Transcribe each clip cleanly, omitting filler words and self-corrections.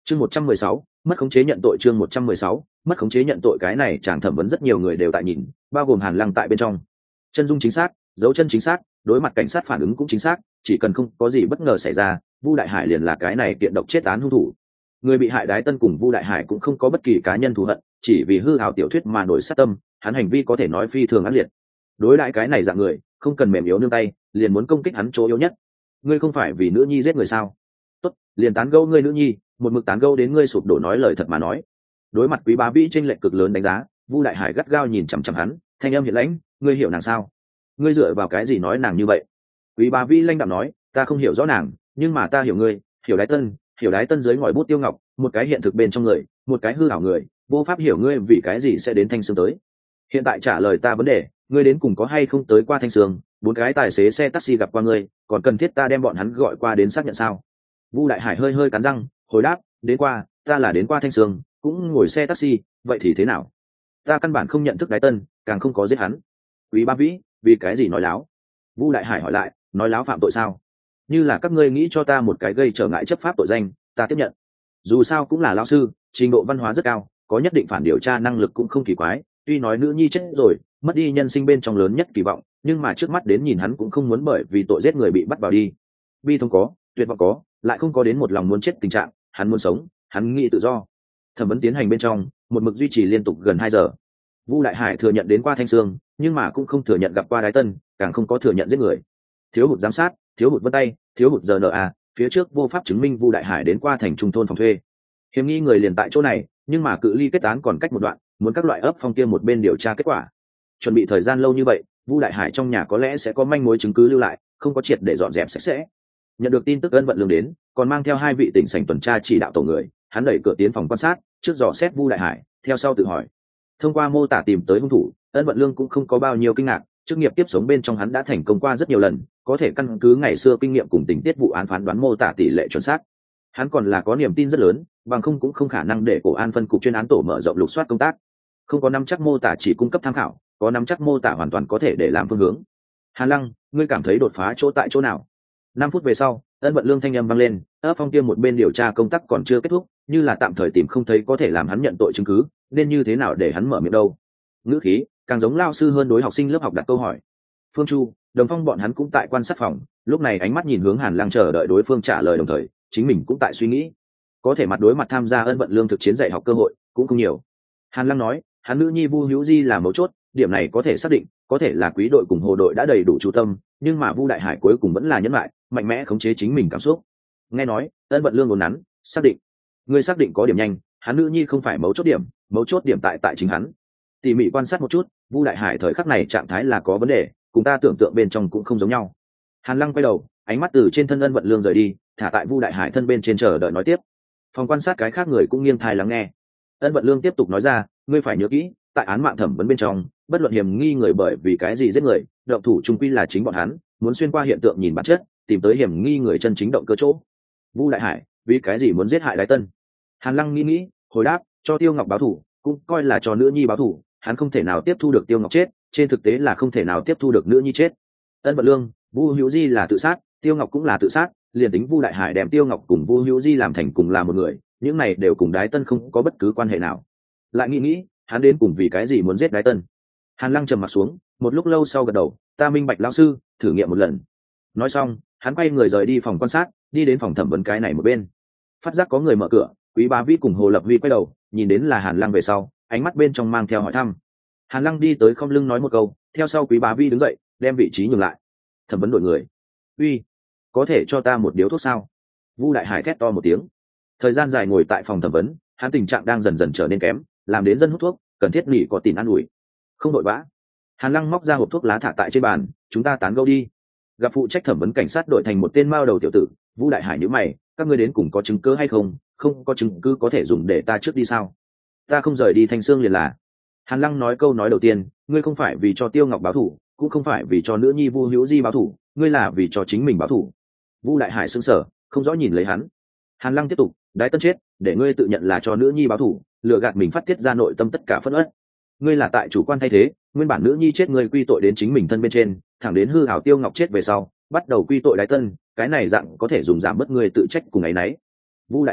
Chương 116, mất khống chế nhận tội. Chương 116, mất khống chế nhận tội. Cái này chàng thẩm vấn rất nhiều người đều tại nhìn, bao gồm Hàn Lăng tại bên trong. Chân dung chính xác, dấu chân chính xác, đối mặt cảnh sát phản ứng cũng chính xác, chỉ cần không có gì bất ngờ xảy ra, Vu Đại Hải liền là cái này kiện độc chết án hung thủ. Người bị hại Đái Tân cùng Vu Đại Hải cũng không có bất kỳ cá nhân thù hận, chỉ vì hư hào tiểu thuyết mà nổi sát tâm, hắn hành vi có thể nói phi thường ác liệt. Đối đãi cái này dạng người, không cần mềm yếu nương tay, liền muốn công kích hắn chỗ yếu nhất. Ngươi không phải vì nữ nhi giết người sao? Tốt, liền tán gẫu ngươi nữ nhi, một mực tán gẫu đến ngươi sụp đổ nói lời thật mà nói. Đối mặt Quý Bá Vĩ chênh lệch cực lớn đánh giá, Vu Đại Hải gắt gao nhìn chằm chằm hắn, thanh âm hiền lãnh, ngươi hiểu nàng sao? Ngươi dựa vào cái gì nói nàng như vậy? Quý Bá Vĩ lanh đạm nói, ta không hiểu rõ nàng, nhưng mà ta hiểu ngươi, hiểu Đái Tân dưới ngòi bút Tiêu Ngọc, một cái hiện thực bên trong người, một cái hư ảo người, vô pháp hiểu ngươi vì cái gì sẽ đến Thanh Sương tới. Hiện tại trả lời ta vấn đề, ngươi đến cùng có hay không tới qua Thanh Sương? 4 cái tài xế xe taxi gặp qua ngươi, còn cần thiết ta đem bọn hắn gọi qua đến xác nhận sao? Vu Đại Hải hơi hơi cắn răng, hồi đáp, đến qua, ta là đến qua Thanh Sương, cũng ngồi xe taxi, vậy thì thế nào? Ta căn bản không nhận thức Đái Tân, càng không có giết hắn. Quý Bá Vĩ, vì cái gì nói láo? Vu Đại Hải hỏi lại, nói láo phạm tội sao? Như là các ngươi nghĩ cho ta một cái gây trở ngại chấp pháp tội danh, ta tiếp nhận. Dù sao cũng là lão sư, trình độ văn hóa rất cao, có nhất định phản điều tra năng lực cũng không kỳ quái. Tuy nói nữ nhi chết rồi, mất đi nhân sinh bên trong lớn nhất kỳ vọng, nhưng mà trước mắt đến nhìn hắn cũng không muốn bởi vì tội giết người bị bắt vào đi. Bi thông có, tuyệt vọng có, lại không có đến một lòng muốn chết tình trạng. Hắn muốn sống, hắn nghĩ tự do. Thẩm vấn tiến hành bên trong, một mực duy trì liên tục gần 2 giờ. Vu Đại Hải thừa nhận đến qua Thanh Sương, nhưng mà cũng không thừa nhận gặp qua Đái Tân, càng không có thừa nhận giết người. Thiếu hụt giám sát, thiếu hụt vân tay, thiếu hụt RNA, phía trước vô pháp chứng minh Vu Đại Hải đến qua thành trung thôn phòng thuê. Hiểm nghi người liền tại chỗ này, nhưng mà cự ly kết án còn cách một đoạn, muốn các loại ấp phong kia một bên điều tra kết quả. Chuẩn bị thời gian lâu như vậy, Vu Đại Hải trong nhà có lẽ sẽ có manh mối chứng cứ lưu lại, không có triệt để dọn dẹp sạch sẽ. Nhận được tin tức Ân Vận Lương đến, còn mang theo 2 vị tỉnh sảnh tuần tra chỉ đạo tổ người, hắn đẩy cửa tiến phòng quan sát, trước dò xét Vu Đại Hải, theo sau tự hỏi. Thông qua mô tả tìm tới hung thủ, Ân Vận Lương cũng không có bao nhiêu kinh ngạc, chức nghiệp tiếp sống bên trong hắn đã thành công qua rất nhiều lần, có thể căn cứ ngày xưa kinh nghiệm cùng tình tiết vụ án phán đoán mô tả tỷ lệ chuẩn xác. Hắn còn là có niềm tin rất lớn, bằng không cũng không khả năng để Cổ An phân cục chuyên án tổ mở rộng lục soát công tác. Không có nắm chắc mô tả chỉ cung cấp tham khảo, có nắm chắc mô tả hoàn toàn có thể để làm phương hướng. Hàn Lăng, ngươi cảm thấy đột phá chỗ tại chỗ nào? 5 phút về sau, Ân Vận Lương thanh âm vang lên, ấp phong kia một bên điều tra công tác còn chưa kết thúc, như là tạm thời tìm không thấy có thể làm hắn nhận tội chứng cứ, nên như thế nào để hắn mở miệng đâu? Ngữ khí càng giống lao sư hơn đối học sinh lớp học đặt câu hỏi. Phương Chu, Đồng Phong bọn hắn cũng tại quan sát phòng, lúc này ánh mắt nhìn hướng Hàn Lăng chờ đợi đối phương trả lời, đồng thời chính mình cũng tại suy nghĩ. Có thể mặt đối mặt tham gia Ân Vận Lương thực chiến dạy học cơ hội cũng không nhiều. Hàn Lăng nói, hắn nữ nhi Vu Hữu Di là mấu chốt, điểm này có thể xác định, có thể là quý đội cùng hồ đội đã đầy đủ chú tâm, nhưng mà Vu Đại Hải cuối cùng vẫn là nhẫn lại, mạnh mẽ khống chế chính mình cảm xúc. Nghe nói, Ân Vận Lương ngốn nắn, xác định. Ngươi xác định có điểm nhanh, hắn nữ nhi không phải mấu chốt điểm tại chính hắn. Tỉ mỉ quan sát một chút, Vu Đại Hải thời khắc này trạng thái là có vấn đề, cùng ta tưởng tượng bên trong cũng không giống nhau. Hàn Lăng quay đầu, ánh mắt từ trên thân Ân Vận Lương rời đi, thả tại Vu Đại Hải thân bên trên chờ đợi nói tiếp. Phòng quan sát cái khác người cũng nghiêng thai lắng nghe. Ân Vận Lương tiếp tục nói ra, ngươi phải nhớ kỹ, tại án mạng thẩm vấn bên trong, bất luận hiểm nghi người bởi vì cái gì giết người, động thủ chung quy là chính bọn hắn, muốn xuyên qua hiện tượng nhìn bản chất, tìm tới hiểm nghi người chân chính động cơ chỗ. Vu Đại Hải, vì cái gì muốn giết hại Đái Tân? Hàn Lăng nghĩ, hồi đáp, cho Tiêu Ngọc báo thù, cũng coi là cho nữ nhi báo thù, hắn không thể nào tiếp thu được Tiêu Ngọc chết, trên thực tế là không thể nào tiếp thu được nữ nhi chết. Ân Vận Lương, Vu Hữu Di là tự sát, Tiêu Ngọc cũng là tự sát, liền tính Vu Đại Hải đem Tiêu Ngọc cùng Vu Hữu Di làm thành cùng là một người, những này đều cùng Đái Tân không có bất cứ quan hệ nào. Lại nghĩ, hắn đến cùng vì cái gì muốn giết Đái Tân? Hàn Lăng trầm mặt xuống, một lúc lâu sau gật đầu, ta minh bạch lão sư, thử nghiệm một lần. Nói xong, hắn quay người rời đi phòng quan sát, đi đến phòng thẩm vấn cái này một bên. Phát giác có người mở cửa, Quý Bá Vĩ cùng Hồ Lập Huy quay đầu, nhìn đến là Hàn Lăng về sau, ánh mắt bên trong mang theo hỏi thăm. Hàn Lăng đi tới không lưng nói một câu, theo sau Quý Bá Vĩ đứng dậy, đem vị trí nhường lại. Thẩm vấn đổi người. Uy, có thể cho ta một điếu thuốc sao? Vu Đại Hải thét to một tiếng. Thời gian dài ngồi tại phòng thẩm vấn, hắn tình trạng đang dần dần trở nên kém, làm đến dân hút thuốc, cần thiết nghỉ có tiền ăn ủi. Không đội vã. Hàn Lăng móc ra hộp thuốc lá thả tại trên bàn, chúng ta tán gẫu đi. Gặp phụ trách thẩm vấn cảnh sát đội thành một tên mao đầu tiểu tử, Vu Đại Hải nhíu mày, các ngươi đến cùng có chứng cứ hay không? Không có chứng cứ có thể dùng để ta trước đi sao? Ta không rời đi Thanh Sương liền là. Hàn Lăng nói câu nói đầu tiên, ngươi không phải vì cho Tiêu Ngọc báo thù, cũng không phải vì cho nữ nhi Vu Hữu Di báo thù, ngươi là vì cho chính mình báo thù. Vu Đại Hải sững sờ, không rõ nhìn lấy hắn. Hàn Lăng tiếp tục, Đái Tân chết, để ngươi tự nhận là cho nữ nhi báo thù, lừa gạt mình phát tiết ra nội tâm tất cả phẫn uất. Ngươi là tại chủ quan thay thế, nguyên bản nữ nhi chết ngươi quy tội đến chính mình thân bên trên, thẳng đến hư hảo Tiêu Ngọc chết về sau, bắt đầu quy tội Đái Tân, cái này dạng có thể dùng giảm bớt ngươi tự trách cùng ấy nấy. Vu Đại Hải,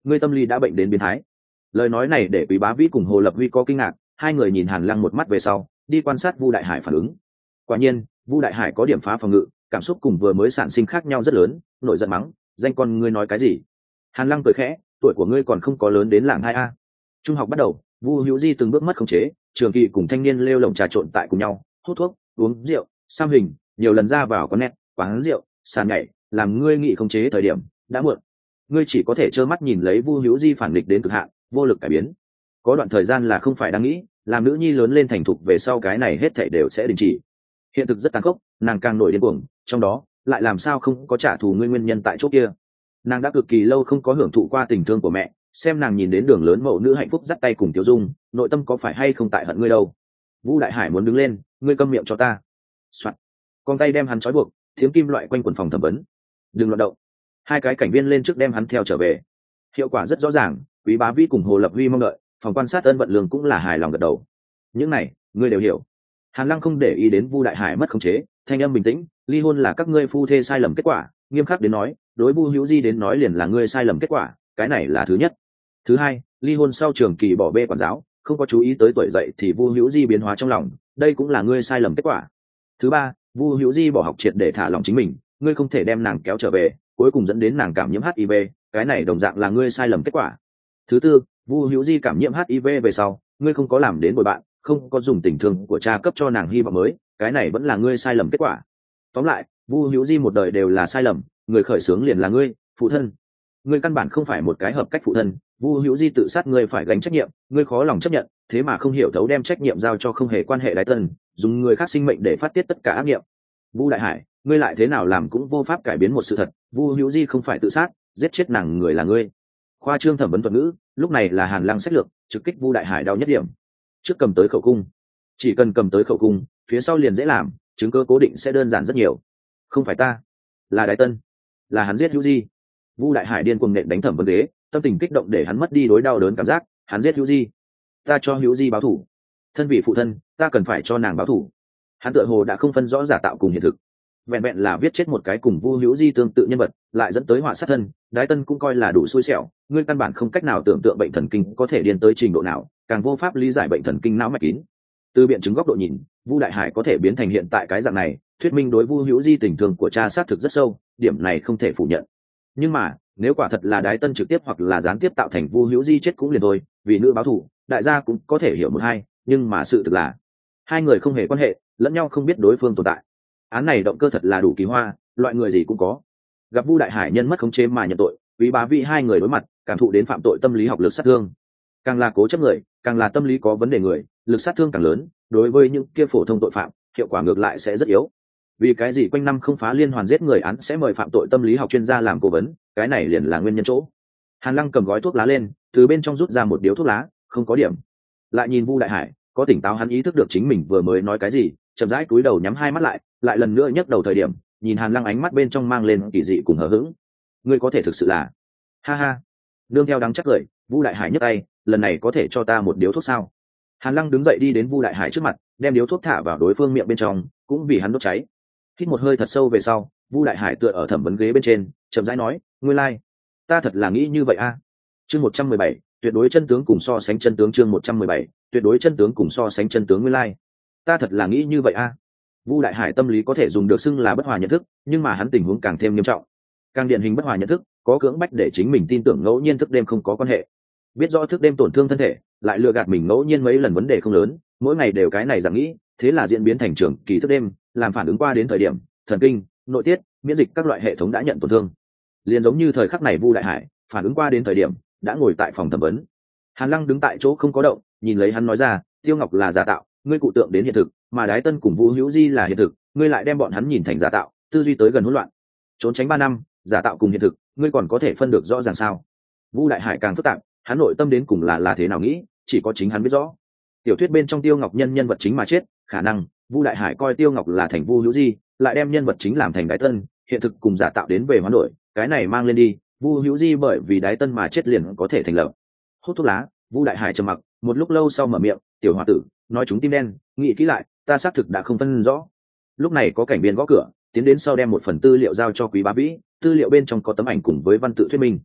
ngươi tâm lý đã bệnh đến biến thái. Lời nói này để Quý Bá Vĩ cùng Hồ Lập Huy có kinh ngạc, hai người nhìn Hàn Lăng một mắt về sau đi quan sát Vu Đại Hải phản ứng. Quả nhiên Vu Đại Hải có điểm phá phòng ngự, cảm xúc cùng vừa mới sản sinh khác nhau rất lớn, nổi giận mắng, danh con ngươi nói cái gì? Hàn Lăng cười khẽ, tuổi của ngươi còn không có lớn đến làng hai a. Trung học bắt đầu, Vu Hữu Di từng bước mất khống chế, Trường Kỳ cùng thanh niên lêu lồng trà trộn tại cùng nhau, hút thuốc, uống rượu, xăm hình, nhiều lần ra vào quán net, quán rượu, sàn nhảy, làm ngươi nghị khống chế thời điểm đã muộn. Ngươi chỉ có thể trơ mắt nhìn lấy Vu Hữu Di phản nghịch đến cực hạn, vô lực cải biến. Có đoạn thời gian là không phải đang nghĩ, làm nữ nhi lớn lên thành thục về sau cái này hết thảy đều sẽ đình chỉ. Hiện thực rất tàn khốc, nàng càng nổi điên cuồng, trong đó lại làm sao không có trả thù ngươi nguyên nhân tại chỗ kia. Nàng đã cực kỳ lâu không có hưởng thụ qua tình thương của mẹ, xem nàng nhìn đến đường lớn mẫu nữ hạnh phúc dắt tay cùng Tiểu Dung, nội tâm có phải hay không tại hận ngươi đâu. Vũ Đại Hải muốn đứng lên, ngươi câm miệng cho ta. Soạt. Con tay đem hắn trói buộc, tiếng kim loại quanh quần phòng thẩm vấn. Đừng loạn động. Hai cái cảnh viên lên trước đem hắn theo trở về. Hiệu quả rất rõ ràng, Quý Bá Vĩ cùng Hồ Lập Huy mong đợi, phòng quan sát Ân Vận Lương cũng là hài lòng gật đầu. Những này, ngươi đều hiểu. Hàn Lăng không để ý đến Vu Đại Hải mất khống chế, thanh âm bình tĩnh, ly hôn là các ngươi phu thê sai lầm kết quả, nghiêm khắc đến nói, đối Vu Hữu Di đến nói liền là ngươi sai lầm kết quả, cái này là thứ nhất. Thứ hai, ly hôn sau Trường Kỳ bỏ bê quản giáo, không có chú ý tới tuổi dậy thì Vu Hữu Di biến hóa trong lòng, đây cũng là ngươi sai lầm kết quả. Thứ ba, Vu Hữu Di bỏ học triệt để thả lòng chính mình, ngươi không thể đem nàng kéo trở về, cuối cùng dẫn đến nàng cảm nhiễm HIV, cái này đồng dạng là ngươi sai lầm kết quả. Thứ tư, Vu Hữu Di cảm nhiễm HIV về sau, ngươi không có làm đến bồi bạn, không có dùng tình thương của cha cấp cho nàng hy vọng mới, cái này vẫn là ngươi sai lầm kết quả. Tóm lại, Vu Hữu Di một đời đều là sai lầm, người khởi xướng liền là ngươi, phụ thân. Ngươi căn bản không phải một cái hợp cách phụ thân, Vu Hữu Di tự sát ngươi phải gánh trách nhiệm, ngươi khó lòng chấp nhận, thế mà không hiểu thấu đem trách nhiệm giao cho không hề quan hệ đái tân, dùng người khác sinh mệnh để phát tiết tất cả ác nghiệm. Vu Đại Hải, ngươi lại thế nào làm cũng vô pháp cải biến một sự thật, Vu Hữu Di không phải tự sát, giết chết nàng người là ngươi. Khoa trương thẩm vấn thuật ngữ, lúc này là Hàn Lăng sách lược, trực kích Vu Đại Hải đau nhất điểm. Trước cầm tới khẩu cung, chỉ cần cầm tới khẩu cung, phía sau liền dễ làm, chứng cứ cố định sẽ đơn giản rất nhiều. Không phải ta, là Đái Tân, là hắn giết Hữu Di. Vu Đại Hải điên cuồng nện đánh thẩm vấn ghế, tâm tình kích động để hắn mất đi đối đau đớn cảm giác, hắn giết Hữu Di, ta cho Hữu Di báo thù. Thân vị phụ thân, ta cần phải cho nàng báo thù. Hắn tựa hồ đã không phân rõ giả tạo cùng hiện thực, vẹn vẹn là viết chết một cái cùng Vu Hữu Di tương tự nhân vật, lại dẫn tới họa sát thân, Đái Tân cũng coi là đủ xui xẻo, ngươi căn bản không cách nào tưởng tượng bệnh thần kinh có thể điên tới trình độ nào, càng vô pháp lý giải bệnh thần kinh não mạch kín. Từ biện chứng góc độ nhìn, Vu Đại Hải có thể biến thành hiện tại cái dạng này, thuyết minh đối Vu Hữu Di tình thương của cha xác thực rất sâu, điểm này không thể phủ nhận. Nhưng mà, nếu quả thật là Đái Tân trực tiếp hoặc là gián tiếp tạo thành Vu Hữu Di chết cũng liền thôi, vì nữ báo thù, đại gia cũng có thể hiểu một hai, nhưng mà sự thực là hai người không hề quan hệ, lẫn nhau không biết đối phương tồn tại. Án này động cơ thật là đủ kỳ hoa, loại người gì cũng có. Gặp Vu Đại Hải nhân mất khống chế mà nhận tội, Quý Bá Vĩ hai người đối mặt, cảm thụ đến phạm tội tâm lý học lực sát thương. Càng là cố chấp người, càng là tâm lý có vấn đề người, lực sát thương càng lớn, đối với những kia phổ thông tội phạm, hiệu quả ngược lại sẽ rất yếu. Vì cái gì quanh năm không phá liên hoàn giết người án sẽ mời phạm tội tâm lý học chuyên gia làm cố vấn, cái này liền là nguyên nhân chỗ. Hàn Lăng cầm gói thuốc lá lên, từ bên trong rút ra một điếu thuốc lá, không có điểm. Lại nhìn Vu Đại Hải, có tỉnh táo hắn ý thức được chính mình vừa mới nói cái gì, chậm rãi cúi đầu nhắm hai mắt lại lần nữa nhấc đầu thời điểm, nhìn Hàn Lăng ánh mắt bên trong mang lên kỳ dị cùng hờ hững. Ngươi có thể thực sự là, ha ha. Nương theo đắng chắc cười, Vu Đại Hải nhấc tay, lần này có thể cho ta một điếu thuốc sao? Hàn Lăng đứng dậy đi đến Vu Đại Hải trước mặt, đem điếu thuốc thả vào đối phương miệng bên trong, cũng vì hắn đốt cháy. Hít một hơi thật sâu về sau, Vu Đại Hải tựa ở thẩm vấn ghế bên trên, chậm rãi nói, ngươi lai, ta thật là nghĩ như vậy a. Chương 117, tuyệt đối chân tướng cùng so sánh chân tướng. Chương 117, tuyệt đối chân tướng cùng so sánh chân tướng. Ngươi lai, ta thật là nghĩ như vậy a. Vu Đại Hải tâm lý có thể dùng được xưng là bất hòa nhận thức, nhưng mà hắn tình huống càng thêm nghiêm trọng. Càng điển hình bất hòa nhận thức, có cưỡng bách để chính mình tin tưởng ngẫu nhiên thức đêm không có quan hệ. Biết rõ thức đêm tổn thương thân thể, lại lừa gạt mình ngẫu nhiên mấy lần vấn đề không lớn, mỗi ngày đều cái này dạng nghĩ, thế là diễn biến thành trường kỳ thức đêm, làm phản ứng qua đến thời điểm, thần kinh, nội tiết, miễn dịch các loại hệ thống đã nhận tổn thương. Liền giống như thời khắc này Vu Đại Hải, phản ứng qua đến thời điểm, đã ngồi tại phòng thẩm vấn. Hàn Lăng đứng tại chỗ không có động, nhìn lấy hắn nói ra, Tiêu Ngọc là giả tạo, ngươi cụ tượng đến hiện thực, mà Đái Tân cùng Vũ Hữu Di là hiện thực, ngươi lại đem bọn hắn nhìn thành giả tạo, tư duy tới gần hỗn loạn. Trốn tránh 3 năm, giả tạo cùng hiện thực, ngươi còn có thể phân được rõ ràng sao? Vu Đại Hải càng phức tạp, hắn nội tâm đến cùng là thế nào nghĩ, chỉ có chính hắn biết rõ. Tiểu thuyết bên trong Tiêu Ngọc nhân vật chính mà chết, khả năng Vu Đại Hải coi Tiêu Ngọc là thành Vu Hữu Di, lại đem nhân vật chính làm thành Đái Tân, hiện thực cùng giả tạo đến về hoán đổi, cái này mang lên đi, Vu Hữu Di bởi vì Đái Tân mà chết liền có thể thành lập. Hút thuốc lá, Vu Đại Hải trầm mặc, một lúc lâu sau mở miệng, "Tiểu hòa tử, nói chúng tim đen, nghĩ kỹ lại, ta xác thực đã không phân rõ." Lúc này có cảnh viên gõ cửa, tiến đến sau đem một phần tư liệu giao cho Quý Bá Vĩ, tư liệu bên trong có tấm ảnh cùng với văn tự thuyết minh.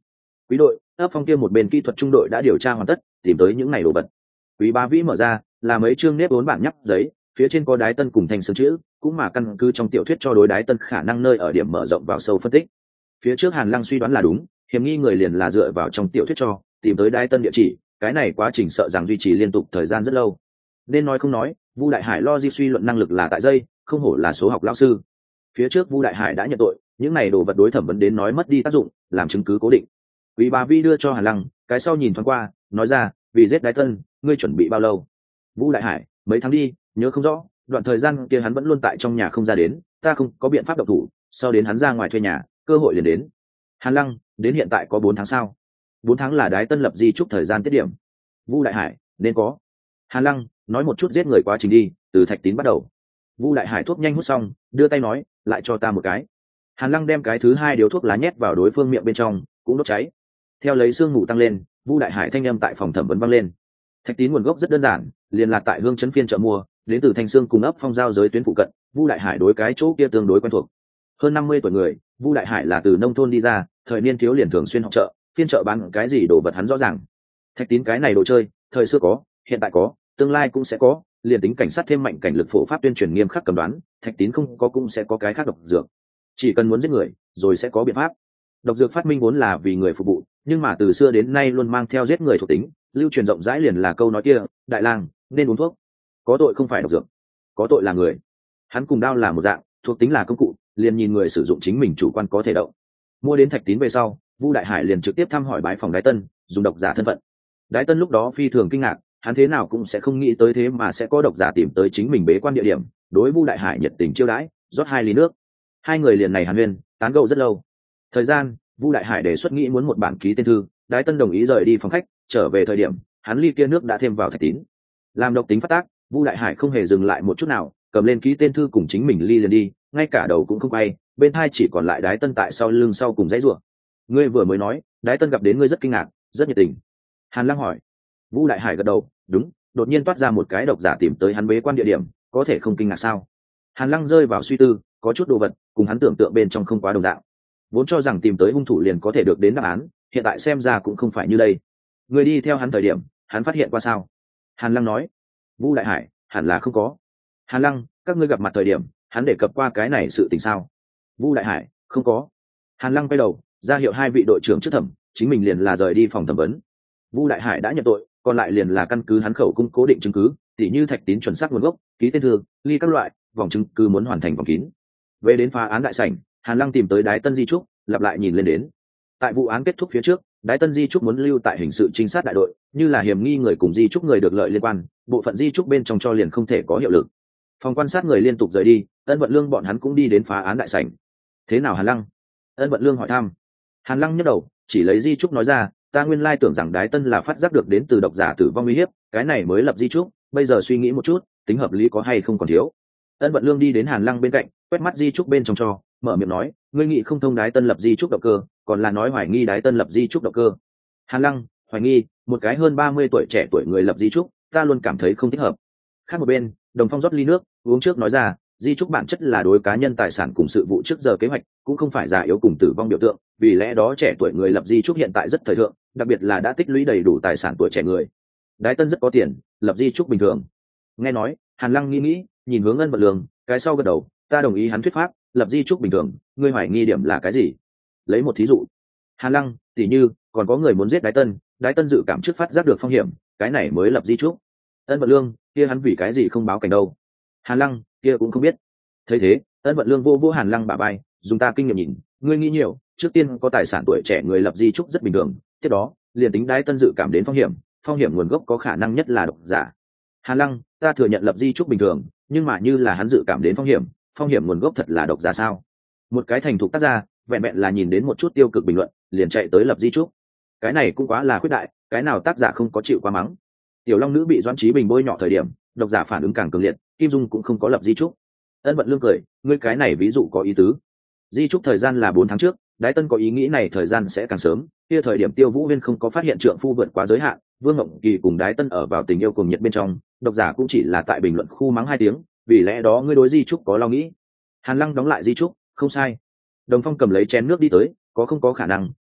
Quý đội, ấp phong kia một bên kỹ thuật trung đội đã điều tra hoàn tất, tìm tới những này đồ vật. Quý Bá Vĩ mở ra, là mấy chương nếp vốn bản nhắp giấy, phía trên có Đái Tân cùng thành xương chữ, cũng mà căn cứ trong tiểu thuyết cho đối Đái Tân khả năng nơi ở điểm mở rộng vào sâu phân tích. Phía trước Hàn Lăng suy đoán là đúng, hiểm nghi người liền là dựa vào trong tiểu thuyết cho tìm tới Đái Tân địa chỉ, cái này quá trình sợ rằng duy trì liên tục thời gian rất lâu. Nên nói không nói, Vu Đại Hải logic suy luận năng lực là tại dây, không hổ là số học lão sư. Phía trước Vu Đại Hải đã nhận tội, những này đồ vật đối thẩm vấn đến nói mất đi tác dụng, làm chứng cứ cố định. Quý Bá Vĩ đưa cho Hàn Lăng, cái sau nhìn thoáng qua, nói ra, vì giết Đái Tân, ngươi chuẩn bị bao lâu? Vu Đại Hải, mấy tháng đi, nhớ không rõ, đoạn thời gian kia hắn vẫn luôn tại trong nhà không ra đến, ta không có biện pháp độc thủ, sau đến hắn ra ngoài thuê nhà, cơ hội liền đến. Hàn Lăng, đến hiện tại có 4 tháng sao? 4 tháng là Đái Tân lập di chúc thời gian tiết điểm. Vu Đại Hải, nên có. Hàn Lăng, nói một chút giết người quá trình đi, từ Thạch Tín bắt đầu. Vu Đại Hải thuốc nhanh hút xong, đưa tay nói, lại cho ta một cái. Hàn Lăng đem cái thứ 2 điếu thuốc lá nhét vào đối phương miệng bên trong, cũng đốt cháy. Theo lấy xương mù tăng lên, Vu Đại Hải thanh âm tại phòng thẩm vấn vang lên. Thạch Tín nguồn gốc rất đơn giản, liền là tại Hương Trấn phiên chợ mua, đến từ Thanh Sương cùng ấp Phong giao giới tuyến phụ cận. Vu Đại Hải đối cái chỗ kia tương đối quen thuộc. Hơn 50 tuổi người, Vu Đại Hải là từ nông thôn đi ra, thời niên thiếu liền thường xuyên học chợ, phiên chợ bán cái gì đồ vật hắn rõ ràng. Thạch Tín cái này đồ chơi, thời xưa có, hiện tại có, tương lai cũng sẽ có, liền tính cảnh sát thêm mạnh cảnh lực phổ pháp tuyên truyền nghiêm khắc cầm đoán, Thạch Tín không có cũng sẽ có cái khác độc dược. Chỉ cần muốn giết người, rồi sẽ có biện pháp. Độc dược phát minh vốn là vì người phục vụ, nhưng mà từ xưa đến nay luôn mang theo giết người thuộc tính, lưu truyền rộng rãi liền là câu nói kia, đại lang nên uống thuốc. Có tội không phải độc dược, có tội là người. Hắn cùng đao là một dạng, thuộc tính là công cụ, liền nhìn người sử dụng chính mình chủ quan có thể động. Mua đến Thạch Tín về sau, Vu Đại Hải liền trực tiếp thăm hỏi bái phòng Đái Tân, dùng độc giả thân phận. Đái Tân lúc đó phi thường kinh ngạc, hắn thế nào cũng sẽ không nghĩ tới thế mà sẽ có độc giả tìm tới chính mình bế quan địa điểm, đối Vu Đại Hải nhiệt tình chiêu đãi, rót 2 ly nước. Hai người liền này hàn huyên, tán gẫu rất lâu. Thời gian, Vu Đại Hải đề xuất nghĩ muốn một bản ký tên thư, Đái Tân đồng ý rời đi phòng khách, trở về thời điểm, hắn ly kia nước đã thêm vào Thạch Tín. Làm độc tính phát tác, Vu Đại Hải không hề dừng lại một chút nào, cầm lên ký tên thư cùng chính mình ly liền đi, ngay cả đầu cũng không quay, bên hai chỉ còn lại Đái Tân tại sau lưng sau cùng dãy rủa. Ngươi vừa mới nói, Đái Tân gặp đến ngươi rất kinh ngạc, rất nhiệt tình. Hàn Lăng hỏi. Vu Đại Hải gật đầu, đúng, đột nhiên toát ra một cái độc giả tìm tới hắn bế quan địa điểm, có thể không kinh ngạc sao? Hàn Lăng rơi vào suy tư, có chút đồ vật cùng hắn tưởng tượng bên trong không quá đồng dạng. Vốn cho rằng tìm tới hung thủ liền có thể được đến đáp án, hiện tại xem ra cũng không phải như đây. Người đi theo hắn thời điểm, hắn phát hiện qua sao? Hàn Lăng nói. Vu Đại Hải, hẳn là không có. Hàn Lăng, các ngươi gặp mặt thời điểm, hắn đề cập qua cái này sự tình sao? Vu Đại Hải, không có. Hàn Lăng quay đầu, ra hiệu 2 vị đội trưởng trước thẩm, chính mình liền là rời đi phòng thẩm vấn. Vu Đại Hải đã nhận tội, còn lại liền là căn cứ hắn khẩu cung cố định chứng cứ, tỉ như Thạch Tín chuẩn xác nguồn gốc, ký tên thư, ly các loại, vòng chứng cứ muốn hoàn thành vòng kín. Về đến phá án đại sảnh, Hàn Lăng tìm tới Đái Tân di trúc, lặp lại nhìn lên đến. Tại vụ án kết thúc phía trước, Đái Tân di trúc muốn lưu tại hình sự trinh sát đại đội, như là hiểm nghi người cùng di trúc người được lợi liên quan, bộ phận di trúc bên trong cho liền không thể có hiệu lực. Phòng quan sát người liên tục rời đi, Ân Vận Lương bọn hắn cũng đi đến phá án đại sảnh. Thế nào Hàn Lăng? Ân Vận Lương hỏi thăm. Hàn Lăng nhấc đầu, chỉ lấy di trúc nói ra, ta nguyên lai tưởng rằng Đái Tân là phát giác được đến từ độc giả tử vong uy hiếp, cái này mới lập di trúc, bây giờ suy nghĩ một chút, tính hợp lý có hay không còn thiếu. Ân Vận Lương đi đến Hàn Lăng bên cạnh, quét mắt di trúc bên trong cho, mở miệng nói, ngươi nghĩ không thông Đái Tân lập di trúc động cơ, còn là nói hoài nghi Đái Tân lập di trúc động cơ. Hàn Lăng, hoài nghi, một cái hơn 30 tuổi trẻ tuổi người lập di trúc, ta luôn cảm thấy không thích hợp. Khác một bên, Đồng Phong rót ly nước, uống trước nói ra, di trúc bản chất là đối cá nhân tài sản cùng sự vụ trước giờ kế hoạch, cũng không phải già yếu cùng tử vong biểu tượng, vì lẽ đó trẻ tuổi người lập di trúc hiện tại rất thời thượng, đặc biệt là đã tích lũy đầy đủ tài sản tuổi trẻ người. Đái Tân rất có tiền, lập di trúc bình thường. Nghe nói, Hàn Lăng nghĩ, nhìn hướng Ân Vận Lương, cái sau gật đầu, ta đồng ý hắn thuyết pháp, lập di trúc bình thường, ngươi hoài nghi điểm là cái gì? Lấy một thí dụ. Hàn Lăng, tỉ như, còn có người muốn giết Đái Tân dự cảm trước phát giác được phong hiểm, cái này mới lập di trúc. Ân Vận Lương, kia hắn vì cái gì không báo cảnh đâu? Hàn Lăng, kia cũng không biết. Thấy thế, Ân Vận Lương vô Hàn Lăng bả vai, dùng ta kinh nghiệm nhìn, ngươi nghĩ nhiều, trước tiên có tài sản tuổi trẻ người lập di trúc rất bình thường, tiếp đó, liền tính Đái Tân dự cảm đến phong hiểm nguồn gốc có khả năng nhất là độc giả. Hàn Lăng, ta thừa nhận lập di trúc bình thường, nhưng mà như là hắn dự cảm đến phong hiểm nguồn gốc thật là độc giả sao? Một cái thành thục tác gia, vẹn vẹn là nhìn đến một chút tiêu cực bình luận, liền chạy tới lập di trúc. Cái này cũng quá là khuyết đại, cái nào tác giả không có chịu quá mắng. Tiểu Long Nữ bị Doãn Chí Bình bôi nhọ thời điểm, độc giả phản ứng càng cường liệt, Kim Dung cũng không có lập di trúc. Ân Vận Lương cười, ngươi cái này ví dụ có ý tứ. Di trúc thời gian là 4 tháng trước, Đái Tân có ý nghĩ này thời gian sẽ càng sớm, kia thời điểm Tiêu Vũ Huyên không có phát hiện trượng phu vượt quá giới hạn, Vương Ngộng Kỳ cùng Đái Tân ở vào tình yêu cùng nhiệt bên trong, độc giả cũng chỉ là tại bình luận khu mắng 2 tiếng, vì lẽ đó ngươi đối di trúc có lo nghĩ. Hàn Lăng đóng lại di trúc, không sai. Đồng Phong cầm lấy chén nước đi tới, có không có khả năng,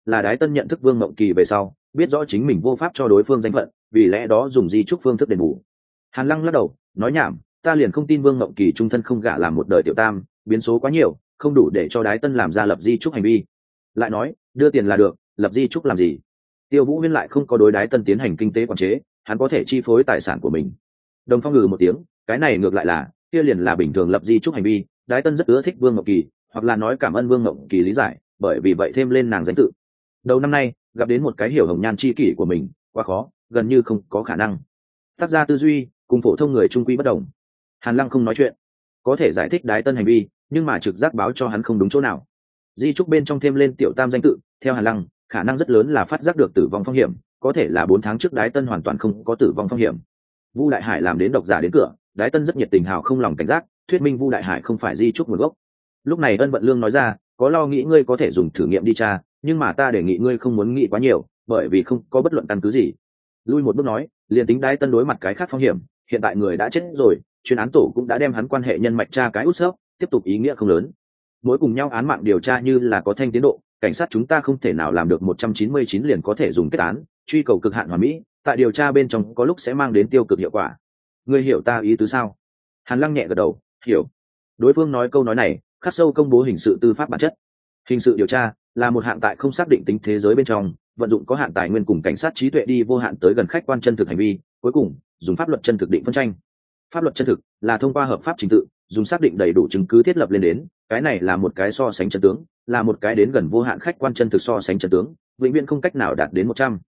là đái tân nhận thức Vương Mộng Kỳ về sau biết rõ chính mình vô pháp cho đối phương danh phận, vì lẽ đó dùng di trúc phương thức đền bù. Hàn Lăng lắc đầu nói nhảm, ta liền không tin Vương Mộng Kỳ trung thân không gả làm một đời tiểu tam, biến số quá nhiều, không đủ để cho đái tân làm ra lập di trúc hành vi. Lại nói đưa tiền là được, lập di trúc làm gì? Tiêu Vũ Huyên lại không có đối đái tân tiến hành kinh tế quản chế, hắn có thể chi phối tài sản của mình. Đồng Phong ngừ một tiếng, cái này ngược lại là kia liền là bình thường lập di trúc hành vi, đái tân rất ưa thích Vương Ngọc Kỳ, hoặc là nói cảm ơn Vương Ngọc Kỳ lý giải, bởi vì vậy thêm lên nàng danh tự. Đầu năm nay gặp đến một cái hiểu hồng nhan chi kỷ của mình quá khó, gần như không có khả năng. Tác gia tư duy cùng phổ thông người trung quy bất đồng. Hàn Lăng không nói chuyện, có thể giải thích đái tân hành vi, nhưng mà trực giác báo cho hắn không đúng chỗ nào. Di trúc bên trong thêm lên tiểu tam danh tự, theo Hàn Lăng khả năng rất lớn là phát giác được tử vong phong hiểm, có thể là 4 tháng trước đái tân hoàn toàn không có tử vong phong hiểm. Vu Đại Hải làm đến độc giả đến cửa, đái tân rất nhiệt tình hào không lòng cảnh giác, thuyết minh Vu Đại Hải không phải di trúc nguồn gốc. Lúc này Ân Vận Lương nói ra, có lo nghĩ ngươi có thể dùng thử nghiệm đi tra, nhưng mà ta đề nghị ngươi không muốn nghĩ quá nhiều, bởi vì không có bất luận căn cứ gì. Lui một bước nói, liền tính đái tân đối mặt cái khác phong hiểm, hiện tại người đã chết rồi, chuyên án tổ cũng đã đem hắn quan hệ nhân mạch tra cái út xớp, tiếp tục ý nghĩa không lớn. Mỗi cùng nhau án mạng điều tra như là có thanh tiến độ, cảnh sát chúng ta không thể nào làm được 199 liền có thể dùng kết án, truy cầu cực hạn hoàn mỹ, tại điều tra bên trong có lúc sẽ mang đến tiêu cực hiệu quả. Ngươi hiểu ta ý tứ sao? Hàn Lăng nhẹ gật đầu, hiểu. Đối phương nói câu nói này khắc sâu công bố hình sự tư pháp bản chất. Hình sự điều tra là một hạng tại không xác định tính thế giới bên trong vận dụng có hạn tài nguyên cùng cảnh sát trí tuệ đi vô hạn tới gần khách quan chân thực hành vi, cuối cùng dùng pháp luật chân thực định phân tranh. Pháp luật chân thực là thông qua hợp pháp trình tự dùng xác định đầy đủ chứng cứ thiết lập lên đến, cái này là một cái so sánh chân tướng, là một cái đến gần vô hạn khách quan chân thực so sánh chân tướng, vĩnh viễn không cách nào đạt đến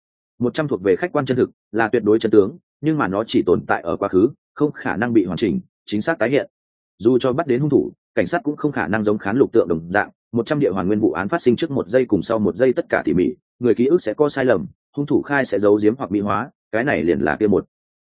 100 thuộc về khách quan chân thực là tuyệt đối chân tướng, nhưng mà nó chỉ tồn tại ở quá khứ, không khả năng bị hoàn chỉnh chính xác tái hiện. Dù cho bắt đến hung thủ, cảnh sát cũng không khả năng giống khán lục tượng đồng dạng 100 địa hoàn nguyên vụ án phát sinh trước 1 giây cùng sau 1 giây tất cả tỉ mỉ, người ký ức sẽ có sai lầm, hung thủ khai sẽ giấu giếm hoặc mỹ hóa, cái này liền là kia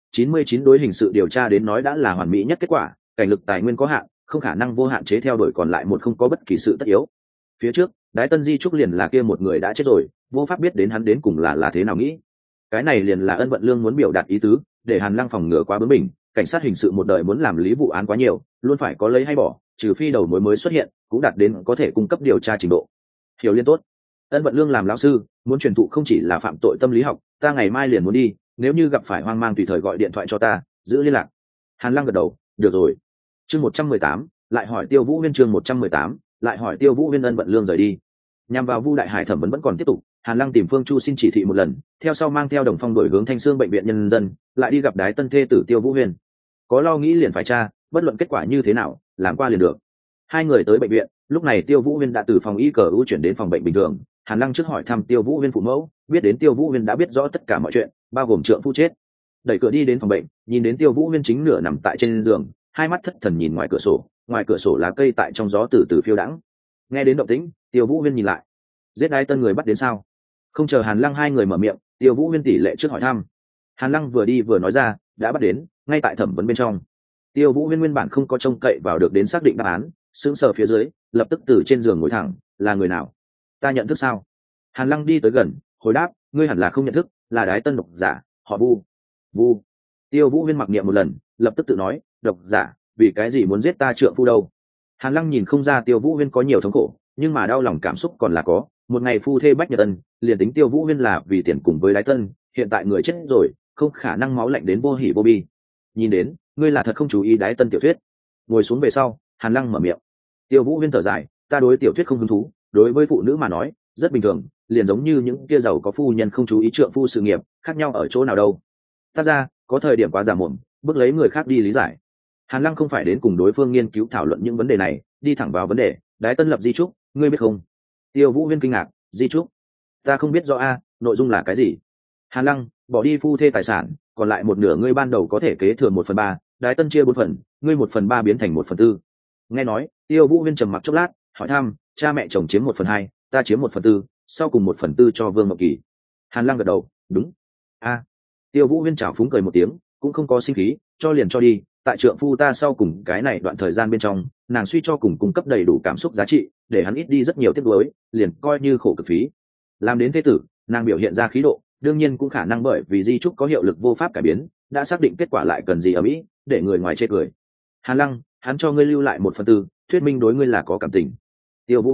199 đối hình sự điều tra đến nói đã là hoàn mỹ nhất kết quả, cảnh lực tài nguyên có hạn, không khả năng vô hạn chế theo đuổi còn lại một không có bất kỳ sự tất yếu. Phía trước đái tân di trúc liền là kia một người đã chết rồi, vô pháp biết đến hắn đến cùng là thế nào nghĩ. Cái này liền là Ân Vận Lương muốn biểu đạt ý tứ, để Hàn Lăng phòng ngừa quá bướng bỉnh, cảnh sát hình sự một đời muốn làm lý vụ án quá nhiều, luôn phải có lấy hay bỏ, trừ phi đầu mối mới xuất hiện cũng đạt đến có thể cung cấp điều tra trình độ. Hiểu liên tốt. Ân Vận Lương làm lão sư muốn truyền thụ không chỉ là phạm tội tâm lý học, ta ngày mai liền muốn đi, nếu như gặp phải hoang mang tùy thời gọi điện thoại cho ta, giữ liên lạc. Hàn Lăng gật đầu, được rồi. Chương 118, lại hỏi Tiêu Vũ Huyên. Chương 118, lại hỏi Tiêu Vũ Huyên. Ân Vận Lương rời đi. Nhằm vào Vu Đại Hải thẩm vấn vẫn còn tiếp tục, Hàn Lăng tìm Phương Chu xin chỉ thị một lần, theo sau mang theo Đồng Phong đổi hướng Thanh Xương bệnh viện nhân dân, lại đi gặp đái tân thê tử Tiêu Vũ Huyên. Có lo nghĩ liền phải tra, bất luận kết quả như thế nào, làm qua liền được. Hai người tới bệnh viện, lúc này Tiêu Vũ Huyên đã từ phòng y cờ u chuyển đến phòng bệnh bình thường. Hàn Lăng trước hỏi thăm Tiêu Vũ Huyên phụ mẫu, biết đến Tiêu Vũ Huyên đã biết rõ tất cả mọi chuyện, bao gồm trượng phu chết. Đẩy cửa đi đến phòng bệnh, nhìn đến Tiêu Vũ Huyên chính nửa nằm tại trên giường, hai mắt thất thần nhìn ngoài cửa sổ lá cây tại trong gió từ từ phiêu đãng. Nghe đến động tĩnh, Tiêu Vũ Huyên nhìn lại. Giết đái tân người bắt đến sao? Không chờ Hàn Lăng hai người mở miệng, Tiêu Vũ Huyên tỷ lệ trước hỏi thăm. Hàn Lăng vừa đi vừa nói ra, đã bắt đến, ngay tại thẩm vấn bên trong. Tiêu Vũ Huyên nguyên bản không có trông cậy vào được đến xác định đáp án, sững sờ phía dưới, lập tức từ trên giường ngồi thẳng, là người nào? Ta nhận thức sao? Hàn Lăng đi tới gần, hồi đáp, ngươi hẳn là không nhận thức, là đái tân độc giả, họ Vu. Vu. Tiêu Vũ Huyên mặc niệm một lần, lập tức tự nói, độc giả, vì cái gì muốn giết ta trượng phu đâu? Hàn Lăng nhìn không ra Tiêu Vũ Huyên có nhiều thống khổ, nhưng mà đau lòng cảm xúc còn là có. Một ngày phu thê bách nhật ân, liền tính Tiêu Vũ Huyên là vì tiền cùng với đái tân, hiện tại người chết rồi, không khả năng máu lạnh đến vô hỉ vô bi. Nhìn đến, ngươi là thật không chú ý đái tân tiểu thuyết. Ngồi xuống về sau, Hàn Lăng mở miệng. Tiêu Vũ Huyên thở dài, ta đối tiểu thuyết không hứng thú, đối với phụ nữ mà nói, rất bình thường, liền giống như những kia giàu có phu nhân không chú ý trượng phu sự nghiệp, khác nhau ở chỗ nào đâu. Tác ra, có thời điểm quá giả mồm, bước lấy người khác đi lý giải. Hàn Lăng không phải đến cùng đối phương nghiên cứu thảo luận những vấn đề này, đi thẳng vào vấn đề, đái tân lập di chúc, ngươi biết không? Tiêu Vũ Huyên kinh ngạc, di chúc? Ta không biết rõ a, nội dung là cái gì? Hàn Lăng, bỏ đi phu thê tài sản, còn lại một nửa ngươi ban đầu có thể kế thừa 1/3, đái tân chia 4 phần, ngươi 1/3 biến thành 1/4. Nghe nói, Tiêu Vũ Huyên trầm mặc chốc lát, hỏi thăm, cha mẹ chồng chiếm 1/2, ta chiếm 1/4, sau cùng 1/4 cho Vương Ngọc Kỳ. Hàn Lăng gật đầu, đúng. A. Tiêu Vũ Huyên chào phúng cười một tiếng, cũng không có sinh khí, cho liền cho đi, tại trượng phu ta sau cùng cái này đoạn thời gian bên trong, nàng suy cho cùng cung cấp đầy đủ cảm xúc giá trị, để hắn ít đi rất nhiều tiếc nuối, liền coi như khổ cực phí. Làm đến thế tử, nàng biểu hiện ra khí độ, đương nhiên cũng khả năng bởi vì di trúc có hiệu lực vô pháp cải biến, đã xác định kết quả lại cần gì ở mỹ, để người ngoài chê cười. Hàn Lăng, hắn cho ngươi lưu lại 1/4, thuyết minh đối ngươi là có cảm tình. Tiêu Vũ Huyên,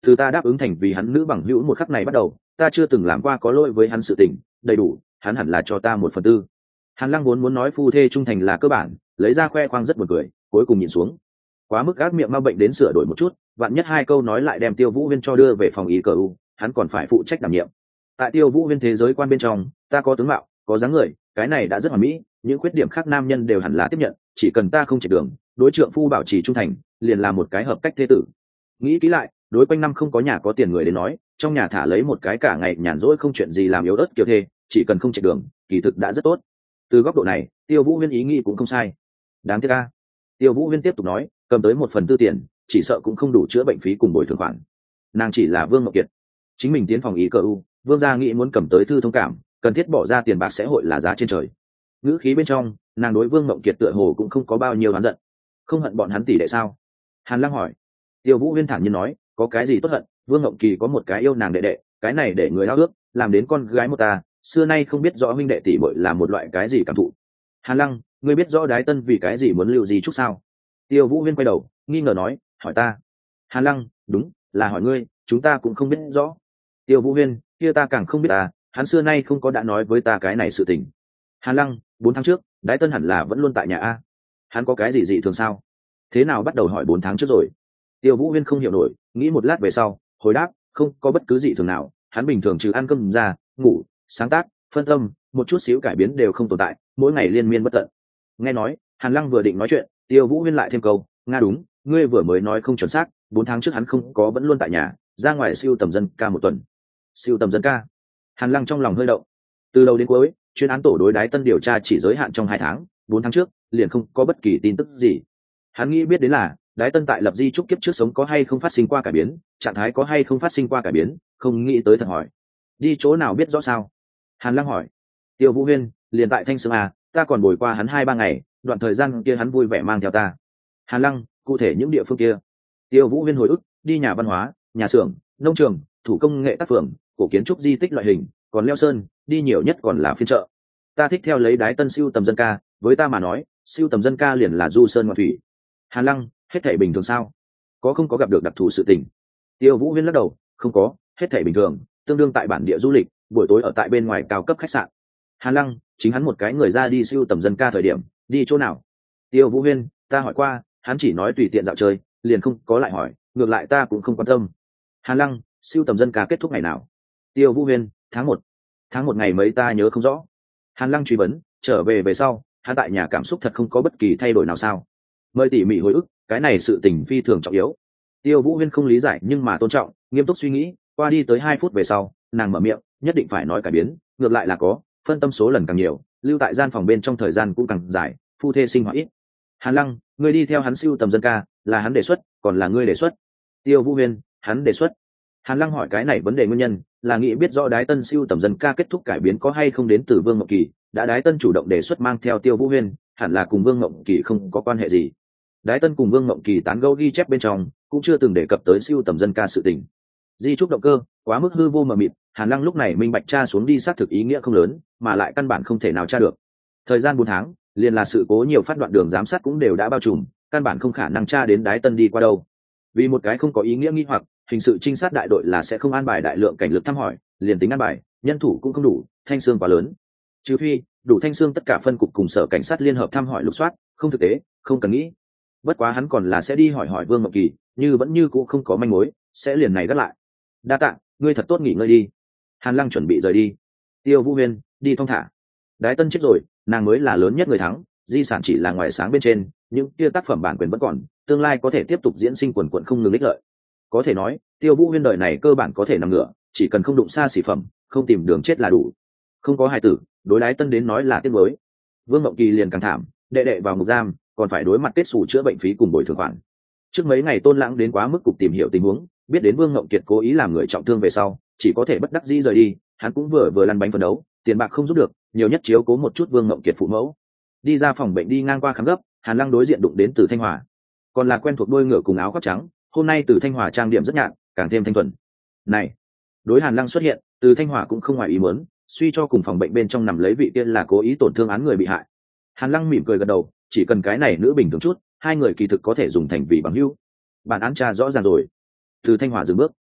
Từ ta đáp ứng thành vì hắn nữ bằng hữu một khắc này bắt đầu, ta chưa từng làm qua có lỗi với hắn sự tình, đầy đủ, hắn hẳn là cho ta 1/4. Hàn Lăng vốn muốn nói phu thê trung thành là cơ bản, lấy ra khoe khoang rất buồn cười, cuối cùng nhìn xuống. Quá mức gác miệng ma bệnh đến sửa đổi một chút, vạn nhất hai câu nói lại đem Tiêu Vũ Huyên cho đưa về phòng ý cờ u, hắn còn phải phụ trách đảm nhiệm. Tại Tiêu Vũ Huyên thế giới quan bên trong, ta có tướng mạo, có dáng người, cái này đã rất hoàn mỹ, những khuyết điểm khác nam nhân đều hẳn là tiếp nhận, chỉ cần ta không chạy đường, đối trượng phu bảo trì trung thành, liền là một cái hợp cách thế tử. Nghĩ kỹ lại, đối quanh năm không có nhà có tiền người đến nói, trong nhà thả lấy một cái cả ngày nhàn rỗi không chuyện gì làm yếu ớt kiểu thê, chỉ cần không chạy đường, kỳ thực đã rất tốt. Từ góc độ này, Tiêu Vũ Huyên ý nghĩ cũng không sai. Đáng tiếc a. Tiêu Vũ Huyên tiếp tục nói, cầm tới 1/4 tiền, chỉ sợ cũng không đủ chữa bệnh phí cùng bồi thường khoản. Nàng chỉ là Vương Ngọc Kiệt, chính mình tiến phòng ý cờ u, Vương gia nghĩ muốn cầm tới thư thông cảm, cần thiết bỏ ra tiền bạc sẽ hội là giá trên trời. Ngữ khí bên trong, nàng đối Vương Ngọc Kiệt tựa hồ cũng không có bao nhiêu oán giận. Không hận bọn hắn tỷ đệ sao? Hàn Lăng hỏi. Tiêu Vũ Huyên thản nhiên nói, có cái gì tốt hận, Vương Ngọc Kỳ có một cái yêu nàng đệ đệ, cái này để người ao ước, làm đến con gái một ta, xưa nay không biết rõ huynh đệ tỷ muội là một loại cái gì cảm thụ. Hàn Lăng, ngươi biết rõ Đái Tân vì cái gì muốn lưu gì chút sao? Tiêu Vũ Huyên quay đầu, nghi ngờ nói, hỏi ta. Hàn Lăng, đúng, là hỏi ngươi, chúng ta cũng không biết rõ. Tiêu Vũ Huyên, kia ta càng không biết ta, hắn xưa nay không có đã nói với ta cái này sự tình. Hàn Lăng, 4 tháng trước, Đái Tân hẳn là vẫn luôn tại nhà a. Hắn có cái gì dị thường sao? Thế nào bắt đầu hỏi 4 tháng trước rồi? Tiêu Vũ Huyên không hiểu nổi, nghĩ một lát về sau, hồi đáp, không có bất cứ dị thường nào, hắn bình thường trừ ăn cơm ra, ngủ, sáng tác, phân tâm, một chút xíu cải biến đều không tồn tại, mỗi ngày liên miên bất tận. Nghe nói, Hàn Lăng vừa định nói chuyện, Tiêu Vũ Huyên lại thêm câu, nga đúng, ngươi vừa mới nói không chuẩn xác, 4 tháng trước hắn không có vẫn luôn tại nhà, ra ngoài siêu tầm dân ca một tuần. Siêu tầm dân ca? Hàn Lăng trong lòng hơi động. Từ đầu đến cuối, chuyên án tổ đối Đái Tân điều tra chỉ giới hạn trong 2 tháng, 4 tháng trước liền không có bất kỳ tin tức gì. Hắn nghĩ biết đến là Đái Tân tại lập di trúc kiếp trước sống có hay không phát sinh qua cải biến, trạng thái có hay không phát sinh qua cải biến, không nghĩ tới thật hỏi. Đi chỗ nào biết rõ sao? Hàn Lăng hỏi. Tiêu Vũ Huyên, liền tại Thanh Sương à, ta còn bồi qua hắn 2-3 ngày, đoạn thời gian kia hắn vui vẻ mang theo ta. Hàn Lăng, cụ thể những địa phương kia? Tiêu Vũ Huyên hồi ức, đi nhà văn hóa, nhà xưởng, nông trường, thủ công nghệ tác phường, cổ kiến trúc di tích loại hình, còn leo sơn, đi nhiều nhất còn là phiên chợ. Ta thích theo lấy Đái Tân siêu tầm dân ca, với ta mà nói, siêu tầm dân ca liền là du sơn ngoạn thủy. Hàn Lăng, hết thảy bình thường sao? Có không có gặp được đặc thù sự tình? Tiêu Vũ Huyên lắc đầu, không có, hết thảy bình thường, tương đương tại bản địa du lịch, buổi tối ở tại bên ngoài cao cấp khách sạn. Hàn Lăng, chính hắn một cái người ra đi siêu tầm dân ca thời điểm, đi chỗ nào? Tiêu Vũ Huyên, ta hỏi qua, hắn chỉ nói tùy tiện dạo chơi, liền không có lại hỏi, ngược lại ta cũng không quan tâm. Hàn Lăng, siêu tầm dân ca kết thúc ngày nào? Tiêu Vũ Huyên, tháng 1. Tháng 1 ngày mấy ta nhớ không rõ. Hàn Lăng truy vấn, trở về sau, hắn tại nhà cảm xúc thật không có bất kỳ thay đổi nào sao? Mời tỉ mỉ hồi ức, cái này sự tình phi thường trọng yếu. Tiêu Vũ Huyên không lý giải nhưng mà tôn trọng, nghiêm túc suy nghĩ, qua đi tới 2 phút về sau, nàng mở miệng, nhất định phải nói cải biến, ngược lại là có, phân tâm số lần càng nhiều, lưu tại gian phòng bên trong thời gian cũng càng dài, phu thê sinh hoạt ít. Hàn Lăng, ngươi đi theo hắn siêu tầm dân ca, là hắn đề xuất, còn là ngươi đề xuất? Tiêu Vũ Huyên, hắn đề xuất. Hàn Lăng hỏi cái này vấn đề nguyên nhân, là nghĩ biết rõ Đái Tân siêu tầm dân ca kết thúc cải biến có hay không đến từ Vương Ngọc Kỳ, đã Đái Tân chủ động đề xuất mang theo Tiêu Vũ Huyên, hẳn là cùng Vương Ngọc Kỳ không có quan hệ gì. Đái Tân cùng Vương Ngọc Kỳ tán gẫu ghi chép bên trong, cũng chưa từng đề cập tới siêu tầm dân ca sự tình. Di trúc động cơ, quá mức hư vô mờ mịt, Hàn Lăng lúc này minh bạch tra xuống đi xác thực ý nghĩa không lớn, mà lại căn bản không thể nào tra được. Thời gian 4 tháng, liền là sự cố nhiều phát đoạn đường giám sát cũng đều đã bao trùm, căn bản không khả năng tra đến Đái Tân đi qua đâu. Vì một cái không có ý nghĩa nghi hoặc, hình sự trinh sát đại đội là sẽ không an bài đại lượng cảnh lực thăm hỏi, liền tính an bài, nhân thủ cũng không đủ, Thanh Xương quá lớn. Trừ phi, đủ Thanh Xương tất cả phân cục cùng sở cảnh sát liên hợp thăm hỏi lục soát, không thực tế, không cần nghĩ. Bất quá hắn còn là sẽ đi hỏi hỏi Vương Ngọc Kỳ, như vẫn như cũ không có manh mối, sẽ liền này gác lại. Đa tạ, ngươi thật tốt nghỉ ngơi đi. Hàn Lăng chuẩn bị rời đi. Tiêu Vũ Huyên, đi thong thả. Đái Tân chết rồi, nàng mới là lớn nhất người thắng, di sản chỉ là ngoài sáng bên trên, những kia tác phẩm bản quyền vẫn còn, tương lai có thể tiếp tục diễn sinh quần quận không ngừng ích lợi. Có thể nói, Tiêu Vũ Huyên đời này cơ bản có thể nằm ngửa, chỉ cần không đụng xa xỉ phẩm, không tìm đường chết là đủ. Không có hài tử, đối Đái Tân đến nói là tiếc nuối. Vương Ngọc Kỳ liền càng thảm, đệ đệ vào ngục giam, còn phải đối mặt kết xù chữa bệnh phí cùng bồi thường khoản. Trước mấy ngày Tôn Lãng đến quá mức cục tìm hiểu tình huống, biết đến Vương Ngộng Kiệt cố ý làm người trọng thương về sau, chỉ có thể bất đắc dĩ rời đi, hắn cũng vừa lăn bánh phấn đấu, tiền bạc không giúp được, nhiều nhất chiếu cố một chút Vương Ngộng Kiệt phụ mẫu. Đi ra phòng bệnh đi ngang qua khám gấp, Hàn Lăng đối diện đụng đến Từ Thanh Hòa, còn là quen thuộc đôi ngựa cùng áo khoác trắng, hôm nay Từ Thanh Hòa trang điểm rất nhạt, càng thêm thanh thuần. Này, đối Hàn Lăng xuất hiện, Từ Thanh Hòa cũng không ngoài ý muốn, suy cho cùng phòng bệnh bên trong nằm lấy vị tiên là cố ý tổn thương án người bị hại. Hàn Lăng mỉm cười gật đầu, chỉ cần cái này nữ bình thường chút, hai người kỳ thực có thể dùng thành vị bằng hữu. Bản án tra rõ ràng rồi. Từ Thanh Hòa dừng bước.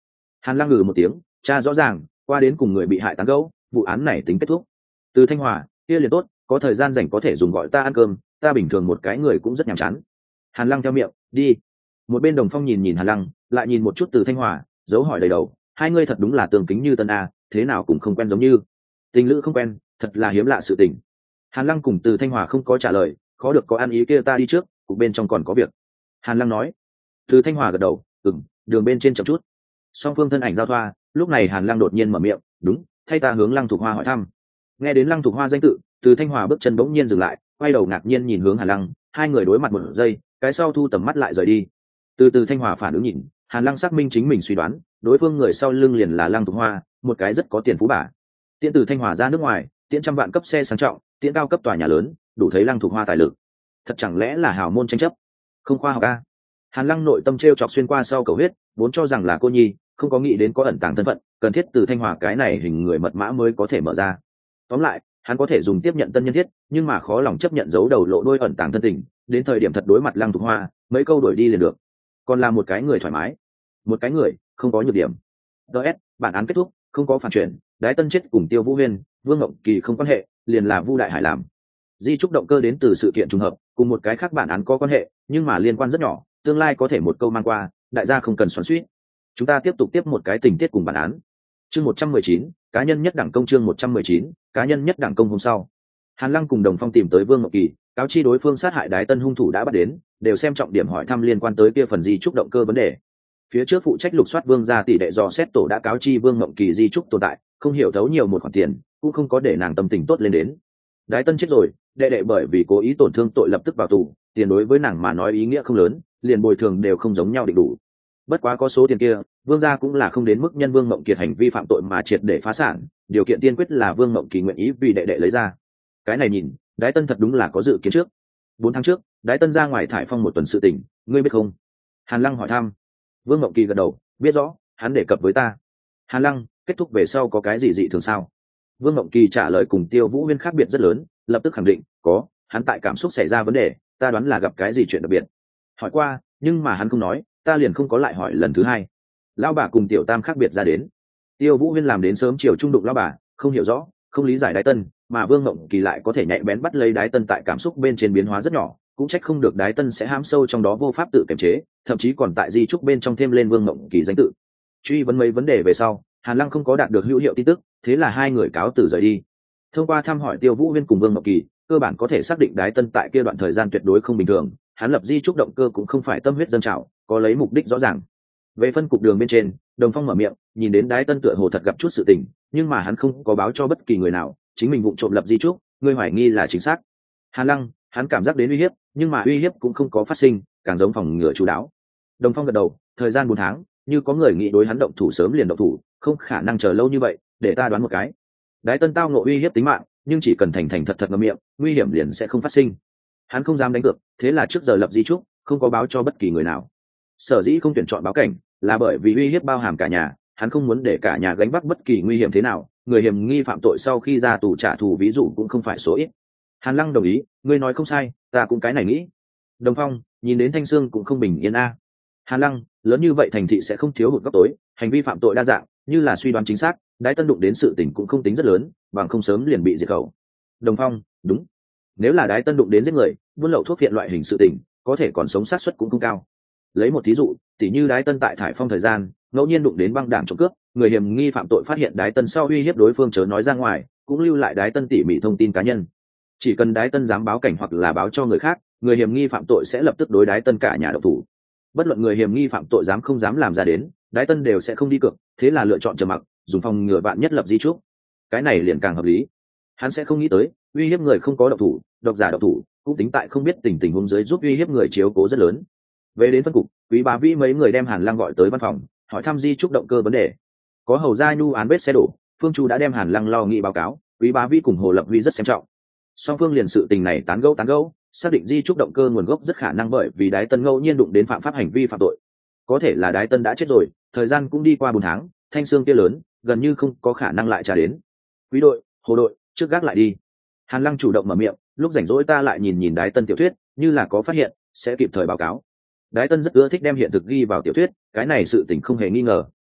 Hàn Lăng ngừ một tiếng, cha rõ ràng, qua đến cùng người bị hại tán gẫu, vụ án này tính kết thúc. Từ Thanh Hòa, kia liền tốt, có thời gian rảnh có thể dùng gọi ta ăn cơm, ta bình thường một cái người cũng rất nhàm chán. Hàn Lăng theo miệng, đi. Một bên Đồng Phong nhìn nhìn Hàn Lăng, lại nhìn một chút Từ Thanh Hòa, dấu hỏi đầy đầu, hai ngươi thật đúng là tương kính như tân a, thế nào cũng không quen giống như. Tình lữ không quen, thật là hiếm lạ sự tình. Hàn Lăng cùng Từ Thanh Hòa không có trả lời, khó được có ăn ý kia ta đi trước, cục bên trong còn có việc. Hàn Lăng nói. Từ Thanh Hòa gật đầu, đường bên trên chậm chút. Song phương thân ảnh giao thoa, lúc này Hàn Lăng đột nhiên mở miệng, đúng, thay ta hướng Lăng Thục Hoa hỏi thăm. Nghe đến Lăng Thục Hoa danh tự, Từ Thanh Hòa bước chân bỗng nhiên dừng lại, quay đầu ngạc nhiên nhìn hướng Hàn Lăng, hai người đối mặt một giây, cái sau thu tầm mắt lại rời đi. Từ Thanh Hòa phản ứng nhìn, Hàn Lăng xác minh chính mình suy đoán, đối phương người sau lưng liền là Lăng Thục Hoa, một cái rất có tiền phú bà. Tiễn Từ Thanh Hòa ra nước ngoài, tiễn trăm vạn cấp xe sang trọng, tiễn cao cấp tòa nhà lớn, đủ thấy Lăng Thục Hoa tài lực. Thật chẳng lẽ là hào môn tranh chấp? Không khoa học a. Hàn Lăng nội tâm trêu chọc xuyên qua sau cầu huyết, vốn cho rằng là cô nhi, không có nghĩ đến có ẩn tàng thân phận, cần thiết Từ Thanh Hòa cái này hình người mật mã mới có thể mở ra. Tóm lại, hắn có thể dùng tiếp nhận tân nhân thiết, nhưng mà khó lòng chấp nhận giấu đầu lộ đôi ẩn tàng thân tình, đến thời điểm thật đối mặt Lăng Thục Hoa, mấy câu đuổi đi liền được. Còn là một cái người thoải mái, một cái người không có nhược điểm. DS, bản án kết thúc, không có phản chuyển, Đái Tân chết cùng Tiêu Vũ Huyên, Vương Ngộng Kỳ không quan hệ, liền là Vu Đại Hải làm. Di trúc động cơ đến từ sự kiện trùng hợp, cùng một cái khác bản án có quan hệ, nhưng mà liên quan rất nhỏ, tương lai có thể một câu mang qua, đại gia không cần xoắn xuýt. Chúng ta tiếp tục tiếp một cái tình tiết cùng bản án. Chương 119, cá nhân nhất đẳng công chương 119, cá nhân nhất đẳng công hôm sau. Hàn Lăng cùng Đồng Phong tìm tới Vương Ngọc Kỳ, cáo chi đối phương sát hại Đái Tân hung thủ đã bắt đến, đều xem trọng điểm hỏi thăm liên quan tới kia phần di trúc động cơ vấn đề. Phía trước phụ trách lục soát Vương gia tỷ đệ dò xét tổ đã cáo chi Vương Ngọc Kỳ di trúc tồn tại, không hiểu thấu nhiều một khoản tiền, cũng không có để nàng tâm tình tốt lên đến. Đái Tân chết rồi, đệ đệ bởi vì cố ý tổn thương tội lập tức vào tù, tiền đối với nàng mà nói ý nghĩa không lớn, liền bồi thường đều không giống nhau định đủ. Bất quá có số tiền kia, Vương gia cũng là không đến mức nhân Vương Mộng Kiệt hành vi phạm tội mà triệt để phá sản, điều kiện tiên quyết là Vương Mộng Kỳ nguyện ý vì đệ đệ lấy ra. Cái này nhìn, Đái Tân thật đúng là có dự kiến trước. 4 tháng trước, Đái Tân ra ngoài thải phong một tuần sự tình, ngươi biết không? Hàn Lăng hỏi thăm. Vương Mộng Kỳ gật đầu, biết rõ, hắn đề cập với ta. Hàn Lăng, kết thúc về sau có cái gì dị thường sao? Vương Mộng Kỳ trả lời cùng Tiêu Vũ Huyên khác biệt rất lớn, lập tức khẳng định, có, hắn tại cảm xúc xảy ra vấn đề, ta đoán là gặp cái gì chuyện đặc biệt. Hỏi qua, nhưng mà hắn không nói, ta liền không có lại hỏi lần thứ hai. Lão bà cùng Tiểu Tam khác biệt ra đến. Tiêu Vũ Huyên làm đến sớm chiều trung đụng lão bà, không hiểu rõ, không lý giải Đái Tân, mà Vương Mộng Kỳ lại có thể nhạy bén bắt lấy Đái Tân tại cảm xúc bên trên biến hóa rất nhỏ, cũng trách không được Đái Tân sẽ hãm sâu trong đó vô pháp tự kiềm chế, thậm chí còn tại di trúc bên trong thêm lên Vương Mộng Kỳ danh tự. Truy vấn mấy vấn đề về sau, Hàn Lăng không có đạt được hữu hiệu tin tức, thế là hai người cáo từ rời đi. Thông qua thăm hỏi Tiêu Vũ Huyên cùng Vương Mộng Kỳ, cơ bản có thể xác định Đái Tân tại kia đoạn thời gian tuyệt đối không bình thường, hắn lập di trúc động cơ cũng không phải tâm huyết dâng trào, có lấy mục đích rõ ràng. Về phân cục đường bên trên, Đồng Phong mở miệng, nhìn đến Đái Tân tựa hồ thật gặp chút sự tình, nhưng mà hắn không có báo cho bất kỳ người nào, chính mình vụng trộm lập di trúc, người hoài nghi là chính xác. Hàn Lăng, hắn cảm giác đến uy hiếp, nhưng mà uy hiếp cũng không có phát sinh, càng giống phòng ngừa chú đáo. Đồng Phong gật đầu, thời gian 4 tháng, như có người nghĩ đối hắn động thủ sớm liền động thủ, không khả năng chờ lâu như vậy, để ta đoán một cái. Đái Tân tao ngộ uy hiếp tính mạng, nhưng chỉ cần thành thành thật thật ngậm miệng, nguy hiểm liền sẽ không phát sinh. Hắn không dám đánh cược, thế là trước giờ lập di trúc, không có báo cho bất kỳ người nào. Sở dĩ không tuyển chọn báo cảnh, là bởi vì uy hiếp bao hàm cả nhà, hắn không muốn để cả nhà gánh vác bất kỳ nguy hiểm thế nào, người hiểm nghi phạm tội sau khi ra tù trả thù ví dụ cũng không phải số ít. Hàn Lăng đồng ý, ngươi nói không sai, ta cũng cái này nghĩ. Đồng Phong, nhìn đến Thanh Sương cũng không bình yên a. Hàn Lăng, lớn như vậy thành thị sẽ không thiếu hụt góc tối, hành vi phạm tội đa dạng, như là suy đoán chính xác, Đái Tân đụng đến sự tình cũng không tính rất lớn, bằng không sớm liền bị diệt khẩu. Đồng Phong, đúng. Nếu là Đái Tân đụng đến giết người, buôn lậu thuốc viện loại hình sự tình, có thể còn sống xác suất cũng không cao. Lấy một thí dụ, tỉ như Đái Tân tại thải phong thời gian, ngẫu nhiên đụng đến băng đảng trộm cướp, người hiểm nghi phạm tội phát hiện Đái Tân sau uy hiếp đối phương chớ nói ra ngoài, cũng lưu lại Đái Tân tỉ mỉ thông tin cá nhân. Chỉ cần Đái Tân dám báo cảnh hoặc là báo cho người khác, người hiểm nghi phạm tội sẽ lập tức đối Đái Tân cả nhà động thủ. Bất luận người hiểm nghi phạm tội dám không dám làm ra đến, Đái Tân đều sẽ không đi cược, thế là lựa chọn trầm mặc, dùng phòng ngừa bạn nhất lập di trúc. Cái này liền càng hợp lý. Hắn sẽ không nghĩ tới, uy hiếp người không có động thủ, độc giả động thủ, cũng tính tại không biết tình huống dưới giúp uy hiếp người chiếu cố rất lớn. Về đến phân cục, Quý Bá Vĩ mấy người đem Hàn Lăng gọi tới văn phòng, hỏi thăm di trúc động cơ vấn đề. Có hầu gia nhu án vết xe đổ, Phương Chu đã đem Hàn Lăng lo nghị báo cáo, Quý Bá Vĩ cùng Hồ Lập Huy rất xem trọng. Song phương liền sự tình này tán gẫu, xác định di trúc động cơ nguồn gốc rất khả năng bởi vì Đái Tân ngẫu nhiên đụng đến phạm pháp hành vi phạm tội. Có thể là Đái Tân đã chết rồi, thời gian cũng đi qua 4 tháng, thanh xương kia lớn, gần như không có khả năng lại trả đến. Quý đội, Hồ đội, trước gác lại đi. Hàn Lăng chủ động mở miệng, lúc rảnh rỗi ta lại nhìn nhìn Đái Tân tiểu thuyết, như là có phát hiện, sẽ kịp thời báo cáo. Đái Tân rất ưa thích đem hiện thực ghi vào tiểu thuyết, cái này sự tình không hề nghi ngờ,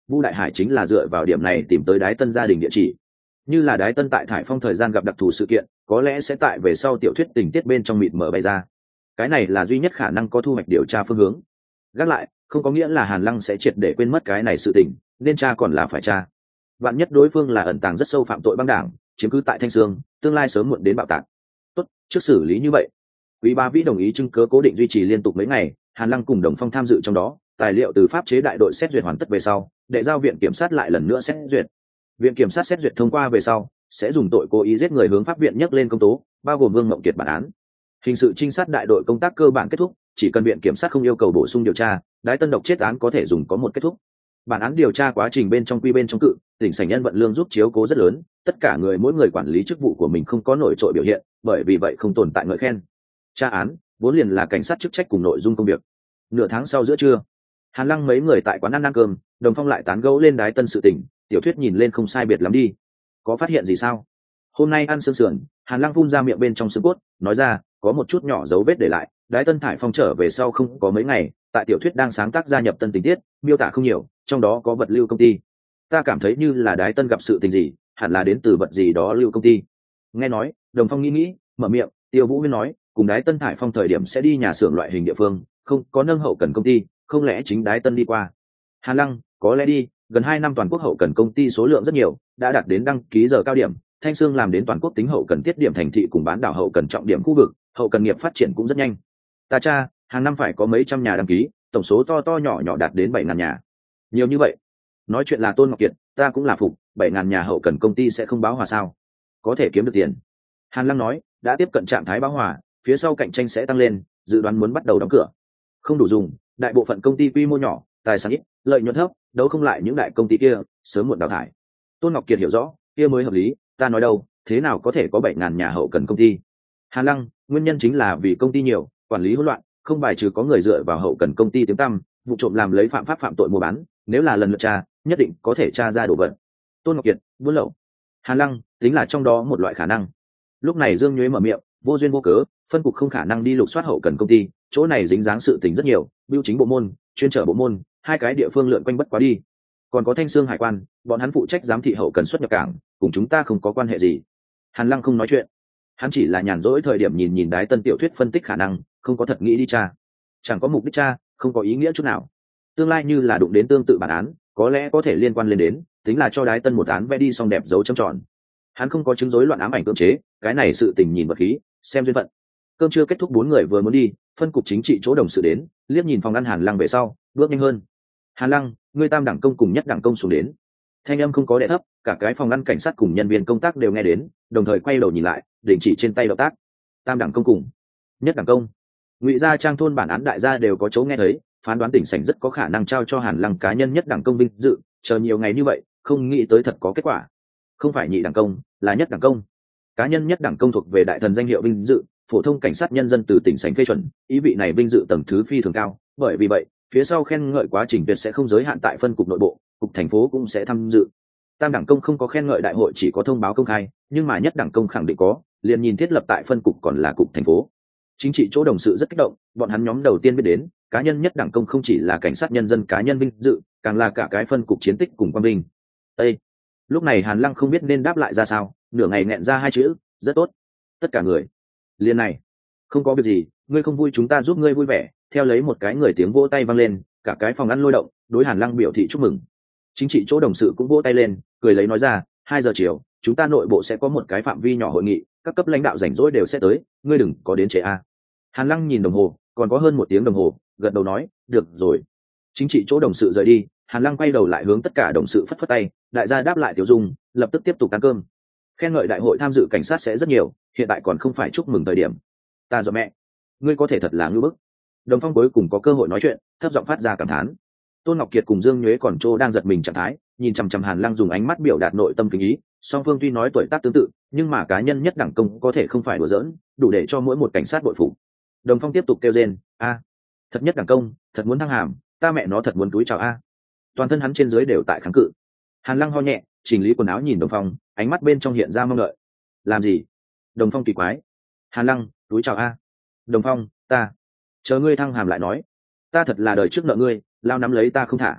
Vu Đại Hải chính là dựa vào điểm này tìm tới Đái Tân gia đình địa chỉ. Như là Đái Tân tại Thải Phong thời gian gặp đặc thù sự kiện, có lẽ sẽ tại về sau tiểu thuyết tình tiết bên trong mịt mở bày ra. Cái này là duy nhất khả năng có thu hoạch điều tra phương hướng. Gác lại, không có nghĩa là Hàn Lăng sẽ triệt để quên mất cái này sự tình, nên tra còn là phải tra. Vạn nhất đối phương là ẩn tàng rất sâu phạm tội băng đảng, chiếm cứ tại Thanh Sương, tương lai sớm muộn đến bạo tạc. Tốt, trước xử lý như vậy. Quý Bá Vĩ đồng ý chứng cớ cố định duy trì liên tục mấy ngày, Hàn Lăng cùng Đồng Phong tham dự trong đó, tài liệu từ pháp chế đại đội xét duyệt hoàn tất về sau, đệ giao viện kiểm sát lại lần nữa xét duyệt. Viện kiểm sát xét duyệt thông qua về sau, sẽ dùng tội cố ý giết người hướng pháp viện nhắc lên công tố, bao gồm Vương Mộng Kiệt bản án. Hình sự trinh sát đại đội công tác cơ bản kết thúc, chỉ cần viện kiểm sát không yêu cầu bổ sung điều tra, Đái Tân độc chết án có thể dùng có một kết thúc. Bản án điều tra quá trình bên trong quy bên trong cự, tỉnh Sảnh Nhân vận lương giúp chiếu cố rất lớn, tất cả người mỗi người quản lý chức vụ của mình không có nổi trội biểu hiện, bởi vì vậy không tồn tại ngợi khen. Tra án vốn liền là cảnh sát chức trách cùng nội dung công việc. Nửa tháng sau giữa trưa, Hàn Lăng mấy người tại quán ăn cơm, Đồng Phong lại tán gẫu lên Đái Tân sự tình, tiểu thuyết nhìn lên không sai biệt lắm đi. Có phát hiện gì sao? Hôm nay ăn xương sườn, Hàn Lăng phun ra miệng bên trong xương cốt, nói ra, có một chút nhỏ dấu vết để lại. Đái Tân Thải Phong trở về sau không có mấy ngày, tại tiểu thuyết đang sáng tác gia nhập tân tình tiết, miêu tả không nhiều, trong đó có vật lưu công ty. Ta cảm thấy như là Đái Tân gặp sự tình gì, hẳn là đến từ vật gì đó lưu công ty. Nghe nói, Đồng Phong nghĩ, mở miệng, Tiêu Vũ Huyên nói, cùng Đái Tân Thải Phong thời điểm sẽ đi nhà xưởng loại hình địa phương, không có nâng hậu cần công ty, không lẽ chính Đái Tân đi qua? Hàn Lăng, có lẽ đi, gần 2 năm toàn quốc hậu cần công ty số lượng rất nhiều, đã đạt đến đăng ký giờ cao điểm, Thanh Sương làm đến toàn quốc tính hậu cần tiết điểm thành thị cùng bán đảo hậu cần trọng điểm khu vực, hậu cần nghiệp phát triển cũng rất nhanh. Ta tra, hàng năm phải có mấy trăm nhà đăng ký, tổng số to to nhỏ nhỏ đạt đến 7.000 nhà. Nhiều như vậy. Nói chuyện là Tôn Ngọc Kiệt, ta cũng là phục, 7.000 nhà hậu cần công ty sẽ không báo hòa sao? Có thể kiếm được tiền. Hàn Lăng nói, đã tiếp cận trạng thái báo hòa, phía sau cạnh tranh sẽ tăng lên, dự đoán muốn bắt đầu đóng cửa. Không đủ dùng, đại bộ phận công ty quy mô nhỏ, tài sản ít, lợi nhuận thấp, đấu không lại những đại công ty kia, sớm muộn đào thải. Tôn Ngọc Kiệt hiểu rõ, kia mới hợp lý, ta nói đâu, thế nào có thể có 7.000 nhà hậu cần công ty? Hàn Lăng, nguyên nhân chính là vì công ty nhiều, quản lý hỗn loạn, không bài trừ có người dựa vào hậu cần công ty tiếng tăm, vụ trộm làm lấy phạm pháp phạm tội mua bán, nếu là lần lượt tra, nhất định có thể tra ra đồ vật. Tôn Ngọc Kiệt, buôn lậu. Hàn Lăng, tính là trong đó một loại khả năng. Lúc này Dương Nhuế mở miệng, vô duyên vô cớ, phân cục không khả năng đi lục soát hậu cần công ty, chỗ này dính dáng sự tình rất nhiều, bưu chính bộ môn, chuyên trở bộ môn, hai cái địa phương lượn quanh bất quá đi. Còn có Thanh Sương hải quan, bọn hắn phụ trách giám thị hậu cần xuất nhập cảng, cùng chúng ta không có quan hệ gì. Hàn Lăng không nói chuyện, hắn chỉ là nhàn rỗi thời điểm nhìn nhìn Đái Tân tiểu thuyết phân tích khả năng, không có thật nghĩ đi tra, chẳng có mục đích tra, không có ý nghĩa chút nào. Tương lai như là đụng đến tương tự bản án, có lẽ có thể liên quan lên đến, tính là cho Đái Tân một án vẽ đi xong đẹp dấu chấm tròn. Hắn không có chứng rối loạn ám ảnh cưỡng chế, cái này sự tình nhìn vật khí, xem duyên phận. Cơm trưa kết thúc, 4 người vừa muốn đi, phân cục chính trị chỗ đồng sự đến, liếc nhìn phòng ăn Hàn Lăng về sau, bước nhanh hơn. Hàn Lăng, ngươi tam đẳng công cùng nhất đẳng công xuống đến. Thanh âm không có đè thấp, cả cái phòng ăn cảnh sát cùng nhân viên công tác đều nghe đến, đồng thời quay đầu nhìn lại, đình chỉ trên tay động tác. Tam đẳng công cùng nhất đẳng công. Ngụy Gia Trang thôn bản án đại gia đều có chỗ nghe thấy, phán đoán tỉnh sảnh rất có khả năng trao cho Hàn Lăng cá nhân nhất đẳng công vinh dự, chờ nhiều ngày như vậy, không nghĩ tới thật có kết quả. Không phải nhị đẳng công, là nhất đẳng công. Cá nhân nhất đẳng công thuộc về đại thần danh hiệu vinh dự, phổ thông cảnh sát nhân dân từ tỉnh sảnh phê chuẩn, ý vị này vinh dự tầng thứ phi thường cao, bởi vì vậy, phía sau khen ngợi quá trình tuyệt sẽ không giới hạn tại phân cục nội bộ, cục thành phố cũng sẽ tham dự. Tam đẳng công không có khen ngợi đại hội, chỉ có thông báo công khai, nhưng mà nhất đẳng công khẳng định có, liền nhìn thiết lập tại phân cục còn là cục thành phố. Chính trị chỗ đồng sự rất kích động, bọn hắn nhóm đầu tiên biết đến, cá nhân nhất đẳng công không chỉ là cảnh sát nhân dân cá nhân vinh dự, càng là cả cái phân cục chiến tích cùng quang vinh. Ê! Lúc này Hàn Lăng không biết nên đáp lại ra sao, nửa ngày nghẹn ra 2 chữ, rất tốt. Tất cả người. Liên này, không có việc gì, ngươi không vui chúng ta giúp ngươi vui vẻ. Theo lấy một cái người tiếng vỗ tay vang lên, cả cái phòng ăn lôi động, đối Hàn Lăng biểu thị chúc mừng. Chính trị chỗ đồng sự cũng vỗ tay lên, cười lấy nói ra, 2 giờ chiều, chúng ta nội bộ sẽ có một cái phạm vi nhỏ hội nghị, các cấp lãnh đạo rảnh rỗi đều sẽ tới, ngươi đừng có đến trễ a. Hàn Lăng nhìn đồng hồ, còn có hơn 1 tiếng đồng hồ, gật đầu nói, được rồi. Chính trị chỗ đồng sự rời đi, Hàn Lăng quay đầu lại hướng tất cả đồng sự phất phất tay, đại gia đáp lại tiểu dung, lập tức tiếp tục ăn cơm. Khen ngợi đại hội tham dự cảnh sát sẽ rất nhiều, hiện tại còn không phải chúc mừng thời điểm. Ta dọa mẹ, ngươi có thể thật là ngưu bức. Đồng Phong cuối cùng có cơ hội nói chuyện, thấp giọng phát ra cảm thán. Tôn Ngọc Kiệt cùng Dương Nhuế còn trô đang giật mình trạng thái, nhìn chằm chằm Hàn Lăng dùng ánh mắt biểu đạt nội tâm kính ý. Song phương tuy nói tuổi tác tương tự, nhưng mà cá nhân nhất đẳng công có thể không phải đùa giỡn, đủ để cho mỗi một cảnh sát bội phục. Đồng Phong tiếp tục kêu rên, a, thật nhất đẳng công, thật muốn thăng hàm, ta mẹ nó thật muốn túi chào a. Toàn thân hắn trên dưới đều tại kháng cự. Hàn Lăng ho nhẹ, chỉnh lý quần áo nhìn Đồng Phong, ánh mắt bên trong hiện ra mong đợi. Làm gì? Đồng Phong kỳ quái. Hàn Lăng, túi chào a. Đồng Phong, ta chờ ngươi thăng hàm lại nói. Ta thật là đời trước nợ ngươi, lao nắm lấy ta không thả.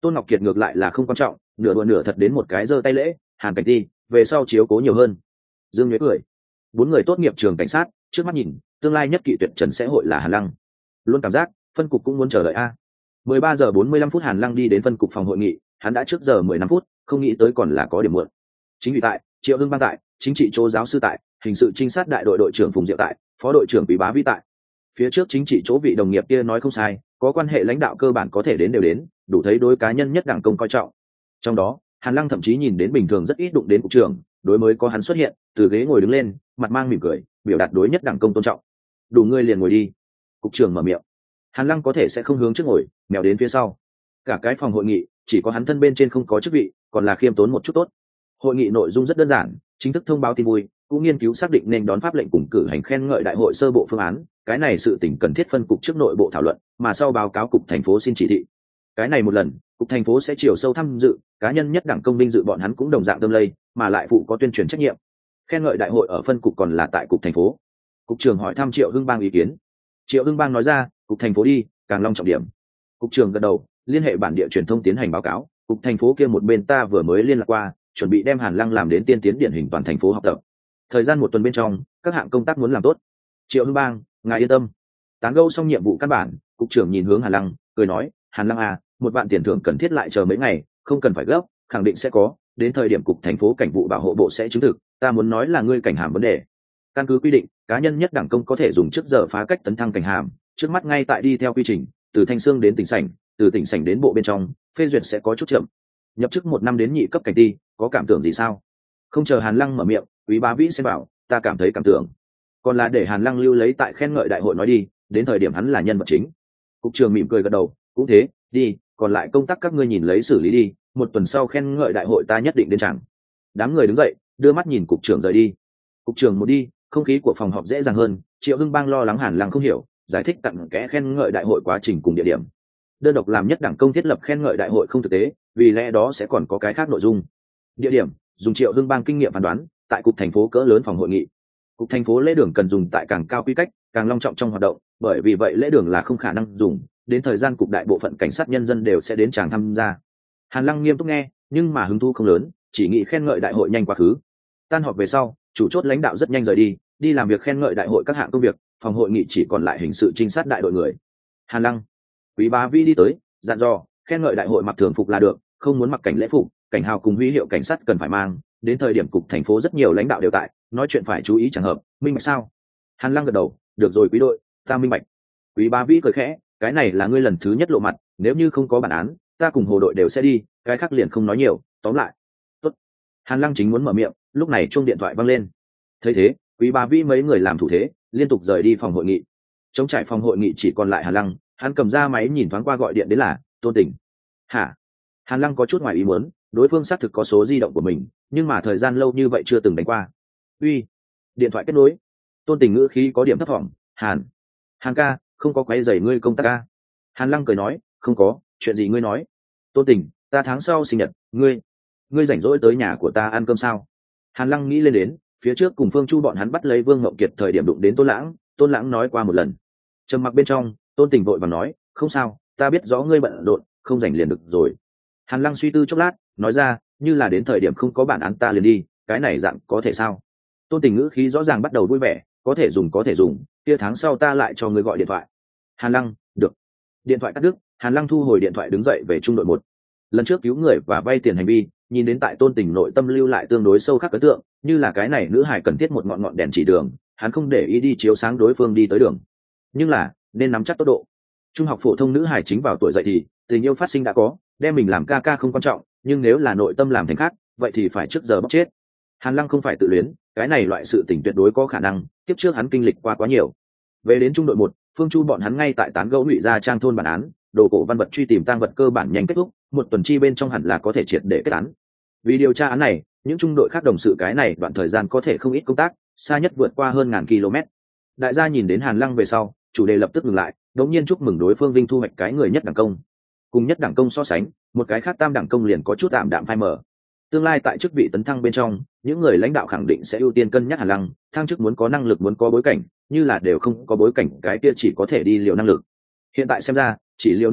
Tôn Ngọc Kiệt ngược lại là không quan trọng, nửa đùa nửa thật đến một cái giơ tay lễ, Hàn Cảnh Ti về sau chiếu cố nhiều hơn. Dương Nhuế cười. 4 người tốt nghiệp trường cảnh sát, trước mắt nhìn tương lai nhất kỵ tuyệt trần sẽ hội là Hàn Lăng. Luôn cảm giác phân cục cũng muốn chờ đợi a. 13 giờ 45 phút Hàn Lăng đi đến phân cục phòng hội nghị, hắn đã trước giờ 15 phút, không nghĩ tới còn là có điểm muộn. Chính vì tại, Triệu Hưng Bang tại, chính trị chỗ giáo sư tại, hình sự trinh sát đại đội đội trưởng Phùng Diệu tại, phó đội trưởng Quý Bá Vi tại. Phía trước chính trị chỗ vị đồng nghiệp kia nói không sai, có quan hệ lãnh đạo cơ bản có thể đến đều đến, đủ thấy đối cá nhân nhất đảng công coi trọng. Trong đó, Hàn Lăng thậm chí nhìn đến bình thường rất ít đụng đến cục trưởng, đối mới có hắn xuất hiện, từ ghế ngồi đứng lên, mặt mang mỉm cười, biểu đạt đối nhất đảng công tôn trọng. Đủ ngươi liền ngồi đi. Cục trưởng mở miệng. Hàn Lăng có thể sẽ không hướng trước ngồi, mèo đến phía sau. Cả cái phòng hội nghị, chỉ có hắn thân bên trên không có chức vị, còn là khiêm tốn một chút tốt. Hội nghị nội dung rất đơn giản, chính thức thông báo tin vui, cũng nghiên cứu xác định nên đón pháp lệnh cùng cử hành khen ngợi đại hội sơ bộ phương án, cái này sự tỉnh cần thiết phân cục trước nội bộ thảo luận, mà sau báo cáo cục thành phố xin chỉ thị. Cái này một lần, cục thành phố sẽ chiều sâu tham dự, cá nhân nhất đảng công vinh dự bọn hắn cũng đồng dạng tâm lây, mà lại phụ có tuyên truyền trách nhiệm. Khen ngợi đại hội ở phân cục còn là tại cục thành phố. Cục trưởng hỏi thăm Triệu Hưng Bang ý kiến. Triệu Hưng Bang nói ra, cục thành phố đi, càng long trọng điểm. Cục trưởng gật đầu, liên hệ bản địa truyền thông tiến hành báo cáo, cục thành phố kia một bên ta vừa mới liên lạc qua, chuẩn bị đem Hàn Lăng làm đến tiên tiến điển hình toàn thành phố học tập. Thời gian 1 tuần bên trong, các hạng công tác muốn làm tốt. Triệu Hưng Bang, ngài yên tâm. Tán gẫu xong nhiệm vụ căn bản, cục trưởng nhìn hướng Hàn Lăng, cười nói, Hàn Lăng à, 1 vạn tiền thưởng cần thiết lại chờ mấy ngày, không cần phải gấp, khẳng định sẽ có, đến thời điểm cục thành phố cảnh vụ bảo hộ bộ sẽ chứng thực, ta muốn nói là ngươi cảnh hàm vấn đề. Căn cứ quy định, cá nhân nhất đảng công có thể dùng trước giờ phá cách tấn thăng cảnh hàm, trước mắt ngay tại đi theo quy trình, từ Thanh Xương đến tỉnh sảnh, từ tỉnh sảnh đến bộ bên trong, phê duyệt sẽ có chút chậm. Nhập chức 1 năm đến nhị cấp cảnh ti, có cảm tưởng gì sao? Không chờ Hàn Lăng mở miệng, Quý Bá Vĩ sẽ bảo, ta cảm thấy cảm tưởng. Còn là để Hàn Lăng lưu lấy tại khen ngợi đại hội nói đi, đến thời điểm hắn là nhân vật chính. Cục trưởng mỉm cười gật đầu, cũng thế, đi, còn lại công tác các ngươi nhìn lấy xử lý đi, 1 tuần sau khen ngợi đại hội ta nhất định đến chẳng. Đám người đứng dậy, đưa mắt nhìn cục trưởng rời đi. Cục trưởng một đi, không khí của phòng họp dễ dàng hơn, Triệu Hưng Bang lo lắng Hàn Lăng không hiểu, giải thích tận kẽ khen ngợi đại hội quá trình cùng địa điểm. Đơn độc làm nhất đảng công thiết lập khen ngợi đại hội không thực tế, vì lẽ đó sẽ còn có cái khác nội dung. Địa điểm, dùng Triệu Hưng Bang kinh nghiệm phán đoán, tại cục thành phố cỡ lớn phòng hội nghị. Cục thành phố lễ đường cần dùng tại càng cao quy cách, càng long trọng trong hoạt động, bởi vì vậy lễ đường là không khả năng dùng, đến thời gian cục đại bộ phận cảnh sát nhân dân đều sẽ đến tràng tham gia. Hàn Lăng nghiêm túc nghe, nhưng mà hứng thú không lớn, chỉ nghĩ khen ngợi đại hội nhanh quá khứ. Tan họp về sau, chủ chốt lãnh đạo rất nhanh rời đi làm việc khen ngợi đại hội các hạng công việc, phòng hội nghị chỉ còn lại hình sự trinh sát đại đội người. Hàn Lăng, Quý Bá Vi đi tới, dặn dò, khen ngợi đại hội mặc thường phục là được, không muốn mặc cảnh lễ phục, cảnh hào cùng huy hiệu cảnh sát cần phải mang, đến thời điểm cục thành phố rất nhiều lãnh đạo đều tại, nói chuyện phải chú ý chẳng hợp, minh bạch sao? Hàn Lăng gật đầu, được rồi quý đội, ta minh bạch. Quý Bá Vĩ cười khẽ, cái này là ngươi lần thứ nhất lộ mặt, nếu như không có bản án, ta cùng hồ đội đều sẽ đi, cái khác liền không nói nhiều, tóm lại. Tốt. Hàn Lăng chính muốn mở miệng, lúc này chuông điện thoại vang lên. Thấy thế, Quý Bá Vĩ mấy người làm thủ thế, liên tục rời đi phòng hội nghị. Trống trải phòng hội nghị chỉ còn lại Hàn Lăng, hắn cầm ra máy nhìn thoáng qua gọi điện đến là Tôn Tỉnh. Hả? Hàn Lăng có chút ngoài ý muốn, đối phương xác thực có số di động của mình, nhưng mà thời gian lâu như vậy chưa từng đánh qua. Uy, điện thoại kết nối. Tôn Tỉnh ngữ khí có điểm thấp thỏm, Hàn ca, không có quấy rầy ngươi công tác ca. Hàn Lăng cười nói, không có, chuyện gì ngươi nói. Tôn Tỉnh, ta tháng sau sinh nhật, ngươi rảnh rỗi tới nhà của ta ăn cơm sao? Hàn Lăng nghĩ lên đến, phía trước cùng Phương Chu bọn hắn bắt lấy Vương Ngộng Kiệt thời điểm đụng đến Tôn Lãng nói qua một lần. Trầm mặc bên trong, Tôn Tỉnh vội vàng nói, không sao, ta biết rõ ngươi bận rộn, không rảnh liền được rồi. Hàn Lăng suy tư chốc lát, nói ra, như là đến thời điểm không có bản án ta liền đi, cái này dạng có thể sao? Tôn Tỉnh ngữ khí rõ ràng bắt đầu vui vẻ, có thể dùng, kia tháng sau ta lại cho ngươi gọi điện thoại. Hàn Lăng, được. Điện thoại cắt đứt, Hàn Lăng thu hồi điện thoại đứng dậy về trung đội 1. Lần trước cứu người và vay tiền hành vi, nhìn đến tại Tôn Tỉnh nội tâm lưu lại tương đối sâu khắc ấn tượng, như là cái này nữ hải cần thiết một ngọn đèn chỉ đường, hắn không để ý đi chiếu sáng đối phương đi tới đường. Nhưng là, nên nắm chắc tốc độ. Trung học phổ thông nữ hải chính vào tuổi dậy thì, tình yêu phát sinh đã có, đem mình làm ca không quan trọng, nhưng nếu là nội tâm làm thành khác, vậy thì phải trước giờ bóc chết. Hàn Lăng không phải tự luyến, cái này loại sự tình tuyệt đối có khả năng, tiếp trước hắn kinh lịch qua quá nhiều. Về đến trung đội 1, Phương Chu bọn hắn ngay tại tán gẫu Ngụy Gia Trang thôn bản án, đồ cổ văn vật truy tìm tang vật cơ bản nhanh kết thúc, 1 tuần chi bên trong hẳn là có thể triệt để kết án. Vì điều tra án này, những trung đội khác đồng sự cái này đoạn thời gian có thể không ít công tác, xa nhất vượt qua hơn 1000 km. Đại gia nhìn đến Hàn Lăng về sau, chủ đề lập tức ngừng lại, đống nhiên chúc mừng đối phương vinh thu hoạch cái người nhất đẳng công. Cùng nhất đẳng công so sánh, một cái khác tam đẳng công liền có chút tạm đạm phai mờ. Tương lai tại chức vị tấn thăng bên trong, những người lãnh đạo khẳng định sẽ ưu tiên cân nhắc Hàn Lăng, thăng chức muốn có năng lực muốn có bối cảnh, như là đều không có bối cảnh cái kia chỉ có thể đi liều năng lực. Hiện tại xem ra, chỉ liều năng lực,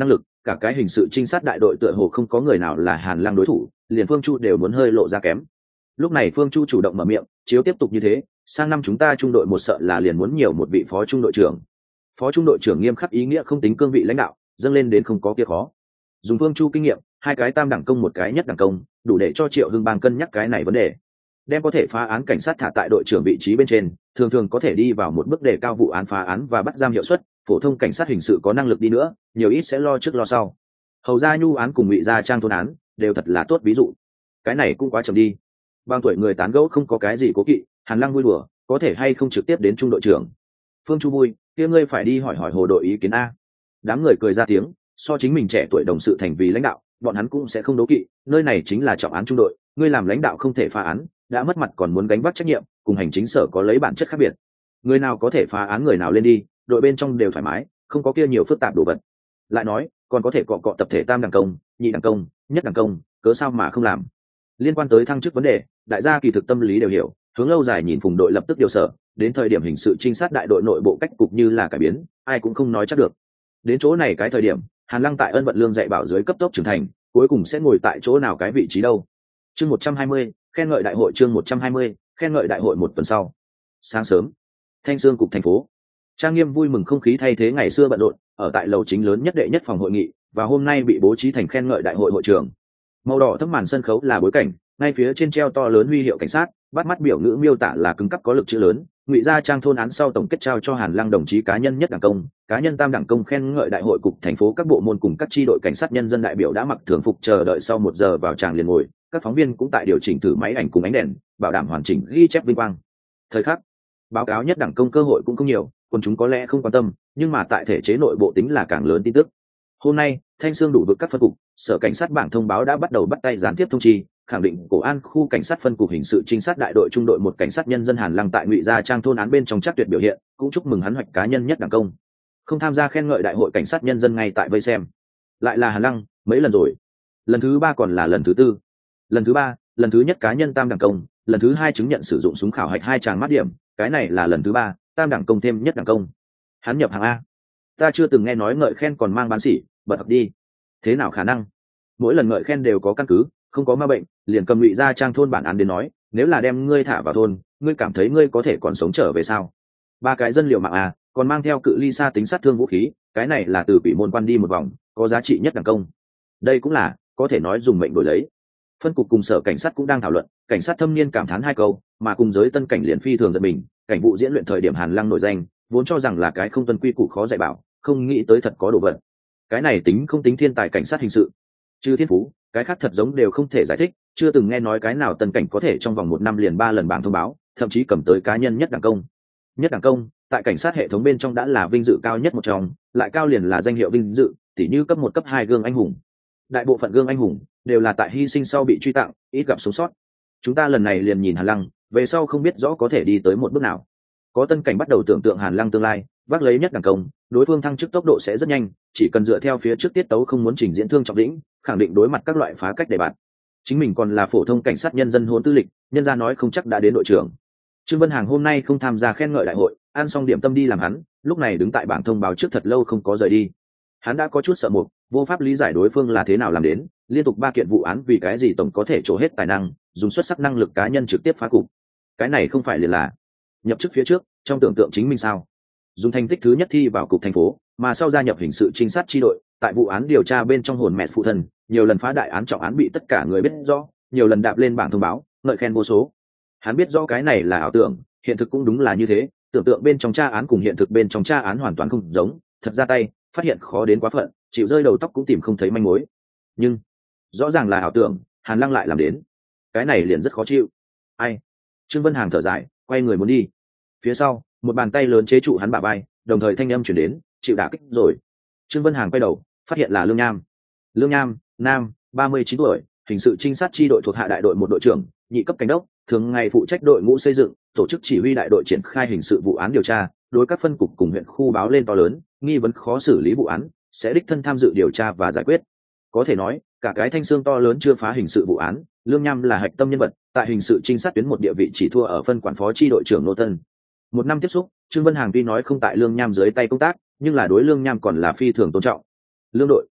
cả cái hình sự trinh sát đại đội tựa hồ không có người nào là Hàn Lăng đối thủ, liền Phương Chu đều muốn hơi lộ ra kém. Lúc này Phương Chu chủ động mở miệng, chiếu tiếp tục như thế, sang năm chúng ta trung đội một sợ là liền muốn nhiều một vị phó trung đội trưởng. Phó trung đội trưởng nghiêm khắc ý nghĩa không tính cương vị lãnh đạo, dâng lên đến không có kia khó. Dùng Phương Chu kinh nghiệm, hai cái tam đẳng công một cái nhất đẳng công, đủ để cho Triệu Hưng Bang cân nhắc cái này vấn đề. Đem có thể phá án cảnh sát thả tại đội trưởng vị trí bên trên, thường thường có thể đi vào một bước đề cao vụ án phá án và bắt giam hiệu suất. Phổ thông cảnh sát hình sự có năng lực đi nữa, nhiều ít sẽ lo trước lo sau. Hầu gia nhu án cùng Ngụy Gia Trang thôn án đều thật là tốt ví dụ. Cái này cũng quá chậm đi. Bao tuổi người tán gẫu không có cái gì cố kỵ, Hàn Lăng vui đùa, có thể hay không trực tiếp đến trung đội trưởng. Phương Chu vui, kia ngươi phải đi hỏi hỏi hồ đội ý kiến a. Đám người cười ra tiếng, so chính mình trẻ tuổi đồng sự thành vì lãnh đạo, bọn hắn cũng sẽ không đố kỵ, nơi này chính là trọng án trung đội, ngươi làm lãnh đạo không thể phá án, đã mất mặt còn muốn gánh vác trách nhiệm, cùng hành chính sở có lấy bản chất khác biệt. Người nào có thể phá án người nào lên đi, đội bên trong đều thoải mái, không có kia nhiều phức tạp đồ vật. Lại nói, còn có thể cọ cọ tập thể tam đẳng công, nhị đẳng công, nhất đẳng công, cớ sao mà không làm. Liên quan tới thăng chức vấn đề, đại gia kỳ thực tâm lý đều hiểu, hướng lâu dài nhìn Phùng đội lập tức điều sở, đến thời điểm hình sự trinh sát đại đội nội bộ cách cục như là cải biến, ai cũng không nói chắc được. Đến chỗ này cái thời điểm, Hàn Lăng tại Ân Vận Lương dạy bảo dưới cấp tốc trưởng thành, cuối cùng sẽ ngồi tại chỗ nào cái vị trí đâu. Chương 120, khen ngợi đại hội. Chương 120, khen ngợi đại hội. Một tuần sau, sáng sớm, Thanh Sương cục thành phố, trang nghiêm vui mừng không khí thay thế ngày xưa bận rộn, ở tại lầu chính lớn nhất đệ nhất phòng hội nghị, và hôm nay bị bố trí thành khen ngợi đại hội hội trường. Màu đỏ thấp màn sân khấu là bối cảnh, ngay phía trên treo to lớn huy hiệu cảnh sát, bắt mắt biểu ngữ miêu tả là cứng cắp có lực chữ lớn, Ngụy Gia Trang thôn án sau tổng kết trao cho Hàn Lăng đồng chí cá nhân nhất đẳng công, cá nhân tam đẳng công khen ngợi đại hội cục thành phố các bộ môn cùng các chi đội cảnh sát nhân dân đại biểu đã mặc thường phục chờ đợi sau 1 giờ vào tràng liền ngồi, các phóng viên cũng tại điều chỉnh thử máy ảnh cùng ánh đèn, bảo đảm hoàn chỉnh ghi chép vinh quang. Thời khắc, báo cáo nhất đẳng công cơ hội cũng không nhiều, quân chúng có lẽ không quan tâm, nhưng mà tại thể chế nội bộ tính là càng lớn tin tức. Hôm nay, Thanh Sương đủ vực các phân cục, sở cảnh sát bảng thông báo đã bắt đầu bắt tay gián tiếp thông chi, khẳng định Cổ An khu cảnh sát phân cục hình sự trinh sát đại đội trung đội một cảnh sát nhân dân Hàn Lăng tại Ngụy Gia Trang thôn án bên trong chắc tuyệt biểu hiện, cũng chúc mừng hắn hoạch cá nhân nhất đẳng công. Không tham gia khen ngợi đại hội cảnh sát nhân dân ngay tại vây xem. Lại là Hàn Lăng, mấy lần rồi. Lần thứ 3 còn là lần thứ 4. Lần thứ 3, lần thứ nhất cá nhân tam đẳng công, lần thứ 2 chứng nhận sử dụng súng khảo hạch 2 tràng mát điểm, cái này là lần thứ 3, tam đẳng công thêm nhất đẳng công. Hắn nhập hàng A. Ta chưa từng nghe nói ngợi khen còn mang bán sỉ, bật học đi. Thế nào khả năng? Mỗi lần ngợi khen đều có căn cứ, không có ma bệnh, liền cầm Ngụy Gia Trang thôn bản án đến nói, nếu là đem ngươi thả vào thôn, ngươi cảm thấy ngươi có thể còn sống trở về sao? 3 cái dân liệu mạng à, còn mang theo cự ly xa tính sát thương vũ khí, cái này là từ quỷ môn quan đi một vòng, có giá trị nhất đẳng công. Đây cũng là, có thể nói dùng mệnh đổi lấy. Phân cục cùng sở cảnh sát cũng đang thảo luận, cảnh sát thâm niên cảm thán 2 câu, mà cùng giới tân cảnh liền phi thường giật mình, cảnh vụ diễn luyện thời điểm Hàn Lăng nổi danh, vốn cho rằng là cái không tuân quy củ khó dạy bảo, không nghĩ tới thật có đồ vật. Cái này tính không tính thiên tài cảnh sát hình sự? Trừ thiên phú, cái khác thật giống đều không thể giải thích, chưa từng nghe nói cái nào tân cảnh có thể trong vòng 1 năm liền 3 lần bảng thông báo, thậm chí cầm tới cá nhân nhất đẳng công. Nhất đẳng công, tại cảnh sát hệ thống bên trong đã là vinh dự cao nhất một trong, lại cao liền là danh hiệu vinh dự, tỉ như cấp 1 cấp 2 gương anh hùng. Đại bộ phận gương anh hùng đều là tại hy sinh sau bị truy tặng, ít gặp sống sót. Chúng ta lần này liền nhìn Hàn Lăng, về sau không biết rõ có thể đi tới một bước nào. Có tân cảnh bắt đầu tưởng tượng Hàn Lăng tương lai, vác lấy nhất đẳng công, đối phương thăng chức tốc độ sẽ rất nhanh, chỉ cần dựa theo phía trước tiết tấu không muốn trình diễn thương trọng lĩnh, khẳng định đối mặt các loại phá cách đề bạt. Chính mình còn là phổ thông cảnh sát nhân dân hôn tư lịch, nhân gia nói không chắc đã đến đội trưởng. Trương Vân Hàng hôm nay không tham gia khen ngợi đại hội, ăn xong điểm tâm đi làm hắn, lúc này đứng tại bảng thông báo trước thật lâu không có rời đi. Hắn đã có chút sợ mục, vô pháp lý giải đối phương là thế nào làm đến, liên tục 3 kiện vụ án vì cái gì tổng có thể trổ hết tài năng, dùng xuất sắc năng lực cá nhân trực tiếp phá cục. Cái này không phải liền là nhập chức phía trước, trong tưởng tượng chính mình sao? Dùng thành tích thứ nhất thi vào cục thành phố, mà sau gia nhập hình sự trinh sát chi đội, tại vụ án điều tra bên trong hồn mẹ phụ thân, nhiều lần phá đại án trọng án bị tất cả người biết rõ, nhiều lần đạp lên bảng thông báo, ngợi khen vô số. Hắn biết rõ cái này là ảo tưởng, hiện thực cũng đúng là như thế, tưởng tượng bên trong tra án cùng hiện thực bên trong tra án hoàn toàn không giống, thật ra tay, phát hiện khó đến quá phận, chịu rơi đầu tóc cũng tìm không thấy manh mối. Nhưng rõ ràng là ảo tưởng, Hàn Lăng lại làm đến. Cái này liền rất khó chịu. Ai? Trương Vân Hàng thở dài, quay người muốn đi. Phía sau, một bàn tay lớn chế trụ hắn bả vai, đồng thời thanh âm chuyển đến, chịu đả kích rồi. Trương Vân Hàng quay đầu, phát hiện là Lương Nham. Lương Nham, nam, 39 tuổi, hình sự trinh sát chi đội thuộc hạ đại đội 1 đội trưởng, nhị cấp cảnh đốc, thường ngày phụ trách đội ngũ xây dựng, tổ chức chỉ huy đại đội triển khai hình sự vụ án điều tra, đối các phân cục cùng huyện khu báo lên to lớn, nghi vấn khó xử lý vụ án, sẽ đích thân tham dự điều tra và giải quyết. Có thể nói, cả cái Thanh Sương to lớn chưa phá hình sự vụ án, Lương Nham là hạch tâm nhân vật, tại hình sự trinh sát tuyến một địa vị chỉ thua ở phân quản phó chi đội trưởng Nô Tân. 1 năm tiếp xúc, Trương Vân Hàng tuy nói không tại Lương Nham dưới tay công tác, nhưng là đối Lương Nham còn là phi thường tôn trọng. Lương đội,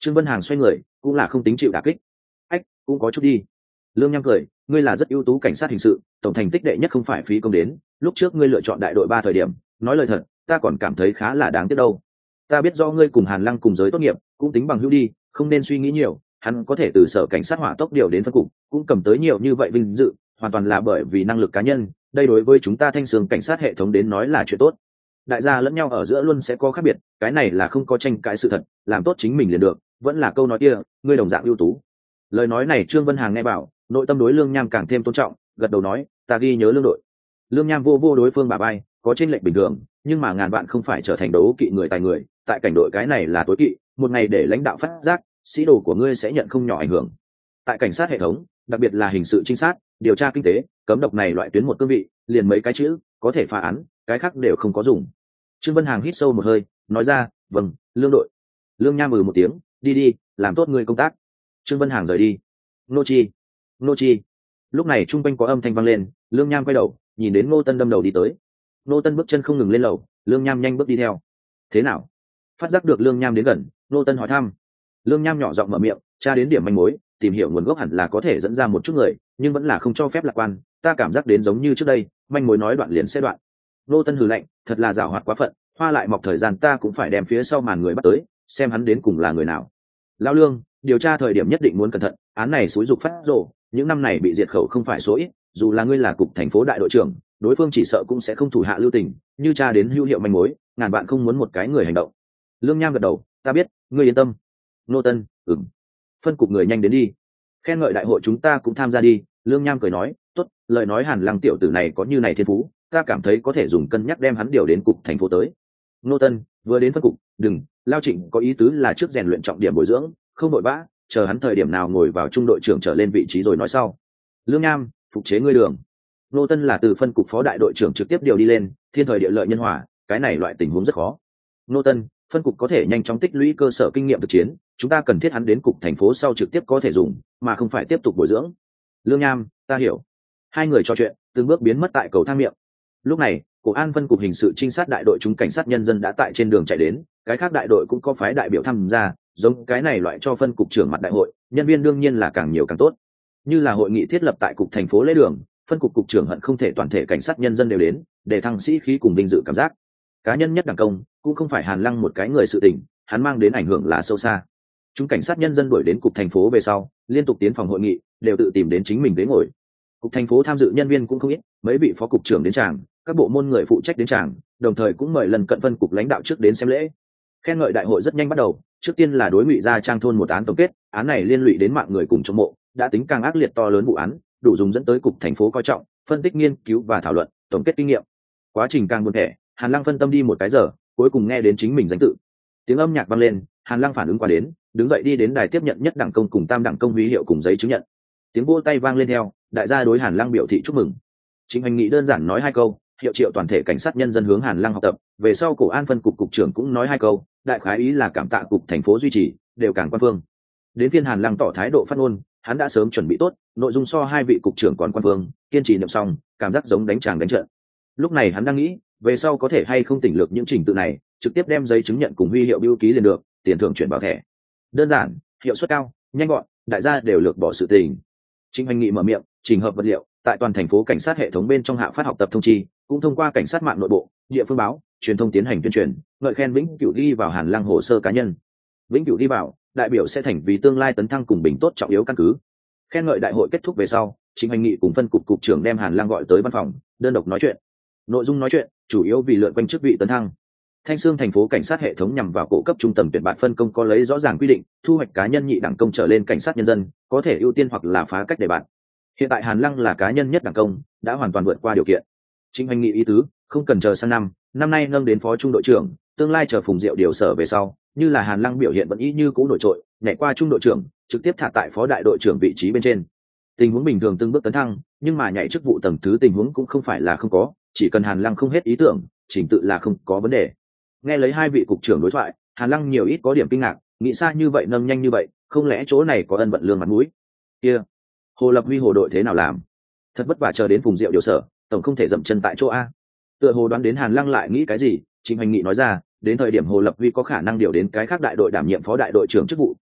Trương Vân Hàng xoay người cũng là không tính chịu đả kích. Ách, cũng có chút đi. Lương Nham cười, ngươi là rất ưu tú cảnh sát hình sự, tổng thành tích đệ nhất không phải phí công đến, lúc trước ngươi lựa chọn đại đội 3 thời điểm, nói lời thật, ta còn cảm thấy khá là đáng tiếc đâu. Ta biết do ngươi cùng Hàn Lăng cùng giới tốt nghiệp, cũng tính bằng hữu đi, không nên suy nghĩ nhiều, hắn có thể từ sở cảnh sát hỏa tốc điều đến phân cục, cũng cầm tới nhiều như vậy vinh dự, hoàn toàn là bởi vì năng lực cá nhân, đây đối với chúng ta Thanh Sương cảnh sát hệ thống đến nói là chuyện tốt. Đại gia lẫn nhau ở giữa luôn sẽ có khác biệt, cái này là không có tranh cãi sự thật, làm tốt chính mình liền được, vẫn là câu nói kia, ngươi đồng dạng ưu tú. Lời nói này Trương Vân Hàng nghe bảo, nội tâm đối Lương Nham càng thêm tôn trọng, gật đầu nói, ta ghi nhớ Lương đội. Lương Nham vô vô đối phương bà bay, có trên lệnh bình thường, nhưng mà ngàn vạn không phải trở thành đấu kỵ người tài người, tại cảnh đội cái này là tối kỵ, một ngày để lãnh đạo phát giác, sĩ đồ của ngươi sẽ nhận không nhỏ ảnh hưởng. Tại cảnh sát hệ thống, đặc biệt là hình sự trinh sát, điều tra kinh tế, cấm độc này loại tuyến một cương vị, liền mấy cái chữ, có thể phá án, cái khác đều không có dùng. Trương Vân Hàng hít sâu một hơi, nói ra, vâng, Lương đội. Lương Nham một tiếng, đi đi, làm tốt người công tác. Trương Vân Hàng rời đi. Nô chi, nô chi. Lúc này trung quanh có âm thanh vang lên, Lương Nham quay đầu, nhìn đến Ngô Tân đâm đầu đi tới. Ngô Tân bước chân không ngừng lên lầu, Lương Nham nhanh bước đi theo. Thế nào? Phát giác được Lương Nham đến gần, Ngô Tân hỏi thăm. Lương Nham nhỏ giọng mở miệng, tra đến điểm manh mối, tìm hiểu nguồn gốc hẳn là có thể dẫn ra một chút người, nhưng vẫn là không cho phép lạc quan, ta cảm giác đến giống như trước đây, manh mối nói đoạn liền sẽ đoạn. Ngô Tân hừ lạnh, thật là giảo hoạt quá phận, hoa lại mọc thời gian ta cũng phải đem phía sau màn người bắt tới, xem hắn đến cùng là người nào. Lão Lương, điều tra thời điểm nhất định muốn cẩn thận, án này xúi dục phát rồ, những năm này bị diệt khẩu không phải số ít, dù là ngươi là cục thành phố đại đội trưởng, đối phương chỉ sợ cũng sẽ không thủ hạ lưu tình, như tra đến hữu hiệu manh mối, ngàn bạn không muốn một cái người hành động. Lương Nham gật đầu, ta biết, ngươi yên tâm. Nô Tân, phân cục người nhanh đến đi, khen ngợi đại hội chúng ta cũng tham gia đi. Lương Nham cười nói, tốt, lời nói Hàn Lăng tiểu tử này có như này thiên phú, ta cảm thấy có thể dùng cân nhắc đem hắn điều đến cục thành phố tới. Nô Tân, vừa đến phân cục, đừng, Lao Trịnh có ý tứ là trước rèn luyện trọng điểm bồi dưỡng, không vội vã, chờ hắn thời điểm nào ngồi vào trung đội trưởng trở lên vị trí rồi nói sau. Lương Nham, phục chế ngươi đường. Nô Tân là từ phân cục phó đại đội trưởng trực tiếp điều đi lên, thiên thời địa lợi nhân hòa, cái này loại tình huống rất khó. Nô Tân, phân cục có thể nhanh chóng tích lũy cơ sở kinh nghiệm thực chiến, chúng ta cần thiết hắn đến cục thành phố sau trực tiếp có thể dùng, mà không phải tiếp tục bồi dưỡng. Lương Nham, ta hiểu. Hai người trò chuyện, từng bước biến mất tại cầu thang miệng. Lúc này, Cổ An phân cục hình sự trinh sát đại đội chúng cảnh sát nhân dân đã tại trên đường chạy đến, cái khác đại đội cũng có phái đại biểu tham gia, giống cái này loại cho phân cục trưởng mặt đại hội, nhân viên đương nhiên là càng nhiều càng tốt. Như là hội nghị thiết lập tại cục thành phố lễ đường, phân cục cục trưởng hận không thể toàn thể cảnh sát nhân dân đều đến, để thăng sĩ khí cùng vinh dự cảm giác. Cá nhân nhất đẳng công cũng không phải Hàn Lăng một cái người sự tình, hắn mang đến ảnh hưởng là sâu xa. Chúng cảnh sát nhân dân đuổi đến cục thành phố về sau, liên tục tiến phòng hội nghị, đều tự tìm đến chính mình ghế ngồi. Cục thành phố tham dự nhân viên cũng không ít, mấy vị phó cục trưởng đến tràng, các bộ môn người phụ trách đến tràng, đồng thời cũng mời lần cận phân cục lãnh đạo trước đến xem lễ. Khen ngợi đại hội rất nhanh bắt đầu, trước tiên là đối Ngụy Gia Trang thôn một án tổng kết, án này liên lụy đến mạng người cùng trong mộ, đã tính càng ác liệt to lớn vụ án, đủ dùng dẫn tới cục thành phố coi trọng, phân tích nghiên cứu và thảo luận, tổng kết kinh nghiệm. Quá trình càng buồn thẻ, Hàn Lăng phân tâm đi một cái giờ, cuối cùng nghe đến chính mình danh tự. Tiếng âm nhạc vang lên, Hàn Lăng phản ứng qua đến, đứng dậy đi đến đài tiếp nhận nhất đẳng công cùng tam đẳng công huy hiệu cùng giấy chứng nhận. Tiếng vỗ tay vang lên theo, đại gia đối Hàn Lăng biểu thị chúc mừng. Chính hành nghị đơn giản nói hai câu, hiệu triệu toàn thể cảnh sát nhân dân hướng Hàn Lăng học tập, về sau Cổ An phân cục cục trưởng cũng nói hai câu, đại khái ý là cảm tạ cục thành phố duy trì, đều càng quan phương. Đến phiên Hàn Lăng tỏ thái độ phát ngôn, hắn đã sớm chuẩn bị tốt, nội dung so hai vị cục trưởng còn quan phương, kiên trì niệm xong, cảm giác giống đánh tràng đánh trận. Lúc này hắn đang nghĩ, về sau có thể hay không tỉnh lược những trình tự này, trực tiếp đem giấy chứng nhận cùng huy hiệu bưu ký liền được, tiền thưởng chuyển vào thẻ. Đơn giản, hiệu suất cao, nhanh gọn, đại gia đều lược bỏ sự tình. Chính hành nghị mở miệng, trình hợp vật liệu, tại toàn thành phố cảnh sát hệ thống bên trong hạ phát học tập thông chi, cũng thông qua cảnh sát mạng nội bộ, địa phương báo, truyền thông tiến hành tuyên truyền, ngợi khen vĩnh cửu ghi vào Hàn Lăng hồ sơ cá nhân. Vĩnh cửu ghi vào, đại biểu sẽ thành vì tương lai tấn thăng cùng bình tốt trọng yếu căn cứ. Khen ngợi đại hội kết thúc về sau, chính hành nghị cùng phân cục cục trưởng đem Hàn Lăng gọi tới văn phòng, đơn độc nói chuyện. Nội dung nói chuyện chủ yếu vì lượn quanh chức vị tấn thăng. Thanh Sương thành phố cảnh sát hệ thống nhằm vào cổ cấp trung tầng tuyển bạn phân công có lấy rõ ràng quy định, thu hoạch cá nhân nhị đẳng công trở lên cảnh sát nhân dân có thể ưu tiên hoặc là phá cách đề bạn. Hiện tại Hàn Lăng là cá nhân nhất đẳng công, đã hoàn toàn vượt qua điều kiện. Chính hành nghị ý tứ, không cần chờ sang năm nay nâng đến phó trung đội trưởng, tương lai chờ Phùng Diệu điều sở về sau, như là Hàn Lăng biểu hiện vẫn y như cũ nổi trội, nhảy qua trung đội trưởng, trực tiếp thả tại phó đại đội trưởng vị trí bên trên. Tình huống bình thường từng bước tấn thăng, nhưng mà nhảy chức vụ tầng thứ tình huống cũng không phải là không có, chỉ cần Hàn Lăng không hết ý tưởng, chỉnh tự là không có vấn đề. Nghe lấy hai vị cục trưởng đối thoại, Hàn Lăng nhiều ít có điểm kinh ngạc, nghĩ xa như vậy nâng nhanh như vậy, không lẽ chỗ này có ân vận lương mặt mũi? Kia, Hồ Lập Huy hồ đội thế nào làm? Thật vất vả chờ đến Phùng Diệu điều sở, tổng không thể dậm chân tại chỗ a. Tựa hồ đoán đến Hàn Lăng lại nghĩ cái gì, Trịnh Hoành Nghị nói ra, đến thời điểm Hồ Lập Huy có khả năng điều đến cái khác đại đội đảm nhiệm phó đại đội trưởng chức vụ,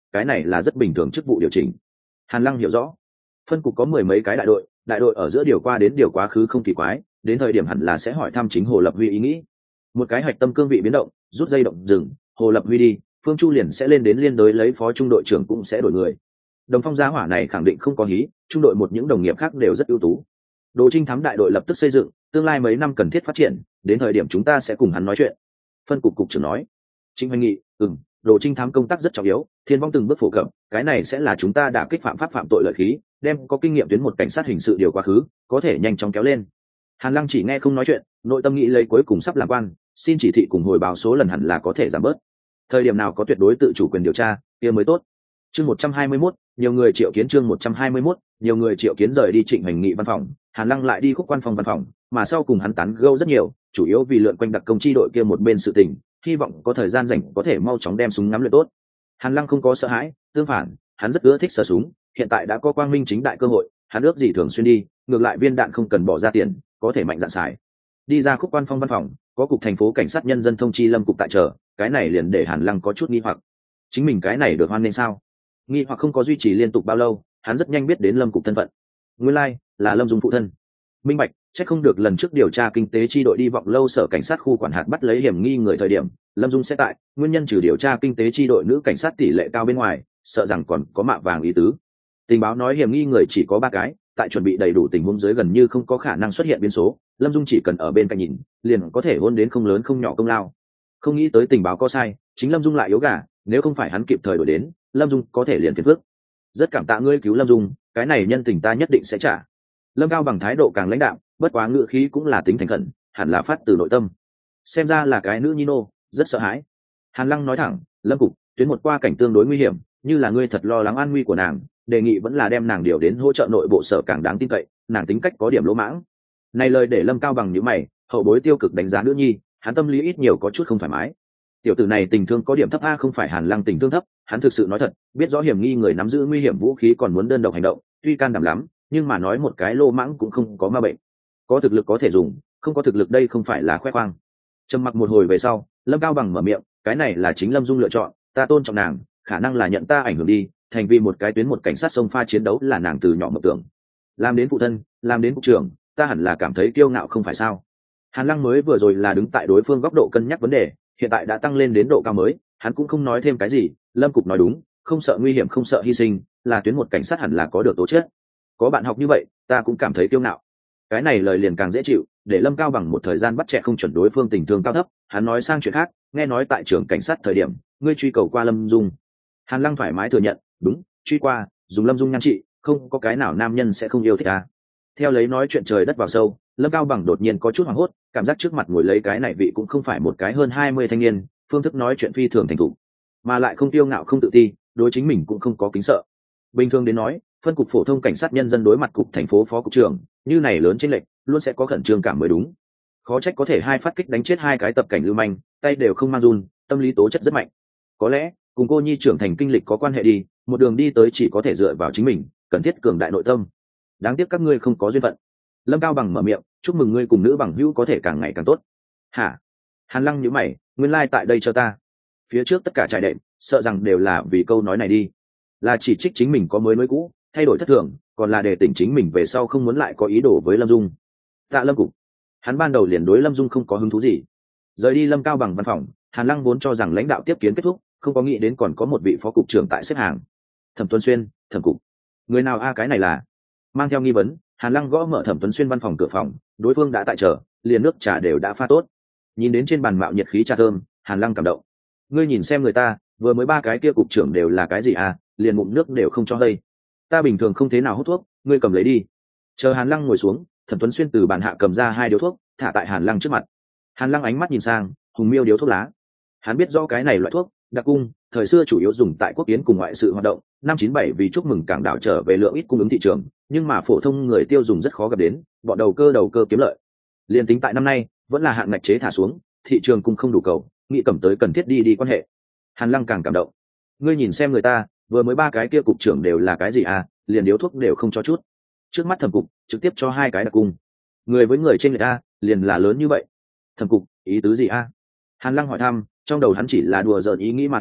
cái này là rất bình thường chức vụ điều chỉnh. Hàn Lăng hiểu rõ, phân cục có mười mấy cái đại đội ở giữa điều qua đến điều quá khứ không kỳ quái, đến thời điểm hẳn là sẽ hỏi thăm chính Hồ Lập Huy ý nghĩ. Một cái hạch tâm cương vị biến động, rút dây động dừng, Hồ Lập Huy đi, Phương Chu liền sẽ lên đến liên đối lấy phó trung đội trưởng cũng sẽ đổi người. Đồng Phong gia hỏa này khẳng định không có hí, trung đội một những đồng nghiệp khác đều rất ưu tú. Đồ Trinh Thám đại đội lập tức xây dựng, tương lai mấy năm cần thiết phát triển, đến thời điểm chúng ta sẽ cùng hắn nói chuyện. Phân cục cục trưởng nói. Trịnh Hoành Nghị, Đồ Trinh Thám công tác rất trọng yếu, Thiên Vong từng bước phổ cập, cái này sẽ là chúng ta đã kích phạm pháp phạm tội lợi khí, đem có kinh nghiệm tuyến một cảnh sát hình sự điều quá khứ, có thể nhanh chóng kéo lên. Hàn Lăng chỉ nghe không nói chuyện, nội tâm nghĩ lấy cuối cùng sắp làm quan, xin chỉ thị cùng hồi báo số lần hẳn là có thể giảm bớt. Thời điểm nào có tuyệt đối tự chủ quyền điều tra, kia mới tốt. Chương 121, nhiều người triệu kiến chương 121, nhiều người triệu kiến rời đi Trịnh Hoành Nghị văn phòng, Hàn Lăng lại đi Khúc Quan phòng văn phòng, mà sau cùng hắn tán gẫu rất nhiều, chủ yếu vì lượn quanh đặc công chi đội kia một bên sự tình, hy vọng có thời gian rảnh có thể mau chóng đem súng ngắm luyện tốt. Hàn Lăng không có sợ hãi, tương phản, hắn rất ưa thích sở súng, hiện tại đã có quang minh chính đại cơ hội, hắn ước gì thường xuyên đi, ngược lại viên đạn không cần bỏ ra tiền, có thể mạnh dạn xài. Đi ra Khúc Quan phòng văn phòng, có cục thành phố cảnh sát nhân dân thông chi Lâm cục tại chờ, cái này liền để Hàn Lăng có chút nghi hoặc. Chính mình cái này được hoan nên sao? Nghi hoặc không có duy trì liên tục bao lâu, hắn rất nhanh biết đến Lâm cục thân phận. Nguyên lai là Lâm Dung phụ thân. Minh bạch, chắc không được lần trước điều tra kinh tế chi đội đi Vọng Lâu sở cảnh sát khu quản hạt bắt lấy hiểm nghi người thời điểm, Lâm Dung sẽ tại, nguyên nhân trừ điều tra kinh tế chi đội nữ cảnh sát tỷ lệ cao bên ngoài, sợ rằng còn có mạ vàng ý tứ. Tình báo nói hiểm nghi người chỉ có 3 cái, tại chuẩn bị đầy đủ tình huống dưới gần như không có khả năng xuất hiện biến số, Lâm Dung chỉ cần ở bên cạnh nhìn, liền có thể hôn đến không lớn không nhỏ công lao. Không nghĩ tới tình báo có sai, chính Lâm Dung lại yếu gà, nếu không phải hắn kịp thời đổi đến, Lâm Dung có thể liền phiền phức. Rất cảm tạ ngươi cứu Lâm Dung, cái này nhân tình ta nhất định sẽ trả. Lâm Cao bằng thái độ càng lãnh đạm, bất quá ngữ khí cũng là tính thành khẩn, hẳn là phát từ nội tâm. Xem ra là cái nữ nhi nô, rất sợ hãi. Hàn Lăng nói thẳng, Lâm cục, tuyến một qua cảnh tương đối nguy hiểm, như là ngươi thật lo lắng an nguy của nàng, đề nghị vẫn là đem nàng điều đến hỗ trợ nội bộ sở càng đáng tin cậy, nàng tính cách có điểm lỗ mãng. Này lời để Lâm Cao bằng nhíu mày, hậu bối tiêu cực đánh giá nữ nhi, hắn tâm lý ít nhiều có chút không thoải mái. Tiểu tử này tình thương có điểm thấp a, không phải Hàn Lăng tình thương thấp, hắn thực sự nói thật, biết rõ hiểm nghi người nắm giữ nguy hiểm vũ khí còn muốn đơn độc hành động, tuy can đảm lắm, nhưng mà nói một cái lô mãng cũng không có ma bệnh. Có thực lực có thể dùng, không có thực lực đây không phải là khoe khoang. Trầm mặc một hồi về sau, Lâm Cao bằng mở miệng, cái này là chính Lâm Dung lựa chọn, ta tôn trọng nàng, khả năng là nhận ta ảnh hưởng đi, thành vì một cái tuyến một cảnh sát sông pha chiến đấu là nàng từ nhỏ mộng tưởng. Làm đến phụ thân, làm đến cục trưởng, ta hẳn là cảm thấy kiêu ngạo không phải sao? Hàn Lăng mới vừa rồi là đứng tại đối phương góc độ cân nhắc vấn đề, hiện tại đã tăng lên đến độ cao mới, hắn cũng không nói thêm cái gì. Lâm cục nói đúng, không sợ nguy hiểm không sợ hy sinh, là tuyến một cảnh sát hẳn là có được tố chất. Có bạn học như vậy, ta cũng cảm thấy kiêu ngạo. Cái này lời liền càng dễ chịu, để Lâm Cao bằng một thời gian bắt trẻ không chuẩn đối phương tình thương cao thấp. Hắn nói sang chuyện khác, nghe nói tại trường cảnh sát thời điểm, ngươi truy cầu qua Lâm Dung. Hàn Lăng thoải mái thừa nhận, đúng, truy qua, dùng Lâm Dung nhan trị, không có cái nào nam nhân sẽ không yêu thích ta. Theo lấy nói chuyện trời đất vào sâu, Lâm Cao bằng đột nhiên có chút hoảng hốt, cảm giác trước mặt ngồi lấy cái này vị cũng không phải một cái hơn 20 thanh niên, phương thức nói chuyện phi thường thành thục, mà lại không tiêu ngạo không tự ti, đối chính mình cũng không có kính sợ. Bình thường đến nói, phân cục phổ thông cảnh sát nhân dân đối mặt cục thành phố phó cục trưởng, như này lớn chênh lệch, luôn sẽ có khẩn trương cảm mới đúng. Khó trách có thể 2 phát kích đánh chết 2 cái tập cảnh lưu manh, tay đều không mang run, tâm lý tố chất rất mạnh. Có lẽ, cùng cô nhi trưởng thành kinh lịch có quan hệ đi, một đường đi tới chỉ có thể dựa vào chính mình, cần thiết cường đại nội tâm. Đáng tiếc các ngươi không có duyên phận. Lâm Cao bằng mở miệng, chúc mừng ngươi cùng nữ bằng hữu có thể càng ngày càng tốt. Hả? Hàn Lăng nhíu mày, nguyên lai tại đây cho ta. Phía trước tất cả trải đệm, sợ rằng đều là vì câu nói này đi. Là chỉ trích chính mình có mới nối cũ, thay đổi thất thường, còn là để tỉnh chính mình về sau không muốn lại có ý đồ với Lâm Dung. Tạ Lâm cục. Hắn ban đầu liền đối Lâm Dung không có hứng thú gì. Rời đi Lâm Cao bằng văn phòng, Hàn Lăng vốn cho rằng lãnh đạo tiếp kiến kết thúc, không có nghĩ đến còn có một vị phó cục trưởng tại xếp hàng. Thẩm Tuấn Xuyên, Thẩm cục. Người nào a cái này là? Mang theo nghi vấn, Hàn Lăng gõ mở Thẩm Tuấn Xuyên văn phòng cửa phòng, đối phương đã tại chờ, liền nước trà đều đã pha tốt. Nhìn đến trên bàn mạo nhiệt khí trà thơm, Hàn Lăng cảm động. Ngươi nhìn xem người ta, vừa mới 3 cái kia cục trưởng đều là cái gì à, liền ngụm nước đều không cho đây. Ta bình thường không thế nào hút thuốc, ngươi cầm lấy đi. Chờ Hàn Lăng ngồi xuống, Thẩm Tuấn Xuyên từ bàn hạ cầm ra 2 điếu thuốc, thả tại Hàn Lăng trước mặt. Hàn Lăng ánh mắt nhìn sang, Hùng Miêu điếu thuốc lá. Hắn biết rõ cái này loại thuốc, đặc cung, thời xưa chủ yếu dùng tại quốc yến cùng ngoại sự hoạt động, năm 97 vì chúc mừng cảng đảo trở về lượng ít cung ứng thị trường, nhưng mà phổ thông người tiêu dùng rất khó gặp đến, bọn đầu cơ kiếm lợi. Liên tính tại năm nay, vẫn là hạn ngạch chế thả xuống, thị trường cũng không đủ cầu, nghĩ cầm tới cần thiết đi quan hệ. Hàn Lăng càng cảm động. Ngươi nhìn xem người ta, vừa mới 3 cái kia cục trưởng đều là cái gì à, liền điếu thuốc đều không cho chút. Trước mắt Thẩm cục, trực tiếp cho 2 cái đặc cung. Người với người trên người ta, liền là lớn như vậy. Thẩm cục, ý tứ gì a? Hàn Lăng hỏi thăm, trong đầu hắn chỉ là đùa giỡn ý nghĩ mà thôi,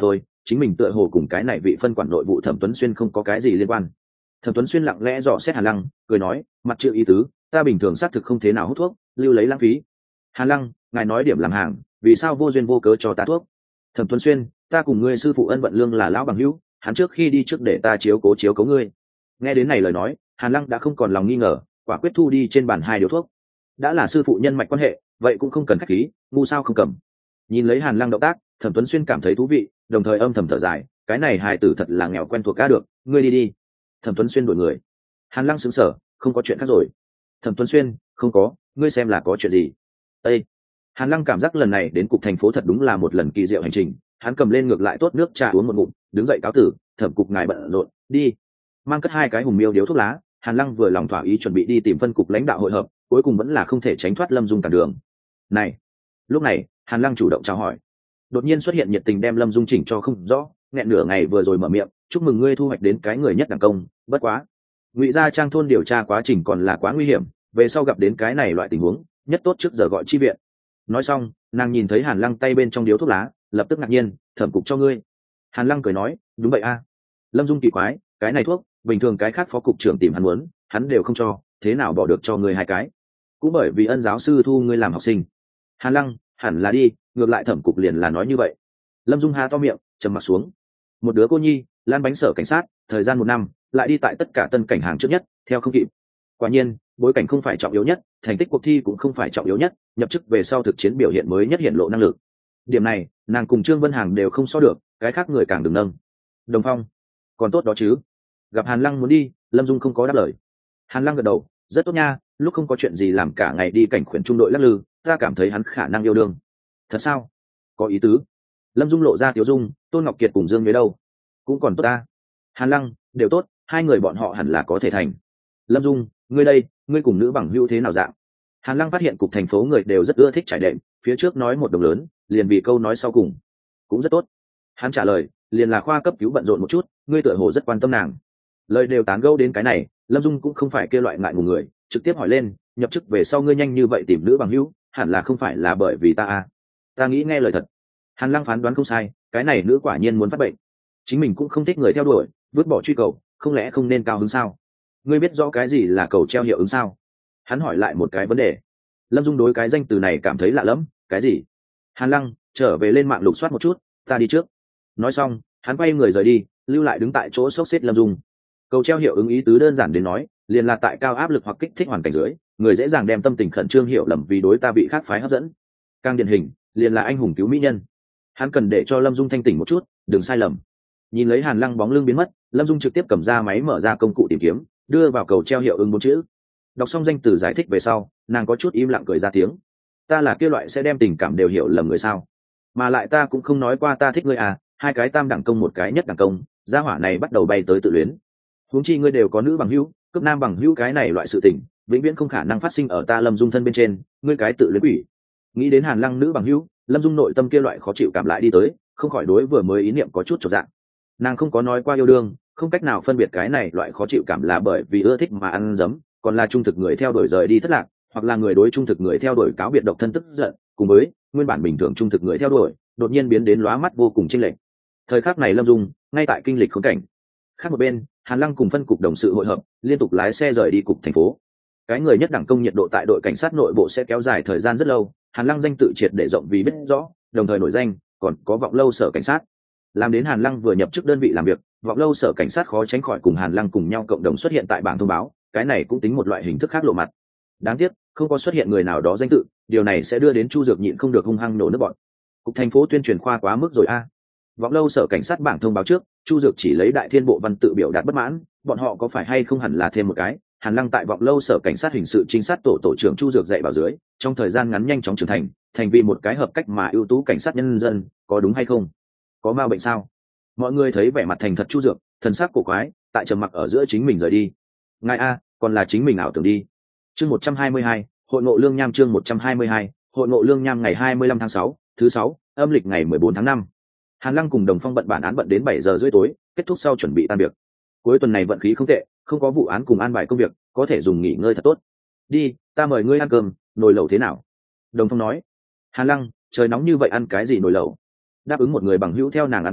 chính mình tựa hồ cùng cái này vị phân quản nội vụ Thẩm Tuấn Xuyên không có cái gì liên quan. Thẩm Tuấn Xuyên lặng lẽ dò xét Hàn Lăng, cười nói, mặt chữ ý tứ, ta bình thường xác thực không thế nào hút thuốc, lưu lấy lãng phí. Hàn Lăng, ngài nói điểm làm hàng, vì sao vô duyên vô cớ cho ta thuốc? Thẩm Tuấn Xuyên, ta cùng ngươi sư phụ Ân Vận Lương là lão bằng hữu, hắn trước khi đi trước để ta chiếu cố ngươi. Nghe đến này lời nói, Hàn Lăng đã không còn lòng nghi ngờ, quả quyết thu đi trên bàn 2 điếu thuốc. Đã là sư phụ nhân mạch quan hệ, vậy cũng không cần khách khí, ngu sao không cầm. Nhìn lấy Hàn Lăng động tác, Thẩm Tuấn Xuyên cảm thấy thú vị, đồng thời âm thầm thở dài, cái này hài tử thật là nghèo quen thuộc cả được, ngươi đi đi. Thẩm Tuấn Xuyên đuổi người. Hàn Lăng sững sờ, không có chuyện khác rồi. Thẩm Tuấn Xuyên, không có, ngươi xem là có chuyện gì? Ê! Hàn Lăng cảm giác lần này đến cục thành phố thật đúng là một lần kỳ diệu hành trình, hắn cầm lên ngược lại tốt nước trà uống một ngụm, đứng dậy cáo tử, Thẩm cục ngài bận rộn, đi. Mang cất 2 cái hùng miêu điếu thuốc lá, Hàn Lăng vừa lòng thỏa ý chuẩn bị đi tìm phân cục lãnh đạo hội hợp, cuối cùng vẫn là không thể tránh thoát Lâm Dung cản đường. Này! Lúc này, Hàn Lăng chủ động chào hỏi. Đột nhiên xuất hiện nhiệt tình đem Lâm Dung chỉnh cho không rõ, nghẹn nửa ngày vừa rồi mở miệng, chúc mừng ngươi thu hoạch đến cái người nhất đẳng công, bất quá. Ngụy Gia Trang thôn điều tra quá trình còn là quá nguy hiểm, về sau gặp đến cái này loại tình huống, nhất tốt trước giờ gọi chi viện. Nói xong, nàng nhìn thấy Hàn Lăng tay bên trong điếu thuốc lá, lập tức ngạc nhiên, Thẩm cục cho ngươi. Hàn Lăng cười nói, đúng vậy a. Lâm Dung kỳ quái, cái này thuốc, bình thường cái khác phó cục trưởng tìm hắn muốn, hắn đều không cho, thế nào bỏ được cho ngươi 2 cái? Cũng bởi vì Ân giáo sư thu ngươi làm học sinh. Hàn Lăng, hẳn là đi, ngược lại Thẩm cục liền là nói như vậy. Lâm Dung há to miệng, trầm mặt xuống. Một đứa cô nhi, lan bánh sở cảnh sát, thời gian 1 năm, lại đi tại tất cả tân cảnh hàng trước nhất, theo không kịp. Quả nhiên, bối cảnh không phải trọng yếu nhất, thành tích cuộc thi cũng không phải trọng yếu nhất, nhập chức về sau thực chiến biểu hiện mới nhất hiện lộ năng lực. Điểm này, nàng cùng Trương Vân Hàng đều không so được, cái khác người càng đừng nâng. Đồng Phong, còn tốt đó chứ? Gặp Hàn Lăng muốn đi, Lâm Dung không có đáp lời. Hàn Lăng gật đầu, rất tốt nha, lúc không có chuyện gì làm cả ngày đi cảnh khuyển trung đội lắc lư, ta cảm thấy hắn khả năng yêu đương. Thật sao? Có ý tứ. Lâm Dung lộ ra tiếu dung, Tôn Ngọc Kiệt cùng Dương Nhuế đâu? Cũng còn tốt ta. Hàn Lăng, đều tốt, 2 người bọn họ hẳn là có thể thành. Lâm Dung, ngươi đây, ngươi cùng nữ bằng hữu thế nào dạng? Hàn Lăng phát hiện cục thành phố người đều rất ưa thích trải đệm, phía trước nói một đồng lớn, liền vì câu nói sau cùng. Cũng rất tốt. Hắn trả lời, liền là khoa cấp cứu bận rộn một chút, ngươi tựa hồ rất quan tâm nàng. Lời đều tán gẫu đến cái này, Lâm Dung cũng không phải kêu loại ngại ngùng người, trực tiếp hỏi lên, nhập chức về sau ngươi nhanh như vậy tìm nữ bằng hữu, hẳn là không phải là bởi vì ta à? Ta nghĩ nghe lời thật. Hàn Lăng phán đoán không sai, cái này nữ quả nhiên muốn phát bệnh. Chính mình cũng không thích người theo đuổi, vứt bỏ truy cầu, không lẽ không nên cao hứng sao? Ngươi biết rõ cái gì là cầu treo hiệu ứng sao? Hắn hỏi lại một cái vấn đề. Lâm Dung đối cái danh từ này cảm thấy lạ lẫm, cái gì? Hàn Lăng, trở về lên mạng lục soát một chút, ta đi trước. Nói xong, hắn quay người rời đi, lưu lại đứng tại chỗ sốc xếp Lâm Dung. Cầu treo hiệu ứng ý tứ đơn giản đến nói, liền là tại cao áp lực hoặc kích thích hoàn cảnh dưới, người dễ dàng đem tâm tình khẩn trương hiểu lầm vì đối ta bị khác phái hấp dẫn. Càng điển hình, liền là anh hùng cứu mỹ nhân. Hắn cần để cho Lâm Dung thanh tỉnh một chút, đừng sai lầm. Nhìn lấy Hàn Lăng bóng lưng biến mất, Lâm Dung trực tiếp cầm ra máy mở ra công cụ tìm kiếm, đưa vào cầu treo hiệu ứng 4 chữ. Đọc xong danh từ giải thích về sau, nàng có chút im lặng cười ra tiếng. Ta là kia loại sẽ đem tình cảm đều hiểu lầm người sao? Mà lại ta cũng không nói qua ta thích ngươi à, 2 cái tam đẳng công một cái nhất đẳng công, gia hỏa này bắt đầu bay tới tự luyến. Huống chi ngươi đều có nữ bằng hữu, cấp nam bằng hữu cái này loại sự tình, vĩnh viễn không khả năng phát sinh ở ta Lâm Dung thân bên trên, ngươi cái tự luyến quỷ. Nghĩ đến Hàn Lăng nữ bằng hữu, Lâm Dung nội tâm kia loại khó chịu cảm lại đi tới, không khỏi đối vừa mới ý niệm có chút chột dạ. Nàng không có nói qua yêu đương, không cách nào phân biệt cái này loại khó chịu cảm là bởi vì ưa thích mà ăn dấm, còn là trung thực người theo đuổi rời đi thất lạc, hoặc là người đối trung thực người theo đuổi cáo biệt độc thân tức giận, cùng với nguyên bản bình thường trung thực người theo đuổi, đột nhiên biến đến lóa mắt vô cùng chênh lệch. Thời khắc này Lâm Dung ngay tại kinh lịch khốn cảnh. Khác một bên, Hàn Lăng cùng phân cục đồng sự hội hợp, liên tục lái xe rời đi cục thành phố. Cái người nhất đẳng công nhiệt độ tại đội cảnh sát nội bộ sẽ kéo dài thời gian rất lâu, Hàn Lăng danh tự triệt để rộng vì biết rõ, đồng thời nổi danh, còn có vọng lâu sở cảnh sát. Làm đến Hàn Lăng vừa nhập chức đơn vị làm việc, vọng lâu sở cảnh sát khó tránh khỏi cùng Hàn Lăng cùng nhau cộng đồng xuất hiện tại bảng thông báo, cái này cũng tính một loại hình thức khác lộ mặt. Đáng tiếc, không có xuất hiện người nào đó danh tự, điều này sẽ đưa đến Chu Dược nhịn không được hung hăng nổ nước bọn. Cục thành phố tuyên truyền khoa quá mức rồi a. Vọng lâu sở cảnh sát bảng thông báo trước, Chu Dược chỉ lấy Đại Thiên bộ văn tự biểu đạt bất mãn, bọn họ có phải hay không hẳn là thêm một cái. Hàn Lăng tại vọng lâu sở cảnh sát hình sự trinh sát tổ trưởng Chu Dược dạy bảo dưới, trong thời gian ngắn nhanh chóng trưởng thành vì một cái hợp cách mà ưu tú cảnh sát nhân dân, có đúng hay không? Có ma bệnh sao? Mọi người thấy vẻ mặt thành thật Chu Dược, thần sắc cổ quái, tại trầm mặc ở giữa chính mình rời đi. Ngài a, còn là chính mình ảo tưởng đi. Chương 122, hội ngộ lương nham chương 122, hội ngộ lương nham ngày 25 tháng 6, thứ 6, âm lịch ngày 14 tháng 5. Hàn Lăng cùng Đồng Phong bận bản án bận đến 7 giờ rưỡi tối, kết thúc sau chuẩn bị tan việc. Cuối tuần này vận khí không tệ, không có vụ án cùng an bài công việc, có thể dùng nghỉ ngơi thật tốt. Đi, ta mời ngươi ăn cơm, nồi lẩu thế nào? Đồng Phong nói. Hàn Lăng, trời nóng như vậy ăn cái gì nồi lẩu? Đáp ứng một người bằng hữu theo nàng ăn cơm,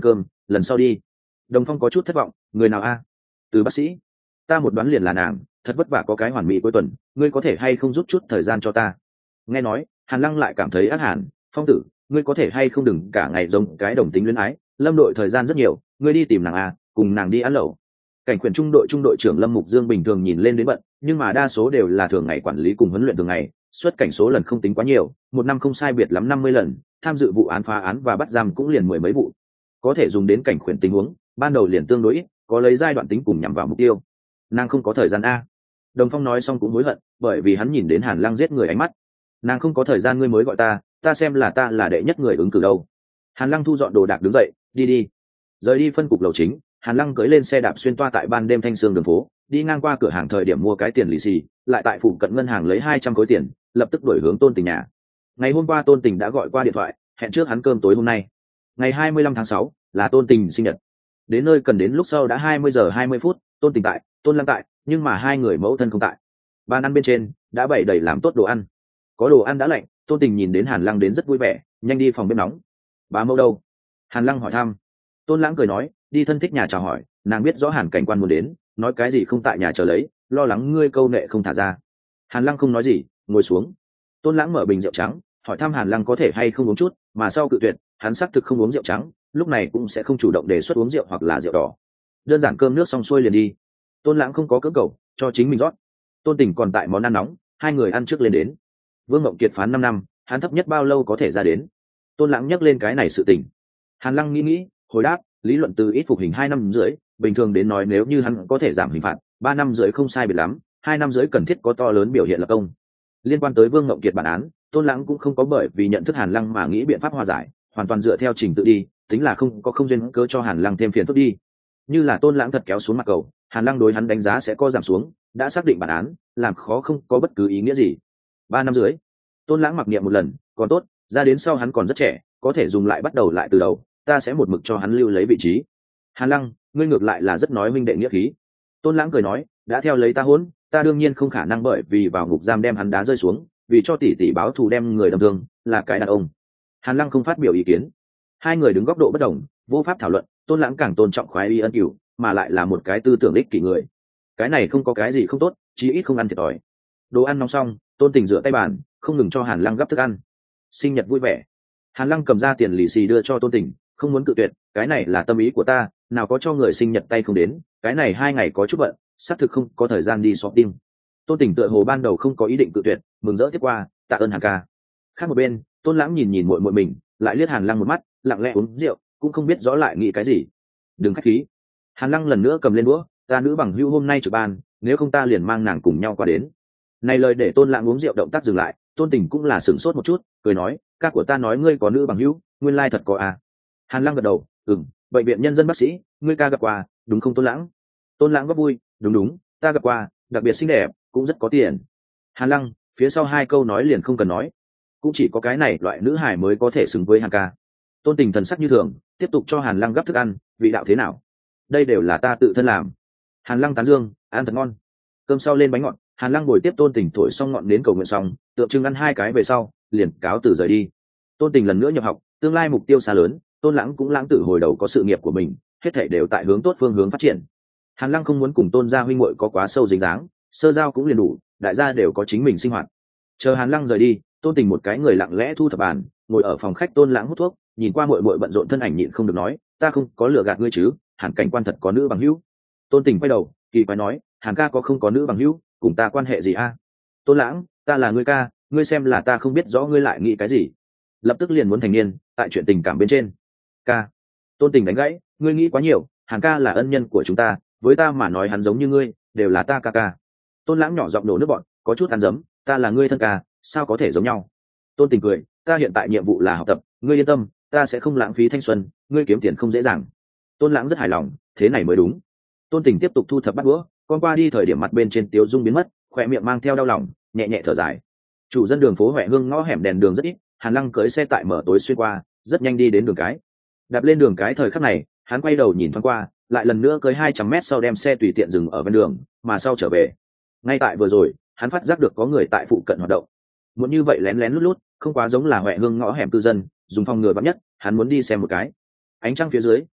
lần sau đi. Đồng Phong có chút thất vọng, người nào a? Từ bác sĩ. Ta một đoán liền là nàng, thật vất vả có cái hoàn mỹ cuối tuần, ngươi có thể hay không rút chút thời gian cho ta? Nghe nói, Hàn Lăng lại cảm thấy ác hàn, Phong tử, ngươi có thể hay không đừng cả ngày giống cái đồng tính luyến ái, Lâm đội thời gian rất nhiều, ngươi đi tìm nàng a, cùng nàng đi ăn lẩu. Cảnh quyền trung đội trưởng Lâm Mục Dương bình thường nhìn lên đến bận, nhưng mà đa số đều là thường ngày quản lý cùng huấn luyện thường ngày, xuất cảnh số lần không tính quá nhiều, một năm không sai biệt lắm 50 lần, tham dự vụ án phá án và bắt giam cũng liền mười mấy vụ. Có thể dùng đến cảnh quyền tình huống, ban đầu liền tương đối ít, có lấy giai đoạn tính cùng nhắm vào mục tiêu. Nàng không có thời gian a. Đồng Phong nói xong cũng hối hận, bởi vì hắn nhìn đến Hàn Lăng giết người ánh mắt. Nàng không có thời gian ngươi mới gọi ta xem là ta là đệ nhất người ứng cử đâu. Hàn Lăng thu dọn đồ đạc đứng dậy, đi. Rời đi phân cục lầu chính, Hàn Lăng cưỡi lên xe đạp xuyên toa tại ban đêm thanh sương đường phố, đi ngang qua cửa hàng thời điểm mua cái tiền lì xì, lại tại phụ cận ngân hàng lấy 200 khối tiền, lập tức đuổi hướng Tôn Tình nhà. Ngày hôm qua Tôn Tình đã gọi qua điện thoại, hẹn trước hắn cơm tối hôm nay. Ngày 25 tháng 6 là Tôn Tình sinh nhật. Đến nơi cần đến lúc sau đã 20 giờ 20 phút, Tôn Tình tại, Tôn Lăng tại, nhưng mà hai người mẫu thân không tại. Bàn ăn bên trên đã bày đầy làm tốt đồ ăn. Có đồ ăn đã lạnh, Tôn Tình nhìn đến Hàn Lăng đến rất vui vẻ, nhanh đi phòng bếp nóng. Bá mẫu đâu? Hàn Lăng hỏi thăm. Tôn Lãng cười nói, đi thân thích nhà chào hỏi, nàng biết rõ Hàn cảnh quan muốn đến, nói cái gì không tại nhà chờ lấy, lo lắng ngươi câu nệ không thả ra. Hàn Lăng không nói gì, ngồi xuống. Tôn Lãng mở bình rượu trắng, hỏi thăm Hàn Lăng có thể hay không uống chút, mà sau cự tuyệt, hắn xác thực không uống rượu trắng, lúc này cũng sẽ không chủ động đề xuất uống rượu hoặc là rượu đỏ. Đơn giản cơm nước xong xuôi liền đi. Tôn Lãng không có cưỡng cầu, cho chính mình rót. Tôn Tình còn tại món ăn nóng, hai người ăn trước lên đến. Vương Ngộng Kiệt phán 5 năm, hắn thấp nhất bao lâu có thể ra đến? Tôn Lãng nhắc lên cái này sự tình. Hàn Lăng nghĩ, hồi đáp, lý luận từ ít phục hình 2 năm rưỡi, bình thường đến nói nếu như hắn có thể giảm hình phạt 3 năm rưỡi không sai biệt lắm, 2 năm rưỡi cần thiết có to lớn biểu hiện lập công. Liên quan tới Vương Ngộng Kiệt bản án, Tôn Lãng cũng không có bởi vì nhận thức Hàn Lăng mà nghĩ biện pháp hòa giải, hoàn toàn dựa theo trình tự đi, tính là không duyên cớ cho Hàn Lăng thêm phiền phức đi. Như là Tôn Lãng thật kéo xuống mặt cầu, Hàn Lăng đối hắn đánh giá sẽ có giảm xuống, đã xác định bản án, làm khó không có bất cứ ý nghĩa gì. 3 năm rưỡi. Tôn Lãng mặc niệm một lần, còn tốt, ra đến sau hắn còn rất trẻ, có thể dùng lại bắt đầu lại từ đầu, ta sẽ một mực cho hắn lưu lấy vị trí. Hàn Lăng, ngươi ngược lại là rất nói minh đệ nghĩa khí. Tôn Lãng cười nói, đã theo lấy ta hỗn, ta đương nhiên không khả năng bởi vì vào ngục giam đem hắn đá rơi xuống, vì cho tỷ tỷ báo thù đem người đâm thương, là cái đàn ông. Hàn Lăng không phát biểu ý kiến. Hai người đứng góc độ bất đồng, vô pháp thảo luận, Tôn Lãng càng tôn trọng khoái y ân cửu, mà lại là một cái tư tưởng ích kỷ người. Cái này không có cái gì không tốt, chí ít không ăn thiệt thòi. Đồ ăn nóng xong, Tôn Tình rửa tay bàn, không ngừng cho Hàn Lăng gắp thức ăn. Sinh nhật vui vẻ. Hàn Lăng cầm ra tiền lì xì đưa cho Tôn Tình, không muốn cự tuyệt, cái này là tâm ý của ta, nào có cho người sinh nhật tay không đến, cái này 2 ngày có chút bận, xác thực không có thời gian đi shopping. Tôn Tình tựa hồ ban đầu không có ý định cự tuyệt, mừng rỡ tiếp qua, tạ ơn Hàn ca. Khác một bên, Tôn Lãng nhìn muội mình, lại liếc Hàn Lăng một mắt, lặng lẽ uống rượu, cũng không biết rõ lại nghĩ cái gì. Đừng khách khí. Hàn Lăng lần nữa cầm lên đũa, ta nữ bằng hữu hôm nay trực ban, nếu không ta liền mang nàng cùng nhau qua đến. Này lời để Tôn Lãng uống rượu động tác dừng lại, Tôn Tình cũng là sửng sốt một chút, cười nói, ca của ta nói ngươi có nữ bằng hữu, nguyên lai thật có à. Hàn Lăng gật đầu, bệnh viện nhân dân bác sĩ, ngươi ca gặp qua, đúng không Tôn Lãng? Tôn Lãng góp vui, đúng, ta gặp qua, đặc biệt xinh đẹp, cũng rất có tiền. Hàn Lăng, phía sau 2 câu nói liền không cần nói, cũng chỉ có cái này loại nữ hài mới có thể xứng với Hàn ca. Tôn Tình thần sắc như thường, tiếp tục cho Hàn Lăng gắp thức ăn, vị đạo thế nào? Đây đều là ta tự thân làm. Hàn Lăng tán dương, ăn thật ngon. Cơm sau lên bánh ngọt, Hàn Lăng ngồi tiếp Tôn Tình thổi xong ngọn đến cầu nguyện xong, tượng trưng ăn 2 cái về sau, liền cáo từ rời đi. Tôn Tình lần nữa nhập học, tương lai mục tiêu xa lớn, Tôn Lãng cũng lãng tử hồi đầu có sự nghiệp của mình, hết thảy đều tại hướng tốt phương hướng phát triển. Hàn Lăng không muốn cùng Tôn gia huynh muội có quá sâu dính dáng, sơ giao cũng liền đủ, đại gia đều có chính mình sinh hoạt. Chờ Hàn Lăng rời đi, Tôn Tình một cái người lặng lẽ thu thập bàn, ngồi ở phòng khách Tôn Lãng hút thuốc, nhìn qua muội bận rộn thân ảnh nhịn không được nói, ta không có lừa gạt ngươi chứ, Hàn cảnh quan thật có nữ bằng hữu. Tôn Tình quay đầu, kỳ quái nói, Hàn ca có không có nữ bằng hữu, cùng ta quan hệ gì a? Tôn Lãng, ta là ngươi ca, ngươi xem là ta không biết rõ ngươi lại nghĩ cái gì. Lập tức liền muốn thành niên, tại chuyện tình cảm bên trên. Ca. Tôn Tình đánh gãy, ngươi nghĩ quá nhiều, Hàn ca là ân nhân của chúng ta, với ta mà nói hắn giống như ngươi, đều là ta ca ca. Tôn Lãng nhỏ giọng nổ nước bọn, có chút ăn dấm, ta là ngươi thân ca, sao có thể giống nhau? Tôn Tình cười, ta hiện tại nhiệm vụ là học tập, ngươi yên tâm, ta sẽ không lãng phí thanh xuân, ngươi kiếm tiền không dễ dàng. Tôn Lãng rất hài lòng, thế này mới đúng. Tôn Tình tiếp tục thu thập bát đũa, con qua đi thời điểm mặt bên trên tiếu dung biến mất, khỏe miệng mang theo đau lòng, nhẹ nhẹ thở dài. Chủ dân đường phố Huệ Hương ngõ hẻm đèn đường rất ít, Hàn Lăng cưỡi xe tại mở tối xuyên qua, rất nhanh đi đến đường cái. Đạp lên đường cái thời khắc này, hắn quay đầu nhìn thoáng qua, lại lần nữa cưỡi 200 mét sau đem xe tùy tiện dừng ở ven đường, mà sau trở về. Ngay tại vừa rồi, hắn phát giác được có người tại phụ cận hoạt động. Muốn như vậy lén lén lút lút, không quá giống là Huệ Hương ngõ hẻm cư dân, dùng phòng ngừa vắn nhất, hắn muốn đi xem một cái. Ánh trăng phía dưới,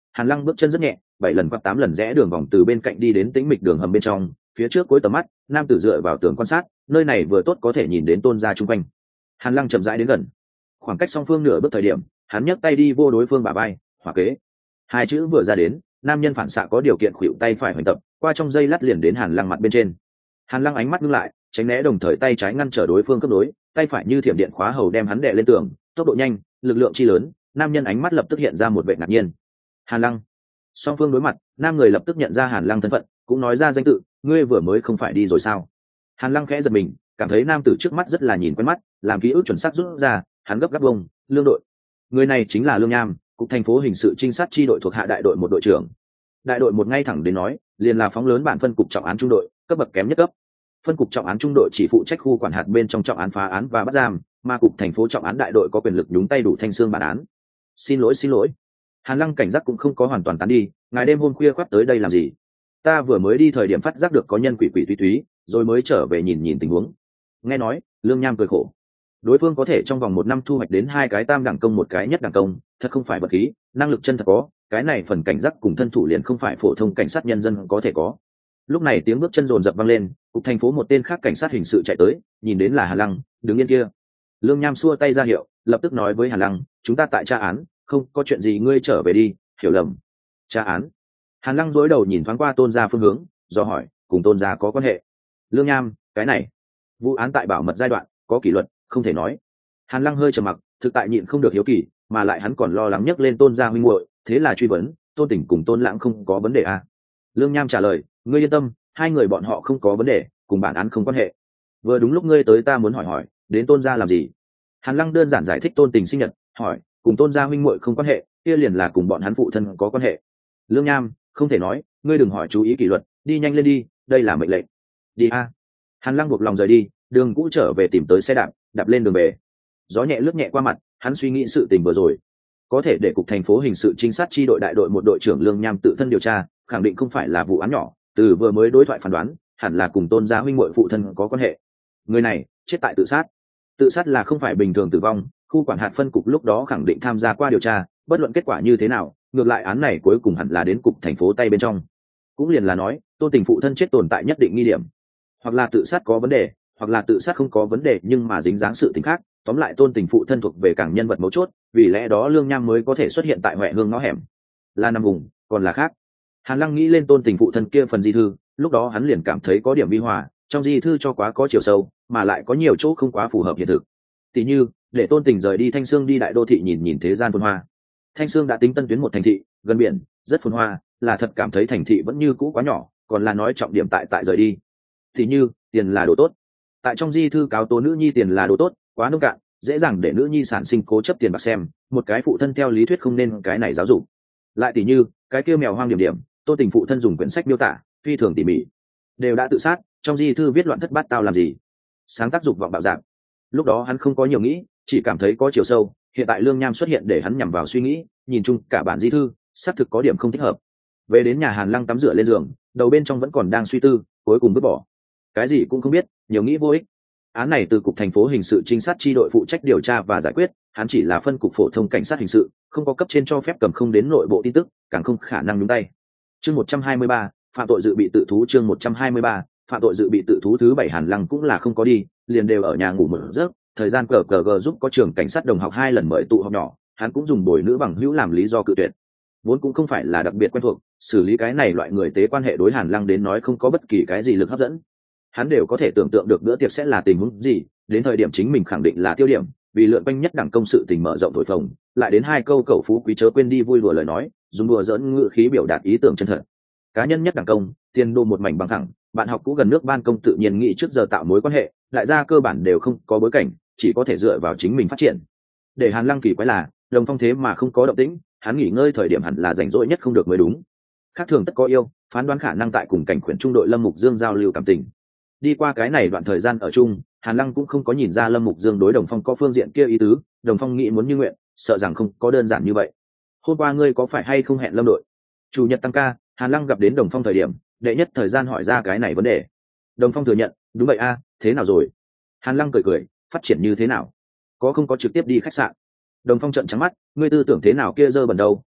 Hàn Lăng bước chân rất nhẹ, 7 lần hoặc 8 lần rẽ đường vòng từ bên cạnh đi đến tĩnh mịch đường hầm bên trong, phía trước cuối tầm mắt, nam tử dựa vào tường quan sát, nơi này vừa tốt có thể nhìn đến Tôn gia chung quanh. Hàn Lăng chậm rãi đến gần, khoảng cách song phương nửa bước thời điểm, hắn nhấc tay đi vô đối phương bả vai, hỏa kế. Hai chữ vừa ra đến, nam nhân phản xạ có điều kiện khuỵu tay phải hoành tập, qua trong dây lát liền đến Hàn Lăng mặt bên trên. Hàn Lăng ánh mắt ngưng lại, tránh né đồng thời tay trái ngăn trở đối phương cấp đối, tay phải như thiểm điện khóa hầu đem hắn đè lên tường, tốc độ nhanh, lực lượng chi lớn, nam nhân ánh mắt lập tức hiện ra một vẻ ngạc nhiên. Hàn Lăng. Song phương đối mặt, nam người lập tức nhận ra Hàn Lăng thân phận, cũng nói ra danh tự, ngươi vừa mới không phải đi rồi sao? Hàn Lăng khẽ giật mình, cảm thấy nam tử trước mắt rất là nhìn quen mắt, làm ký ức chuẩn xác rút ra, hắn gấp gáp bông, lương đội. Người này chính là Lương Nham, cục thành phố hình sự trinh sát chi đội thuộc hạ đại đội một đội trưởng. Đại đội một ngay thẳng đến nói, liền là phóng lớn bản phân cục trọng án trung đội, cấp bậc kém nhất cấp. Phân cục trọng án trung đội chỉ phụ trách khu quản hạt bên trong trọng án phá án và bắt giam, mà cục thành phố trọng án đại đội có quyền lực nhúng tay đủ thanh xương bản án. Xin lỗi. Hàn Lăng cảnh giác cũng không có hoàn toàn tán đi, ngài đêm hôm khuya khoắt tới đây làm gì? Ta vừa mới đi thời điểm phát giác được có nhân quỷ túy, rồi mới trở về nhìn tình huống. Nghe nói, Lương Nham cười khổ. Đối phương có thể trong vòng 1 năm thu hoạch đến 2 cái tam đẳng công, 1 cái nhất đẳng công, thật không phải vật khí, năng lực chân thật có, cái này phần cảnh giác cùng thân thủ liền không phải phổ thông cảnh sát nhân dân có thể có. Lúc này tiếng bước chân rồn rập vang lên, cục thành phố một tên khác cảnh sát hình sự chạy tới, nhìn đến là Hàn Lăng, đứng yên kia. Lương Nham xua tay ra hiệu, lập tức nói với Hàn Lăng, chúng ta tại tra án, không có chuyện gì ngươi trở về đi, hiểu lầm. Tra án? Hàn Lăng rối đầu nhìn thoáng qua Tôn gia phương hướng, do hỏi, cùng Tôn gia có quan hệ? Lương Nham, cái này, vụ án tại bảo mật giai đoạn, có kỷ luật, không thể nói. Hàn Lăng hơi trầm mặc, thực tại nhịn không được hiếu kỳ, mà lại hắn còn lo lắng nhắc lên Tôn gia huynh muội, thế là truy vấn, Tôn Tỉnh cùng Tôn Lãng không có vấn đề à? Lương Nham trả lời, ngươi yên tâm, 2 người bọn họ không có vấn đề, cùng bản án không quan hệ. Vừa đúng lúc ngươi tới ta muốn hỏi, đến Tôn gia làm gì? Hàn Lăng đơn giản giải thích Tôn Tình sinh nhật, hỏi, cùng Tôn gia huynh muội không quan hệ, kia liền là cùng bọn hắn phụ thân có quan hệ. Lương Nham, không thể nói, ngươi đừng hỏi, chú ý kỷ luật, đi nhanh lên đi, đây là mệnh lệnh. Đi a. Hàn Lăng buộc lòng rời đi, đường cũ trở về tìm tới xe đạp lên đường về. Gió nhẹ lướt nhẹ qua mặt, hắn suy nghĩ sự tình vừa rồi, có thể để cục thành phố hình sự trinh sát chi đội đại đội một đội trưởng Lương Nham tự thân điều tra, khẳng định không phải là vụ án nhỏ, từ vừa mới đối thoại phán đoán, hẳn là cùng Tôn gia huynh muội phụ thân có quan hệ. Người này chết tại tự sát. Tự sát là không phải bình thường tử vong, khu quản hạt phân cục lúc đó khẳng định tham gia qua điều tra, bất luận kết quả như thế nào, ngược lại án này cuối cùng hẳn là đến cục thành phố tay bên trong. Cũng liền là nói, Tôn Tình phụ thân chết tồn tại nhất định nghi điểm, hoặc là tự sát có vấn đề, hoặc là tự sát không có vấn đề nhưng mà dính dáng sự tình khác. Tóm lại Tôn Tình phụ thân thuộc về càng nhân vật mấu chốt, vì lẽ đó Lương Nham mới có thể xuất hiện tại Huệ Hương ngõ hẻm. Là nằm vùng, còn là khác. Hàn Lăng nghĩ lên Tôn Tình phụ thân kia phần di thư, lúc đó hắn liền cảm thấy có điểm vi hòa, trong di thư cho quá có chiều sâu, mà lại có nhiều chỗ không quá phù hợp hiện thực. Tỷ như, để Tôn Tình rời đi Thanh Sương đi đại đô thị nhìn thế gian phồn hoa. Thanh Sương đã tính tân tuyến một thành thị, gần biển, rất phồn hoa, là thật cảm thấy thành thị vẫn như cũ quá nhỏ, còn là nói trọng điểm tại rời đi. Tỷ như, tiền là đồ tốt. Tại trong di thư cáo tố nữ nhi tiền là đồ tốt, quá nông cạn, dễ dàng để nữ nhi sản sinh cố chấp tiền bạc xem, một cái phụ thân theo lý thuyết không nên cái này giáo dục. Lại tỷ như, cái kia mèo hoang điểm, Tôn Tình phụ thân dùng quyển sách miêu tả, phi thường tỉ mỉ. Đều đã tự sát, trong di thư viết loạn thất bát tao làm gì? Sáng tác dục vọng bạo dạn. Lúc đó hắn không có nhiều nghĩ, chỉ cảm thấy có chiều sâu, hiện tại Lương Nham xuất hiện để hắn nhằm vào suy nghĩ, nhìn chung cả bản di thư, xác thực có điểm không thích hợp. Về đến nhà Hàn Lăng tắm rửa lên giường, đầu bên trong vẫn còn đang suy tư, cuối cùng vứt bỏ. Cái gì cũng không biết, nhiều nghĩ vô ích. Án này từ cục thành phố hình sự trinh sát chi đội phụ trách điều tra và giải quyết, hắn chỉ là phân cục phổ thông cảnh sát hình sự, không có cấp trên cho phép cầm không đến nội bộ tin tức, càng không khả năng nhúng tay. Chương 123, phạm tội dự bị tự thú. Chương 123, phạm tội dự bị tự thú. Thứ 7 Hàn Lăng cũng là không có đi, liền đều ở nhà ngủ một giấc. Thời gian cờ giúp có trường cảnh sát đồng học 2 lần mời tụ họp nhỏ, hắn cũng dùng bồi nữ bằng hữu làm lý do cự tuyệt. Vốn cũng không phải là đặc biệt quen thuộc, xử lý cái này loại người tế quan hệ đối Hàn Lăng đến nói không có bất kỳ cái gì lực hấp dẫn. Hắn đều có thể tưởng tượng được bữa tiệc sẽ là tình huống gì, đến thời điểm chính mình khẳng định là tiêu điểm, vì lượn quanh nhất đẳng công sự tình mở rộng thổi phồng, lại đến 2 câu cẩu phú quý chớ quên đi vui đùa lời nói, dùng đùa giỡn ngữ khí biểu đạt ý tưởng chân thật. Cá nhân nhất đẳng công, tiền đô một mảnh bằng thẳng, bạn học cũ gần nước ban công tự nhiên nghĩ trước giờ tạo mối quan hệ, lại ra cơ bản đều không có bối cảnh, chỉ có thể dựa vào chính mình phát triển. Để Hàn Lăng kỳ quái là, Đồng Phong thế mà không có động tĩnh, hắn nghỉ ngơi thời điểm hẳn là rảnh rỗi nhất không được mới đúng. Khác thường tất có yêu, phán đoán khả năng tại cùng cảnh khuyển trung đội Lâm Mục Dương giao lưu cảm tình. Đi qua cái này đoạn thời gian ở chung, Hàn Lăng cũng không có nhìn ra Lâm Mục Dương đối Đồng Phong có phương diện kia ý tứ, Đồng Phong nghĩ muốn như nguyện, sợ rằng không có đơn giản như vậy. Hôm qua ngươi có phải hay không hẹn Lâm đội? Chủ nhật tăng ca, Hàn Lăng gặp đến Đồng Phong thời điểm, đệ nhất thời gian hỏi ra cái này vấn đề. Đồng Phong thừa nhận, đúng vậy a, thế nào rồi? Hàn Lăng cười, phát triển như thế nào? Có không có trực tiếp đi khách sạn? Đồng Phong trợn trắng mắt, ngươi tư tưởng thế nào kia dơ bẩn đâu,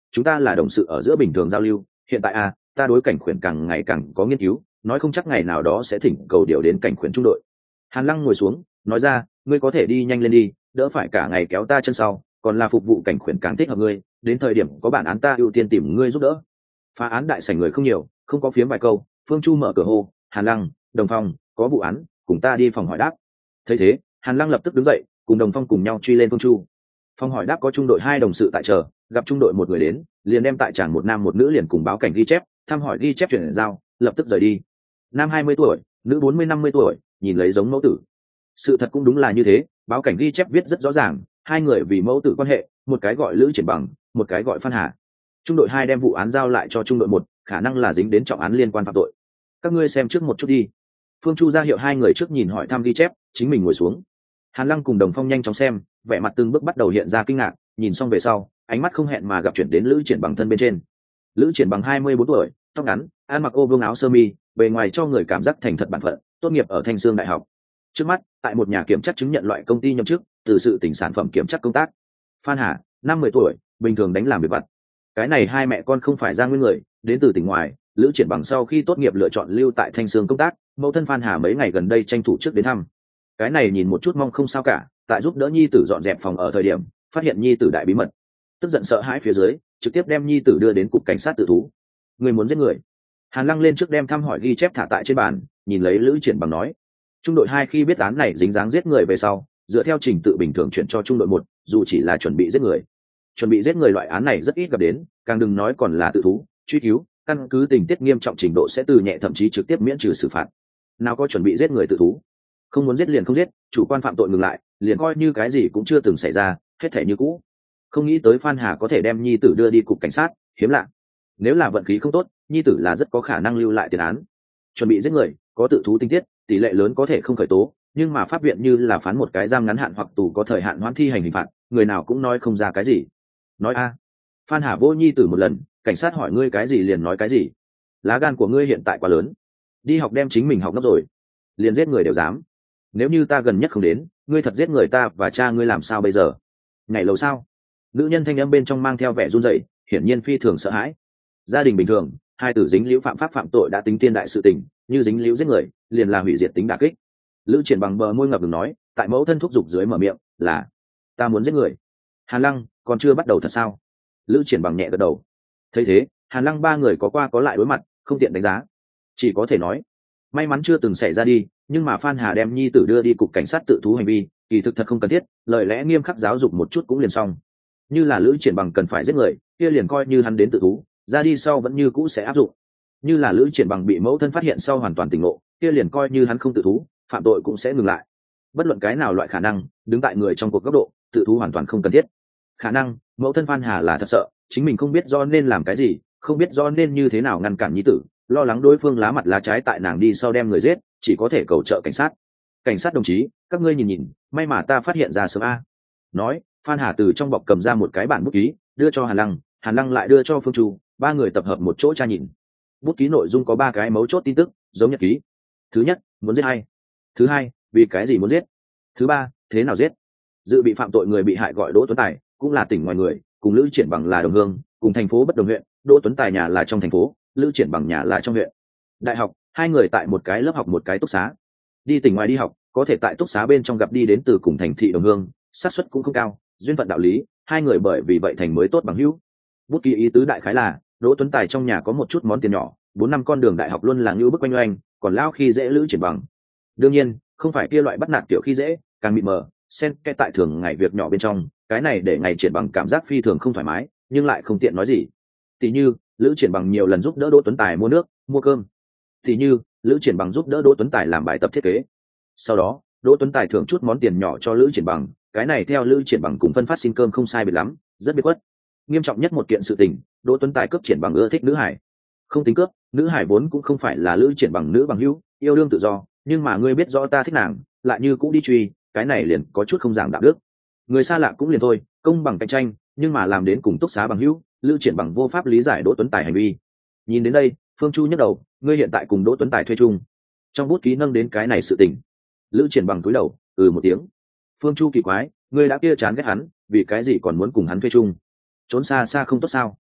chúng ta là đồng sự ở giữa bình thường giao lưu, hiện tại ta đối cảnh khuyển càng ngày càng có nghiên cứu, nói không chắc ngày nào đó sẽ thỉnh cầu điều đến cảnh khuyển trung đội. Hàn Lăng ngồi xuống nói ra, ngươi có thể đi nhanh lên đi, đỡ phải cả ngày kéo ta chân sau, còn là phục vụ cảnh khuyển càng thích hợp ngươi, đến thời điểm có bản án ta ưu tiên tìm ngươi giúp đỡ. Phá án đại sảnh người không nhiều, không có phiếm vài câu, Phương Chu mở cửa hô, Hàn Lăng, Đồng Phong, có vụ án, cùng ta đi phòng hỏi đáp. Thấy thế, Hàn Lăng lập tức đứng dậy, cùng Đồng Phong cùng nhau truy lên Phương Chu. Phòng hỏi đáp có trung đội 2 đồng sự tại chờ, gặp trung đội 1 người đến, liền đem tại tràng 1 nam 1 nữ liền cùng báo cảnh ghi chép, thăm hỏi ghi chép chuyển giao, lập tức rời đi. Nam 20 tuổi, nữ 40-50 tuổi, nhìn lấy giống mẫu tử. Sự thật cũng đúng là như thế, báo cảnh ghi chép viết rất rõ ràng, 2 người vì mẫu tử quan hệ, một cái gọi Lữ Triển Bằng, một cái gọi Phan Hà. Trung đội 2 đem vụ án giao lại cho trung đội 1, khả năng là dính đến trọng án liên quan phạm tội. Các ngươi xem trước một chút đi. Phương Chu ra hiệu 2 người trước nhìn hỏi thăm ghi chép, chính mình ngồi xuống. Hàn Lăng cùng Đồng Phong nhanh chóng xem, vẻ mặt từng bước bắt đầu hiện ra kinh ngạc, nhìn xong về sau, ánh mắt không hẹn mà gặp chuyển đến Lữ Triển Bằng thân bên trên. Lữ Triển Bằng 24 tuổi, tóc ngắn, ăn mặc ô vương áo sơ mi, bề ngoài cho người cảm giác thành thật bản phận, tốt nghiệp ở Thanh Sương Đại học. Trước mắt, tại một nhà kiểm tra chứng nhận loại công ty nhậm chức, từ sự tỉnh sản phẩm kiểm tra công tác. Phan Hà, 50 tuổi, bình thường đánh làm việc vặt. Cái này 2 mẹ con không phải ra nguyên người, đến từ tỉnh ngoài. Lữ Triển Bằng sau khi tốt nghiệp lựa chọn lưu tại Thanh Sương công tác, mẫu thân Phan Hà mấy ngày gần đây tranh thủ trước đến thăm. Cái này nhìn một chút mong không sao cả, tại giúp đỡ nhi tử dọn dẹp phòng ở thời điểm, phát hiện nhi tử đại bí mật, tức giận sợ hãi phía dưới, trực tiếp đem nhi tử đưa đến cục cảnh sát tự thú. Người muốn giết người. Hàn Lăng lên trước đem thăm hỏi ghi chép thả tại trên bàn, nhìn lấy Lữ Triển Bằng nói, trung đội 2 khi biết án này dính dáng giết người về sau, dựa theo trình tự bình thường chuyển cho trung đội 1, dù chỉ là chuẩn bị giết người. Chuẩn bị giết người loại án này rất ít gặp đến, càng đừng nói còn là tự thú, truy cứu, căn cứ tình tiết nghiêm trọng trình độ sẽ từ nhẹ thậm chí trực tiếp miễn trừ xử phạt. Nào có chuẩn bị giết người tự thú. Không muốn giết liền không giết, chủ quan phạm tội ngừng lại, liền coi như cái gì cũng chưa từng xảy ra, hết thể như cũ. Không nghĩ tới Phan Hà có thể đem nhi tử đưa đi cục cảnh sát, hiếm lạ. Nếu là vận khí không tốt, nhi tử là rất có khả năng lưu lại tiền án. Chuẩn bị giết người, có tự thú tình tiết, tỷ lệ lớn có thể không khởi tố, nhưng mà pháp viện như là phán một cái giam ngắn hạn hoặc tù có thời hạn hoãn thi hành hình phạt, người nào cũng nói không ra cái gì. Nói Phan Hà vô nhi tử một lần, cảnh sát hỏi ngươi cái gì liền nói cái gì. Lá gan của ngươi hiện tại quá lớn, đi học đem chính mình học ngốc rồi, liền giết người đều dám. Nếu như ta gần nhất không đến, ngươi thật giết người ta và cha ngươi làm sao bây giờ? Ngày lầu sao? Nữ nhân thanh âm bên trong mang theo vẻ run rẩy, hiển nhiên phi thường sợ hãi. Gia đình bình thường, 2 tử dính liễu phạm pháp phạm tội đã tính thiên đại sự tình, như dính liễu giết người, liền là hủy diệt tính đả kích. Lữ Triển Bằng bờ môi ngập ngừng nói, tại mẫu thân thúc giục dưới mở miệng, là ta muốn giết người. Hàn Lăng, còn chưa bắt đầu thật sao? Lữ Triển Bằng nhẹ gật đầu. Thấy thế, Hàn Lăng 3 người có qua có lại đối mặt, không tiện đánh giá, chỉ có thể nói may mắn chưa từng xảy ra đi, nhưng mà Phan Hà đem nhi tử đưa đi cục cảnh sát tự thú hành vi, kỳ thực thật không cần thiết, lời lẽ nghiêm khắc giáo dục một chút cũng liền xong. Như là Lữ Triển Bằng cần phải giết người, kia liền coi như hắn đến tự thú, ra đi sau vẫn như cũ sẽ áp dụng. Như là Lữ Triển Bằng bị mẫu thân phát hiện sau hoàn toàn tỉnh ngộ, kia liền coi như hắn không tự thú, phạm tội cũng sẽ ngừng lại. Bất luận cái nào loại khả năng, đứng tại người trong cuộc góc độ, tự thú hoàn toàn không cần thiết. Khả năng mẫu thân Phan Hà là thật sợ, chính mình không biết do nên làm cái gì, không biết do nên như thế nào ngăn cản nhi tử, lo lắng đối phương lá mặt lá trái tại nàng đi sau đem người giết, chỉ có thể cầu trợ cảnh sát. Cảnh sát đồng chí, các ngươi nhìn nhìn, may mà ta phát hiện ra sớm Nói, Phan Hà từ trong bọc cầm ra một cái bản bút ký, đưa cho Hàn Lăng, Hàn Lăng lại đưa cho Phương Chu, 3 người tập hợp một chỗ tra nhìn. Bút ký nội dung có 3 cái mấu chốt tin tức, giống nhật ký. Thứ nhất, muốn giết hay. Thứ hai, vì cái gì muốn giết. Thứ ba, thế nào giết. Dự bị phạm tội người bị hại gọi Đỗ Tuấn Tài, cũng là tỉnh ngoài người, cùng Lữ Triển Bằng là đồng hương, cùng thành phố bất đồng huyện. Đỗ Tuấn Tài nhà là trong thành phố, Lữ Triển Bằng nhà là trong huyện. Đại học, 2 người tại một cái lớp học một cái túc xá. Đi tỉnh ngoài đi học, có thể tại túc xá bên trong gặp đi đến từ cùng thành thị đồng hương, xác suất cũng không cao, duyên phận đạo lý, 2 người bởi vì vậy thành mới tốt bằng hữu. Bút ký ý tứ đại khái là, Đỗ Tuấn Tài trong nhà có một chút món tiền nhỏ, 4 năm con đường đại học luôn là như bức quanh oanh, còn lao khi dễ Lữ Triển Bằng. Đương nhiên, không phải kia loại bắt nạt kiểu khi dễ, càng mịt mờ, xen kẽ tại thường ngày việc nhỏ bên trong, cái này để ngày Triển Bằng cảm giác phi thường không thoải mái, nhưng lại không tiện nói gì. Tỷ như, Lữ Triển Bằng nhiều lần giúp đỡ Đỗ Tuấn Tài mua nước, mua cơm. Tỷ như, Lữ Triển Bằng giúp đỡ Đỗ Tuấn Tài làm bài tập thiết kế. Sau đó, Đỗ Tuấn Tài thưởng chút món tiền nhỏ cho Lữ Triển Bằng, cái này theo Lữ Triển Bằng cùng phân phát xin cơm không sai biệt lắm, rất biệt khuất. Nghiêm trọng nhất một kiện sự tình, Đỗ Tuấn Tài cướp Triển Bằng ưa thích nữ hải. Không tính cướp, nữ hải vốn cũng không phải là Lữ Triển Bằng nữ bằng hữu, yêu đương tự do, nhưng mà ngươi biết rõ ta thích nàng, lại như cũng đi truy, cái này liền có chút không giảng đạo đức. Người xa lạ cũng liền thôi, công bằng cạnh tranh, nhưng mà làm đến cùng túc xá bằng hữu, Lữ Triển Bằng vô pháp lý giải Đỗ Tuấn Tài hành vi. Nhìn đến đây, Phương Chu nhấc đầu, ngươi hiện tại cùng Đỗ Tuấn Tài thuê chung. Trong bút ký nâng đến cái này sự tình. Lữ Triển Bằng cúi đầu, một tiếng. Phương Chu kỳ quái, ngươi đã kia chán ghét hắn, vì cái gì còn muốn cùng hắn thuê chung? Trốn xa xa không tốt sao?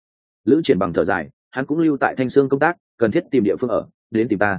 Lữ Triển Bằng thở dài, hắn cũng lưu tại Thanh Sương công tác, cần thiết tìm địa phương ở, đến tìm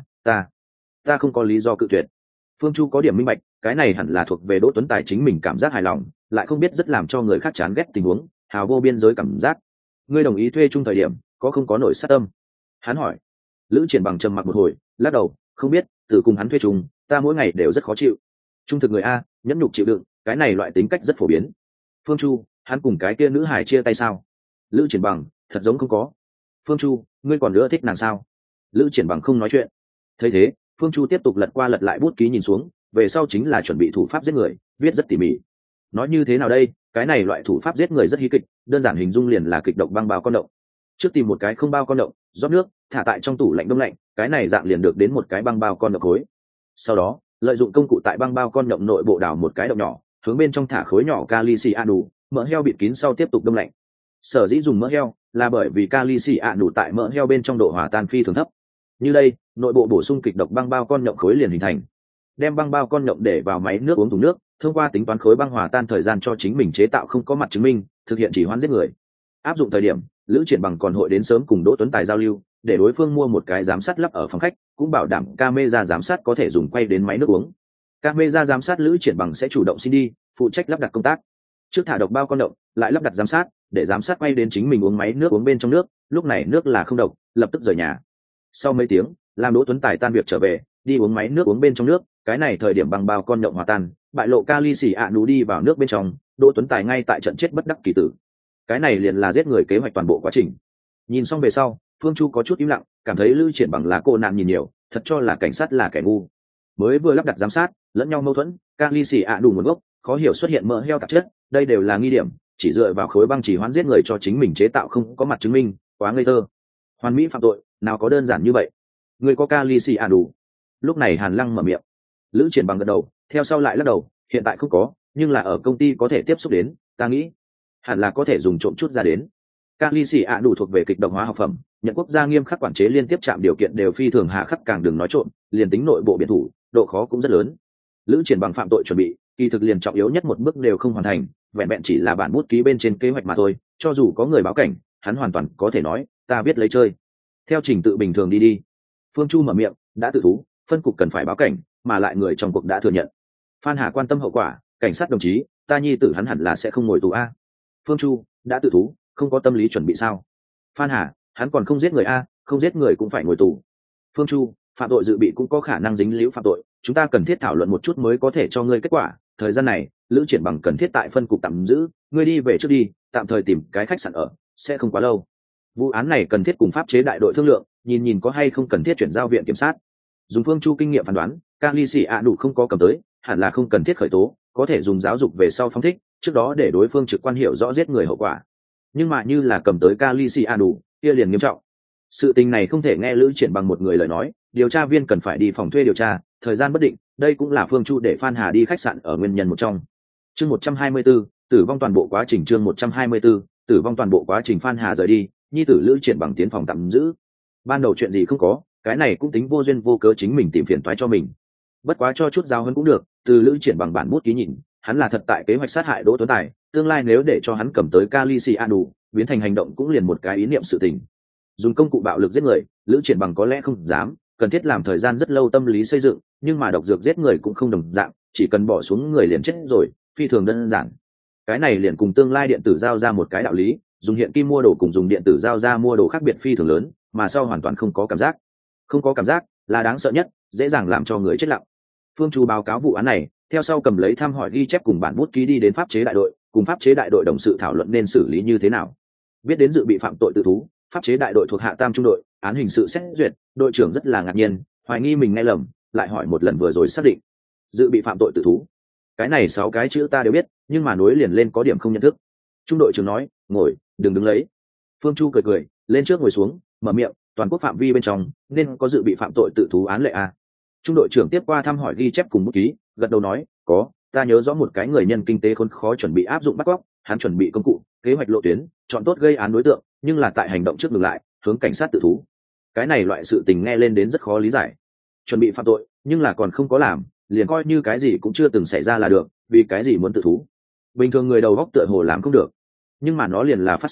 ta không có lý do cự tuyệt. Phương Chu có điểm minh bạch, cái này hẳn là thuộc về Đỗ Tuấn Tài chính mình cảm giác hài lòng, lại không biết rất làm cho người khác chán ghét tình huống, hào vô biên giới cảm giác. Ngươi đồng ý thuê chung thời điểm, có không có nổi sát tâm? Hắn hỏi. Lữ Triển Bằng trầm mặc một hồi, lắc đầu, không biết, từ cùng hắn thuê chung, ta mỗi ngày đều rất khó chịu. Trung thực người a, nhẫn nhục chịu đựng, cái này loại tính cách rất phổ biến. Phương Chu, hắn cùng cái kia nữ hải chia tay sao? Lữ Triển Bằng, thật giống không có. Phương Chu, ngươi còn nữa thích nàng sao? Lữ Triển Bằng không nói chuyện. Thấy thế, Phương Chu tiếp tục lật qua lật lại bút ký nhìn xuống, về sau chính là chuẩn bị thủ pháp giết người, viết rất tỉ mỉ. Nói như thế nào đây, cái này loại thủ pháp giết người rất hí kịch, đơn giản hình dung liền là kịch độc băng bao con đậu. Trước tìm một cái không bao con đậu, rót nước, thả tại trong tủ lạnh đông lạnh, cái này dạng liền được đến một cái băng bao con đậu khối. Sau đó, lợi dụng công cụ tại băng bao con đậu nội bộ đào một cái động nhỏ, hướng bên trong thả khối nhỏ kali xì a đủ, mỡ heo bịt kín sau tiếp tục đông lạnh. Sở dĩ dùng mỡ heo là bởi vì kali xì a đủ tại mỡ heo bên trong độ hòa tan phi thường thấp. Như đây, nội bộ bổ sung kịch độc băng bao con nhộng khối liền hình thành. Đem băng bao con nhộng để vào máy nước uống thùng nước, thông qua tính toán khối băng hòa tan thời gian cho chính mình chế tạo không có mặt chứng minh, thực hiện chỉ hoãn giết người. Áp dụng thời điểm, Lữ Triển Bằng còn hội đến sớm cùng Đỗ Tuấn Tài giao lưu, để đối phương mua một cái giám sát lắp ở phòng khách, cũng bảo đảm camera giám sát có thể dùng quay đến máy nước uống. Camera giám sát Lữ Triển Bằng sẽ chủ động xin đi, phụ trách lắp đặt công tác. Trước thả độc bao con nhộng, lại lắp đặt giám sát, để giám sát quay đến chính mình uống máy nước uống bên trong nước, lúc này nước là không độc, lập tức rời nhà. Sau mấy tiếng, làm Đỗ Tuấn Tài tan việc trở về, đi uống máy nước uống bên trong nước, cái này thời điểm băng bao con nhộng hòa tan, bại lộ kali xì ạ nú đi vào nước bên trong, Đỗ Tuấn Tài ngay tại trận chết bất đắc kỳ tử. Cái này liền là giết người kế hoạch toàn bộ quá trình. Nhìn xong về sau, Phương Chu có chút im lặng, cảm thấy Lữ Triển Bằng lá cô nạn nhìn nhiều, thật cho là cảnh sát là kẻ ngu. Mới vừa lắp đặt giám sát, lẫn nhau mâu thuẫn, kali xì ạ đủ nguồn gốc, khó hiểu xuất hiện mỡ heo tạp chất, đây đều là nghi điểm, chỉ dựa vào khối băng chỉ hoãn giết người cho chính mình chế tạo không có mặt chứng minh, quá ngây thơ. Hoàn mỹ phạm tội, nào có đơn giản như vậy. Người có kali xì ạ đủ. Lúc này Hàn Lăng mở miệng. Lữ Triển Bằng gật đầu, theo sau lại lắc đầu, hiện tại không có, nhưng là ở công ty có thể tiếp xúc đến, ta nghĩ hẳn là có thể dùng trộm chút ra đến. Kali xì ạ đủ thuộc về kịch độc hóa học phẩm, nhận quốc gia nghiêm khắc quản chế liên tiếp chạm điều kiện đều phi thường hà khắc, càng đừng nói trộm, liền tính nội bộ biệt thủ, độ khó cũng rất lớn. Lữ Triển Bằng phạm tội chuẩn bị, kỳ thực liền trọng yếu nhất một bước đều không hoàn thành, vẹn vẹn chỉ là bản bút ký bên trên kế hoạch mà thôi, cho dù có người báo cảnh, hắn hoàn toàn có thể nói, ta biết lấy chơi. Theo trình tự bình thường đi. Phương Chu mở miệng, đã tự thú, phân cục cần phải báo cảnh, mà lại người trong cuộc đã thừa nhận. Phan Hà quan tâm hậu quả, cảnh sát đồng chí, ta nhi tử hắn hẳn là sẽ không ngồi tù a. Phương Chu, đã tự thú, không có tâm lý chuẩn bị sao? Phan Hà, hắn còn không giết người a, không giết người cũng phải ngồi tù. Phương Chu, phạm tội dự bị cũng có khả năng dính líu phạm tội, chúng ta cần thiết thảo luận một chút mới có thể cho ngươi kết quả. Thời gian này, Lữ Triển Bằng cần thiết tại phân cục tạm giữ, ngươi đi về trước đi, tạm thời tìm cái khách sạn ở, sẽ không quá lâu. Vụ án này cần thiết cùng pháp chế đại đội thương lượng, nhìn có hay không cần thiết chuyển giao viện kiểm sát. Dùng Phương Chu kinh nghiệm phán đoán, kali xì ạ đủ không có cầm tới, hẳn là không cần thiết khởi tố, có thể dùng giáo dục về sau phóng thích, trước đó để đối phương trực quan hiểu rõ giết người hậu quả. Nhưng mà như là cầm tới kali xì ạ đủ, kia liền nghiêm trọng. Sự tình này không thể nghe Lữ Triển Bằng một người lời nói, điều tra viên cần phải đi phòng thuê điều tra, thời gian bất định, đây cũng là Phương Chu để Phan Hà đi khách sạn ở nguyên nhân một trong. Chương 124, tử vong toàn bộ quá trình. Chương 124, tử vong toàn bộ quá trình. Phan Hà rời đi, nhi tử Lữ Triển Bằng tiến phòng tạm giữ. Ban đầu chuyện gì không có, cái này cũng tính vô duyên vô cớ chính mình tìm phiền toái cho mình. Bất quá cho chút giáo huấn cũng được, từ Lữ Triển Bằng bản bút ký nhìn, hắn là thật tại kế hoạch sát hại Đỗ Tuấn Tài, tương lai nếu để cho hắn cầm tới kali xì a đủ, biến thành hành động cũng liền một cái ý niệm sự tình. Dùng công cụ bạo lực giết người, Lữ Triển Bằng có lẽ không dám, cần thiết làm thời gian rất lâu tâm lý xây dựng, nhưng mà độc dược giết người cũng không đồng dạng, chỉ cần bỏ xuống người liền chết rồi, phi thường đơn giản. Cái này liền cùng tương lai điện tử giao ra một cái đạo lý, dùng hiện kim mua đồ cùng dùng điện tử giao ra mua đồ khác biệt phi thường lớn, mà sau hoàn toàn không có cảm giác. Không có cảm giác là đáng sợ nhất, dễ dàng làm cho người chết lặng. Phương Chu báo cáo vụ án này, theo sau cầm lấy thăm hỏi ghi chép cùng bản bút ký đi đến pháp chế đại đội, cùng pháp chế đại đội đồng sự thảo luận nên xử lý như thế nào. Biết đến dự bị phạm tội tự thú, pháp chế đại đội thuộc hạ tam trung đội, án hình sự xét duyệt, đội trưởng rất là ngạc nhiên, hoài nghi mình nghe lầm, lại hỏi một lần vừa rồi xác định. Dự bị phạm tội tự thú. Cái này 6 cái chữ ta đều biết, nhưng mà nối liền lên có điểm không nhận thức. Trung đội trưởng nói, ngồi, đừng đứng lấy. Phương Chu cười cười, lên trước ngồi xuống, mở miệng, toàn quốc phạm vi bên trong nên có dự bị phạm tội tự thú án lệ a. Trung đội trưởng tiếp qua thăm hỏi ghi chép cùng bút ký, gật đầu nói, có, ta nhớ rõ một cái người nhân kinh tế khốn khó chuẩn bị áp dụng bắt cóc, hắn chuẩn bị công cụ, kế hoạch lộ tuyến, chọn tốt gây án đối tượng, nhưng là tại hành động trước ngừng lại, hướng cảnh sát tự thú. Cái này loại sự tình nghe lên đến rất khó lý giải. Chuẩn bị phạm tội, nhưng là còn không có làm, liền coi như cái gì cũng chưa từng xảy ra là được, vì cái gì muốn tự thú. Bình thường người đầu góc tựa hồ làm không được, nhưng mà nó liền là phát sinh,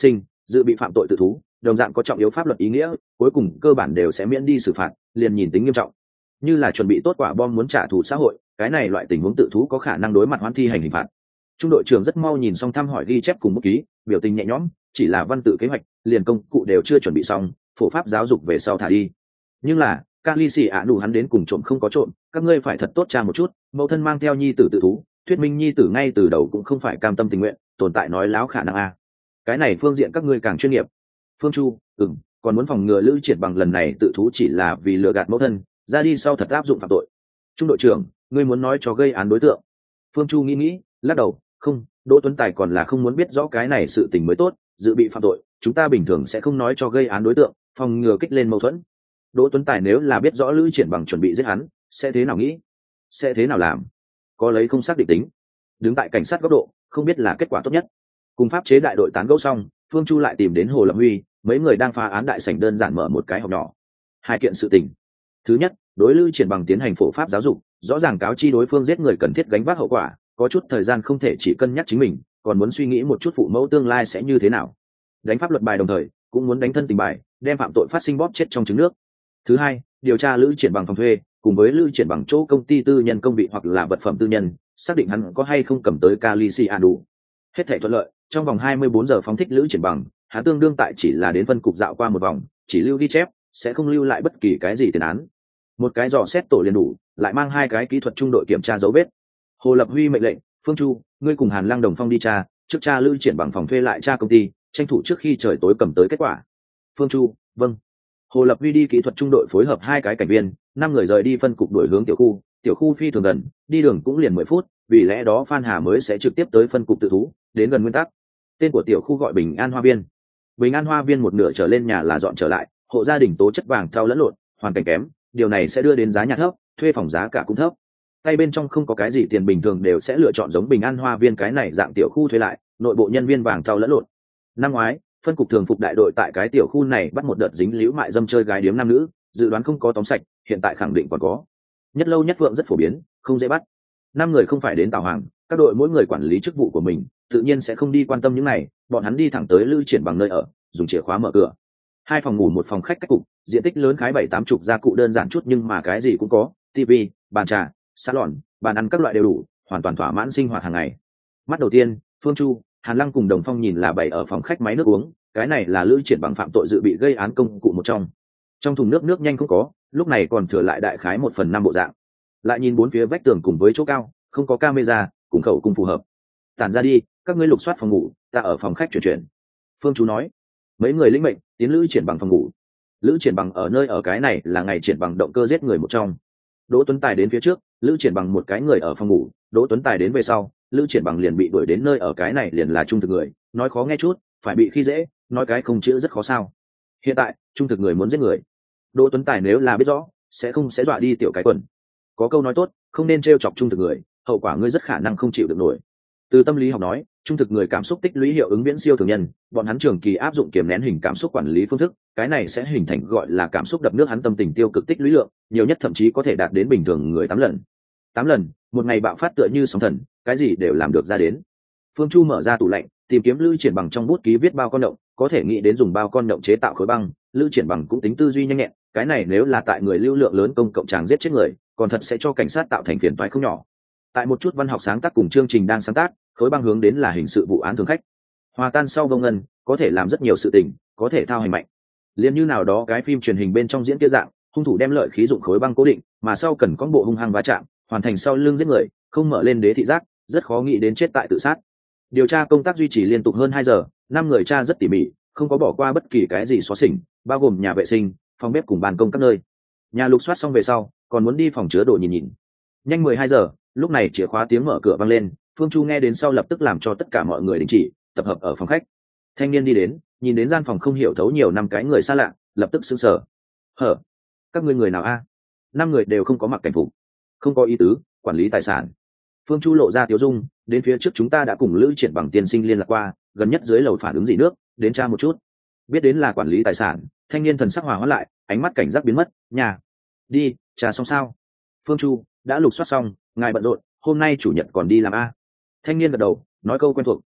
dự bị phạm tội tự thú đồng dạng có trọng yếu pháp luật ý nghĩa, cuối cùng cơ bản đều sẽ miễn đi xử phạt, liền nhìn tính nghiêm trọng. Như là chuẩn bị tốt quả bom muốn trả thù xã hội, cái này loại tình huống tự thú có khả năng đối mặt hoãn thi hành hình phạt. Trung đội trưởng rất mau nhìn xong thăm hỏi ghi chép cùng bút ký, biểu tình nhẹ nhõm, chỉ là văn tự kế hoạch, liền công cụ đều chưa chuẩn bị xong, phổ pháp giáo dục về sau thả đi. Nhưng là Kali xì ạ đủ hắn đến cùng trộm không có trộm, các ngươi phải thật tốt tra một chút, mẫu thân mang theo nhi tử tự thú, thuyết minh nhi tử ngay từ đầu cũng không phải cam tâm tình nguyện, tồn tại nói láo khả năng a. Cái này phương diện các ngươi càng chuyên nghiệp. Phương Chu, còn muốn phòng ngừa Lữ Triển Bằng lần này tự thú chỉ là vì lừa gạt mẫu thân, ra đi sau thật áp dụng phạm tội. Trung đội trưởng, ngươi muốn nói cho gây án đối tượng. Phương Chu nghĩ, lắc đầu, không, Đỗ Tuấn Tài còn là không muốn biết rõ cái này sự tình mới tốt, dự bị phạm tội, chúng ta bình thường sẽ không nói cho gây án đối tượng, phòng ngừa kích lên mâu thuẫn. Đỗ Tuấn Tài nếu là biết rõ Lữ Triển Bằng chuẩn bị giết hắn, sẽ thế nào nghĩ? Sẽ thế nào làm? Có lấy không xác định tính. Đứng tại cảnh sát góc độ, không biết là kết quả tốt nhất. Cùng pháp chế đại đội tán gẫu xong, Phương Chu lại tìm đến Hồ Lập Huy, mấy người đang phá án đại sảnh đơn giản mở một cái họp nhỏ. Hai kiện sự tình. Thứ nhất, đối Lữ Triển Bằng tiến hành phổ pháp giáo dục, rõ ràng cáo chi đối phương giết người cần thiết gánh vác hậu quả, có chút thời gian không thể chỉ cân nhắc chính mình, còn muốn suy nghĩ một chút phụ mẫu tương lai sẽ như thế nào. Đánh pháp luật bài đồng thời, cũng muốn đánh thân tình bài, đem phạm tội phát sinh bóp chết trong trứng nước. Thứ hai, điều tra Lữ Triển Bằng phòng thuê, cùng với Lữ Triển Bằng chỗ công ty tư nhân công vị hoặc là vật phẩm tư nhân, xác định hắn có hay không cầm tới Calici đủ. Hết thảy thuận lợi, trong vòng 24 giờ phóng thích Lữ Triển Bằng, hắn tương đương tại chỉ là đến phân cục dạo qua một vòng, chỉ lưu ghi chép, sẽ không lưu lại bất kỳ cái gì tiền án. Một cái dò xét tổ liền đủ, lại mang hai cái kỹ thuật trung đội kiểm tra dấu vết. Hồ Lập Huy mệnh lệnh, Phương Chu, ngươi cùng Hàn Lăng Đồng Phong đi tra, trước tra Lữ Triển Bằng phòng thuê lại tra công ty, tranh thủ trước khi trời tối cầm tới kết quả. Phương Chu, vâng. Hồ Lập Huy đi kỹ thuật trung đội phối hợp hai cái cảnh viên, 5 người rời đi phân cục đuổi hướng tiểu khu phi thường gần, đi đường cũng liền 10 phút, vì lẽ đó Phan Hà mới sẽ trực tiếp tới phân cục tự thú, đến gần nguyên tắc. Tên của tiểu khu gọi Bình An Hoa Viên. Bình An Hoa Viên một nửa trở lên nhà là dọn trở lại, hộ gia đình tố chất vàng thau lẫn lộn, hoàn cảnh kém, điều này sẽ đưa đến giá nhà thấp, thuê phòng giá cả cũng thấp. Tay bên trong không có cái gì tiền, bình thường đều sẽ lựa chọn giống Bình An Hoa Viên cái này dạng tiểu khu thuê lại, nội bộ nhân viên vàng thau lẫn lộn. Năm ngoái, phân cục thường phục đại đội tại cái tiểu khu này bắt một đợt dính líu mại dâm chơi gái điếm nam nữ, dự đoán không có tóm sạch, hiện tại khẳng định còn có. Nhất lâu nhất vượng rất phổ biến, không dễ bắt. 5 người không phải đến tào hàng, các đội mỗi người quản lý chức vụ của mình, tự nhiên sẽ không đi quan tâm những này, bọn hắn đi thẳng tới Lữ Triển Bằng nơi ở, dùng chìa khóa mở cửa. 2 phòng ngủ 1 phòng khách cách cục, diện tích lớn khái 7-80 gia cụ đơn giản chút nhưng mà cái gì cũng có, tivi, bàn trà, salon, bàn ăn các loại đều đủ, hoàn toàn thỏa mãn sinh hoạt hàng ngày. Mắt đầu tiên, Phương Chu, Hàn Lăng cùng Đồng Phong nhìn là bày ở phòng khách máy nước uống, cái này là Lữ Triển Bằng phạm tội dự bị gây án công cụ một trong. Trong thùng nước nhanh không có, lúc này còn thừa lại đại khái 1/5 bộ dạng. Lại nhìn bốn phía vách tường cùng với chỗ cao, không có camera, cùng khẩu cung phù hợp. Tản ra đi, các ngươi lục soát phòng ngủ, ta ở phòng khách chuyển. Phương Chu nói. Mấy người lĩnh mệnh, tiến Lữ Triển Bằng phòng ngủ. Lữ Triển Bằng ở nơi ở cái này là ngày Triển Bằng động cơ giết người một trong. Đỗ Tuấn Tài đến phía trước, Lữ Triển Bằng một cái người ở phòng ngủ, Đỗ Tuấn Tài đến về sau, Lữ Triển Bằng liền bị đuổi đến nơi ở cái này liền là trung thực người, nói khó nghe chút, phải bị khi dễ, nói cái không chữ rất khó sao. Hiện tại, trung thực người muốn giết người. Đỗ Tuấn Tài nếu là biết rõ, sẽ dọa đi tiểu cái quần. Có câu nói tốt, không nên trêu chọc trung thực người, hậu quả ngươi rất khả năng không chịu được nổi. Từ tâm lý học nói, trung thực người cảm xúc tích lũy hiệu ứng viễn siêu thường nhân, bọn hắn trường kỳ áp dụng kiềm nén hình cảm xúc quản lý phương thức, cái này sẽ hình thành gọi là cảm xúc đập nước, hắn tâm tình tiêu cực tích lũy lượng, nhiều nhất thậm chí có thể đạt đến bình thường người 8 lần. 8 lần, một ngày bạo phát tựa như sóng thần, cái gì đều làm được ra đến. Phương Chu mở ra tủ lạnh, tìm kiếm Lữ Triển Bằng trong bút ký viết bao con động, có thể nghĩ đến dùng bao con động chế tạo khối băng, Lữ Triển Bằng cũng tính tư duy nhanh nhẹn, cái này nếu là tại người lưu lượng lớn công cộng tràng giết chết người, còn thật sẽ cho cảnh sát tạo thành phiền toái không nhỏ. Tại một chút văn học sáng tác cùng chương trình đang sáng tác, khối băng hướng đến là hình sự vụ án thường khách. Hòa tan sau vô ngân, có thể làm rất nhiều sự tình, có thể thao hành mạnh. Liên như nào đó cái phim truyền hình bên trong diễn kia dạng, hung thủ đem lợi khí dụng khối băng cố định, mà sau cần con bộ hung hăng va chạm, hoàn thành sau lưng giết người, không mở lên đế thị giác, rất khó nghĩ đến chết tại tự sát. Điều tra công tác duy trì liên tục hơn 2 giờ, 5 người tra rất tỉ mỉ, không có bỏ qua bất kỳ cái gì xóa xỉnh, bao gồm nhà vệ sinh, phòng bếp cùng ban công các nơi. Nhà lục soát xong về sau, còn muốn đi phòng chứa đồ nhìn. Nhanh 12 giờ, lúc này chìa khóa tiếng mở cửa vang lên, Phương Chu nghe đến sau lập tức làm cho tất cả mọi người đình chỉ, tập hợp ở phòng khách. Thanh niên đi đến, nhìn đến gian phòng không hiểu thấu nhiều 5 cái người xa lạ, lập tức sững sờ. Hở? Các ngươi người nào a? 5 người đều không có mặc cảnh phục. Không có ý tứ, quản lý tài sản. Phương Chu lộ ra tiếu dung, đến phía trước chúng ta đã cùng Lữ Triển Bằng tiên sinh liên lạc qua, gần nhất dưới lầu phản ứng gì nước, đến tra một chút. Biết đến là quản lý tài sản, thanh niên thần sắc hòa hóa lại, ánh mắt cảnh giác biến mất, nhà. Đi, trà xong sao? Phương Chu, đã lục soát xong, ngài bận rộn, hôm nay chủ nhật còn đi làm a. Thanh niên gật đầu, nói câu quen thuộc,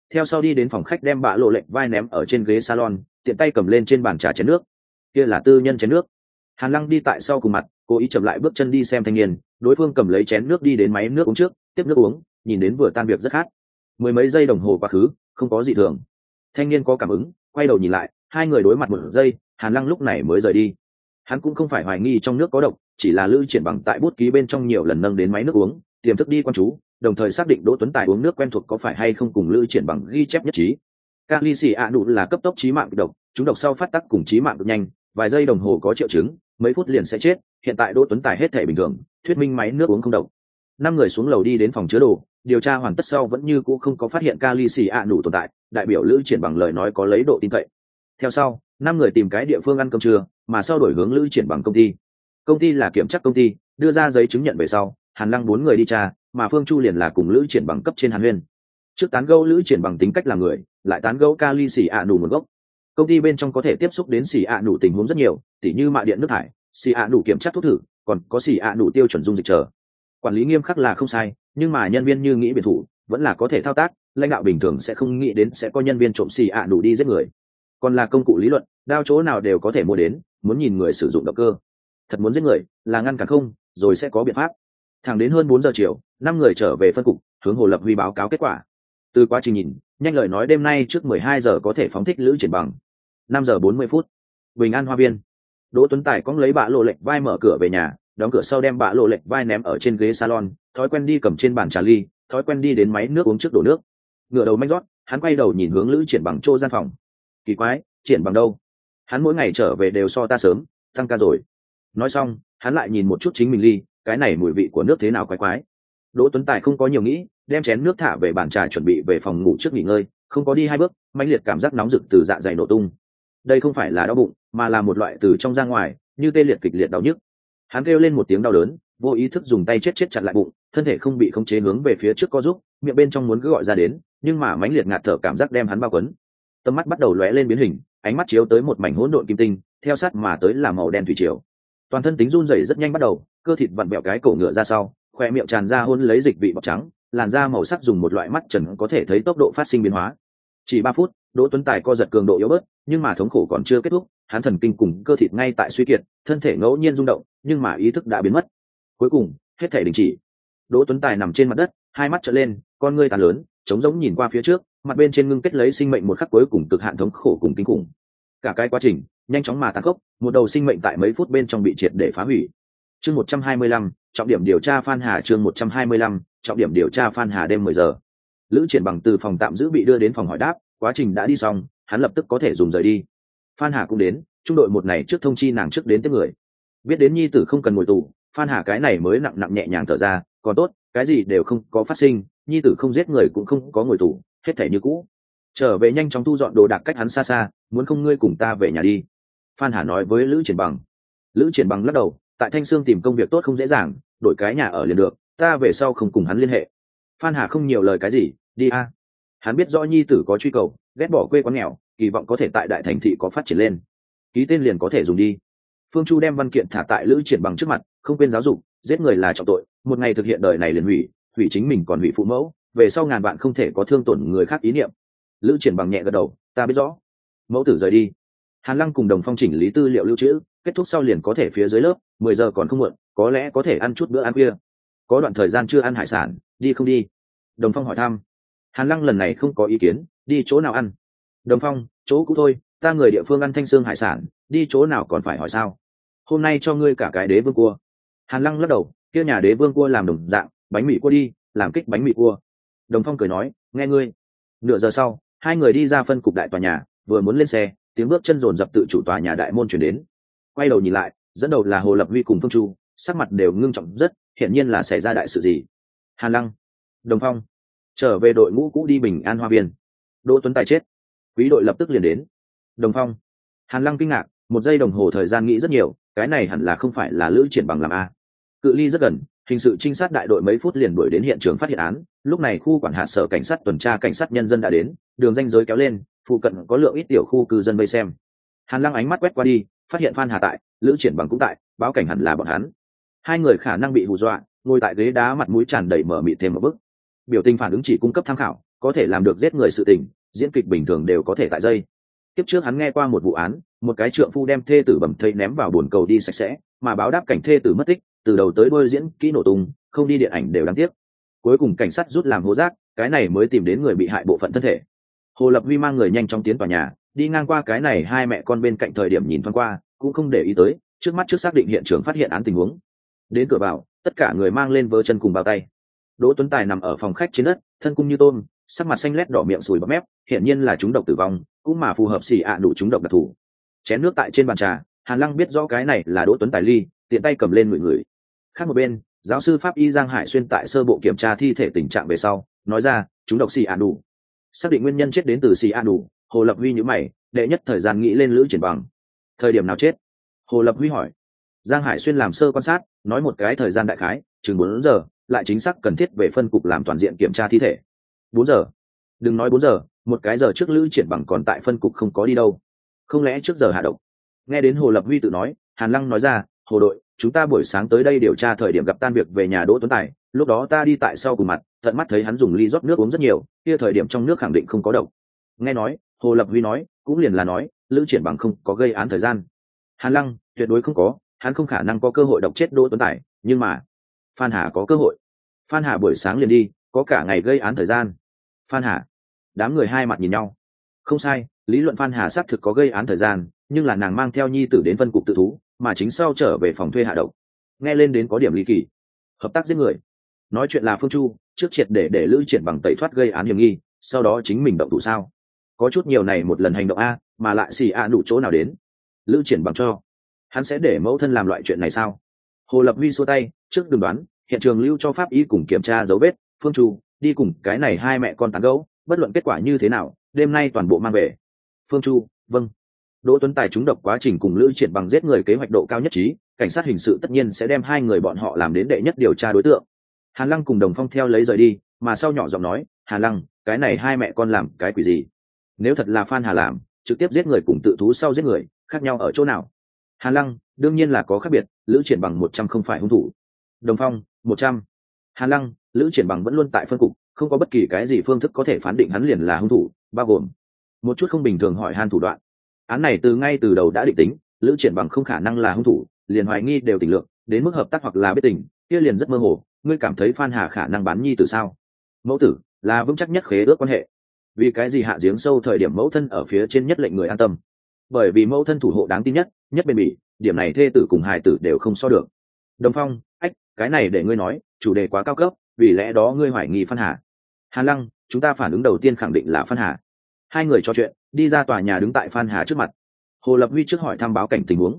theo sau đi đến phòng khách đem bạ lộ lệnh vai ném ở trên ghế salon, tiện tay cầm lên trên bàn trà chén nước. Kia là tư nhân chén nước. Hàn Lăng đi tại sau cùng mặt, cố ý chậm lại bước chân đi xem thanh niên, đối phương cầm lấy chén nước đi đến máy nước uống trước, tiếp nước uống, nhìn đến vừa tan việc rất khát. Mười mấy giây đồng hồ quá khứ, không có gì thường. Thanh niên có cảm ứng, quay đầu nhìn lại, hai người đối mặt một giây, Hàn Lăng lúc này mới rời đi. Hắn cũng không phải hoài nghi trong nước có độc, chỉ là Lữ Triển Bằng tại bút ký bên trong nhiều lần nâng đến máy nước uống, tiềm thức đi quan chú, đồng thời xác định Đỗ Tuấn Tài uống nước quen thuộc có phải hay không cùng Lữ Triển Bằng ghi chép nhất trí. Kali xì ạ nụ là cấp tốc chí mạng độc, chúng độc sau phát tác cùng chí mạng cực nhanh, vài giây đồng hồ có triệu chứng, mấy phút liền sẽ chết. Hiện tại Đỗ Tuấn Tài hết thể bình thường, thuyết minh máy nước uống không độc. Năm người xuống lầu đi đến phòng chứa đồ, điều tra hoàn tất sau vẫn như cũ không có phát hiện Kali xì ạ nụ tồn tại, đại biểu Lữ Triển Bằng lời nói có lấy độ tin cậy. Theo sau, năm người tìm cái địa phương ăn cơm trưa, mà sau đổi hướng Lữ Triển Bằng công ty. Công ty là kiểm tra công ty, đưa ra giấy chứng nhận về sau, Hàn Lăng bốn người đi tra, mà Phương Chu liền là cùng Lữ Triển Bằng cấp trên Hàn Huyên. Trước tán gẫu Lữ Triển Bằng tính cách làm người, lại tán gẫu Kali xì ạ nụ nguồn gốc. Công ty bên trong có thể tiếp xúc đến xì ạ nụ tình huống rất nhiều, tỉ như mạ điện nước thải, xì ạ nụ kiểm tra thuốc thử, còn có xì ạ nụ tiêu chuẩn dung dịch chờ. Quản lý nghiêm khắc là không sai, nhưng mà nhân viên như nghĩ biệt thủ, vẫn là có thể thao tác, lãnh đạo bình thường sẽ không nghĩ đến sẽ có nhân viên trộm xì ạ nụ đi giết người. Còn là công cụ lý luận, đao chỗ nào đều có thể mua đến, muốn nhìn người sử dụng động cơ. Thật muốn giết người, là ngăn cản không, rồi sẽ có biện pháp. Thẳng đến hơn 4 giờ chiều, năm người trở về phân cục, hướng Hồ Lập Huy báo cáo kết quả. Từ quá trình nhìn, nhanh lời nói đêm nay trước 12 giờ có thể phóng thích Lữ Triển Bằng. 5 giờ 40 phút, Bình An Hoa Viên. Đỗ Tuấn Tài cõng lấy bạ lộ lệnh vai mở cửa về nhà, đóng cửa sau đem bạ lộ lệnh vai ném ở trên ghế salon, thói quen đi cầm trên bàn trà ly, thói quen đi đến máy nước uống trước đổ nước. Ngửa đầu manh rót, hắn quay đầu nhìn hướng Lữ Triển Bằng chỗ gian phòng. Kỳ quái, Triển Bằng đâu? Hắn mỗi ngày trở về đều so ta sớm, tăng ca rồi. Nói xong, hắn lại nhìn một chút chính mình ly, cái này mùi vị của nước thế nào quái quái. Đỗ Tuấn Tài không có nhiều nghĩ, đem chén nước thả về bàn trà chuẩn bị về phòng ngủ trước nghỉ ngơi, không có đi hai bước, mãnh liệt cảm giác nóng rực từ dạ dày nổ tung. Đây không phải là đau bụng, mà là một loại từ trong ra ngoài, như tê liệt kịch liệt đau nhức. Hắn kêu lên một tiếng đau đớn, vô ý thức dùng tay chết chặt lại bụng, thân thể không bị khống chế hướng về phía trước co giúp, miệng bên trong muốn cứ gọi ra đến, nhưng mà mãnh liệt ngạt thở cảm giác đem hắn bao quấn. Tầm mắt bắt đầu lóe lên biến hình, ánh mắt chiếu tới một mảnh hỗn độn kim tinh, theo sát mà tới là màu đen thủy triều. Toàn thân tính run rẩy rất nhanh bắt đầu, cơ thịt vặn bẹo cái cổ ngựa ra sau, khoe miệng tràn ra hôn lấy dịch vị bọt trắng, làn da màu sắc dùng một loại mắt trần có thể thấy tốc độ phát sinh biến hóa. Chỉ 3 phút, Đỗ Tuấn Tài co giật cường độ yếu bớt, nhưng mà thống khổ còn chưa kết thúc, hắn thần kinh cùng cơ thịt ngay tại suy kiệt, thân thể ngẫu nhiên rung động, nhưng mà ý thức đã biến mất. Cuối cùng, hết thể đình chỉ. Đỗ Tuấn Tài nằm trên mặt đất, hai mắt trợn lên, con ngươi tàn lớn, trống rỗng nhìn qua phía trước, mặt bên trên ngưng kết lấy sinh mệnh một khắc cuối cùng cực hạn thống khổ cùng kinh khủng. Cả cái quá trình, nhanh chóng mà tàn khốc, một đầu sinh mệnh tại mấy phút bên trong bị triệt để phá hủy. Chương 125, trọng điểm điều tra Phan Hà. Chương 125, trọng điểm điều tra Phan Hà. Đêm 10 giờ, Lữ Triển Bằng từ phòng tạm giữ bị đưa đến phòng hỏi đáp, quá trình đã đi xong, hắn lập tức có thể dùng rời đi. Phan Hà cũng đến, trung đội một này trước thông chi nàng trước đến tiếp người. Biết đến nhi tử không cần ngồi tù, Phan Hà cái này mới nặng nặng nhẹ nhàng thở ra, còn tốt, cái gì đều không có phát sinh, nhi tử không giết người cũng không có ngồi tù, hết thảy như cũ. Trở về nhanh chóng thu dọn đồ đạc cách hắn xa xa, muốn không ngươi cùng ta về nhà đi. Phan Hà nói với Lữ Triển Bằng. Lữ Triển Bằng lắc đầu, tại Thanh Sương tìm công việc tốt không dễ dàng, đổi cái nhà ở liền được, ta về sau không cùng hắn liên hệ. Phan Hà không nhiều lời cái gì, đi a. Hắn biết rõ nhi tử có truy cầu, ghét bỏ quê quán nghèo, kỳ vọng có thể tại đại thành thị có phát triển lên, ký tên liền có thể dùng đi. Phương Chu đem văn kiện thả tại Lữ Triển Bằng trước mặt, không quên giáo dục, giết người là trọng tội, một ngày thực hiện đời này liền hủy, hủy chính mình còn hủy phụ mẫu, về sau ngàn vạn không thể có thương tổn người khác ý niệm. Lữ Triển Bằng nhẹ gật đầu, ta biết rõ. Mẫu tử rời đi. Hàn Lăng cùng Đồng Phong chỉnh lý tư liệu lưu trữ, kết thúc sau liền có thể phía dưới lớp, 10 giờ còn không muộn, có lẽ có thể ăn chút bữa ăn khuya. Có đoạn thời gian chưa ăn hải sản, đi không đi? Đồng Phong hỏi thăm. Hàn Lăng lần này không có ý kiến, đi chỗ nào ăn? Đồng Phong, chỗ cũ thôi, ta người địa phương ăn thanh xương hải sản, đi chỗ nào còn phải hỏi sao? Hôm nay cho ngươi cả cái đế vương cua. Hàn Lăng lắc đầu, kia nhà đế vương cua làm đồng dạng, bánh mì cua đi, làm kích bánh mì cua. Đồng Phong cười nói, nghe ngươi. Nửa giờ sau, hai người đi ra phân cục đại tòa nhà, vừa muốn lên xe, tiếng bước chân rồn rập tự chủ tòa nhà đại môn chuyển đến. Quay đầu nhìn lại, dẫn đầu là Hồ Lập Huy cùng Phương Chu, sắc mặt đều ngưng trọng rất, hiển nhiên là xảy ra đại sự gì. Hàn Lăng, Đồng Phong, trở về đội ngũ cũ đi Bình An Hoa Viên. Đỗ Tuấn Tài chết, quý đội lập tức liền đến. Đồng Phong, Hàn Lăng kinh ngạc, một giây đồng hồ thời gian nghĩ rất nhiều, cái này hẳn là không phải là Lữ Triển Bằng làm a. Cự ly rất gần, hình sự trinh sát đại đội mấy phút liền đuổi đến hiện trường phát hiện án. Lúc này khu quản hạt sở cảnh sát tuần tra cảnh sát nhân dân đã đến, đường ranh giới kéo lên, phụ cận có lượng ít tiểu khu cư dân vây xem. Hàn Lăng ánh mắt quét qua đi, phát hiện Phan Hà tại, Lữ Triển Bằng cũng tại, báo cảnh hẳn là bọn hắn. Hai người khả năng bị hù dọa, ngồi tại ghế đá mặt mũi tràn đầy mở mịt thêm một bức. Biểu tình phản ứng chỉ cung cấp tham khảo, có thể làm được giết người sự tình, diễn kịch bình thường đều có thể tại dây. Tiếp trước hắn nghe qua một vụ án, một cái trượng phu đem thê tử bầm thây ném vào bồn cầu đi sạch sẽ, mà báo đáp cảnh thê tử mất tích, từ đầu tới đuôi diễn kỹ nổ tung, không đi điện ảnh đều đáng tiếc. Cuối cùng cảnh sát rút làm hố rác, cái này mới tìm đến người bị hại bộ phận thân thể. Hồ Lập Huy mang người nhanh chóng tiến vào nhà, đi ngang qua cái này hai mẹ con bên cạnh thời điểm nhìn thoáng qua, cũng không để ý tới, trước mắt trước xác định hiện trường phát hiện án tình huống. Đến cửa vào, tất cả người mang lên vớ chân cùng bao tay. Đỗ Tuấn Tài nằm ở phòng khách trên đất, thân cung như tôm, sắc mặt xanh lét đỏ miệng sùi bọt mép, hiển nhiên là trúng độc tử vong, cũng mà phù hợp xỉ ạ đủ trúng độc đặc thù. Chén nước tại trên bàn trà, Hàn Lăng biết rõ cái này là Đỗ Tuấn Tài ly, tiện tay cầm lên ngửi ngửi. Khác một bên, giáo sư pháp y Giang Hải Xuyên tại sơ bộ kiểm tra thi thể tình trạng về sau, nói ra, trúng độc xỉ ạ đủ. Xác định nguyên nhân chết đến từ xỉ ạ đủ, Hồ Lập Huy nhíu mày, đệ nhất thời gian nghĩ lên Lữ Triển Bằng. Thời điểm nào chết? Hồ Lập Huy hỏi. Giang Hải Xuyên làm sơ quan sát, nói một cái thời gian đại khái, chừng 4 giờ, lại chính xác cần thiết về phân cục làm toàn diện kiểm tra thi thể. 4 giờ? Đừng nói 4 giờ, một cái giờ trước Lữ Triển Bằng còn tại phân cục không có đi đâu. Không lẽ trước giờ hạ độc? Nghe đến Hồ Lập Huy tự nói, Hàn Lăng nói ra, Hồ đội, chúng ta buổi sáng tới đây điều tra thời điểm gặp tan việc về nhà Đỗ Tuấn Tài, lúc đó ta đi tại sau cùng mặt, tận mắt thấy hắn dùng ly rót nước uống rất nhiều, kia thời điểm trong nước khẳng định không có độc. Nghe nói, Hồ Lập Huy nói, cũng liền là nói, Lữ Triển Bằng không có gây án thời gian. Hàn Lăng, tuyệt đối không có, hắn không khả năng có cơ hội độc chết Đỗ Tuấn Tài, nhưng mà Phan Hà có cơ hội. Phan Hà buổi sáng liền đi, có cả ngày gây án thời gian. Phan Hà? Đám người hai mặt nhìn nhau. Không sai, lý luận Phan Hà xác thực có gây án thời gian, nhưng là nàng mang theo nhi tử đến phân cục tự thú, mà chính sau trở về phòng thuê hạ độc. Nghe lên đến có điểm ly kỳ. Hợp tác giết người. Nói chuyện là Phương Chu, trước triệt để Lữ Triển Bằng tẩy thoát gây án hiểm nghi, sau đó chính mình động thủ sao? Có chút nhiều này một lần hành động a, mà lại xì a đủ chỗ nào đến? Lữ Triển Bằng cho hắn sẽ để mẫu thân làm loại chuyện này sao? Hồ Lập Huy xua tay, trước đừng đoán, hiện trường lưu cho pháp y cùng kiểm tra dấu vết. Phương Chu, đi cùng cái này hai mẹ con tán gẫu, bất luận kết quả như thế nào, đêm nay toàn bộ mang về. Phương Chu, vâng. Đỗ Tuấn Tài trúng độc quá trình cùng Lữ Triển Bằng giết người kế hoạch độ cao nhất trí, cảnh sát hình sự tất nhiên sẽ đem hai người bọn họ làm đến đệ nhất điều tra đối tượng. Hàn Lăng cùng Đồng Phong theo lấy rời đi, mà sau nhỏ giọng nói, Hàn Lăng, cái này hai mẹ con làm cái quỷ gì? Nếu thật là Phan Hà làm, trực tiếp giết người cùng tự thú sau giết người, khác nhau ở chỗ nào? Hàn Lăng, đương nhiên là có khác biệt, Lữ Triển Bằng 100 không phải hung thủ. Đồng Phong, 100. Hàn Lăng, Lữ Triển Bằng vẫn luôn tại phân cục, không có bất kỳ cái gì phương thức có thể phán định hắn liền là hung thủ, bao gồm một chút không bình thường hỏi han thủ đoạn. Án này ngay từ đầu đã định tính, Lữ Triển Bằng không khả năng là hung thủ, liền hoài nghi đều tình lượng, đến mức hợp tác hoặc là biết tình, kia liền rất mơ hồ. Ngươi cảm thấy Phan Hà khả năng bán nhi tử sao? Mẫu tử là vững chắc nhất khế ước quan hệ. Vì cái gì hạ giếng sâu thời điểm mẫu thân ở phía trên nhất lệnh người an tâm? Bởi vì mẫu thân thủ hộ đáng tin nhất, nhất bền bỉ, điểm này thê tử cùng hài tử đều không so được. Đồng Phong, ách, cái này để ngươi nói, chủ đề quá cao cấp, vì lẽ đó ngươi hoài nghi Phan Hà. Hàn Lăng, chúng ta phản ứng đầu tiên khẳng định là Phan Hà. Hai người trò chuyện, đi ra tòa nhà đứng tại Phan Hà trước mặt. Hồ Lập Huy trước hỏi thăm báo cảnh tình huống.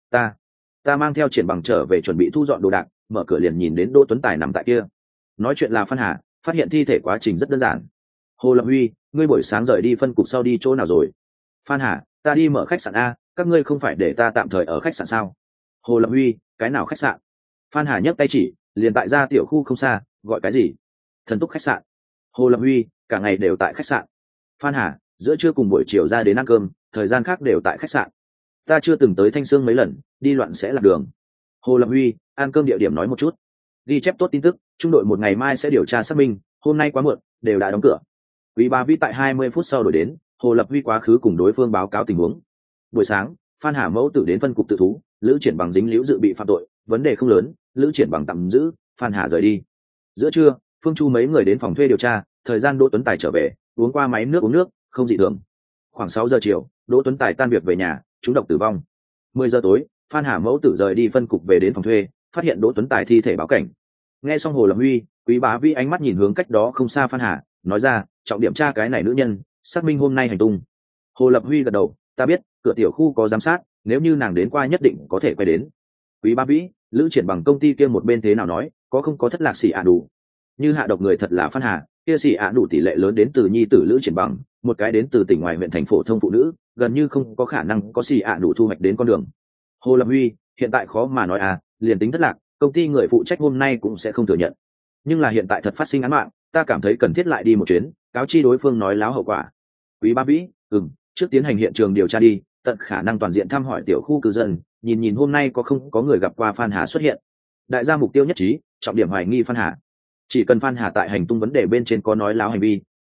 Ta mang theo Triển Bằng trở về chuẩn bị thu dọn đồ đạc, mở cửa liền nhìn đến Đỗ Tuấn Tài nằm tại kia. Nói chuyện là Phan Hà, phát hiện thi thể quá trình rất đơn giản. Hồ Lập Huy, ngươi buổi sáng rời đi phân cục sau đi chỗ nào rồi? Phan Hà, ta đi mở khách sạn a, các ngươi không phải để ta tạm thời ở khách sạn sao? Hồ Lập Huy, cái nào khách sạn? Phan Hà nhấc tay chỉ, liền tại ra tiểu khu không xa, gọi cái gì? Thần Túc khách sạn. Hồ Lập Huy, cả ngày đều tại khách sạn. Phan Hà, giữa trưa cùng buổi chiều ra đến ăn cơm, thời gian khác đều tại khách sạn. Ta chưa từng tới Thanh Sương mấy lần, đi loạn sẽ lạc đường. Hồ Lập Huy, ăn cơm địa điểm nói một chút. Ghi chép tốt tin tức, trung đội một ngày mai sẽ điều tra xác minh, hôm nay quá muộn, đều đã đóng cửa. Quý Ba Vĩ tại 20 phút sau đổi đến, Hồ Lập Huy quá khứ cùng đối phương báo cáo tình huống. Buổi sáng, Phan Hà mẫu tử đến phân cục tự thú, Lữ Triển Bằng dính líu dự bị phạm tội, vấn đề không lớn, Lữ Triển Bằng tạm giữ, Phan Hà rời đi. Giữa trưa, Phương Chu mấy người đến phòng thuê điều tra, thời gian Đỗ Tuấn Tài trở về, uống qua máy nước uống nước, không dị thường. Khoảng 6 giờ chiều, Đỗ Tuấn Tài tan việc về nhà, trúng độc tử vong. 10 giờ tối, Phan Hà mẫu tử rời đi phân cục về đến phòng thuê, phát hiện Đỗ Tuấn Tài thi thể báo cảnh. Nghe xong Hồ Lập Huy, Quý Bá Vĩ ánh mắt nhìn hướng cách đó không xa Phan Hà, nói ra, trọng điểm tra cái này nữ nhân, xác minh hôm nay hành tung. Hồ Lập Huy gật đầu, ta biết, cửa tiểu khu có giám sát, nếu như nàng đến qua nhất định có thể quay đến. Quý Bá Vĩ, Lữ Triển Bằng công ty kia một bên thế nào nói, có không có thất lạc xỉ ạ đủ? Như hạ độc người thật là Phan Hà, kia xỉ ạ đủ tỷ lệ lớn đến từ nhi tử Lữ Triển Bằng, một cái đến từ tỉnh ngoài huyện thành phổ thông phụ nữ, gần như không có khả năng có xỉ ạ đủ thu hoạch đến con đường. Hồ Lập Huy, hiện tại khó mà nói à, liền tính thất lạc, công ty người phụ trách hôm nay cũng sẽ không thừa nhận. Nhưng là hiện tại thật phát sinh án mạng, ta cảm thấy cần thiết lại đi một chuyến, cáo chi đối phương nói láo hậu quả. Quý Bá Vĩ, trước tiến hành hiện trường điều tra đi, tận khả năng toàn diện thăm hỏi tiểu khu cư dân, nhìn hôm nay có không có người gặp qua Phan Hà xuất hiện. Đại gia mục tiêu nhất trí, trọng điểm hoài nghi Phan Hà. Chỉ cần Phan Hà tại hành tung vấn đề bên trên có nói láo hành vi,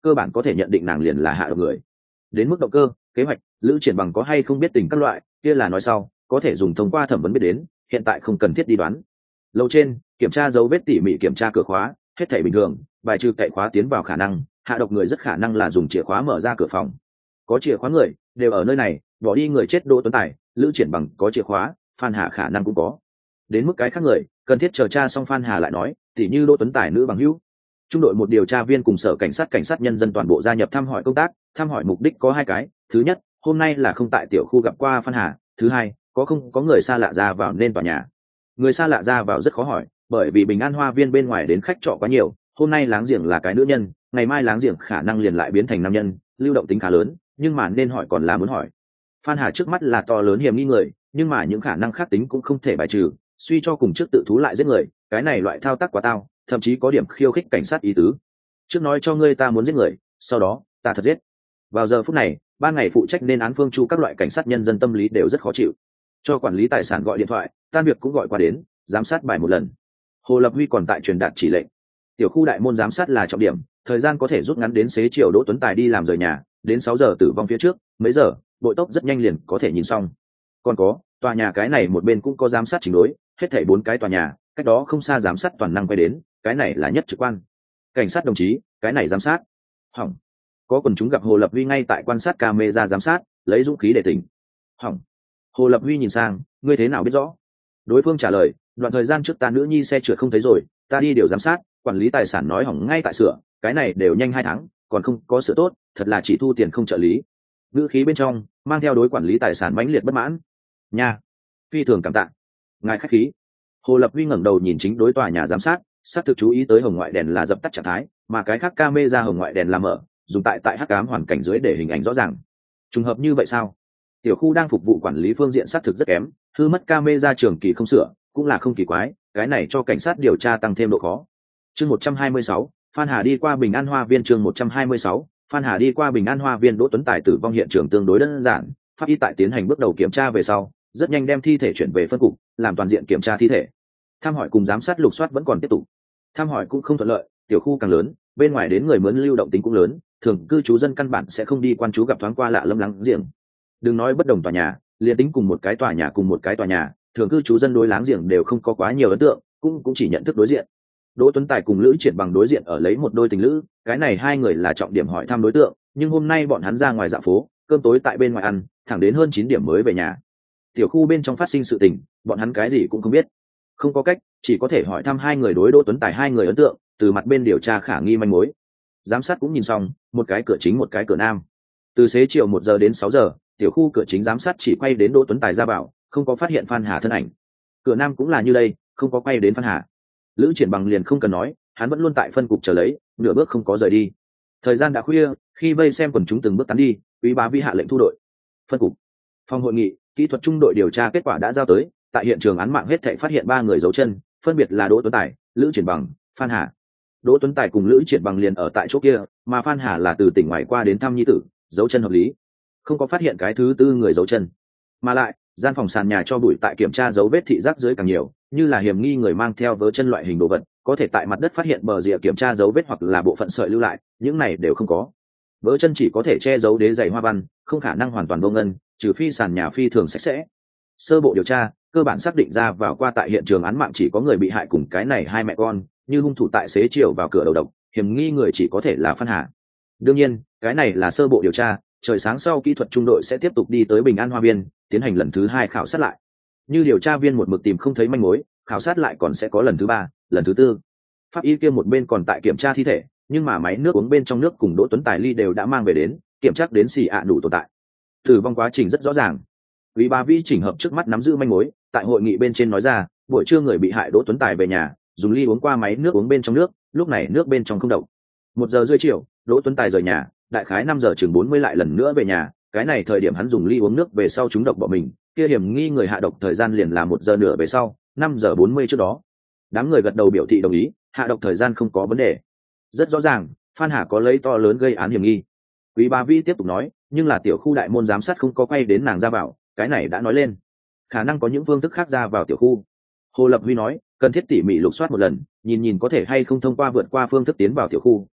cơ bản có thể nhận định nàng liền là hạ độc người. Đến mức động cơ, kế hoạch, Lữ Triển Bằng có hay không biết tình các loại, kia là nói sau, có thể dùng thông qua thẩm vấn biết đến, hiện tại không cần thiết đi đoán. Lầu trên, kiểm tra dấu vết tỉ mỉ kiểm tra cửa khóa, hết thảy bình thường, bài trừ cậy khóa tiến vào khả năng, hạ độc người rất khả năng là dùng chìa khóa mở ra cửa phòng. Có chìa khóa người đều ở nơi này, bỏ đi người chết Đỗ Tuấn Tài, Lữ Triển Bằng có chìa khóa, Phan Hà khả năng cũng có. Đến mức cái khác người, cần thiết chờ tra xong Phan Hà lại nói, tỉ như Đỗ Tuấn Tài nữ bằng hữu. Trung đội một điều tra viên cùng sở cảnh sát nhân dân toàn bộ gia nhập thăm hỏi công tác, thăm hỏi mục đích có hai cái, thứ nhất, hôm nay là không tại tiểu khu gặp qua Phan Hà, thứ hai, không có người xa lạ ra vào nên tòa nhà. Người xa lạ ra vào rất khó hỏi, bởi vì Bình An Hoa Viên bên ngoài đến khách trọ quá nhiều, hôm nay láng giềng là cái nữ nhân, ngày mai láng giềng khả năng liền lại biến thành nam nhân, lưu động tính khá lớn, nhưng mà nên hỏi còn là muốn hỏi. Phan Hà trước mắt là to lớn hiểm nghi người, nhưng mà những khả năng khác tính cũng không thể bài trừ, suy cho cùng trước tự thú lại giết người, cái này loại thao tác quá tao, thậm chí có điểm khiêu khích cảnh sát ý tứ. Trước nói cho ngươi ta muốn giết người, sau đó ta thật giết. Vào giờ phút này, ban ngày phụ trách nên án phương chu các loại cảnh sát nhân dân tâm lý đều rất khó chịu. Cho quản lý tài sản gọi điện thoại, tan việc cũng gọi qua đến, giám sát bài một lần. Hồ Lập Huy còn tại truyền đạt chỉ lệnh. Tiểu khu đại môn giám sát là trọng điểm, thời gian có thể rút ngắn đến xế chiều Đỗ Tuấn Tài đi làm rời nhà, đến 6 giờ tử vong phía trước, mấy giờ, bội tốc rất nhanh liền có thể nhìn xong. Còn có, tòa nhà cái này một bên cũng có giám sát chỉnh đối, hết thảy 4 cái tòa nhà, cách đó không xa giám sát toàn năng quay đến, cái này là nhất trực quan. Cảnh sát đồng chí, cái này giám sát. Hỏng. Có quần chúng gặp Hồ Lập Huy ngay tại quan sát camera giám sát, lấy dũng khí để tỉnh. Hỏng. Hồ Lập Huy nhìn sang, ngươi thế nào biết rõ? Đối phương trả lời, đoạn thời gian trước ta nữ nhi xe trượt không thấy rồi, ta đi điều giám sát, quản lý tài sản nói hỏng ngay tại sửa, cái này đều nhanh 2 tháng, còn không có sửa tốt, thật là chỉ thu tiền không trợ lý. Ngữ khí bên trong mang theo đối quản lý tài sản mãnh liệt bất mãn. Nha, phi thường cảm tạ, ngài khách khí. Hồ Lập Huy ngẩng đầu nhìn chính đối tòa nhà giám sát, xác thực chú ý tới hồng ngoại đèn là dập tắt trạng thái, mà cái khác camera hồng ngoại đèn là mở, dùng tại hắc ám hoàn cảnh dưới để hình ảnh rõ ràng. Trùng hợp như vậy sao? Tiểu khu đang phục vụ quản lý phương diện xác thực rất kém, hư mất camera trường kỳ không sửa, cũng là không kỳ quái, cái này cho cảnh sát điều tra tăng thêm độ khó. Chương 126, Phan Hà đi qua Bình An Hoa Viên. Chương 126, Phan Hà đi qua Bình An Hoa Viên. Đỗ Tuấn Tài tử vong hiện trường tương đối đơn giản, pháp y tại tiến hành bước đầu kiểm tra về sau, rất nhanh đem thi thể chuyển về phân cục, làm toàn diện kiểm tra thi thể. Thăm hỏi cùng giám sát lục soát vẫn còn tiếp tục. Thăm hỏi cũng không thuận lợi, tiểu khu càng lớn, bên ngoài đến người mướn lưu động tính cũng lớn, thường cư trú dân căn bản sẽ không đi quan trú gặp thoáng qua lạ lâm lắng giềng. Đừng nói bất đồng tòa nhà, liền tính cùng một cái tòa nhà, thường cư trú dân đối láng giềng đều không có quá nhiều ấn tượng, cũng chỉ nhận thức đối diện. Đỗ Tuấn Tài cùng Lữ Triển Bằng đối diện ở lấy một đôi tình lữ, cái này hai người là trọng điểm hỏi thăm đối tượng, nhưng hôm nay bọn hắn ra ngoài dạo phố, cơm tối tại bên ngoài ăn, thẳng đến hơn 9 điểm mới về nhà. Tiểu khu bên trong phát sinh sự tình, bọn hắn cái gì cũng không biết. Không có cách, chỉ có thể hỏi thăm hai người đối Đỗ Tuấn Tài hai người ấn tượng, từ mặt bên điều tra khả nghi manh mối. Giám sát cũng nhìn xong, một cái cửa chính một cái cửa nam. Từ xế chiều 1 giờ đến 6 giờ, tiểu khu cửa chính giám sát chỉ quay đến Đỗ Tuấn Tài ra vào, không có phát hiện Phan Hà thân ảnh. Cửa nam cũng là như đây, không có quay đến Phan Hà. Lữ Triển Bằng liền không cần nói, hắn vẫn luôn tại phân cục chờ lấy, nửa bước không có rời đi. Thời gian đã khuya, khi vây xem quần chúng từng bước tán đi, Quý Bá Vi hạ lệnh thu đội. Phân cục, phòng hội nghị, kỹ thuật trung đội điều tra kết quả đã giao tới, tại hiện trường án mạng hết thảy phát hiện 3 người dấu chân, phân biệt là Đỗ Tuấn Tài, Lữ Triển Bằng, Phan Hà. Đỗ Tuấn Tài cùng Lữ Triển Bằng liền ở tại chỗ kia, mà Phan Hà là từ tỉnh ngoài qua đến thăm nhi tử, dấu chân hợp lý, không có phát hiện cái thứ tư người dấu chân. Mà lại, gian phòng sàn nhà cho bụi tại kiểm tra dấu vết thị giác dưới càng nhiều, như là hiểm nghi người mang theo vớ chân loại hình đồ vật, có thể tại mặt đất phát hiện bờ rìa kiểm tra dấu vết hoặc là bộ phận sợi lưu lại, những này đều không có. Vớ chân chỉ có thể che giấu đế giày hoa văn, không khả năng hoàn toàn vô ngân, trừ phi sàn nhà phi thường sạch sẽ. Sơ bộ điều tra, cơ bản xác định ra vào qua tại hiện trường án mạng chỉ có người bị hại cùng cái này hai mẹ con, như hung thủ tại xế chiều vào cửa đầu độc, hiểm nghi người chỉ có thể là Phan Hà. Đương nhiên, cái này là sơ bộ điều tra, trời sáng sau kỹ thuật trung đội sẽ tiếp tục đi tới Bình An Hoa Viên, tiến hành lần thứ 2 khảo sát lại. Như điều tra viên một mực tìm không thấy manh mối, khảo sát lại còn sẽ có lần thứ 3, lần thứ 4. Pháp y kia một bên còn tại kiểm tra thi thể, nhưng mà máy nước uống bên trong nước cùng Đỗ Tuấn Tài ly đều đã mang về đến, kiểm tra đến xì ạ đủ tồn tại. Tử vong quá trình rất rõ ràng. Quý Bá Vi chỉnh hợp trước mắt nắm giữ manh mối, tại hội nghị bên trên nói ra, buổi trưa người bị hại Đỗ Tuấn Tài về nhà, dùng ly uống qua máy nước uống bên trong nước, lúc này nước bên trong không độc. 1 giờ rưỡi chiều, Đỗ Tuấn Tài rời nhà, đại khái 5 giờ chừng 40 lại lần nữa về nhà, cái này thời điểm hắn dùng ly uống nước về sau trúng độc bỏ mình, kia hiểm nghi người hạ độc thời gian liền là 1 giờ nửa về sau, 5 giờ 40 trước đó. Đám người gật đầu biểu thị đồng ý, hạ độc thời gian không có vấn đề. Rất rõ ràng, Phan Hà có lấy to lớn gây án hiểm nghi. Quý Bá Vi tiếp tục nói, nhưng là tiểu khu đại môn giám sát không có quay đến nàng ra vào, cái này đã nói lên khả năng có những phương thức khác ra vào tiểu khu. Hồ Lập Huy nói, cần thiết tỉ mỉ lục soát một lần, nhìn có thể hay không thông qua vượt qua phương thức tiến vào tiểu khu,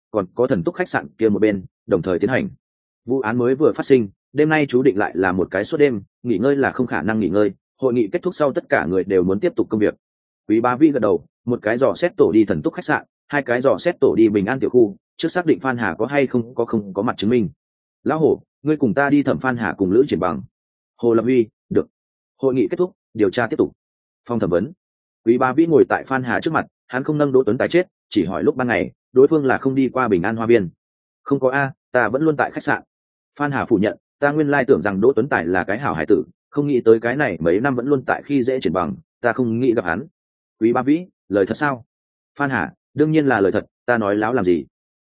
còn có thần túc khách sạn kia một bên đồng thời tiến hành. Vụ án mới vừa phát sinh, đêm nay chú định lại là một cái suốt đêm, nghỉ ngơi là không khả năng nghỉ ngơi. Hội nghị kết thúc sau tất cả người đều muốn tiếp tục công việc. Quý Bá Vĩ gật đầu, một cái dò xét tổ đi thần túc khách sạn, hai cái dò xét tổ đi Bình An tiểu khu, trước xác định Phan Hà có hay không có mặt chứng minh. Lão Hổ, ngươi cùng ta đi thẩm Phan Hà cùng Lữ Triển Bằng. Hồ Lập Huy, được. Hội nghị kết thúc, điều tra tiếp tục. Phòng thẩm vấn. Quý Bá Vĩ ngồi tại Phan Hà trước mặt, hắn không nâng Đỗ Tuấn Tài chết, chỉ hỏi lúc ban ngày đối phương là không đi qua Bình An Hoa Viên. Không có a, ta vẫn luôn tại khách sạn. Phan Hà phủ nhận, ta nguyên lai tưởng rằng Đỗ Tuấn Tài là cái hảo hải tử, không nghĩ tới cái này mấy năm vẫn luôn tại khi dễ Triển Bằng, ta không nghĩ gặp hắn. Quý Bá Vĩ, lời thật sao? Phan Hà, đương nhiên là lời thật, ta nói láo làm gì?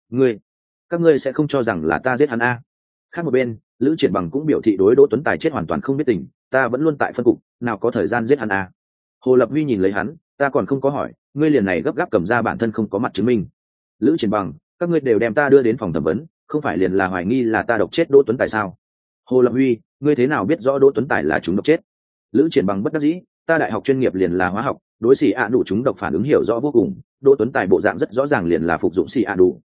Các ngươi sẽ không cho rằng là ta giết hắn a? Khác một bên, Lữ Triển Bằng cũng biểu thị đối Đỗ Tuấn Tài chết hoàn toàn không biết tình, ta vẫn luôn tại phân cục, nào có thời gian giết hắn a? Hồ Lập Huy nhìn lấy hắn, ta còn không có hỏi, ngươi liền này gấp gáp cầm ra bản thân không có mặt chứng minh. Lữ Triển Bằng, các ngươi đều đem ta đưa đến phòng thẩm vấn, không phải liền là hoài nghi là ta độc chết Đỗ Tuấn Tài sao? Hồ Lập Huy, ngươi thế nào biết rõ Đỗ Tuấn Tài là chúng độc chết? Lữ Triển Bằng bất đắc dĩ, ta đại học chuyên nghiệp liền là hóa học, đối xì ạ đủ chúng độc phản ứng hiểu rõ vô cùng. Đỗ Tuấn Tài bộ dạng rất rõ ràng liền là phục dụng xì ạ đủ.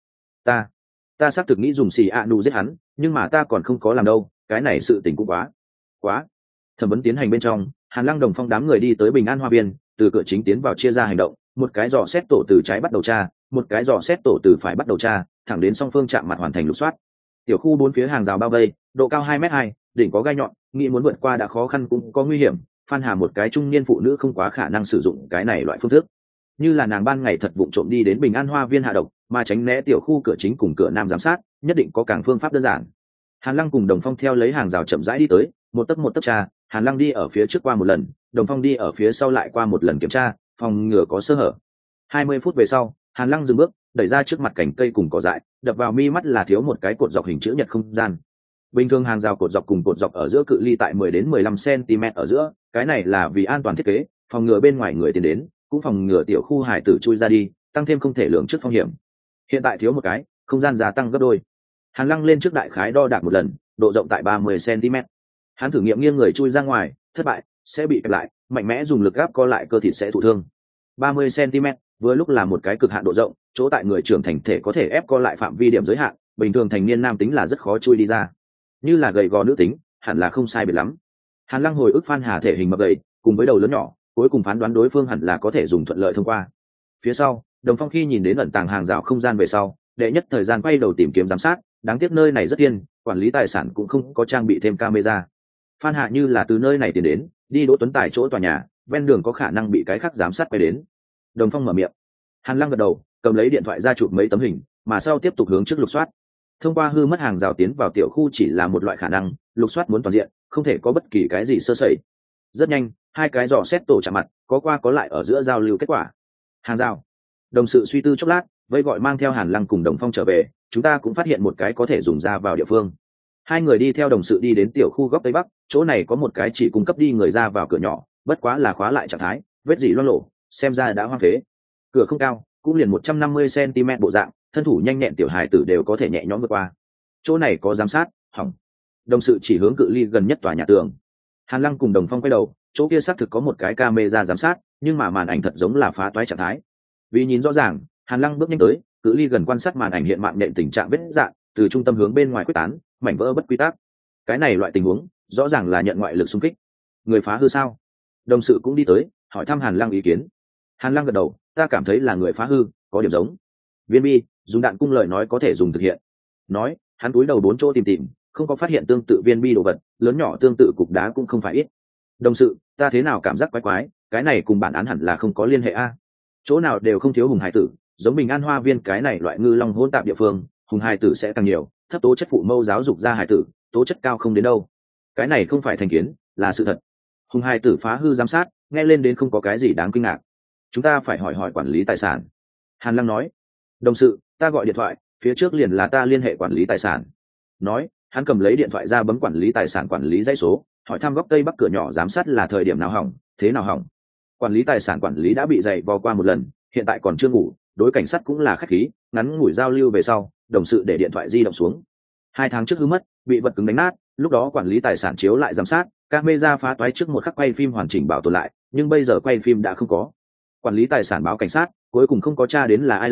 Ta xác thực nghĩ dùng xì ạ đủ giết hắn, nhưng mà ta còn không có làm đâu, cái này sự tình cũng quá. Thẩm vấn tiến hành bên trong, Hàn Lăng Đồng Phong đám người đi tới Bình An Hoa Viên, từ cửa chính tiến vào chia ra hành động, một cái dò xét tổ từ trái bắt đầu tra, một cái dò xét tổ từ phải bắt đầu tra, thẳng đến song phương chạm mặt hoàn thành lục soát. Tiểu khu bốn phía hàng rào bao vây, độ cao 2m2, đỉnh có gai nhọn, nghĩ muốn vượt qua đã khó khăn cũng có nguy hiểm. Phan Hà một cái trung niên phụ nữ không quá khả năng sử dụng cái này loại phương thức, như là nàng ban ngày thật vụng trộm đi đến Bình An Hoa Viên hạ độc, mà tránh né tiểu khu cửa chính cùng cửa nam giám sát, nhất định có càng phương pháp đơn giản. Hàn Lăng cùng Đồng Phong theo lấy hàng rào chậm rãi đi tới, một tấc tra, Hàn Lăng đi ở phía trước qua một lần, Đồng Phong đi ở phía sau lại qua một lần kiểm tra, phòng ngừa có sơ hở. 20 phút về sau, Hàn Lăng dừng bước, đẩy ra trước mặt cành cây cùng cỏ dại, đập vào mi mắt là thiếu một cái cột dọc hình chữ nhật không gian. Bình thường hàng rào cột dọc cùng cột dọc ở giữa cự ly tại 10 đến 15 cm ở giữa, cái này là vì an toàn thiết kế, phòng ngừa bên ngoài người tiến đến, cũng phòng ngừa tiểu khu hải tử chui ra đi, tăng thêm không thể lường trước phong hiểm. Hiện tại thiếu một cái, không gian gia tăng gấp đôi. Hàn Lăng lên trước đại khái đo đạc một lần, độ rộng tại 30 cm. Hắn thử nghiệm nghiêng người chui ra ngoài, thất bại, sẽ bị kẹp lại, mạnh mẽ dùng lực gáp co lại cơ thịt sẽ thụ thương. 30 cm, vừa lúc là một cái cực hạn độ rộng, chỗ tại người trưởng thành thể có thể ép co lại phạm vi điểm giới hạn, bình thường thành niên nam tính là rất khó chui đi ra. Như là gầy gò nữ tính, hẳn là không sai biệt lắm. Hàn Lăng hồi ức Phan Hà thể hình mập gầy, cùng với đầu lớn nhỏ, cuối cùng phán đoán đối phương hẳn là có thể dùng thuận lợi thông qua. Phía sau, Đồng Phong khi nhìn đến ẩn tàng hàng rào không gian về sau, đệ nhất thời gian quay đầu tìm kiếm giám sát, đáng tiếc nơi này rất yên, quản lý tài sản cũng không có trang bị thêm camera. Phan Hạ như là từ nơi này tiến đến, đi Đỗ Tuấn Tài chỗ tòa nhà, ven đường có khả năng bị cái khác giám sát quay đến. Đồng Phong mở miệng. Hàn Lăng gật đầu, cầm lấy điện thoại ra chụp mấy tấm hình, mà sau tiếp tục hướng trước lục soát. Thông qua hư mất hàng rào tiến vào tiểu khu chỉ là một loại khả năng, lục soát muốn toàn diện, không thể có bất kỳ cái gì sơ sẩy. Rất nhanh, hai cái dò xét tổ chạm mặt, có qua có lại ở giữa giao lưu kết quả. Hàng rào. Đồng sự suy tư chốc lát, vây gọi mang theo Hàn Lăng cùng Đồng Phong trở về, chúng ta cũng phát hiện một cái có thể dùng ra vào địa phương. Hai người đi theo đồng sự đi đến tiểu khu góc tây bắc, chỗ này có một cái chỉ cung cấp đi người ra vào cửa nhỏ, bất quá là khóa lại trạng thái, vết dỉ loang lổ, xem ra đã hoang phế. Cửa không cao, cũng liền 150 cm bộ dạng, thân thủ nhanh nhẹn tiểu hài tử đều có thể nhẹ nhõm vượt qua. Chỗ này có giám sát, hỏng. Đồng sự chỉ hướng cự ly gần nhất tòa nhà tường. Hàn Lăng cùng Đồng Phong quay đầu, chỗ kia xác thực có một cái camera giám sát, nhưng mà màn ảnh thật giống là phá toái trạng thái. Vì nhìn rõ ràng, Hàn Lăng bước nhanh tới, cự ly gần quan sát màn ảnh hiện mạng nện tình trạng vết rạn, từ trung tâm hướng bên ngoài quyết tán, mảnh vỡ bất quy tắc. Cái này loại tình huống, rõ ràng là nhận ngoại lực xung kích. Người phá hư sao? Đồng sự cũng đi tới, hỏi thăm Hàn Lăng ý kiến. Hàn Lăng gật đầu, ta cảm thấy là người phá hư, có điểm giống. Viên bi, dùng đạn cung lời nói có thể dùng thực hiện. Nói, hắn túi đầu 4 chỗ tìm, không có phát hiện tương tự viên bi đồ vật, lớn nhỏ tương tự cục đá cũng không phải ít. Đồng sự, ta thế nào cảm giác quái quái, cái này cùng bản án hẳn là không có liên hệ a. Chỗ nào đều không thiếu hùng hải tử, giống Bình An Hoa Viên cái này loại ngư long hỗn tạp địa phương, hùng hải tử sẽ càng nhiều, thấp tố chất phụ mâu giáo dục ra hải tử, tố chất cao không đến đâu. Cái này không phải thành kiến, là sự thật. Hùng hải tử phá hư giám sát, nghe lên đến không có cái gì đáng kinh ngạc. Chúng ta phải hỏi quản lý tài sản. Hàn Lăng nói. Đồng sự, ta gọi điện thoại, phía trước liền là ta liên hệ quản lý tài sản. Nói, hắn cầm lấy điện thoại ra bấm quản lý tài sản quản lý dãy số, hỏi thăm góc tây bắc cửa nhỏ giám sát là thời điểm nào hỏng, thế nào hỏng. Quản lý tài sản quản lý đã bị dày vò qua một lần, hiện tại còn chưa ngủ, đối cảnh sát cũng là khách khí, ngắn ngủi giao lưu về sau, đồng sự để điện thoại di động xuống. 2 tháng trước hư mất, bị vật cứng đánh nát, lúc đó quản lý tài sản chiếu lại giám sát, camera phá toái trước một khắc quay phim hoàn chỉnh bảo tồn lại, nhưng bây giờ quay phim đã không có. Quản lý tài sản báo cảnh sát, cuối cùng không có tra đến là ai làm,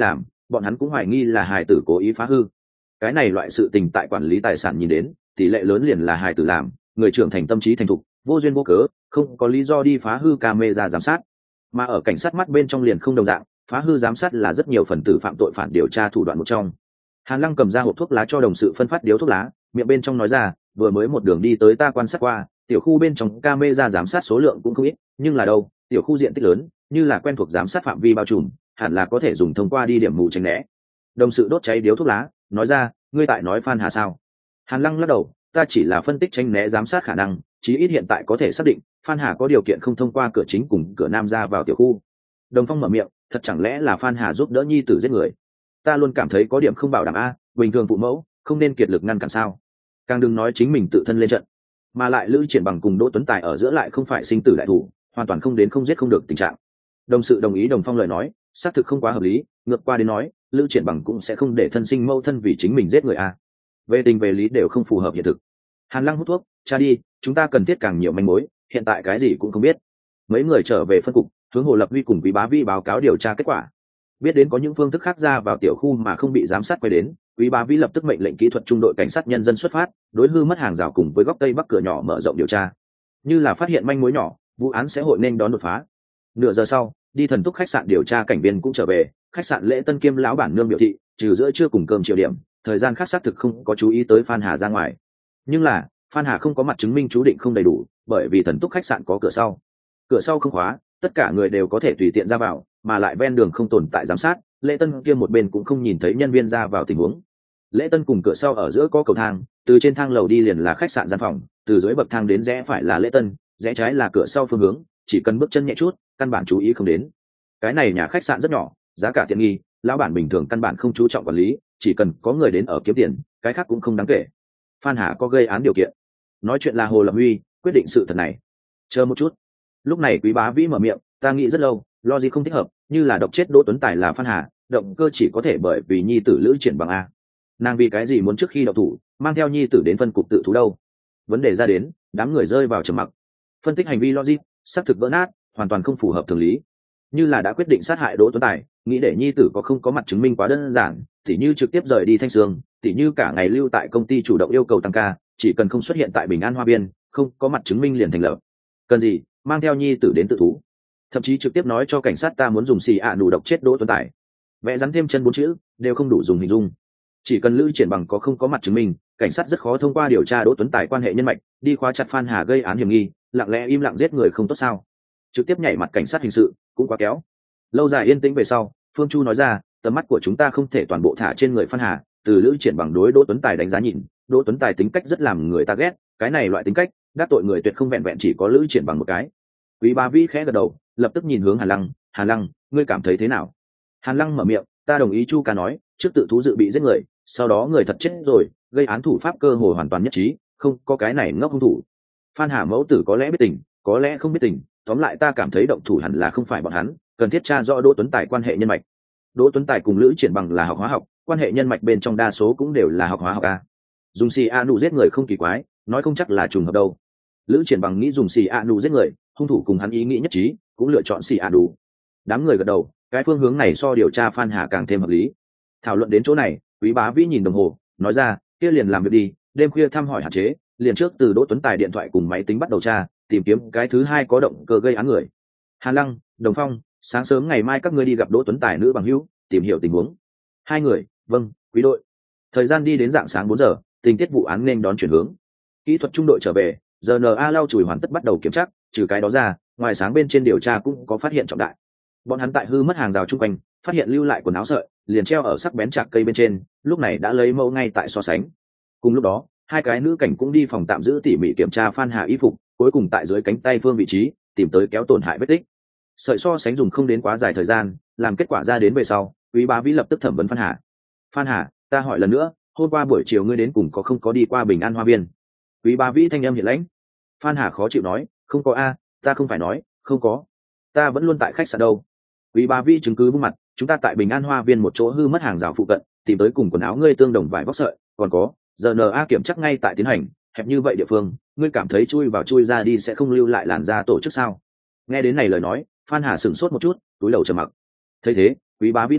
bọn hắn cũng hoài nghi là hài tử cố ý phá hư. Cái này loại sự tình tại quản lý tài sản nhìn đến tỷ lệ lớn liền là hài tử làm, người trưởng thành tâm trí thành thục, vô duyên vô cớ không có lý do đi phá hư camera giám sát. Mà ở cảnh sát mắt bên trong liền không đồng dạng, phá hư giám sát là rất nhiều phần tử phạm tội phản điều tra thủ đoạn một trong. Hàn Lăng cầm ra hộp thuốc lá cho đồng sự phân phát điếu thuốc lá, miệng bên trong nói ra, vừa mới một đường đi tới ta quan sát qua, tiểu khu bên trong camera giám sát số lượng cũng không ít, nhưng là đâu, tiểu khu diện tích lớn, như là quen thuộc giám sát phạm vi bao trùm, hẳn là có thể dùng thông qua đi điểm mù tránh né. Đồng sự đốt cháy điếu thuốc lá, nói ra, ngươi tại nói Phan Hà sao? Hàn Lăng lắc đầu, ta chỉ là phân tích tránh né giám sát khả năng, chí ít hiện tại có thể xác định Phan Hà có điều kiện không thông qua cửa chính cùng cửa nam ra vào tiểu khu. Đồng Phong mở miệng, thật chẳng lẽ là Phan Hà giúp đỡ nhi tử giết người? Ta luôn cảm thấy có điểm không bảo đảm a, bình thường phụ mẫu không nên kiệt lực ngăn cản sao? Càng đừng nói chính mình tự thân lên trận, mà lại Lữ Triển Bằng cùng Đỗ Tuấn Tài ở giữa lại không phải sinh tử đại thủ, hoàn toàn không đến không giết không được tình trạng. Đồng sự đồng ý Đồng Phong lời nói, xác thực không quá hợp lý, ngược qua đến nói, Lữ Triển Bằng cũng sẽ không để thân sinh mâu thân vì chính mình giết người a. Về tình về lý đều không phù hợp hiện thực. Hàn Lăng hút thuốc, cha đi, chúng ta cần thiết càng nhiều manh mối, hiện tại cái gì cũng không biết. Mấy người trở về phân cục, hướng Hồ Lập Huy cùng Quý Bá Vi báo cáo điều tra kết quả. Biết đến có những phương thức khác ra vào tiểu khu mà không bị giám sát quay đến, Quý Bá Vi lập tức mệnh lệnh kỹ thuật trung đội cảnh sát nhân dân xuất phát, đối hư mất hàng rào cùng với góc tây bắc cửa nhỏ mở rộng điều tra. Như là phát hiện manh mối nhỏ, vụ án sẽ hội nên đón đột phá. Nửa giờ sau, đi thần túc khách sạn điều tra cảnh viên cũng trở về, khách sạn Lễ Tân Kiêm lão bản nương biểu thị, trừ giữa trưa cùng cơm chiều điểm, thời gian khác xác thực không có chú ý tới Phan Hà ra ngoài. Nhưng là, Phan Hà không có mặt chứng minh chú định không đầy đủ, bởi vì thần túc khách sạn có cửa sau không khóa, tất cả người đều có thể tùy tiện ra vào, mà lại ven đường không tồn tại giám sát, Lễ Tân kia một bên cũng không nhìn thấy nhân viên ra vào tình huống. Lễ Tân cùng cửa sau ở giữa có cầu thang, từ trên thang lầu đi liền là khách sạn gian phòng, từ dưới bậc thang đến rẽ phải là Lễ Tân, rẽ trái là cửa sau phương hướng, chỉ cần bước chân nhẹ chút, căn bản chú ý không đến. Cái này nhà khách sạn rất nhỏ, giá cả tiện nghi, lão bản bình thường căn bản không chú trọng quản lý, chỉ cần có người đến ở kiếm tiền, cái khác cũng không đáng kể. Phan Hà có gây án điều kiện. Nói chuyện là Hồ Lập Huy, quyết định sự thật này. Chờ một chút. Lúc này Quý Bá Vĩ mở miệng, ta nghĩ rất lâu, lo gì không thích hợp, như là độc chết Đỗ Tuấn Tài là Phan Hà, động cơ chỉ có thể bởi vì nhi tử Lữ Triển Bằng a. Nàng vì cái gì muốn trước khi đậu thủ, mang theo nhi tử đến phân cục tự thú đâu? Vấn đề ra đến, đám người rơi vào trầm mặc. Phân tích hành vi logic, xác thực vỡ nát, hoàn toàn không phù hợp thường lý. Như là đã quyết định sát hại Đỗ Tuấn Tài, nghĩ để nhi tử có không có mặt chứng minh quá đơn giản, tỉ như trực tiếp rời đi Thanh Sương, tỉ như cả ngày lưu tại công ty chủ động yêu cầu tăng ca, chỉ cần không xuất hiện tại Bình An Hoa Biên, không có mặt chứng minh liền thành lập. Cần gì mang theo nhi tử đến tự thú, thậm chí trực tiếp nói cho cảnh sát ta muốn dùng xì ạ đủ độc chết Đỗ Tuấn Tài, vẽ rắn thêm chân 4 chữ đều không đủ dùng hình dung. Chỉ cần Lữ Triển Bằng có không có mặt chứng minh, cảnh sát rất khó thông qua điều tra Đỗ Tuấn Tài quan hệ nhân mạch, đi khóa chặt Phan Hà gây án hiểm nghi, lặng lẽ im lặng giết người không tốt sao? Trực tiếp nhảy mặt cảnh sát hình sự cũng quá kéo. Lâu dài yên tĩnh về sau, Phương Chu nói ra, tầm mắt của chúng ta không thể toàn bộ thả trên người Phan Hà, từ Lữ Triển Bằng đối Đỗ Tuấn Tài đánh giá nhìn, Đỗ Tuấn Tài tính cách rất làm người ta ghét, cái này loại tính cách, đắc tội người tuyệt không vẹn vẹn chỉ có Lữ Triển Bằng một cái. Quý Bá Vĩ khẽ gật đầu, lập tức nhìn hướng Hàn Lăng, Hàn Lăng, ngươi cảm thấy thế nào? Hàn Lăng mở miệng, ta đồng ý Chu ca nói, trước tự thú dự bị giết người, sau đó người thật chết rồi, gây án thủ pháp cơ hội hoàn toàn nhất trí, không có cái này ngốc hung thủ. Phan Hà mẫu tử có lẽ biết tình, có lẽ không biết tình, tóm lại ta cảm thấy động thủ hẳn là không phải bọn hắn, cần thiết tra rõ Đỗ Tuấn Tài quan hệ nhân mạch. Đỗ Tuấn Tài cùng Lữ Triển Bằng là học hóa học, quan hệ nhân mạch bên trong đa số cũng đều là học hóa học a. Dùng xì a nụ giết người không kỳ quái, nói không chắc là trùng hợp đâu. Lữ Triển Bằng nghĩ dùng xì a nụ giết người, hung thủ cùng hắn ý nghĩ nhất trí, cũng lựa chọn xì a nụ. Đám người gật đầu, cái phương hướng này so điều tra Phan Hà càng thêm hợp lý. Thảo luận đến chỗ này, Quý Bá Vĩ nhìn đồng hồ, nói ra, kia liền làm việc đi, đêm khuya thăm hỏi hạn chế, liền trước từ Đỗ Tuấn Tài điện thoại cùng máy tính bắt đầu tra, tìm kiếm cái thứ hai có động cơ gây án người. Hàn Lăng, Đồng Phong, sáng sớm ngày mai các ngươi đi gặp Đỗ Tuấn Tài nữ bằng hữu, tìm hiểu tình huống. Hai người, vâng, quý đội. Thời gian đi đến rạng sáng 4 giờ, tình tiết vụ án nên đón chuyển hướng. Kỹ thuật trung đội trở về, GNA lau chùi hoàn tất bắt đầu kiểm tra, trừ cái đó ra, ngoài sáng bên trên điều tra cũng có phát hiện trọng đại. Bọn hắn tại hư mất hàng rào chung quanh, phát hiện lưu lại quần áo sợi, liền treo ở sắc bén chạc cây bên trên, lúc này đã lấy mẫu ngay tại so sánh. Cùng lúc đó, hai cái nữ cảnh cũng đi phòng tạm giữ tỉ mỉ kiểm tra Phan Hà y phục, cuối cùng tại dưới cánh tay phương vị trí tìm tới kéo tổn hại vết tích. Sợi so sánh dùng không đến quá dài thời gian, làm kết quả ra đến về sau, Quý Bá Vĩ lập tức thẩm vấn Phan Hà. Phan Hà, ta hỏi lần nữa, hôm qua buổi chiều ngươi đến cùng có không có đi qua Bình An Hoa Viên? Quý Bá Vĩ thanh âm hiện lãnh. Phan Hà khó chịu nói, không có a, ta không phải nói không có, ta vẫn luôn tại khách sạn đâu. Quý Bá Vĩ chứng cứ vung mặt, chúng ta tại Bình An Hoa Viên một chỗ hư mất hàng rào phụ cận, tìm tới cùng quần áo ngươi tương đồng vải vóc sợi, còn có GNA kiểm chắc ngay tại tiến hành, hẹp như vậy địa phương, ngươi cảm thấy chui vào chui ra đi sẽ không lưu lại làn da tổ chức sao? Nghe đến này lời nói, Phan Hà sửng sốt một chút, túi đầu trầm mặc. Thấy thế, Quý Bá Vĩ nộ,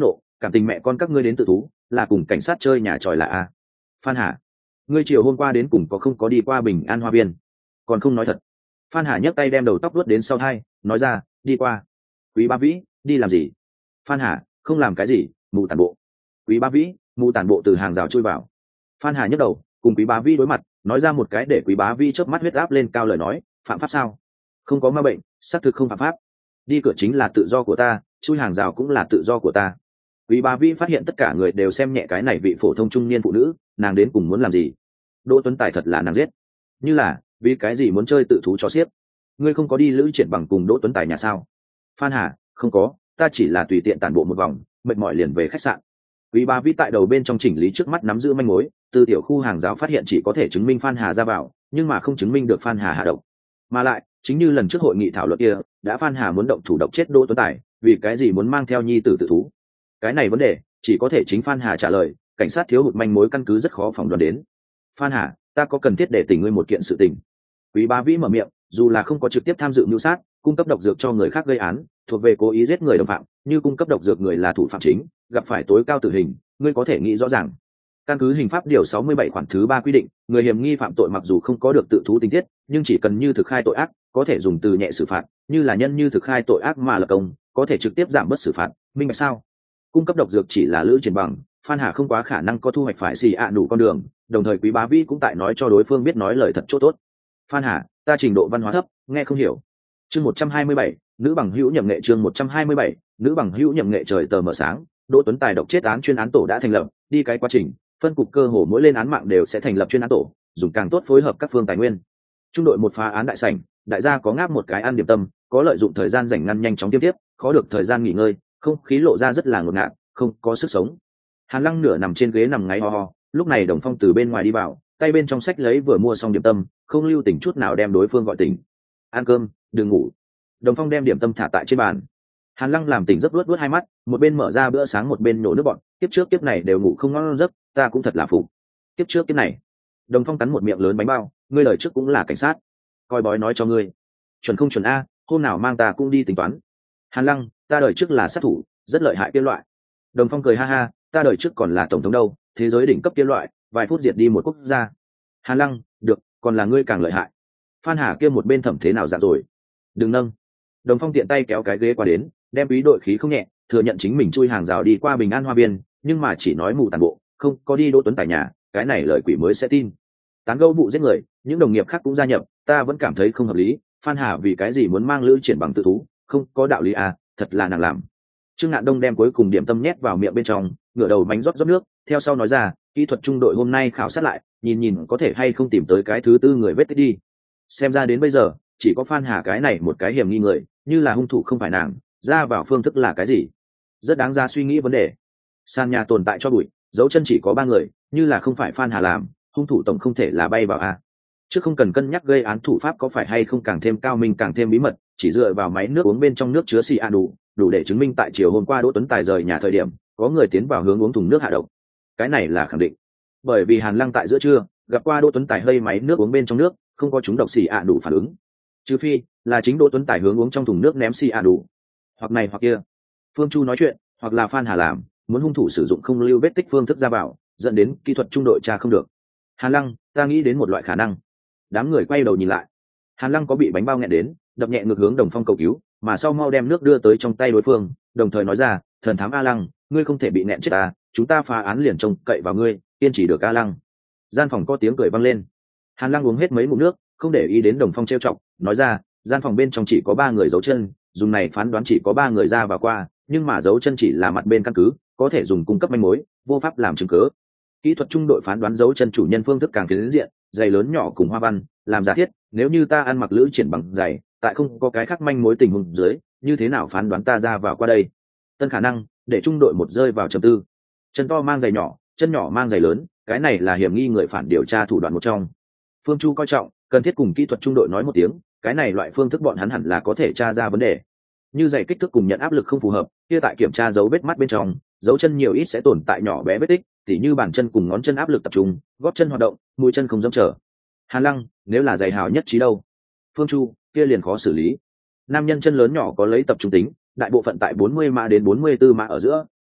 cảm tình mẹ con các ngươi đến tự thú là cùng cảnh sát chơi nhà tròi là a? Phan Hà, ngươi chiều hôm qua đến cùng có không có đi qua Bình An Hoa Viên? Còn không nói thật. Phan Hà nhấc tay đem đầu tóc vuốt đến sau hai, nói ra, đi qua. Quý Bá Vĩ, đi làm gì? Phan Hà, không làm cái gì, mù tản bộ. Quý Bá Vĩ, mù tản bộ từ hàng rào chui vào. Phan Hà nhấc đầu, cùng Quý Bá Vĩ đối mặt, nói ra một cái để Quý Bá Vĩ chớp mắt huyết áp lên cao lời nói, phạm pháp sao? Không có ma bệnh, xác thực không phạm pháp. Đi cửa chính là tự do của ta, chui hàng rào cũng là tự do của ta. Quý Bá Vĩ phát hiện tất cả người đều xem nhẹ cái này vị phổ thông trung niên phụ nữ, nàng đến cùng muốn làm gì? Đỗ Tuấn Tài thật là nàng giết. Như là, vì cái gì muốn chơi tự thú cho xiếc? Ngươi không có đi lữ triển bằng cùng Đỗ Tuấn Tài nhà sao? Phan Hà, không có, ta chỉ là tùy tiện tản bộ một vòng, mệt mỏi liền về khách sạn. Quý Bá Vĩ tại đầu bên trong chỉnh lý trước mắt nắm giữ manh mối, từ tiểu khu hàng giáo phát hiện chỉ có thể chứng minh Phan Hà ra vào, nhưng mà không chứng minh được Phan Hà hạ độc. Mà lại, chính như lần trước hội nghị thảo luận kia, đã Phan Hà muốn động thủ độc chết Đỗ Tuấn Tài, vì cái gì muốn mang theo nhi tử tự thú? Cái này vấn đề, chỉ có thể chính Phan Hà trả lời, cảnh sát thiếu hụt manh mối căn cứ rất khó phỏng đoán đến. Phan Hà, ta có cần thiết để tỉnh ngươi một kiện sự tình. Quý Bá Vĩ mở miệng, dù là không có trực tiếp tham dự mưu sát, cung cấp độc dược cho người khác gây án, thuộc về cố ý giết người đồng phạm, như cung cấp độc dược người là thủ phạm chính, gặp phải tối cao tử hình, ngươi có thể nghĩ rõ ràng. Căn cứ hình pháp điều 67 khoản thứ 3 quy định, người hiểm nghi phạm tội mặc dù không có được tự thú tình tiết, nhưng chỉ cần như thực khai tội ác, có thể dùng từ nhẹ xử phạt, như là nhân như thực khai tội ác mà lập công, có thể trực tiếp giảm bớt xử phạt, minh bạch sao? Cung cấp độc dược chỉ là lữ triển bằng, Phan Hà không quá khả năng có thu hoạch phải xì đủ con đường, đồng thời Quý Bá Vĩ cũng tại nói cho đối phương biết nói lời thật chỗ tốt. Phan Hà, ta trình độ văn hóa thấp, nghe không hiểu. Chương 127, nữ bằng hữu nhậm nghệ. Chương 127, nữ bằng hữu nhậm nghệ. Trời tờ mờ sáng, Đỗ Tuấn Tài độc chết án chuyên án tổ đã thành lập, đi cái quá trình, phân cục cơ hồ mỗi lên án mạng đều sẽ thành lập chuyên án tổ, dùng càng tốt phối hợp các phương tài nguyên. Trung đội một phá án đại sảnh, đại gia có ngáp một cái ăn điểm tâm, có lợi dụng thời gian rảnh ngăn nhanh chóng tiếp, khó được thời gian nghỉ ngơi, không khí lộ ra rất là ngột ngạt, không có sức sống. Hàn Lăng nửa nằm trên ghế nằm ngáy ho ho, lúc này Đồng Phong từ bên ngoài đi vào, tay bên trong sách lấy vừa mua xong điểm tâm, không lưu tình chút nào đem đối phương gọi tỉnh. Ăn cơm, đừng ngủ. Đồng Phong đem điểm tâm thả tại trên bàn. Hàn Lăng làm tỉnh giấc luốt hai mắt, một bên mở ra bữa sáng một bên nổ nước bọt. Tiếp trước tiếp này đều ngủ không ngon giấc, ta cũng thật là phục. Tiếp trước tiếp này. Đồng Phong cắn một miệng lớn bánh bao, ngươi lời trước cũng là cảnh sát, coi bói nói cho ngươi, chuẩn không chuẩn a? Hôm nào mang ta cũng đi tính toán. Hàn Lăng, ta đời trước là sát thủ, rất lợi hại kia loại. Đồng Phong cười ha ha, ta đời trước còn là tổng thống đâu, thế giới đỉnh cấp kia loại, vài phút diệt đi một quốc gia. Hàn Lăng, được, còn là ngươi càng lợi hại. Phan Hà kia một bên thẩm thế nào dạng rồi? Đừng nâng. Đồng Phong tiện tay kéo cái ghế qua đến, đem ý đội khí không nhẹ, thừa nhận chính mình chui hàng rào đi qua Bình An Hoa Viên, nhưng mà chỉ nói mù tàn bộ, không có đi Đỗ Tuấn Tài nhà, cái này lời quỷ mới sẽ tin. Tán gẫu vụ giết người, những đồng nghiệp khác cũng gia nhập, ta vẫn cảm thấy không hợp lý. Phan Hà vì cái gì muốn mang Lữ Triển bằng tự thú, không có đạo lý à, thật là nàng làm. Trương Ngạn Đông đem cuối cùng điểm tâm nhét vào miệng bên trong, ngửa đầu bánh rót nước, theo sau nói ra, kỹ thuật trung đội hôm nay khảo sát lại, nhìn có thể hay không tìm tới cái thứ tư người vết tích đi. Xem ra đến bây giờ, chỉ có Phan Hà cái này một cái hiểm nghi người, như là hung thủ không phải nàng, ra vào phương thức là cái gì? Rất đáng ra suy nghĩ vấn đề. Sàn nhà tồn tại cho bụi, dấu chân chỉ có 3 người, như là không phải Phan Hà làm, hung thủ tổng không thể là bay vào a. Chứ không cần cân nhắc gây án thủ pháp có phải hay không càng thêm cao minh càng thêm bí mật, chỉ dựa vào máy nước uống bên trong nước chứa xì đủ để chứng minh tại chiều hôm qua Đỗ Tuấn Tài rời nhà thời điểm, có người tiến vào hướng uống thùng nước hạ độc. Cái này là khẳng định. Bởi vì Hàn Lăng tại giữa trưa gặp qua Đỗ Tuấn Tài hơi máy nước uống bên trong nước, không có chúng độc xì đủ phản ứng. Trừ phi là chính Đỗ Tuấn Tài hướng uống trong thùng nước ném xì đủ. Hoặc này hoặc kia. Phương Chu nói chuyện, hoặc là Phan Hà làm, muốn hung thủ sử dụng không lưu vết tích phương thức ra vào, dẫn đến kỹ thuật trung đội tra không được. Hàn Lăng, ta nghĩ đến một loại khả năng. Đám người quay đầu nhìn lại. Hàn Lăng có bị bánh bao nghẹn đến, đập nhẹ ngược hướng Đồng Phong cầu cứu, mà sau mau đem nước đưa tới trong tay đối phương, đồng thời nói ra, thần thám A Lăng, ngươi không thể bị nghẹn chết ta, chúng ta phá án liền trông cậy vào ngươi, kiên trì được A Lăng. Gian phòng có tiếng cười vang lên. Hàn Lăng uống hết mấy ngụm nước, không để ý đến Đồng Phong trêu chọc, nói ra, gian phòng bên trong chỉ có 3 người giấu chân, dùng này phán đoán chỉ có 3 người ra và qua, nhưng mà dấu chân chỉ là mặt bên căn cứ, có thể dùng cung cấp manh mối, vô pháp làm chứng cứ. Kỹ thuật trung đội phán đoán dấu chân chủ nhân phương thức càng phiến diện, giày lớn nhỏ cùng hoa văn, làm giả thiết, nếu như ta ăn mặc Lữ Triển bằng giày, tại không có cái khác manh mối tình huống dưới, như thế nào phán đoán ta ra vào qua đây? Tân khả năng, để trung đội một rơi vào trầm tư. Chân to mang giày nhỏ, chân nhỏ mang giày lớn, cái này là hiểm nghi người phản điều tra thủ đoạn một trong. Phương Chu coi trọng, cần thiết cùng kỹ thuật trung đội nói một tiếng, cái này loại phương thức bọn hắn hẳn là có thể tra ra vấn đề. Như giày kích thước cùng nhận áp lực không phù hợp, kia tại kiểm tra dấu vết mắt bên trong, dấu chân nhiều ít sẽ tồn tại nhỏ bé vết tích, tỉ như bàn chân cùng ngón chân áp lực tập trung, gót chân hoạt động, mũi chân không giống trở. Hàn Lăng, nếu là giày hào nhất trí đâu? Phương Chu, kia liền khó xử lý. Nam nhân chân lớn nhỏ có lấy tập trung tính, đại bộ phận tại 40 mã đến 44 mã ở giữa,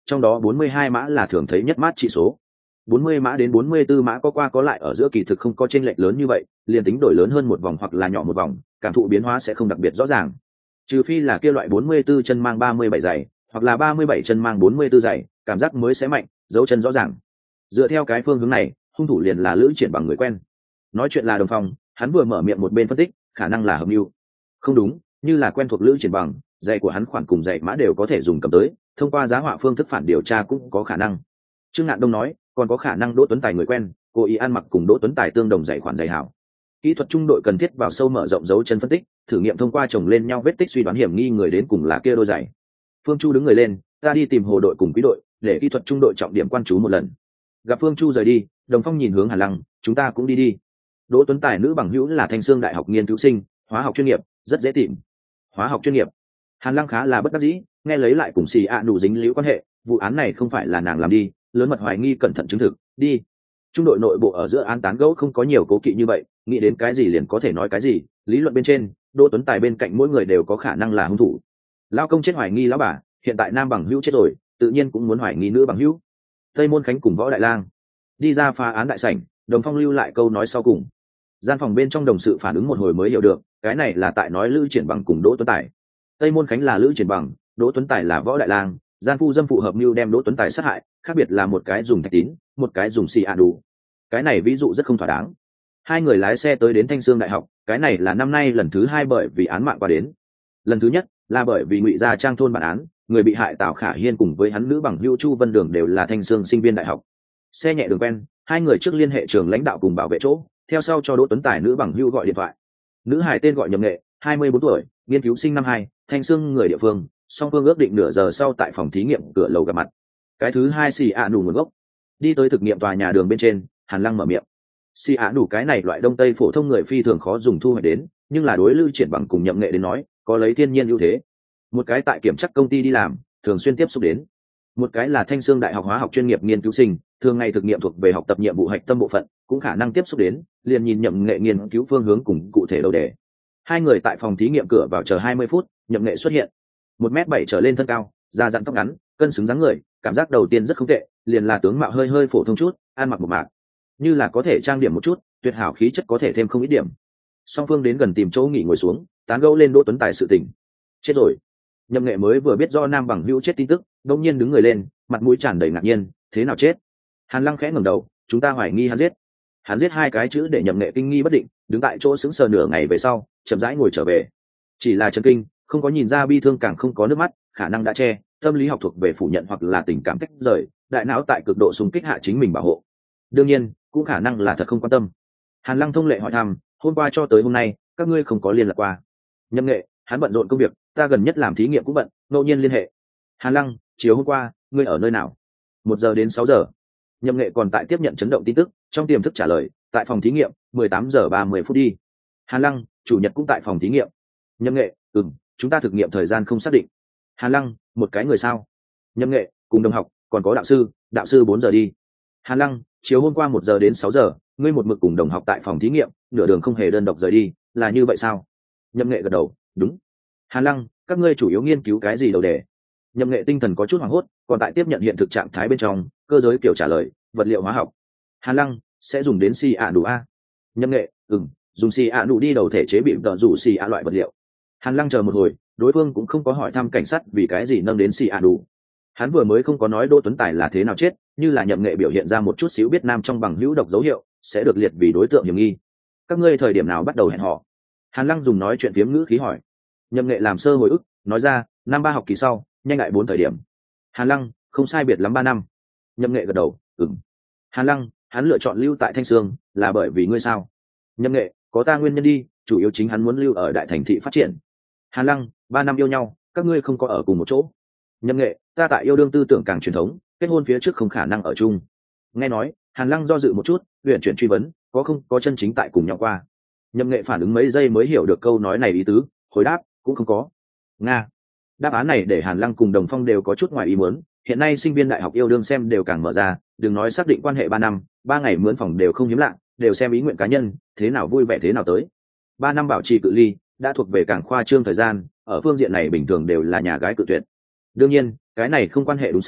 trong đó 42 mã là thường thấy nhất mát trị số. 40 mã đến 44 mã có qua có lại ở giữa kỳ thực không có chênh lệch lớn như vậy, liền tính đổi lớn hơn một vòng hoặc là nhỏ một vòng, cảm thụ biến hóa sẽ không đặc biệt rõ ràng. Trừ phi là kia loại 44 chân mang 37 giày, hoặc là 37 chân mang 44 giày, cảm giác mới sẽ mạnh, dấu chân rõ ràng. Dựa theo cái phương hướng này, hung thủ liền là Lữ Triển Bằng người quen. Nói chuyện là Đồng Phong, hắn vừa mở miệng một bên phân tích, khả năng là hợp mưu. Không đúng, như là quen thuộc Lữ Triển Bằng, giày của hắn khoản cùng giày mã đều có thể dùng cầm tới, thông qua giá họa phương thức phản điều tra cũng có khả năng. Trương Ngạn Đông nói, còn có khả năng Đỗ Tuấn Tài người quen, cố ý ăn mặc cùng Đỗ Tuấn Tài tương đồng giày khoản giày hảo. Kỹ thuật trung đội cần thiết vào sâu mở rộng dấu chân phân tích, thử nghiệm thông qua chồng lên nhau vết tích suy đoán hiểm nghi người đến cùng là kia đôi giày. Phương Chu đứng người lên, ta đi tìm hồ đội cùng quý đội, để kỹ thuật trung đội trọng điểm quan trú một lần. Gặp Phương Chu rời đi, Đồng Phong nhìn hướng Hàn Lăng, chúng ta cũng đi đi. Đỗ Tuấn Tài nữ bằng hữu là Thanh Xương Đại học nghiên cứu sinh, hóa học chuyên nghiệp, rất dễ tìm. Hóa học chuyên nghiệp. Hàn Lăng khá là bất đắc dĩ, nghe lấy lại cùng xì ạ đủ dính liễu quan hệ, vụ án này không phải là nàng làm đi, lớn mật hoài nghi cẩn thận chứng thực, đi. Trung đội nội bộ ở giữa án tán gẫu không có nhiều cố kỵ như vậy, nghĩ đến cái gì liền có thể nói cái gì, lý luận bên trên, Đỗ Tuấn Tài bên cạnh mỗi người đều có khả năng là hung thủ. Lão công chết hoài nghi lão bà, hiện tại nam bằng hữu chết rồi, tự nhiên cũng muốn hoài nghi nữ bằng hữu. Tây Môn Khánh cùng Võ Đại Lang đi ra phá án đại sảnh, Đồng Phong lưu lại câu nói sau cùng. Gian phòng bên trong đồng sự phản ứng một hồi mới hiểu được, cái này là tại nói Lữ Triển Bằng cùng Đỗ Tuấn Tài. Tây Môn Khánh là Lữ Triển Bằng, Đỗ Tuấn Tài là Võ Đại Lang, gian phu dâm phụ hợp mưu đem Đỗ Tuấn Tài sát hại, khác biệt là một cái dùng thạch tín, một cái dùng xì ạ đủ. Cái này ví dụ rất không thỏa đáng. Hai người lái xe tới đến Thanh Xương Đại học, cái này là năm nay lần thứ 2 bởi vì án mạng qua đến. Lần thứ nhất là bởi vì Ngụy Gia Trang thôn bản án, người bị hại Tào Khả Hiên cùng với hắn nữ bằng hữu Chu Vân Đường đều là Thanh Xương sinh viên đại học. Xe nhẹ đường quen, hai người trước liên hệ trường lãnh đạo cùng bảo vệ chỗ, theo sau cho Đỗ Tuấn Tài nữ bằng hữu gọi điện thoại. Nữ hài tên gọi Nhậm Nghệ, 24 tuổi, nghiên cứu sinh năm 2, Thanh Xương người địa phương, song phương ước định nửa giờ sau tại phòng thí nghiệm cửa lầu gặp mặt. Cái thứ hai xì ạ đủ nguồn gốc. Đi tới thực nghiệm tòa nhà đường bên trên, Hàn Lăng mở miệng. Xì ạ đủ cái này loại đông tây phổ thông người phi thường khó dùng thu hoạch đến, nhưng là đối Lữ Triển Bằng cùng Nhậm Nghệ đến nói, có lấy thiên nhiên ưu thế. Một cái tại kiểm chắc công ty đi làm, thường xuyên tiếp xúc đến. Một cái là Thanh Xương Đại học hóa học chuyên nghiệp nghiên cứu sinh, thường ngày thực nghiệm thuộc về học tập nhiệm vụ hạch tâm bộ phận, cũng khả năng tiếp xúc đến, liền nhìn Nhậm Nghệ nghiên cứu phương hướng cùng cụ thể đầu đề. Hai người tại phòng thí nghiệm cửa vào chờ 20 phút, Nhậm Nghệ xuất hiện. 1m7 trở lên thân cao, da dặn tóc ngắn, cân xứng dáng người, cảm giác đầu tiên rất không tệ, liền là tướng mạo hơi hơi phổ thông chút, ăn mặc một mạc, như là có thể trang điểm một chút, tuyệt hảo khí chất có thể thêm không ít điểm. Song phương đến gần tìm chỗ nghỉ ngồi xuống, tán gẫu lên Đỗ Tuấn Tài sự tình. Chết rồi. Nhậm Nghệ mới vừa biết do nam bằng hữu chết tin tức, đột nhiên đứng người lên, mặt mũi tràn đầy ngạc nhiên, thế nào chết? Hàn Lăng khẽ ngẩng đầu, chúng ta hoài nghi hắn giết. Hắn giết hai cái chữ để Nhậm Nghệ kinh nghi bất định, đứng tại chỗ sững sờ nửa ngày về sau, chậm rãi ngồi trở về. Chỉ là chấn kinh, không có nhìn ra bi thương, càng không có nước mắt, khả năng đã che, tâm lý học thuộc về phủ nhận hoặc là tình cảm tách rời, đại não tại cực độ xung kích hạ chính mình bảo hộ. Đương nhiên, cũng khả năng là thật không quan tâm. Hàn Lăng thông lệ hỏi thăm, hôm qua cho tới hôm nay, các ngươi không có liên lạc qua? Nhậm Nghệ, hắn bận rộn công việc, ta gần nhất làm thí nghiệm cũng bận, ngẫu nhiên liên hệ. Hàn Lăng, chiều hôm qua, ngươi ở nơi nào? 1 giờ đến 6 giờ. Nhậm Nghệ còn tại tiếp nhận chấn động tin tức, trong tiềm thức trả lời, tại phòng thí nghiệm, 18 giờ 30 phút đi. Hàn Lăng, chủ nhật cũng tại phòng thí nghiệm. Nhậm Nghệ, chúng ta thực nghiệm thời gian không xác định. Hàn Lăng, một cái người sao? Nhậm Nghệ, cùng đồng học, còn có đạo sư 4 giờ đi. Hàn Lăng, chiều hôm qua 1 giờ đến 6 giờ, ngươi một mực cùng đồng học tại phòng thí nghiệm, nửa đường không hề đơn độc rời đi, là như vậy sao? Nhậm Nghệ gật đầu, đúng. Hàn Lăng, các ngươi chủ yếu nghiên cứu cái gì đầu đề? Nhậm Nghệ tinh thần có chút hoảng hốt, còn tại tiếp nhận hiện thực trạng thái bên trong, cơ giới kiểu trả lời, vật liệu hóa học. Hàn Lăng, sẽ dùng đến xì ạ đủ a? Nhậm Nghệ, dùng xì ạ đủ đi đầu thể chế bị tợ rủ xì ạ loại vật liệu. Hàn Lăng chờ một hồi, đối phương cũng không có hỏi thăm cảnh sát vì cái gì nâng đến xì ạ đủ. Hắn vừa mới không có nói Đỗ Tuấn Tài là thế nào chết, như là Nhậm Nghệ biểu hiện ra một chút xíu biết nam trong bằng hữu độc dấu hiệu, sẽ được liệt vì đối tượng hiểm nghi. Các ngươi thời điểm nào bắt đầu hẹn hò? Hàn Lăng dùng nói chuyện phiếm ngữ khí hỏi. Nhậm Nghệ làm sơ hồi ức, nói ra, năm 3 học kỳ sau, nhanh lại 4 thời điểm. Hàn Lăng, không sai biệt lắm 3 năm. Nhậm Nghệ gật đầu, Hàn Lăng, hắn lựa chọn lưu tại Thanh Xương, là bởi vì ngươi sao? Nhậm Nghệ, có ta nguyên nhân đi, chủ yếu chính hắn muốn lưu ở đại thành thị phát triển. Hàn Lăng, 3 năm yêu nhau, các ngươi không có ở cùng một chỗ. Nhậm Nghệ, ta tại yêu đương tư tưởng càng truyền thống, kết hôn phía trước không khả năng ở chung. Nghe nói, Hàn Lăng do dự một chút, luyện chuyển truy vấn, có không có chân chính tại cùng nhau qua? Nhậm Nghệ phản ứng mấy giây mới hiểu được câu nói này ý tứ, hồi đáp, cũng không có. Nga. Đáp án này để Hàn Lăng cùng Đồng Phong đều có chút ngoài ý muốn, hiện nay sinh viên đại học yêu đương xem đều càng mở ra, đừng nói xác định quan hệ 3 năm, 3 ngày mướn phòng đều không hiếm lạ, đều xem ý nguyện cá nhân, thế nào vui vẻ thế nào tới. 3 năm bảo trì cự ly, đã thuộc về càng khoa trương thời gian, ở phương diện này bình thường đều là nhà gái cự tuyệt. Đương nhiên, cái này không quan hệ đúng sai,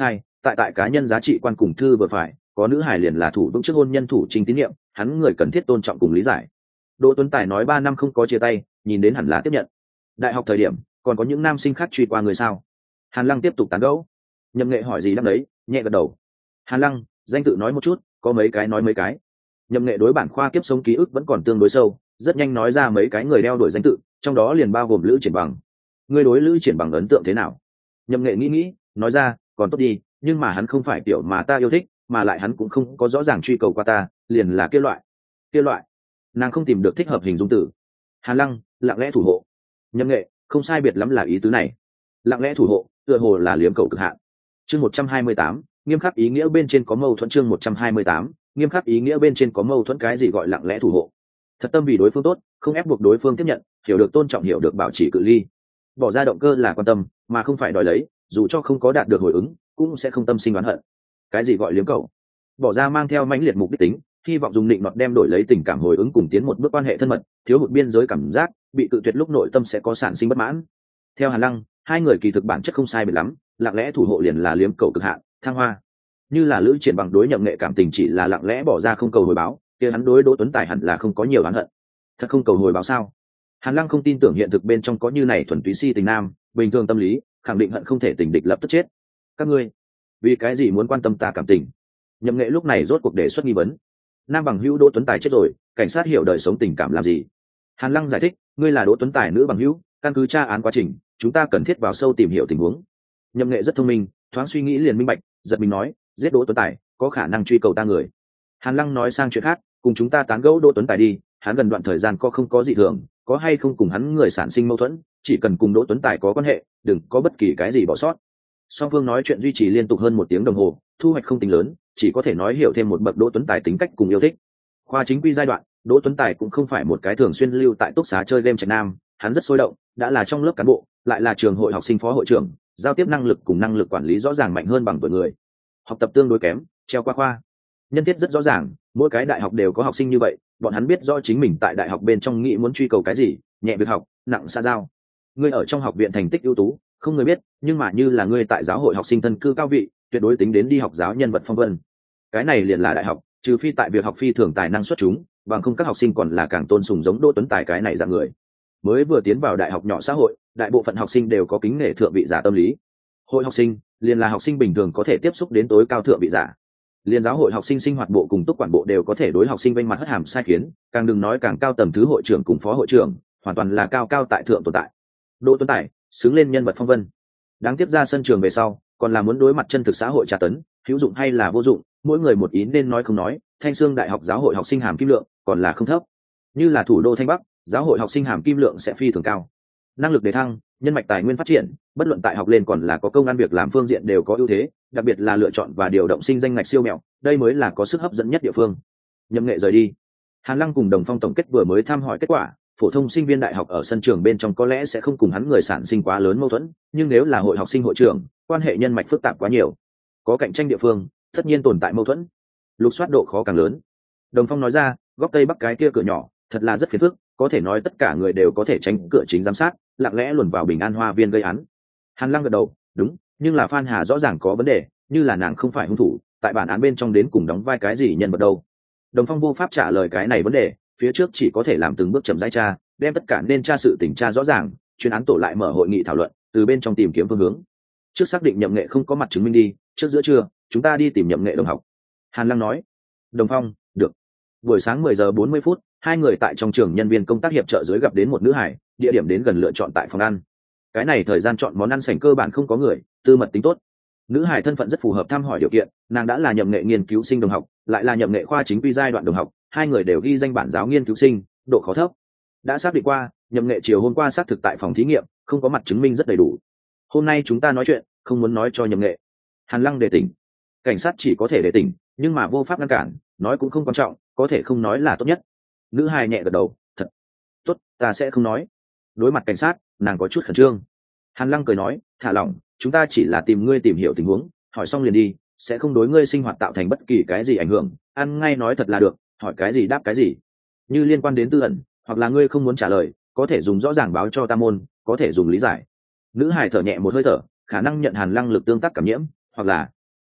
tại cá nhân giá trị quan cùng thư vừa phải, có nữ hài liền là thủ vững trước hôn nhân thủ chính tín nhiệm, hắn người cần thiết tôn trọng cùng lý giải. Đỗ Tuấn Tài nói 3 năm không có chia tay, nhìn đến hẳn là tiếp nhận. Đại học thời điểm còn có những nam sinh khác truy qua người sao? Hàn Lăng tiếp tục tán gẫu. Nhậm Nghệ hỏi gì đáp đấy, nhẹ gật đầu. Hàn Lăng, danh tự nói một chút, có mấy cái nói mấy cái. Nhậm Nghệ đối bản khoa kiếp sống ký ức vẫn còn tương đối sâu, rất nhanh nói ra mấy cái người đeo đuổi danh tự, trong đó liền bao gồm Lữ Triển Bằng. Ngươi đối Lữ Triển Bằng ấn tượng thế nào? Nhậm Nghệ nghĩ, nói ra, còn tốt đi, nhưng mà hắn không phải kiểu mà ta yêu thích, mà lại hắn cũng không có rõ ràng truy cầu qua ta, liền là kia loại. Kia loại. Nàng không tìm được thích hợp hình dung từ. Hàn Lăng, lặng lẽ thủ hộ. Nhậm Nghệ, không sai biệt lắm là ý tứ này. Lặng lẽ thủ hộ, tựa hồ là liếm cầu cực hạn. Chương 128, nghiêm khắc ý nghĩa bên trên có mâu thuẫn. Chương 128, nghiêm khắc ý nghĩa bên trên có mâu thuẫn. Cái gì gọi lặng lẽ thủ hộ? Thật tâm vì đối phương tốt, không ép buộc đối phương tiếp nhận, hiểu được tôn trọng, hiểu được bảo trì cự ly. Bỏ ra động cơ là quan tâm, mà không phải đòi lấy, dù cho không có đạt được hồi ứng, cũng sẽ không tâm sinh oán hận. Cái gì gọi liếm cầu? Bỏ ra mang theo mãnh liệt mục đích tính, hy vọng dùng định nọt đem đổi lấy tình cảm hồi ứng cùng tiến một bước quan hệ thân mật, thiếu hụt biên giới cảm giác, bị cự tuyệt lúc nội tâm sẽ có sản sinh bất mãn. Theo Hàn Lăng, hai người kỳ thực bản chất không sai biệt lắm, lặng lẽ thủ hộ liền là liếm cầu cực hạn, thăng hoa. Như là Lữ Triển Bằng đối Nhậm Nghệ cảm tình chỉ là lặng lẽ bỏ ra không cầu hồi báo, kia hắn đối Đỗ Tuấn Tài hẳn là không có nhiều oán hận. Thật không cầu hồi báo sao? Hàn Lăng không tin tưởng hiện thực bên trong có như này thuần túy si tình nam, bình thường tâm lý, khẳng định hận không thể tình địch lập tức chết. Các ngươi, vì cái gì muốn quan tâm ta cảm tình? Nhậm Nghệ lúc này rốt cuộc đề xuất nghi vấn. Nam bằng hữu Đỗ Tuấn Tài chết rồi, cảnh sát hiểu đời sống tình cảm làm gì? Hàn Lăng giải thích, ngươi là Đỗ Tuấn Tài nữ bằng hữu, căn cứ tra án quá trình, chúng ta cần thiết vào sâu tìm hiểu tình huống. Nhậm Nghệ rất thông minh, thoáng suy nghĩ liền minh bạch, giật mình nói, giết Đỗ Tuấn Tài, có khả năng truy cầu ta người. Hàn Lăng nói sang chuyện khác, cùng chúng ta tán gẫu Đỗ Tuấn Tài đi, hắn gần đoạn thời gian có không có dị thường, có hay không cùng hắn người sản sinh mâu thuẫn, chỉ cần cùng Đỗ Tuấn Tài có quan hệ, đừng có bất kỳ cái gì bỏ sót. Song phương nói chuyện duy trì liên tục hơn 1 tiếng đồng hồ, thu hoạch không tính lớn, chỉ có thể nói hiểu thêm một bậc Đỗ Tuấn Tài tính cách cùng yêu thích. Khoa chính quy giai đoạn, Đỗ Tuấn Tài cũng không phải một cái thường xuyên lưu tại túc xá chơi game Trạch Nam, hắn rất sôi động, đã là trong lớp cán bộ, lại là trường hội học sinh phó hội trưởng, giao tiếp năng lực cùng năng lực quản lý rõ ràng mạnh hơn bằng tuổi người. Học tập tương đối kém, treo qua khoa. Nhân tiết rất rõ ràng, mỗi cái đại học đều có học sinh như vậy, bọn hắn biết rõ chính mình tại đại học bên trong nghĩ muốn truy cầu cái gì, nhẹ việc học, nặng xã giao. Ngươi ở trong học viện thành tích ưu tú, không người biết, nhưng mà như là ngươi tại giáo hội học sinh thân cư cao vị, tuyệt đối tính đến đi học giáo nhân vật phong vân. Cái này liền là đại học, trừ phi tại việc học phi thường tài năng xuất chúng, bằng không các học sinh còn là càng tôn sùng giống Đỗ Tuấn Tài cái này dạng người. Mới vừa tiến vào đại học nhỏ xã hội, đại bộ phận học sinh đều có kính nể thượng vị giả tâm lý. Hội học sinh liền là học sinh bình thường có thể tiếp xúc đến tối cao thượng vị giả. Liên giáo hội học sinh sinh hoạt bộ cùng túc quản bộ đều có thể đối học sinh vênh mặt hất hàm sai khiến, càng đừng nói càng cao tầm thứ hội trưởng cùng phó hội trưởng, hoàn toàn là cao cao tại thượng tồn tại. Đỗ Tuấn Tài xứng lên nhân vật phong vân. Đáng tiếp ra sân trường về sau, còn là muốn đối mặt chân thực xã hội tra tấn, hữu dụng hay là vô dụng, mỗi người một ý nên nói không nói. Thanh Xương Đại học giáo hội học sinh hàm kim lượng còn là không thấp. Như là thủ đô Thanh Bắc, giáo hội học sinh hàm kim lượng sẽ phi thường cao. Năng lực đề thăng, nhân mạch tài nguyên phát triển, bất luận tại học lên còn là có công ăn việc làm phương diện đều có ưu thế, đặc biệt là lựa chọn và điều động sinh danh ngạch siêu mẹo, đây mới là có sức hấp dẫn nhất địa phương. Nhậm Nghệ rời đi. Hàn Lăng cùng Đồng Phong tổng kết vừa mới tham hỏi kết quả, phổ thông sinh viên đại học ở sân trường bên trong có lẽ sẽ không cùng hắn người sản sinh quá lớn mâu thuẫn, nhưng nếu là hội học sinh hội trưởng, quan hệ nhân mạch phức tạp quá nhiều, có cạnh tranh địa phương, tất nhiên tồn tại mâu thuẫn, lục soát độ khó càng lớn. Đồng Phong nói ra, góc tây bắc cái kia cửa nhỏ, thật là rất phiền phức, có thể nói tất cả người đều có thể tránh cửa chính giám sát, lặng lẽ luồn vào Bình An Hoa Viên gây án. Hàn Lăng gật đầu, đúng, nhưng là Phan Hà rõ ràng có vấn đề, như là nàng không phải hung thủ, tại bản án bên trong đến cùng đóng vai cái gì nhân vật đâu. Đồng Phong vô pháp trả lời cái này vấn đề, phía trước chỉ có thể làm từng bước chậm rãi tra, đem tất cả nên tra sự tình tra rõ ràng, chuyên án tổ lại mở hội nghị thảo luận, từ bên trong tìm kiếm phương hướng. Trước xác định Nhậm Nghệ không có mặt chứng minh đi, trước giữa trưa, chúng ta đi tìm Nhậm Nghệ đồng học. Hàn Lăng nói. Đồng Phong, được. Buổi sáng 10 giờ 40 phút, hai người tại trong trường nhân viên công tác hiệp trợ dưới gặp đến một nữ hải, địa điểm đến gần lựa chọn tại phòng ăn. Cái này thời gian chọn món ăn sảnh cơ bản không có người, tư mật tính tốt. Nữ hải thân phận rất phù hợp thăm hỏi điều kiện, nàng đã là Nhậm Nghệ nghiên cứu sinh đồng học, lại là Nhậm Nghệ khoa chính quy giai đoạn đồng học, hai người đều ghi danh bản giáo nghiên cứu sinh, độ khó thấp. Đã xác định qua, Nhậm Nghệ chiều hôm qua xác thực tại phòng thí nghiệm, không có mặt chứng minh rất đầy đủ. Hôm nay chúng ta nói chuyện, không muốn nói cho Nhậm Nghệ. Hàn Lăng đề tỉnh. Cảnh sát chỉ có thể đề tỉnh, nhưng mà vô pháp ngăn cản, nói cũng không quan trọng, có thể không nói là tốt nhất. Nữ hài nhẹ gật đầu, thật tốt, ta sẽ không nói. Đối mặt cảnh sát, nàng có chút khẩn trương. Hàn Lăng cười nói, thả lỏng, chúng ta chỉ là tìm ngươi tìm hiểu tình huống, hỏi xong liền đi, sẽ không đối ngươi sinh hoạt tạo thành bất kỳ cái gì ảnh hưởng, ăn ngay nói thật là được, hỏi cái gì đáp cái gì. Như liên quan đến tư ẩn, hoặc là ngươi không muốn trả lời, có thể dùng rõ ràng báo cho ta môn, có thể dùng lý giải. Nữ hài thở nhẹ một hơi thở, khả năng nhận Hàn Lăng lực tương tác cảm nhiễm, hoặc là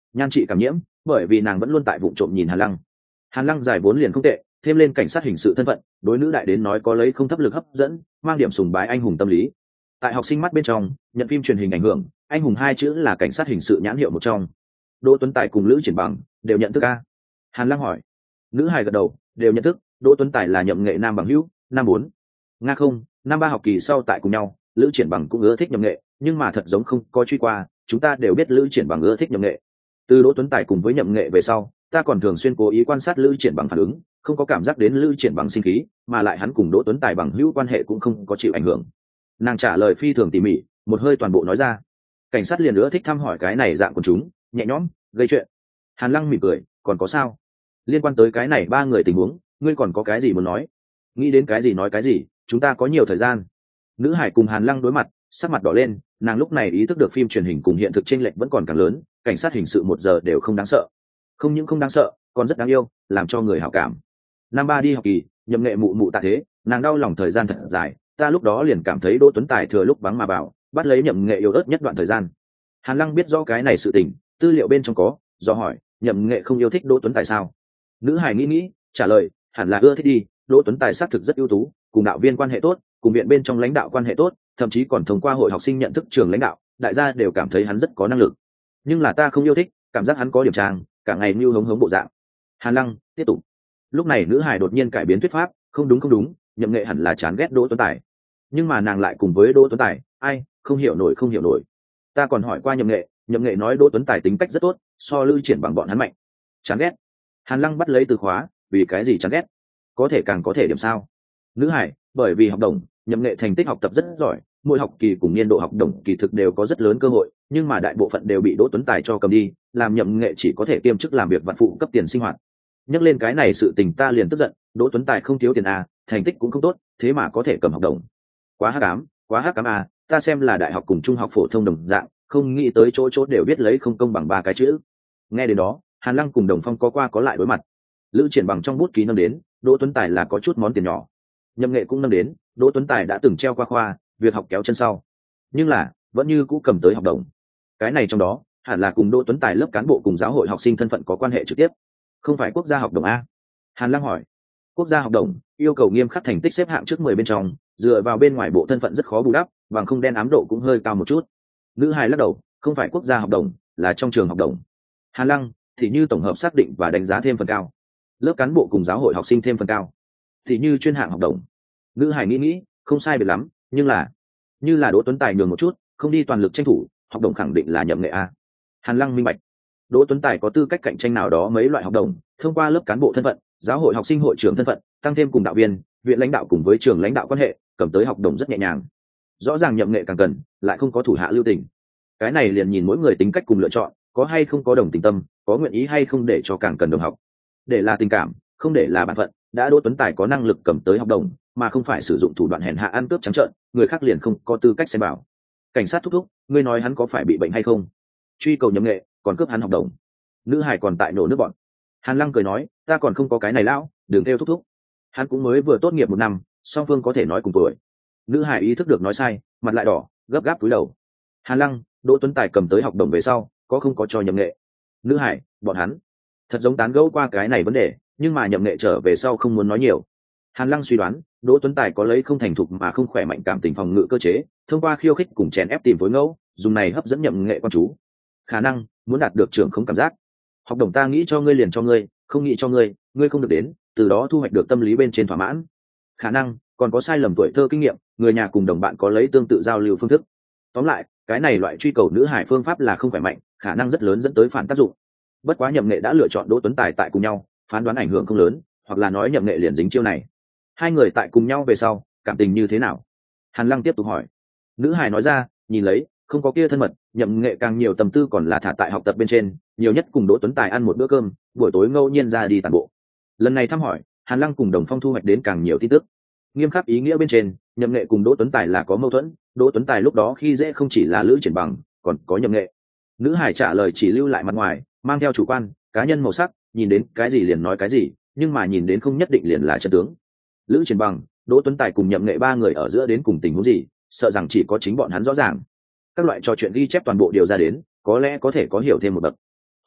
nhan trị cảm nhiễm, bởi vì nàng vẫn luôn tại vụ trộm nhìn Hàn Lăng giải vốn liền không tệ, thêm lên cảnh sát hình sự thân phận, đối nữ đại đến nói có lấy không thấp lực hấp dẫn, mang điểm sùng bái anh hùng tâm lý. Tại học sinh mắt bên trong, nhận phim truyền hình ảnh hưởng, anh hùng hai chữ là cảnh sát hình sự nhãn hiệu một trong. Đỗ Tuấn Tài cùng Lữ Triển Bằng đều nhận thức a? Hàn Lăng hỏi. Nữ hài gật đầu, đều nhận thức. Đỗ Tuấn Tài là nhậm nghệ nam bằng hữu, năm 4. Nga không, năm 3 học kỳ sau tại cùng nhau. Lữ Triển Bằng cũng ưa thích nhậm nghệ, nhưng mà thật giống không có truy qua. Chúng ta đều biết Lữ Triển Bằng ưa thích nhậm nghệ. Từ Đỗ Tuấn Tài cùng với nhậm nghệ về sau, ta còn thường xuyên cố ý quan sát Lữ Triển Bằng phản ứng, không có cảm giác đến Lữ Triển Bằng sinh khí, mà lại hắn cùng Đỗ Tuấn Tài bằng hữu quan hệ cũng không có chịu ảnh hưởng. Nàng trả lời phi thường tỉ mỉ, một hơi toàn bộ nói ra. Cảnh sát liền nữa thích thăm hỏi cái này dạng của chúng, nhẹ nhõm gây chuyện. Hàn Lăng mỉm cười, còn có sao? Liên quan tới cái này 3 người tình huống, ngươi còn có cái gì muốn nói? Nghĩ đến cái gì nói cái gì, chúng ta có nhiều thời gian. Nữ hải cùng Hàn Lăng đối mặt, sắc mặt đỏ lên, nàng lúc này ý thức được phim truyền hình cùng hiện thực chênh lệch vẫn còn càng lớn, cảnh sát hình sự 1 giờ đều không đáng sợ. Không những không đáng sợ, còn rất đáng yêu, làm cho người hảo cảm. Năm 3 đi học kỳ, nhậm nghệ mụ mụ tạ thế, nàng đau lòng thời gian thật dài, ta lúc đó liền cảm thấy Đỗ Tuấn Tài thừa lúc vắng mà vào, bắt lấy nhậm nghệ yếu ớt nhất đoạn thời gian. Hàn Lăng biết rõ cái này sự tình, tư liệu bên trong có, do hỏi, nhậm nghệ không yêu thích Đỗ Tuấn Tài sao? Nữ hải nghĩ, trả lời, hẳn là ưa thích đi. Đỗ Tuấn Tài xác thực rất ưu tú, cùng đạo viên quan hệ tốt, cùng viện bên trong lãnh đạo quan hệ tốt, thậm chí còn thông qua hội học sinh nhận thức trường lãnh đạo, đại gia đều cảm thấy hắn rất có năng lực. Nhưng là ta không yêu thích, cảm giác hắn có điểm trang, cả ngày mưu hống hống bộ dạng. Hàn Lăng tiếp tục. Lúc này nữ hải đột nhiên cải biến thuyết pháp, không đúng, nhậm nghệ hẳn là chán ghét Đỗ Tuấn Tài, nhưng mà nàng lại cùng với Đỗ Tuấn Tài, ai không hiểu nổi. Ta còn hỏi qua nhậm nghệ nói Đỗ Tuấn Tài tính cách rất tốt, so Lữ Triển Bằng bọn hắn mạnh. Chán ghét. Hàn Lăng bắt lấy từ khóa, vì cái gì chán ghét? Có thể càng có thể điểm sao? Nữ hải, bởi vì học đồng, nhậm nghệ thành tích học tập rất giỏi, mỗi học kỳ cùng niên độ học đồng kỳ thực đều có rất lớn cơ hội, nhưng mà đại bộ phận đều bị Đỗ Tuấn Tài cho cầm đi, làm nhậm nghệ chỉ có thể kiêm chức làm việc vặt phụ cấp tiền sinh hoạt. Nhắc lên cái này sự tình ta liền tức giận, Đỗ Tuấn Tài không thiếu tiền à, thành tích cũng không tốt, thế mà có thể cầm học đồng. Quá hắc ám à, ta xem là đại học cùng trung học phổ thông đồng dạng, không nghĩ tới chỗ đều biết lấy không công bằng 3 cái chữ. Nghe đến đó, Hàn Lăng cùng Đồng Phong có qua có lại đối mặt. Lữ Triển Bằng trong bút ký nâng đến, Đỗ Tuấn Tài là có chút món tiền nhỏ. Nhậm nghệ cũng nâng đến, Đỗ Tuấn Tài đã từng treo qua khoa, việc học kéo chân sau, nhưng là vẫn như cũ cầm tới học đồng. Cái này trong đó hẳn là cùng Đỗ Tuấn Tài lớp cán bộ cùng giáo hội học sinh thân phận có quan hệ trực tiếp, không phải quốc gia học đồng a? Hàn Lăng hỏi. Quốc gia học đồng yêu cầu nghiêm khắc thành tích xếp hạng trước 10 bên trong, dựa vào bên ngoài bộ thân phận rất khó bù đắp, vàng không đen ám độ cũng hơi cao một chút. Nữ hài lắc đầu, không phải quốc gia học đồng, là trong trường học đồng. Hàn Lăng thì như tổng hợp xác định và đánh giá thêm phần cao, lớp cán bộ cùng giáo hội học sinh thêm phần cao, thì như chuyên hạng học đồng. Nữ hài nghĩ, không sai biệt lắm, nhưng là như là Đỗ Tuấn Tài nhường một chút, không đi toàn lực tranh thủ, học đồng khẳng định là nhậm nghệ a. Hàn Lăng minh bạch. Đỗ Tuấn Tài có tư cách cạnh tranh nào đó mấy loại học đồng, thông qua lớp cán bộ thân phận, giáo hội học sinh hội trưởng thân phận, tăng thêm cùng đạo viên, viện lãnh đạo cùng với trường lãnh đạo quan hệ, cầm tới học đồng rất nhẹ nhàng. Rõ ràng nhậm nghệ càng cần, lại không có thủ hạ lưu tình. Cái này liền nhìn mỗi người tính cách cùng lựa chọn, có hay không có đồng tình tâm, có nguyện ý hay không để cho càng cần đồng học. Để là tình cảm, không để là bản phận, đã Đỗ Tuấn Tài có năng lực cầm tới học đồng, mà không phải sử dụng thủ đoạn hèn hạ ăn cướp trắng trợn, người khác liền không có tư cách xem bảo. Cảnh sát thúc, ngươi nói hắn có phải bị bệnh hay không? Truy cầu nhậm nghệ, còn cướp hắn học đồng. Nữ hải còn tại nổ nước bọn. Hàn Lăng cười nói, ta còn không có cái này lão, đừng theo thúc. Hắn cũng mới vừa tốt nghiệp 1 năm, song phương có thể nói cùng tuổi. Nữ hải ý thức được nói sai, mặt lại đỏ, gấp gáp cúi đầu. Hàn Lăng, Đỗ Tuấn Tài cầm tới học đồng về sau, có không có cho nhậm nghệ? Nữ hải, bọn hắn thật giống tán gẫu qua cái này vấn đề, nhưng mà nhậm nghệ trở về sau không muốn nói nhiều. Hàn Lăng suy đoán, Đỗ Tuấn Tài có lấy không thành thục mà không khỏe mạnh cảm tình phòng ngự cơ chế, thông qua khiêu khích cùng chèn ép tìm phối ngẫu, dùng này hấp dẫn nhậm nghệ quan chú. Khả năng muốn đạt được trưởng không cảm giác. Học đồng ta nghĩ cho ngươi liền cho ngươi, không nghĩ cho ngươi, ngươi không được đến, từ đó thu hoạch được tâm lý bên trên thỏa mãn. Khả năng còn có sai lầm tuổi thơ kinh nghiệm, người nhà cùng đồng bạn có lấy tương tự giao lưu phương thức. Tóm lại, cái này loại truy cầu nữ hải phương pháp là không khỏe mạnh, khả năng rất lớn dẫn tới phản tác dụng. Bất quá nhậm nghệ đã lựa chọn Đỗ Tuấn Tài tại cùng nhau, phán đoán ảnh hưởng không lớn, hoặc là nói nhậm nghệ liền dính chiêu này. Hai người tại cùng nhau về sau, cảm tình như thế nào? Hàn Lăng tiếp tục hỏi. Nữ hải nói ra, nhìn lấy, không có kia thân mật, nhậm nghệ càng nhiều tâm tư còn là thả tại học tập bên trên, nhiều nhất cùng Đỗ Tuấn Tài ăn một bữa cơm, buổi tối ngẫu nhiên ra đi tản bộ. Lần này thăm hỏi, Hàn Lăng cùng Đồng Phong thu hoạch đến càng nhiều tin tức. Nghiêm khắc ý nghĩa bên trên, nhậm nghệ cùng Đỗ Tuấn Tài là có mâu thuẫn, Đỗ Tuấn Tài lúc đó khi dễ không chỉ là Lữ Triển Bằng, còn có nhậm nghệ. Nữ hải trả lời chỉ lưu lại mặt ngoài, mang theo chủ quan, cá nhân màu sắc, nhìn đến cái gì liền nói cái gì, nhưng mà nhìn đến không nhất định liền là chân tướng. Lữ Triển Bằng, Đỗ Tuấn Tài cùng nhậm nghệ 3 người ở giữa đến cùng tình huống gì, sợ rằng chỉ có chính bọn hắn rõ ràng. Các loại trò chuyện ghi chép toàn bộ điều ra đến, có lẽ có thể có hiểu thêm một bậc.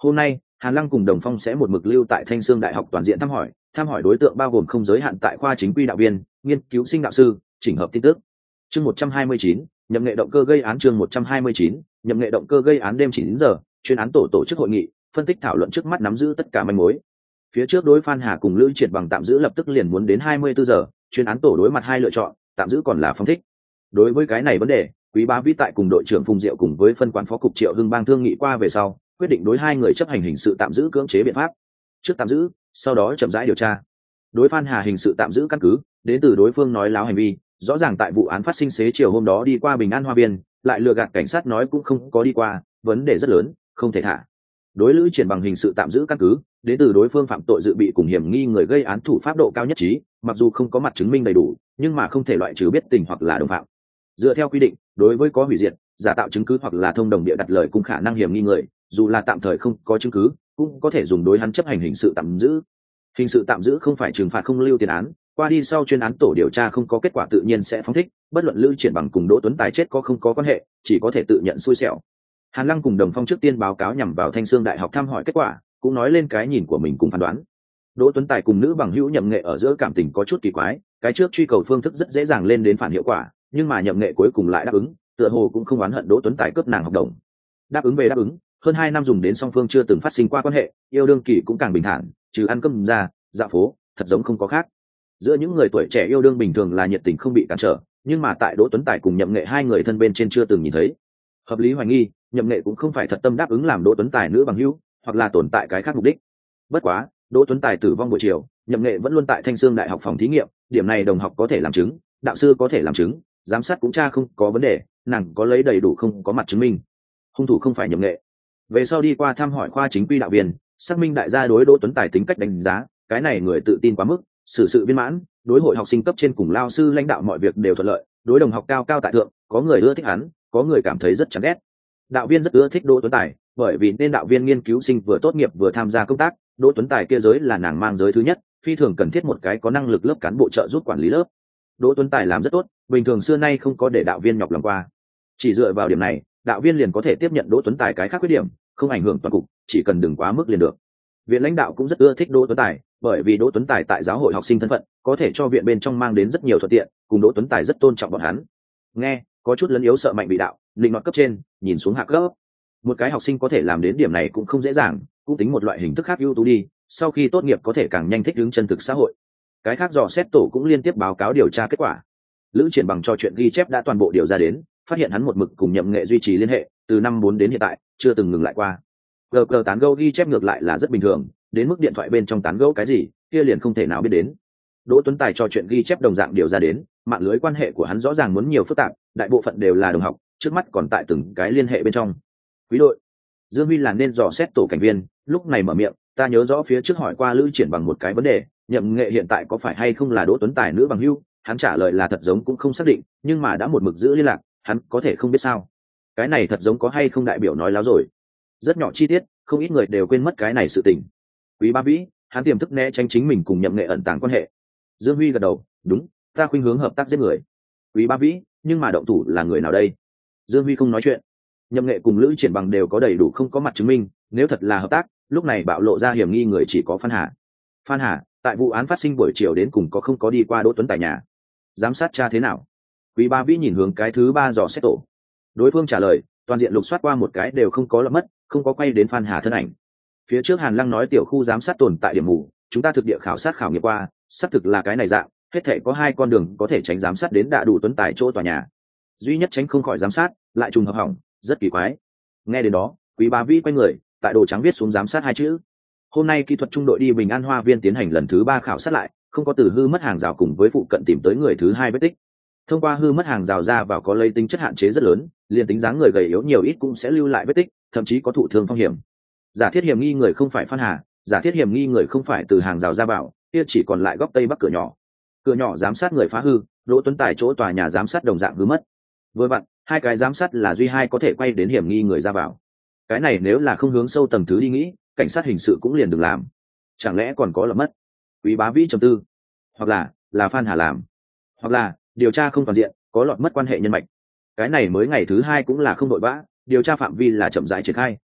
Hôm nay Hàn Lăng cùng Đồng Phong sẽ một mực lưu tại Thanh Xương Đại học toàn diện thăm hỏi đối tượng bao gồm không giới hạn tại khoa chính quy đạo viên, nghiên cứu sinh đạo sư, chỉnh hợp tin tức. Chương 129, nhậm nghệ động cơ gây án. Chương 129, nhậm nghệ động cơ gây án. Đêm 9 giờ, chuyên án tổ chức hội nghị, phân tích thảo luận trước mắt nắm giữ tất cả manh mối. Phía trước đối Phan Hà cùng Lữ Triệt bằng tạm giữ lập tức liền muốn đến 24 giờ, chuyên án tổ đối mặt hai lựa chọn, tạm giữ còn là phong thích. Đối với cái này vấn đề, Quý Bá Vĩ tại cùng đội trưởng Phùng Diệu cùng với phân quản phó cục Triệu Hưng Bang thương nghị qua về sau, quyết định đối hai người chấp hành hình sự tạm giữ cưỡng chế biện pháp. Trước tạm giữ, sau đó chậm rãi điều tra. Đối Phan Hà hình sự tạm giữ căn cứ đến từ đối phương nói láo hành vi, rõ ràng tại vụ án phát sinh xế chiều hôm đó đi qua Bình An Hoa Viên, lại lừa gạt cảnh sát nói cũng không có đi qua, vấn đề rất lớn, không thể thả. Đối Lữ Triển bằng hình sự tạm giữ căn cứ đến từ đối phương phạm tội dự bị cùng hiểm nghi người gây án thủ pháp độ cao nhất trí, mặc dù không có mặt chứng minh đầy đủ, nhưng mà không thể loại trừ biết tình hoặc là đồng phạm. Dựa theo quy định, đối với có hủy diệt, giả tạo chứng cứ hoặc là thông đồng địa đặt lời cùng khả năng hiểm nghi người, dù là tạm thời không có chứng cứ, cũng có thể dùng đối hắn chấp hành hình sự tạm giữ. Hình sự tạm giữ không phải trừng phạt không lưu tiền án, qua đi sau chuyên án tổ điều tra không có kết quả tự nhiên sẽ phóng thích, bất luận Lữ Triển bằng cùng Đỗ Tuấn Tài chết có không có quan hệ, chỉ có thể tự nhận xui xẻo. Hàn Lăng cùng Đồng Phong trước tiên báo cáo nhằm vào Thanh Xương Đại học thăm hỏi kết quả, cũng nói lên cái nhìn của mình cùng phán đoán. Đỗ Tuấn Tài cùng nữ bằng hữu Nhậm Nghệ ở giữa cảm tình có chút kỳ quái, cái trước truy cầu phương thức rất dễ dàng lên đến phản hiệu quả, nhưng mà Nhậm Nghệ cuối cùng lại đáp ứng, tựa hồ cũng không oán hận Đỗ Tuấn Tài cướp nàng học đồng. Đáp ứng về đáp ứng, hơn 2 năm dùng đến song phương chưa từng phát sinh qua quan hệ, yêu đương kỳ cũng càng bình thản, trừ ăn cơm ra, dạo phố, thật giống không có khác. Giữa những người tuổi trẻ yêu đương bình thường là nhiệt tình không bị cản trở, nhưng mà tại Đỗ Tuấn Tài cùng Nhậm Nghệ hai người thân bên trên chưa từng nhìn thấy. Hợp lý hoài nghi, Nhậm Nghệ cũng không phải thật tâm đáp ứng làm Đỗ Tuấn Tài nữ bằng hữu, hoặc là tồn tại cái khác mục đích. Bất quá, Đỗ Tuấn Tài tử vong buổi chiều, Nhậm Nghệ vẫn luôn tại Thanh Xương Đại học phòng thí nghiệm, điểm này đồng học có thể làm chứng, đạo sư có thể làm chứng, giám sát cũng tra không có vấn đề, nàng có lấy đầy đủ không có mặt chứng minh. Hung thủ không phải Nhậm Nghệ. Về sau đi qua thăm hỏi khoa chính quy đạo viên, xác minh đại gia đối Đỗ Tuấn Tài tính cách đánh giá, cái này người tự tin quá mức, xử sự viên mãn, đối hội học sinh cấp trên cùng lao sư lãnh đạo mọi việc đều thuận lợi, đối đồng học cao cao tại thượng, có người ưa thích hắn, có người cảm thấy rất chán ghét. Đạo viên rất ưa thích Đỗ Tuấn Tài, bởi vì nên đạo viên nghiên cứu sinh vừa tốt nghiệp vừa tham gia công tác, Đỗ Tuấn Tài kia giới là nàng mang giới thứ nhất, phi thường cần thiết một cái có năng lực lớp cán bộ trợ giúp quản lý lớp. Đỗ Tuấn Tài làm rất tốt, bình thường xưa nay không có để đạo viên nhọc lòng qua. Chỉ dựa vào điểm này, đạo viên liền có thể tiếp nhận Đỗ Tuấn Tài cái khác khuyết điểm, không ảnh hưởng toàn cục, chỉ cần đừng quá mức liền được. Viện lãnh đạo cũng rất ưa thích Đỗ Tuấn Tài, bởi vì Đỗ Tuấn Tài tại giáo hội học sinh thân phận, có thể cho viện bên trong mang đến rất nhiều thuận tiện, cùng Đỗ Tuấn Tài rất tôn trọng bọn hắn. Nghe, có chút lấn yếu sợ mạnh bị đạo, định nọt cấp trên, nhìn xuống hạ cấp. Một cái học sinh có thể làm đến điểm này cũng không dễ dàng, cũng tính một loại hình thức khác ưu tú đi, sau khi tốt nghiệp có thể càng nhanh thích ứng chân thực xã hội. Cái khác dò xét tổ cũng liên tiếp báo cáo điều tra kết quả. Lữ Triển bằng cho chuyện ghi chép đã toàn bộ điều ra đến, phát hiện hắn một mực cùng Nhậm Nghệ duy trì liên hệ, từ năm 4 đến hiện tại, chưa từng ngừng lại qua. GG tán gẫu ghi chép ngược lại là rất bình thường, đến mức điện thoại bên trong tán gẫu cái gì, kia liền không thể nào biết đến. Đỗ Tuấn Tài cho chuyện ghi chép đồng dạng điều ra đến, mạng lưới quan hệ của hắn rõ ràng muốn nhiều phức tạp, đại bộ phận đều là đồng học, trước mắt còn tại từng cái liên hệ bên trong. Quý đội, Dương Huy là nên dò xét tổ cảnh viên, lúc này mở miệng, ta nhớ rõ phía trước hỏi qua Lữ Triển bằng một cái vấn đề, Nhậm Nghệ hiện tại có phải hay không là Đỗ Tuấn Tài nữ bằng hữu, hắn trả lời là thật giống cũng không xác định, nhưng mà đã một mực giữ liên lạc, hắn có thể không biết sao? Cái này thật giống có hay không đại biểu nói láo rồi. Rất nhỏ chi tiết, không ít người đều quên mất cái này sự tình. Quý Bá Vĩ, hắn tiềm thức né tránh chính mình cùng Nhậm Nghệ ẩn tàng quan hệ. Dương Huy gật đầu, đúng, ta khuynh hướng hợp tác giết người. Quý Bá Vĩ, nhưng mà động thủ là người nào đây? Dương Huy không nói chuyện. Nhậm Nghệ cùng Lữ Triển bằng đều có đầy đủ không có mặt chứng minh, nếu thật là hợp tác, lúc này bạo lộ ra hiểm nghi người chỉ có Phan Hà. Phan Hà, tại vụ án phát sinh buổi chiều đến cùng có không có đi qua Đỗ Tuấn Tài nhà? Giám sát tra thế nào? Quý Bá Vĩ nhìn hướng cái thứ 3 dò xét tổ. Đối phương trả lời, toàn diện lục soát qua một cái đều không có lọt mất, không có quay đến Phan Hà thân ảnh. Phía trước Hàn Lăng nói tiểu khu giám sát tồn tại điểm mù, chúng ta thực địa khảo sát khảo nghiệm qua, xác thực là cái này dạng, hết thể có 2 con đường có thể tránh giám sát đến Đạ Đủ Tuấn Tài chỗ tòa nhà. Duy nhất tránh không khỏi giám sát, lại trùng hợp hỏng, rất kỳ quái. Nghe đến đó, Quý Bá Vĩ quay người, tại đồ trắng viết xuống giám sát 2 chữ. Hôm nay kỹ thuật trung đội đi Bình An Hoa Viên tiến hành lần thứ 3 khảo sát lại, không có từ hư mất hàng rào cùng với phụ cận tìm tới người thứ 2 vết tích. Thông qua hư mất hàng rào ra vào có lấy tính chất hạn chế rất lớn, liền tính dáng người gầy yếu nhiều ít cũng sẽ lưu lại vết tích, thậm chí có thụ thương phong hiểm. Giả thiết hiểm nghi người không phải Phan Hà, giả thiết hiểm nghi người không phải từ hàng rào ra vào, kia chỉ còn lại góc tây bắc cửa nhỏ. Cửa nhỏ giám sát người phá hư, Đỗ Tuấn Tài chỗ tòa nhà giám sát đồng dạng hư mất. Vừa vặn, 2 cái giám sát là duy 2 có thể quay đến hiểm nghi người ra vào. Cái này nếu là không hướng sâu tầng thứ đi nghĩ, cảnh sát hình sự cũng liền đừng làm. Chẳng lẽ còn có lầm mất? Quý Bá Vĩ trầm tư. Hoặc là Phan Hà làm, hoặc là điều tra không toàn diện, có lọt mất quan hệ nhân mạch. Cái này mới ngày thứ 2 cũng là không đội vã, điều tra phạm vi là chậm rãi triển khai.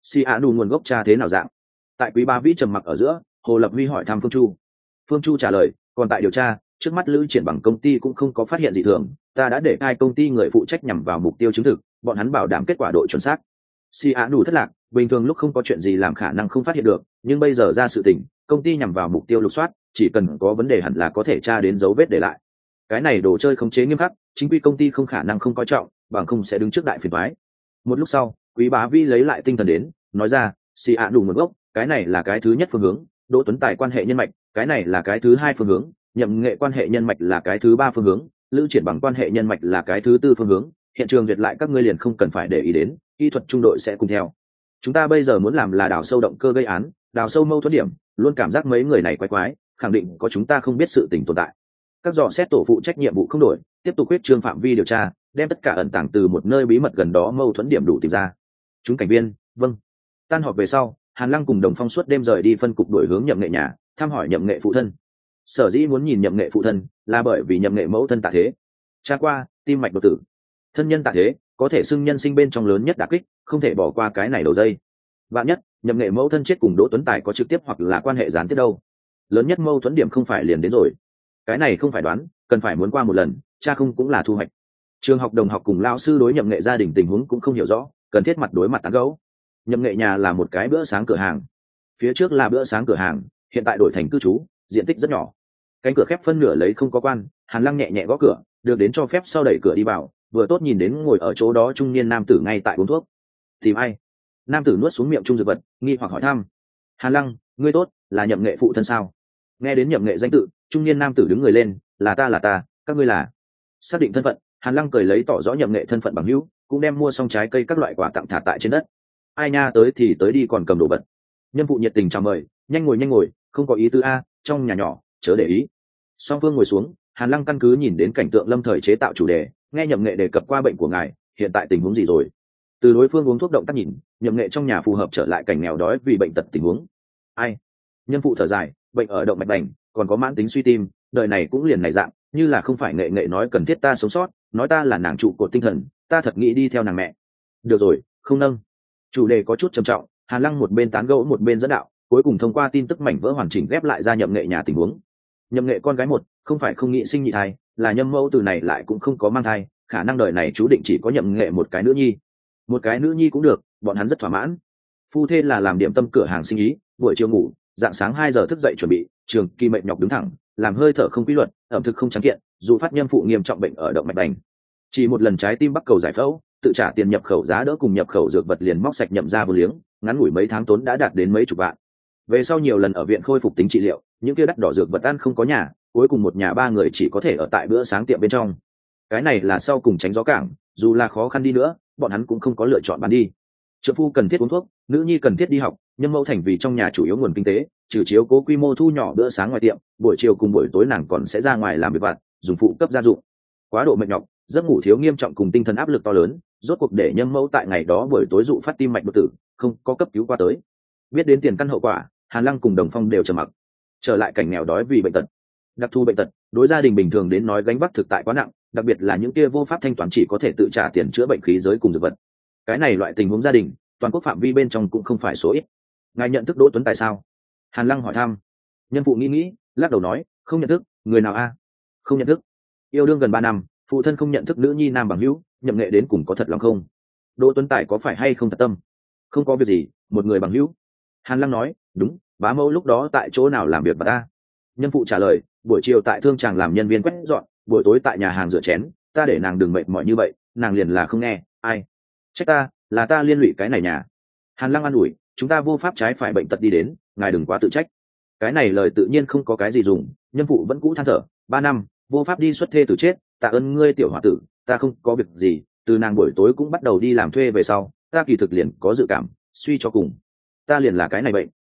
Si A Nu nguồn gốc cha thế nào dạng? Tại Quý Bá Vĩ trầm mặc ở giữa, Hồ Lập Huy hỏi thăm Phương Chu. Phương Chu trả lời, còn tại điều tra, trước mắt Lữ Triển Bằng công ty cũng không có phát hiện gì thường, ta đã để hai công ty người phụ trách nhằm vào mục tiêu chứng thực, bọn hắn bảo đảm kết quả độ chuẩn xác. Si A Nu thất lạc, bình thường lúc không có chuyện gì làm khả năng không phát hiện được, nhưng bây giờ ra sự tình, công ty nhằm vào mục tiêu lục soát, chỉ cần có vấn đề hẳn là có thể tra đến dấu vết để lại. Cái này đồ chơi khống chế nghiêm khắc, chính quy công ty không khả năng không coi trọng, bằng không sẽ đứng trước đại phiền toái. Một lúc sau, Quý Bá Vi lấy lại tinh thần đến, nói ra, Si A đủ nguồn gốc, cái này là cái thứ nhất phương hướng, Đỗ Tuấn Tài quan hệ nhân mạch, cái này là cái thứ hai phương hướng, Nhậm Nghệ quan hệ nhân mạch là cái thứ ba phương hướng, Lữ Triển Bằng quan hệ nhân mạch là cái thứ tư phương hướng. Hiện trường duyệt lại các ngươi liền không cần phải để ý đến, kỹ thuật trung đội sẽ cùng theo. Chúng ta bây giờ muốn làm là đào sâu động cơ gây án, đào sâu mâu thuẫn điểm, luôn cảm giác mấy người này quái quái, khẳng định có chúng ta không biết sự tình tồn tại. Các dò xét tổ phụ trách nhiệm vụ không đổi, tiếp tục huyết trương phạm vi điều tra, đem tất cả ẩn tàng từ một nơi bí mật gần đó mâu thuẫn điểm đủ tìm ra. Chúng cảnh viên, vâng. Tan họp về sau, Hàn Lăng cùng Đồng Phong suốt đêm rời đi phân cục đổi hướng Nhậm Nghệ nhà, thăm hỏi Nhậm Nghệ phụ thân. Sở dĩ muốn nhìn Nhậm Nghệ phụ thân, là bởi vì Nhậm Nghệ mẫu thân tạ thế. Tra qua, tim mạch đột tử. Thân nhân tạ thế, có thể xưng nhân sinh bên trong lớn nhất đả kích, không thể bỏ qua cái này đầu dây. Vạn nhất, Nhậm Nghệ mẫu thân chết cùng Đỗ Tuấn Tài có trực tiếp hoặc là quan hệ gián tiếp đâu. Lớn nhất mâu thuẫn điểm không phải liền đến rồi. Cái này không phải đoán, cần phải muốn qua một lần, cha không cũng là thu hoạch. Trường học đồng học cùng lao sư đối Nhậm Nghệ gia đình tình huống cũng không hiểu rõ, cần thiết mặt đối mặt tán gẫu. Nhậm Nghệ nhà là một cái bữa sáng cửa hàng, phía trước là bữa sáng cửa hàng, hiện tại đổi thành cư trú, diện tích rất nhỏ. Cánh cửa khép phân nửa lấy không có quan, Hàn Lăng nhẹ nhẹ gõ cửa, được đến cho phép sau đẩy cửa đi vào, vừa tốt nhìn đến ngồi ở chỗ đó trung niên nam tử ngay tại uống thuốc. Tìm ai? Nam tử nuốt xuống miệng trung dược vật, nghi hoặc hỏi thăm. Hàn Lăng, ngươi tốt, là Nhậm Nghệ phụ thân sao? Nghe đến Nhậm Nghệ danh tự, trung niên nam tử đứng người lên, là ta, các ngươi là? Xác định thân phận, Hàn Lăng cười lấy tỏ rõ Nhậm Nghệ thân phận bằng hữu, cũng đem mua xong trái cây các loại quà tặng thả tại trên đất. Ai nha, tới thì tới đi, còn cầm đồ vật. Nhân vụ nhiệt tình chào mời, nhanh ngồi, không có ý tứ a, trong nhà nhỏ, chớ để ý. Song Phương ngồi xuống, Hàn Lăng căn cứ nhìn đến cảnh tượng lâm thời chế tạo chủ đề, nghe Nhậm Nghệ đề cập qua bệnh của ngài, hiện tại tình huống gì rồi? Từ đối phương uống thuốc động tác nhìn, Nhậm Nghệ trong nhà phù hợp trở lại cảnh nghèo đói vì bệnh tật tình huống. Ai? Nhân phụ thở dài, bệnh ở động mạch bành, còn có mãn tính suy tim, đời này cũng liền này dạng, như là không phải Nghệ nói cần thiết ta sống sót, nói ta là nàng trụ cột tinh thần, ta thật nghĩ đi theo nàng mẹ. Được rồi, không nâng. Chủ đề có chút trầm trọng, Hàn Lăng một bên tán gẫu một bên dẫn đạo, cuối cùng thông qua tin tức mảnh vỡ hoàn chỉnh ghép lại ra Nhậm Nghệ nhà tình huống. Nhậm Nghệ con gái một, không phải không nghĩ sinh nhị thai, là Nhâm mẫu từ này lại cũng không có mang thai, khả năng đời này chú định chỉ có Nhậm Nghệ một cái nữ nhi. Một cái nữ nhi cũng được, bọn hắn rất thỏa mãn. Phu thê là làm điểm tâm cửa hàng sinh ý, buổi chiều ngủ, dạng sáng 2 giờ thức dậy chuẩn bị, trường kỳ mệt nhọc đứng thẳng, làm hơi thở không quy luật, ẩm thực không trắng kiện, dù phát nhâm phụ nghiêm trọng bệnh ở động mạch bành. Chỉ một lần trái tim bắt cầu giải phẫu, tự trả tiền nhập khẩu giá đỡ cùng nhập khẩu dược vật liền móc sạch nhậm ra vô liếng, ngắn ngủi mấy tháng tốn đã đạt đến mấy chục vạn. Về sau nhiều lần ở viện khôi phục tính trị liệu, những kia đắt đỏ dược vật ăn không có nhà, cuối cùng một nhà 3 người chỉ có thể ở tại bữa sáng tiệm bên trong. Cái này là sau cùng tránh gió cảng, dù là khó khăn đi nữa, bọn hắn cũng không có lựa chọn bán đi. Trợ phu cần thiết uống thuốc, nữ nhi cần thiết đi học, Nhâm mẫu thành vì trong nhà chủ yếu nguồn kinh tế, trừ chiếu cố quy mô thu nhỏ bữa sáng ngoài tiệm, buổi chiều cùng buổi tối nàng còn sẽ ra ngoài làm việc vặt, dùng phụ cấp gia dụng. Quá độ mệt nhọc, giấc ngủ thiếu nghiêm trọng cùng tinh thần áp lực to lớn, rốt cuộc để Nhâm mẫu tại ngày đó buổi tối dụ phát tim mạch đột tử, không có cấp cứu qua tới. Biết đến tiền căn hậu quả, Hàn Lăng cùng Đồng Phong đều trầm mặc. Trở lại cảnh nghèo đói vì bệnh tật. Đặc thù bệnh tật, đối gia đình bình thường đến nói gánh vác thực tại quá nặng, đặc biệt là những kia vô pháp thanh toán chỉ có thể tự trả tiền chữa bệnh khí giới cùng dược vật. Cái này loại tình huống gia đình, toàn quốc phạm vi bên trong cũng không phải số ít. Ngài nhận thức Đỗ Tuấn Tài sao? Hàn Lăng hỏi thăm. Nhân phụ nghĩ, lắc đầu nói, không nhận thức. Người nào a? Không nhận thức. Yêu đương gần 3 năm, phụ thân không nhận thức nữ nhi nam bằng hữu, Nhậm Nghệ đến cùng có thật lòng không? Đỗ Tuấn Tài có phải hay không thật tâm? Không có việc gì, một người bằng hữu. Hàn Lăng nói, đúng, bá mẫu lúc đó tại chỗ nào làm việc bà ta? Nhân phụ trả lời, buổi chiều tại thương tràng làm nhân viên quét dọn, buổi tối tại nhà hàng rửa chén, ta để nàng đừng mệt mỏi như vậy, nàng liền là không nghe. Ai? Trách ta, là ta liên lụy cái này nhà. Hàn Lăng an ủi, chúng ta vô pháp trái phải bệnh tật đi đến, ngài đừng quá tự trách. Cái này lời tự nhiên không có cái gì dùng, nhân phụ vẫn cũ than thở, 3 năm, vô pháp đi xuất thê tử chết, tạ ơn ngươi tiểu hòa tử, ta không có việc gì, từ nàng buổi tối cũng bắt đầu đi làm thuê về sau, ta kỳ thực liền có dự cảm, suy cho cùng, ta liền là cái này bệnh.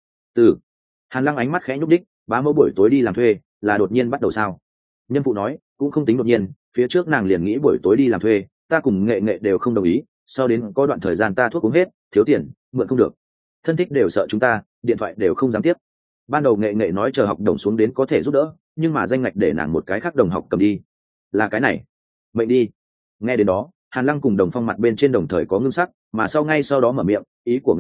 Hàn Lăng ánh mắt khẽ nhúc đích, bá mẫu buổi tối đi làm thuê, là đột nhiên bắt đầu sao? Nhân phụ nói, cũng không tính đột nhiên, phía trước nàng liền nghĩ buổi tối đi làm thuê, ta cùng Nghệ đều không đồng ý, sau đến có đoạn thời gian ta thuốc uống hết, thiếu tiền, mượn không được, thân thích đều sợ chúng ta, điện thoại đều không dám tiếp. Ban đầu Nghệ nói chờ học đồng xuống đến có thể giúp đỡ, nhưng mà danh ngạch để nàng một cái khác đồng học cầm đi. Là cái này, mệnh đi. Nghe đến đó, Hàn Lăng cùng Đồng Phong mặt bên trên đồng thời có ngưng sắc, mà ngay sau đó mở miệng, ý của ngài là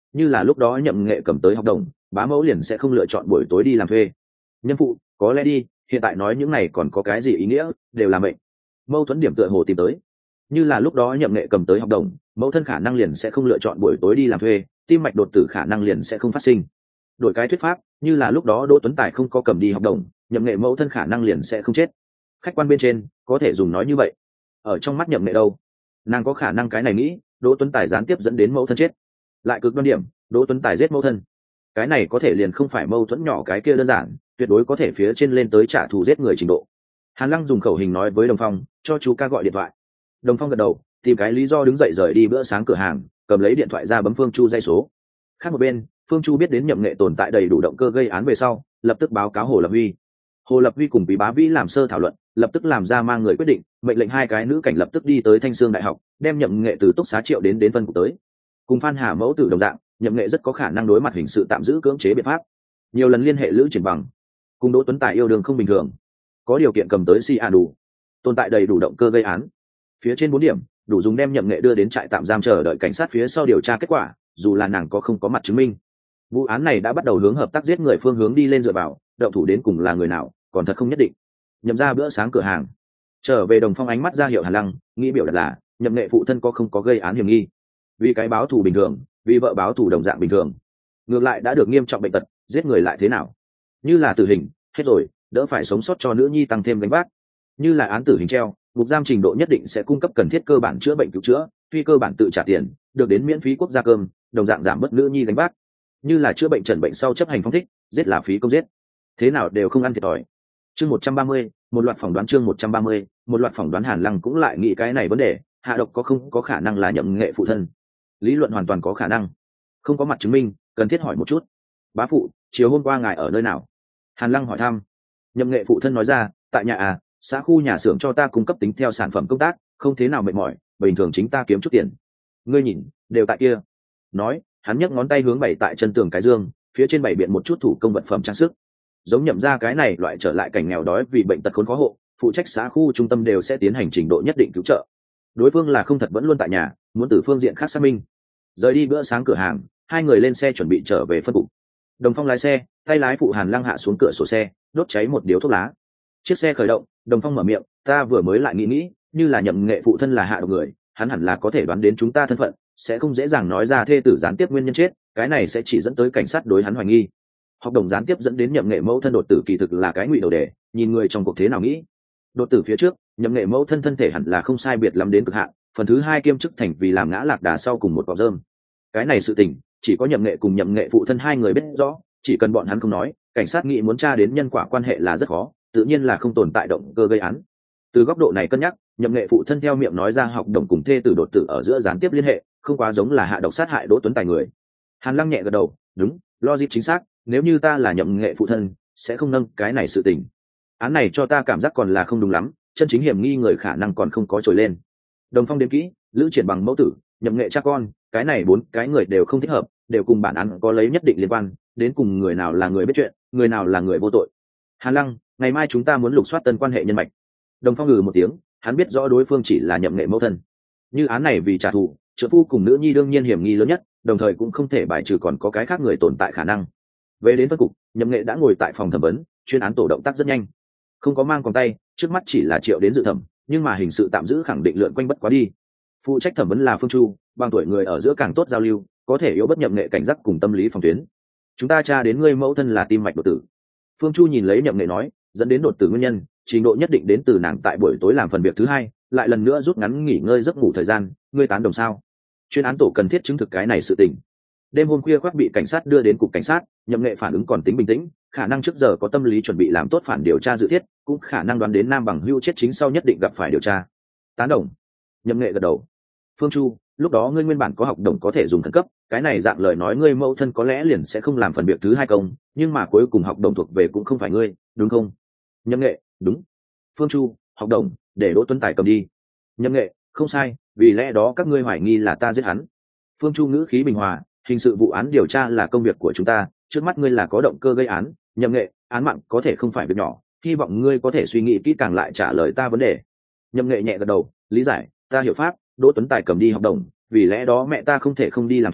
như là lúc đó nhậm nghệ cầm tới học đồng, bá mẫu liền sẽ không lựa chọn buổi tối đi làm thuê. Nhân phụ có lẽ đi, hiện tại nói những này còn có cái gì ý nghĩa, đều là mệnh. Mâu thuẫn điểm tựa hồ tìm tới, như là lúc đó nhậm nghệ cầm tới học đồng, mẫu thân khả năng liền sẽ không lựa chọn buổi tối đi làm thuê, tim mạch đột tử khả năng liền sẽ không phát sinh. Đổi cái thuyết pháp, như là lúc đó Đỗ Tuấn Tài không có cầm đi học đồng, nhậm nghệ mẫu thân khả năng liền sẽ không chết. Khách quan bên trên có thể dùng nói như vậy. Ở trong mắt nhậm nghệ đâu, nàng có khả năng cái này nghĩ Đỗ Tuấn Tài gián tiếp dẫn đến mẫu thân chết. Lại cực đoan điểm, Đỗ Tuấn Tài giết mẫu thân, cái này có thể liền không phải mâu thuẫn nhỏ cái kia đơn giản, tuyệt đối có thể phía trên lên tới trả thù giết người trình độ. Hàn Lăng dùng khẩu hình nói với Đồng Phong, cho chú ca gọi điện thoại. Đồng Phong gật đầu, tìm cái lý do đứng dậy rời đi bữa sáng cửa hàng, cầm lấy điện thoại ra bấm Phương Chu dây số. Khác một bên, Phương Chu biết đến nhậm nghệ tồn tại đầy đủ động cơ gây án về sau, lập tức báo cáo Hồ Lập Huy. Hồ Lập Huy cùng Quý Bá Vĩ làm sơ thảo luận, lập tức làm ra mang người quyết định, mệnh lệnh hai cái nữ cảnh lập tức đi tới Thanh Sương Đại học, đem nhậm nghệ từ túc xá triệu đến phân cục tới. Cùng Phan Hà mẫu tử đồng dạng, nhậm nghệ rất có khả năng đối mặt hình sự tạm giữ cưỡng chế biện pháp. Nhiều lần liên hệ Lữ Triển Bằng, cùng Đỗ Tuấn Tài yêu đương không bình thường, có điều kiện cầm tới si đủ, tồn tại đầy đủ động cơ gây án. Phía trên 4 điểm, đủ dùng đem nhậm nghệ đưa đến trại tạm giam chờ đợi cảnh sát phía sau điều tra kết quả, dù là nàng có không có mặt chứng minh. Vụ án này đã bắt đầu hướng hợp tác giết người phương hướng đi lên dựa vào, động thủ đến cùng là người nào, còn thật không nhất định. Nhậm ra bữa sáng cửa hàng, trở về Đồng Phong ánh mắt ra hiệu Hàn Lăng, nghĩ biểu đạt là nhậm nghệ phụ thân có không có gây án hiểm nghi. Vì cái báo thù bình thường, vì vợ báo thù đồng dạng bình thường. Ngược lại đã được nghiêm trọng bệnh tật, giết người lại thế nào? Như là tử hình, hết rồi, đỡ phải sống sót cho nữ nhi tăng thêm gánh vác. Như là án tử hình treo, ngục giam trình độ nhất định sẽ cung cấp cần thiết cơ bản chữa bệnh cứu chữa, phi cơ bản tự trả tiền, được đến miễn phí quốc gia cơm, đồng dạng giảm bớt nữ nhi gánh vác. Như là chữa bệnh trần bệnh sau chấp hành phong thích, giết là phí công giết, thế nào đều không ăn thiệt thòi. Chương 130, một loạt phỏng đoán chương 130, một loạt phỏng đoán. Hàn Lăng cũng lại nghĩ cái này vấn đề, hạ độc có không có khả năng là nhậm nghệ phụ thân? Lý luận hoàn toàn có khả năng, không có mặt chứng minh, cần thiết hỏi một chút. Bá phụ, chiều hôm qua ngài ở nơi nào? Hàn Lăng hỏi thăm. Nhậm nghệ phụ thân nói ra, tại nhà xã khu nhà xưởng cho ta cung cấp tính theo sản phẩm công tác, không thế nào mệt mỏi, bình thường chính ta kiếm chút tiền. Ngươi nhìn, đều tại kia. Nói, hắn nhấc ngón tay hướng bày tại chân tường cái dương, phía trên bày biện một chút thủ công vật phẩm trang sức. Giống Nhậm ra cái này loại trở lại cảnh nghèo đói vì bệnh tật khốn khó hộ, phụ trách xã khu trung tâm đều sẽ tiến hành trình độ nhất định cứu trợ. Đối phương là không thật vẫn luôn tại nhà, muốn từ phương diện khác xác minh. Rời đi bữa sáng cửa hàng, hai người lên xe chuẩn bị trở về phân cục. Đồng Phong lái xe, tay lái phụ Hàn Lăng hạ xuống cửa sổ xe, đốt cháy một điếu thuốc lá. Chiếc xe khởi động, Đồng Phong mở miệng, ta vừa mới lại nghĩ, như là nhậm nghệ phụ thân là hạ độc người, hắn hẳn là có thể đoán đến chúng ta thân phận, sẽ không dễ dàng nói ra thê tử gián tiếp nguyên nhân chết, cái này sẽ chỉ dẫn tới cảnh sát đối hắn hoài nghi. Học đồng gián tiếp dẫn đến nhậm nghệ mẫu thân đột tử kỳ thực là cái ngụy đầu đề, nhìn người trong cuộc thế nào nghĩ. Đột tử phía trước, nhậm nghệ mẫu thân thân thể hẳn là không sai biệt lắm đến cực hạn, phần thứ hai kiêm chức thành vì làm ngã lạc đà sau cùng một cọng rơm. Cái này sự tình chỉ có nhậm nghệ cùng nhậm nghệ phụ thân hai người biết rõ, chỉ cần bọn hắn không nói, cảnh sát nghĩ muốn tra đến nhân quả quan hệ là rất khó, tự nhiên là không tồn tại động cơ gây án. Từ góc độ này cân nhắc, nhậm nghệ phụ thân theo miệng nói ra học đồng cùng thê tử đột tử ở giữa gián tiếp liên hệ, không quá giống là hạ độc sát hại Đỗ Tuấn Tài người. Hàn Lăng nhẹ gật đầu, đúng, logic chính xác, nếu như ta là nhậm nghệ phụ thân, sẽ không nâng cái này sự tình. Án này cho ta cảm giác còn là không đúng lắm, chân chính hiểm nghi người khả năng còn không có trồi lên. Đồng Phong đếm kỹ, Lữ Triển Bằng mẫu tử, nhậm nghệ cha con, cái này 4 cái người đều không thích hợp, đều cùng bản án có lấy nhất định liên quan, đến cùng người nào là người biết chuyện, người nào là người vô tội. Hàn Lăng, ngày mai chúng ta muốn lục soát tân quan hệ nhân mạch. Đồng Phong ngừ một tiếng, hắn biết rõ đối phương chỉ là nhậm nghệ mẫu thân. Như án này vì trả thù, trượng phu cùng nữ nhi đương nhiên hiểm nghi lớn nhất, đồng thời cũng không thể bài trừ còn có cái khác người tồn tại khả năng. Về đến phân cục, nhậm nghệ đã ngồi tại phòng thẩm vấn, chuyên án tổ động tác rất nhanh, không có mang còn tay, trước mắt chỉ là triệu đến dự thẩm, nhưng mà hình sự tạm giữ khẳng định lượn quanh bất quá đi. Phụ trách thẩm vấn là Phương Chu, bằng tuổi người ở giữa càng tốt giao lưu, có thể yếu bất nhậm nghệ cảnh giác cùng tâm lý phòng tuyến. Chúng ta tra đến ngươi mẫu thân là tim mạch đột tử. Phương Chu nhìn lấy nhậm nghệ nói, dẫn đến đột tử nguyên nhân trình độ nhất định đến từ nàng tại buổi tối làm phần việc thứ hai, lại lần nữa rút ngắn nghỉ ngơi giấc ngủ thời gian, ngươi tán đồng sao? Chuyên án tổ cần thiết chứng thực cái này sự tình. Đêm hôm khuya khoác bị cảnh sát đưa đến cục cảnh sát, nhậm nghệ phản ứng còn tính bình tĩnh, khả năng trước giờ có tâm lý chuẩn bị làm tốt phản điều tra dự thiết, cũng khả năng đoán đến Nam Bằng Hưu chết chính sau nhất định gặp phải điều tra. Tán đồng. Nhậm nghệ gật đầu. Phương Chu, lúc đó ngươi nguyên bản có học đồng có thể dùng khẩn cấp, cái này dạng lời nói ngươi mẫu thân có lẽ liền sẽ không làm phần việc thứ hai công, nhưng mà cuối cùng học đồng thuộc về cũng không phải ngươi, đúng không? Nhậm nghệ, đúng. Phương Chu, học đồng để Đỗ Tuấn Tài cầm đi. Nhậm nghệ, không sai, vì lẽ đó các ngươi hoài nghi là ta giết hắn. Phương Chu ngữ khí bình hòa, hình sự vụ án điều tra là công việc của chúng ta, trước mắt ngươi là có động cơ gây án. Nhậm nghệ, án mạng có thể không phải việc nhỏ, hy vọng ngươi có thể suy nghĩ kỹ càng lại trả lời ta vấn đề. Nhậm nghệ nhẹ gật đầu, lý giải, ta hiểu pháp. Đỗ Tuấn Tài cầm đi học đồng, vì lẽ đó mẹ ta không thể không đi làm thuê,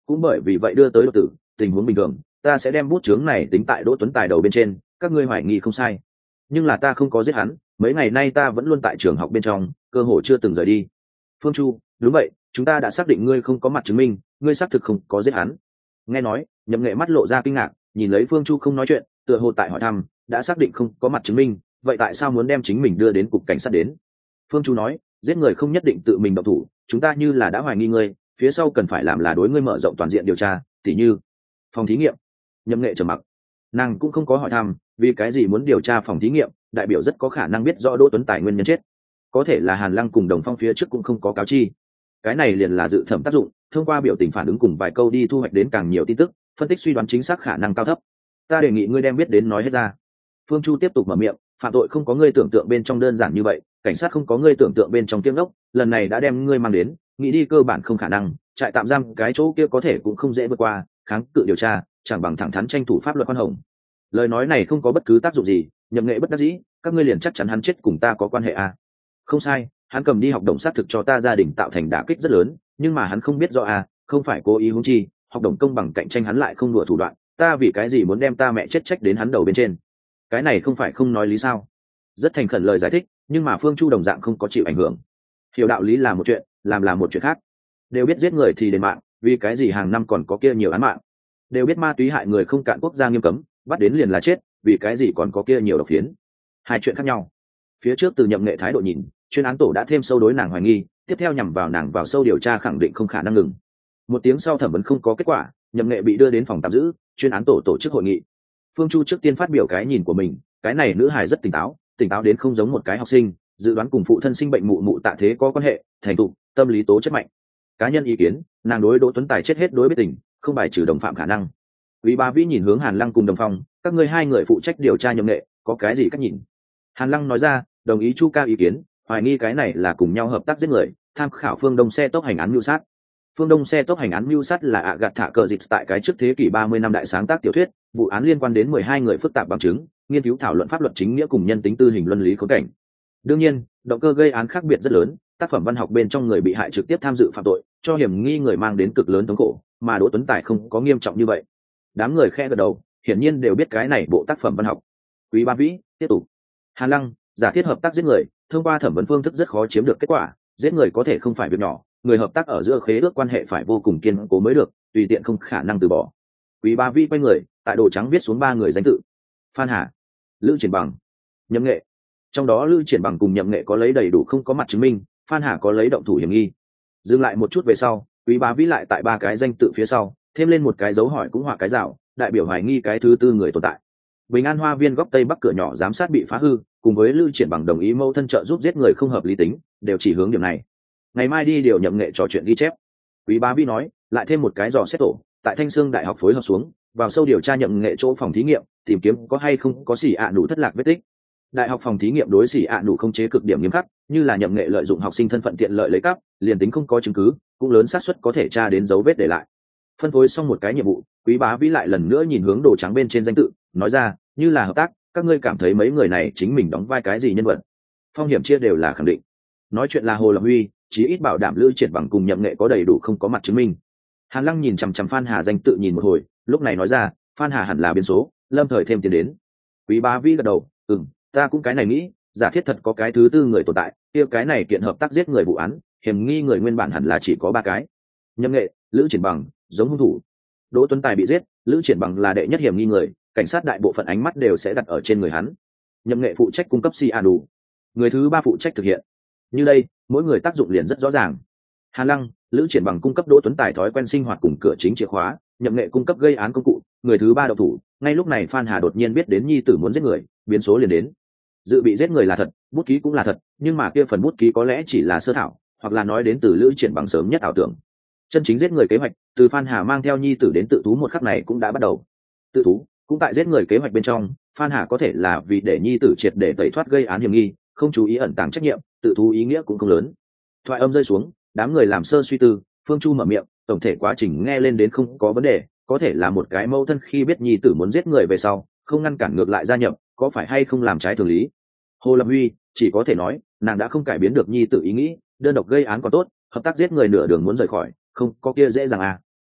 cũng bởi vì vậy đưa tới đột tử. Tình huống bình thường ta sẽ đem bút chướng này tính tại Đỗ Tuấn Tài đầu bên trên, các ngươi hoài nghi không sai. Nhưng là ta không có giết hắn, mấy ngày nay ta vẫn luôn tại trường học bên trong, cơ hội chưa từng rời đi. Phương Chu: đúng vậy, chúng ta đã xác định ngươi không có mặt chứng minh, ngươi xác thực không có giết hắn. Nghe nói, Nhậm Nghệ mắt lộ ra kinh ngạc, nhìn lấy Phương Chu không nói chuyện, tựa hồ tại hỏi thăm, đã xác định không có mặt chứng minh, vậy tại sao muốn đem chính mình đưa đến cục cảnh sát đến? Phương Chu nói: giết người không nhất định tự mình động thủ, chúng ta như là đã hoài nghi ngươi, phía sau cần phải làm là đối ngươi mở rộng toàn diện điều tra, tỉ như phòng thí nghiệm. Nhậm Nghệ trầm mặc, nàng cũng không có hỏi thăm vì cái gì muốn điều tra phòng thí nghiệm, đại biểu rất có khả năng biết rõ Đỗ Tuấn Tài nguyên nhân chết, có thể là Hàn Lăng cùng Đồng Phong phía trước cũng không có cáo chi. Cái này liền là dự thẩm tác dụng, thông qua biểu tình phản ứng cùng vài câu đi thu hoạch đến càng nhiều tin tức, phân tích suy đoán chính xác khả năng cao thấp. Ta đề nghị ngươi đem biết đến nói hết ra. Phương Chu tiếp tục mở miệng: phạm tội không có ngươi tưởng tượng bên trong đơn giản như vậy, cảnh sát không có ngươi tưởng tượng bên trong kiêng ốc, lần này đã đem ngươi mang đến, nghĩ đi cơ bản không khả năng, trại tạm giam cái chỗ kia có thể cũng không dễ vượt qua, kháng cự điều tra chẳng bằng thẳng thắn tranh thủ pháp luật khoan hồng. Lời nói này không có bất cứ tác dụng gì. Nhậm Nghệ bất đắc dĩ: các ngươi liền chắc chắn hắn chết cùng ta có quan hệ à? Không sai, hắn cầm đi học đồng xác thực cho ta gia đình tạo thành đả kích rất lớn, nhưng mà hắn không biết rõ à, không phải cố ý huống chi, học đồng công bằng cạnh tranh hắn lại không đùa thủ đoạn, ta vì cái gì muốn đem ta mẹ chết trách đến hắn đầu bên trên? Cái này không phải không nói lý sao? Rất thành khẩn lời giải thích, nhưng mà Phương Chu đồng dạng không có chịu ảnh hưởng. Hiểu đạo lý là một chuyện, làm là một chuyện khác. Đều biết giết người thì đền mạng, vì cái gì hàng năm còn có kia nhiều án mạng? Đều biết ma túy hại người không cạn quốc gia nghiêm cấm, bắt đến liền là chết, vì cái gì còn có kia nhiều độc phiến? Hai chuyện khác nhau. Phía trước từ Nhậm Nghệ thái độ nhìn, chuyên án tổ đã thêm sâu đối nàng hoài nghi, tiếp theo nhằm vào nàng vào sâu điều tra khẳng định không khả năng ngừng. Một tiếng sau thẩm vấn không có kết quả, Nhậm Nghệ bị đưa đến phòng tạm giữ, chuyên án tổ tổ chức hội nghị. Phương Chu trước tiên phát biểu cái nhìn của mình, cái này nữ hài rất tỉnh táo đến không giống một cái học sinh, dự đoán cùng phụ thân sinh bệnh mụ mụ tạ thế có quan hệ, thành thục, tâm lý tố chất mạnh. Cá nhân ý kiến, nàng đối Đỗ Tuấn Tài chết hết đối biết tình, không bài trừ đồng phạm khả năng. Quý Bá Vĩ nhìn hướng Hàn Lăng cùng Đồng Phong, các ngươi hai người phụ trách điều tra Nhậm Nghệ, có cái gì cách nhìn? Hàn Lăng nói ra, đồng ý Chu ca ý kiến, hoài nghi cái này là cùng nhau hợp tác giết người, tham khảo Phương Đông xe tốc hành án mưu sát. Phương Đông xe tốc hành án mưu sát là gạt thả cờ dịch tại cái trước thế kỷ 30 năm đại sáng tác tiểu thuyết, vụ án liên quan đến 12 người phức tạp bằng chứng, nghiên cứu thảo luận pháp luật chính nghĩa cùng nhân tính tư hình luân lý khốn cảnh. Đương nhiên, động cơ gây án khác biệt rất lớn, tác phẩm văn học bên trong người bị hại trực tiếp tham dự phạm tội, cho hiểm nghi người mang đến cực lớn thống khổ, mà Đỗ Tuấn Tài không có nghiêm trọng như vậy. Đám người khe gật đầu, hiển nhiên đều biết cái này bộ tác phẩm văn học. Quý Bá Vĩ tiếp tục: Hàn Lăng, giả thiết hợp tác giết người, thông qua thẩm vấn phương thức rất khó chiếm được kết quả, giết người có thể không phải việc nhỏ, người hợp tác ở giữa khế ước quan hệ phải vô cùng kiên cố mới được, tùy tiện không khả năng từ bỏ. Quý Bá Vĩ quay người, tại đồ trắng viết xuống ba người danh tự: Phan Hà, Lữ Triển Bằng, Nhậm Nghệ. Trong đó Lữ Triển Bằng cùng Nhậm Nghệ có lấy đầy đủ không có mặt chứng minh, Phan Hà có lấy động thủ hiểm nghi. Dừng lại một chút về sau, Quý Bá Vĩ lại tại ba cái danh tự phía sau thêm lên một cái dấu hỏi cũng họa cái rào, đại biểu hoài nghi cái thứ tư người tồn tại. Bình An Hoa Viên góc tây bắc cửa nhỏ giám sát bị phá hư, cùng với Lữ Triển Bằng đồng ý mâu thân trợ giúp giết người không hợp lý tính, đều chỉ hướng điểm này. Ngày mai đi điều Nhậm Nghệ trò chuyện ghi chép. Quý Bá Vĩ nói, lại thêm một cái dò xét tổ, tại Thanh Sương Đại học phối hợp xuống, vào sâu điều tra Nhậm Nghệ chỗ phòng thí nghiệm, tìm kiếm có hay không có xỉ ạ nụ thất lạc vết tích. Đại học phòng thí nghiệm đối xỉ ạ nụ không chế cực điểm nghiêm khắc, như là Nhậm Nghệ lợi dụng học sinh thân phận tiện lợi lấy cắp, liền tính không có chứng cứ, cũng lớn xác suất có thể tra đến dấu vết để lại. Phân phối xong một cái nhiệm vụ, Quý Bá Vĩ lại lần nữa nhìn hướng đồ trắng bên trên danh tự, nói ra, như là hợp tác, các ngươi cảm thấy mấy người này chính mình đóng vai cái gì nhân vật? Phong hiểm chia đều là khẳng định. Nói chuyện là Hồ Lập Huy, chí ít bảo đảm Lữ Triển Bằng cùng Nhậm Nghệ có đầy đủ không có mặt chứng minh. Hàn Lăng nhìn chằm chằm Phan Hà danh tự nhìn một hồi, lúc này nói ra, Phan Hà hẳn là biến số, lâm thời thêm tiền đến. Quý Bá Vĩ gật đầu, ta cũng cái này nghĩ, giả thiết thật có cái thứ tư người tồn tại, kia cái này kiện hợp tác giết người vụ án, hiểm nghi người nguyên bản hẳn là chỉ có ba cái: Nhậm Nghệ, Lữ Triển Bằng, giống hung thủ. Đỗ Tuấn Tài bị giết, Lữ Triển Bằng là đệ nhất hiểm nghi người, cảnh sát đại bộ phận ánh mắt đều sẽ đặt ở trên người hắn. Nhậm Nghệ phụ trách cung cấp si đủ, người thứ ba phụ trách thực hiện. Như đây, mỗi người tác dụng liền rất rõ ràng. Hàn Lăng, Lữ Triển Bằng cung cấp Đỗ Tuấn Tài thói quen sinh hoạt cùng cửa chính chìa khóa, Nhậm Nghệ cung cấp gây án công cụ, người thứ ba độc thủ. Ngay lúc này Phan Hà đột nhiên biết đến nhi tử muốn giết người, biến số liền đến. Dự bị giết người là thật, bút ký cũng là thật, nhưng mà kia phần bút ký có lẽ chỉ là sơ thảo, hoặc là nói đến từ Lữ Triển Bằng sớm nhất ảo tưởng. Chân chính giết người kế hoạch, từ Phan Hà mang theo nhi tử đến tự thú một khắc này cũng đã bắt đầu. Tự thú cũng tại giết người kế hoạch bên trong, Phan Hà có thể là vì để nhi tử triệt để tẩy thoát gây án hiểm nghi, không chú ý ẩn tàng trách nhiệm, tự thú ý nghĩa cũng không lớn. Thoại âm rơi xuống, đám người làm sơ suy tư, Phương Chu mở miệng, tổng thể quá trình nghe lên đến không có vấn đề, có thể là một cái mâu thân khi biết nhi tử muốn giết người về sau, không ngăn cản ngược lại gia nhập, có phải hay không làm trái thường lý. Hồ Lập Huy chỉ có thể nói, nàng đã không cải biến được nhi tử ý nghĩ, đơn độc gây án còn tốt, hợp tác giết người nửa đường muốn rời khỏi, không có kia dễ dàng à.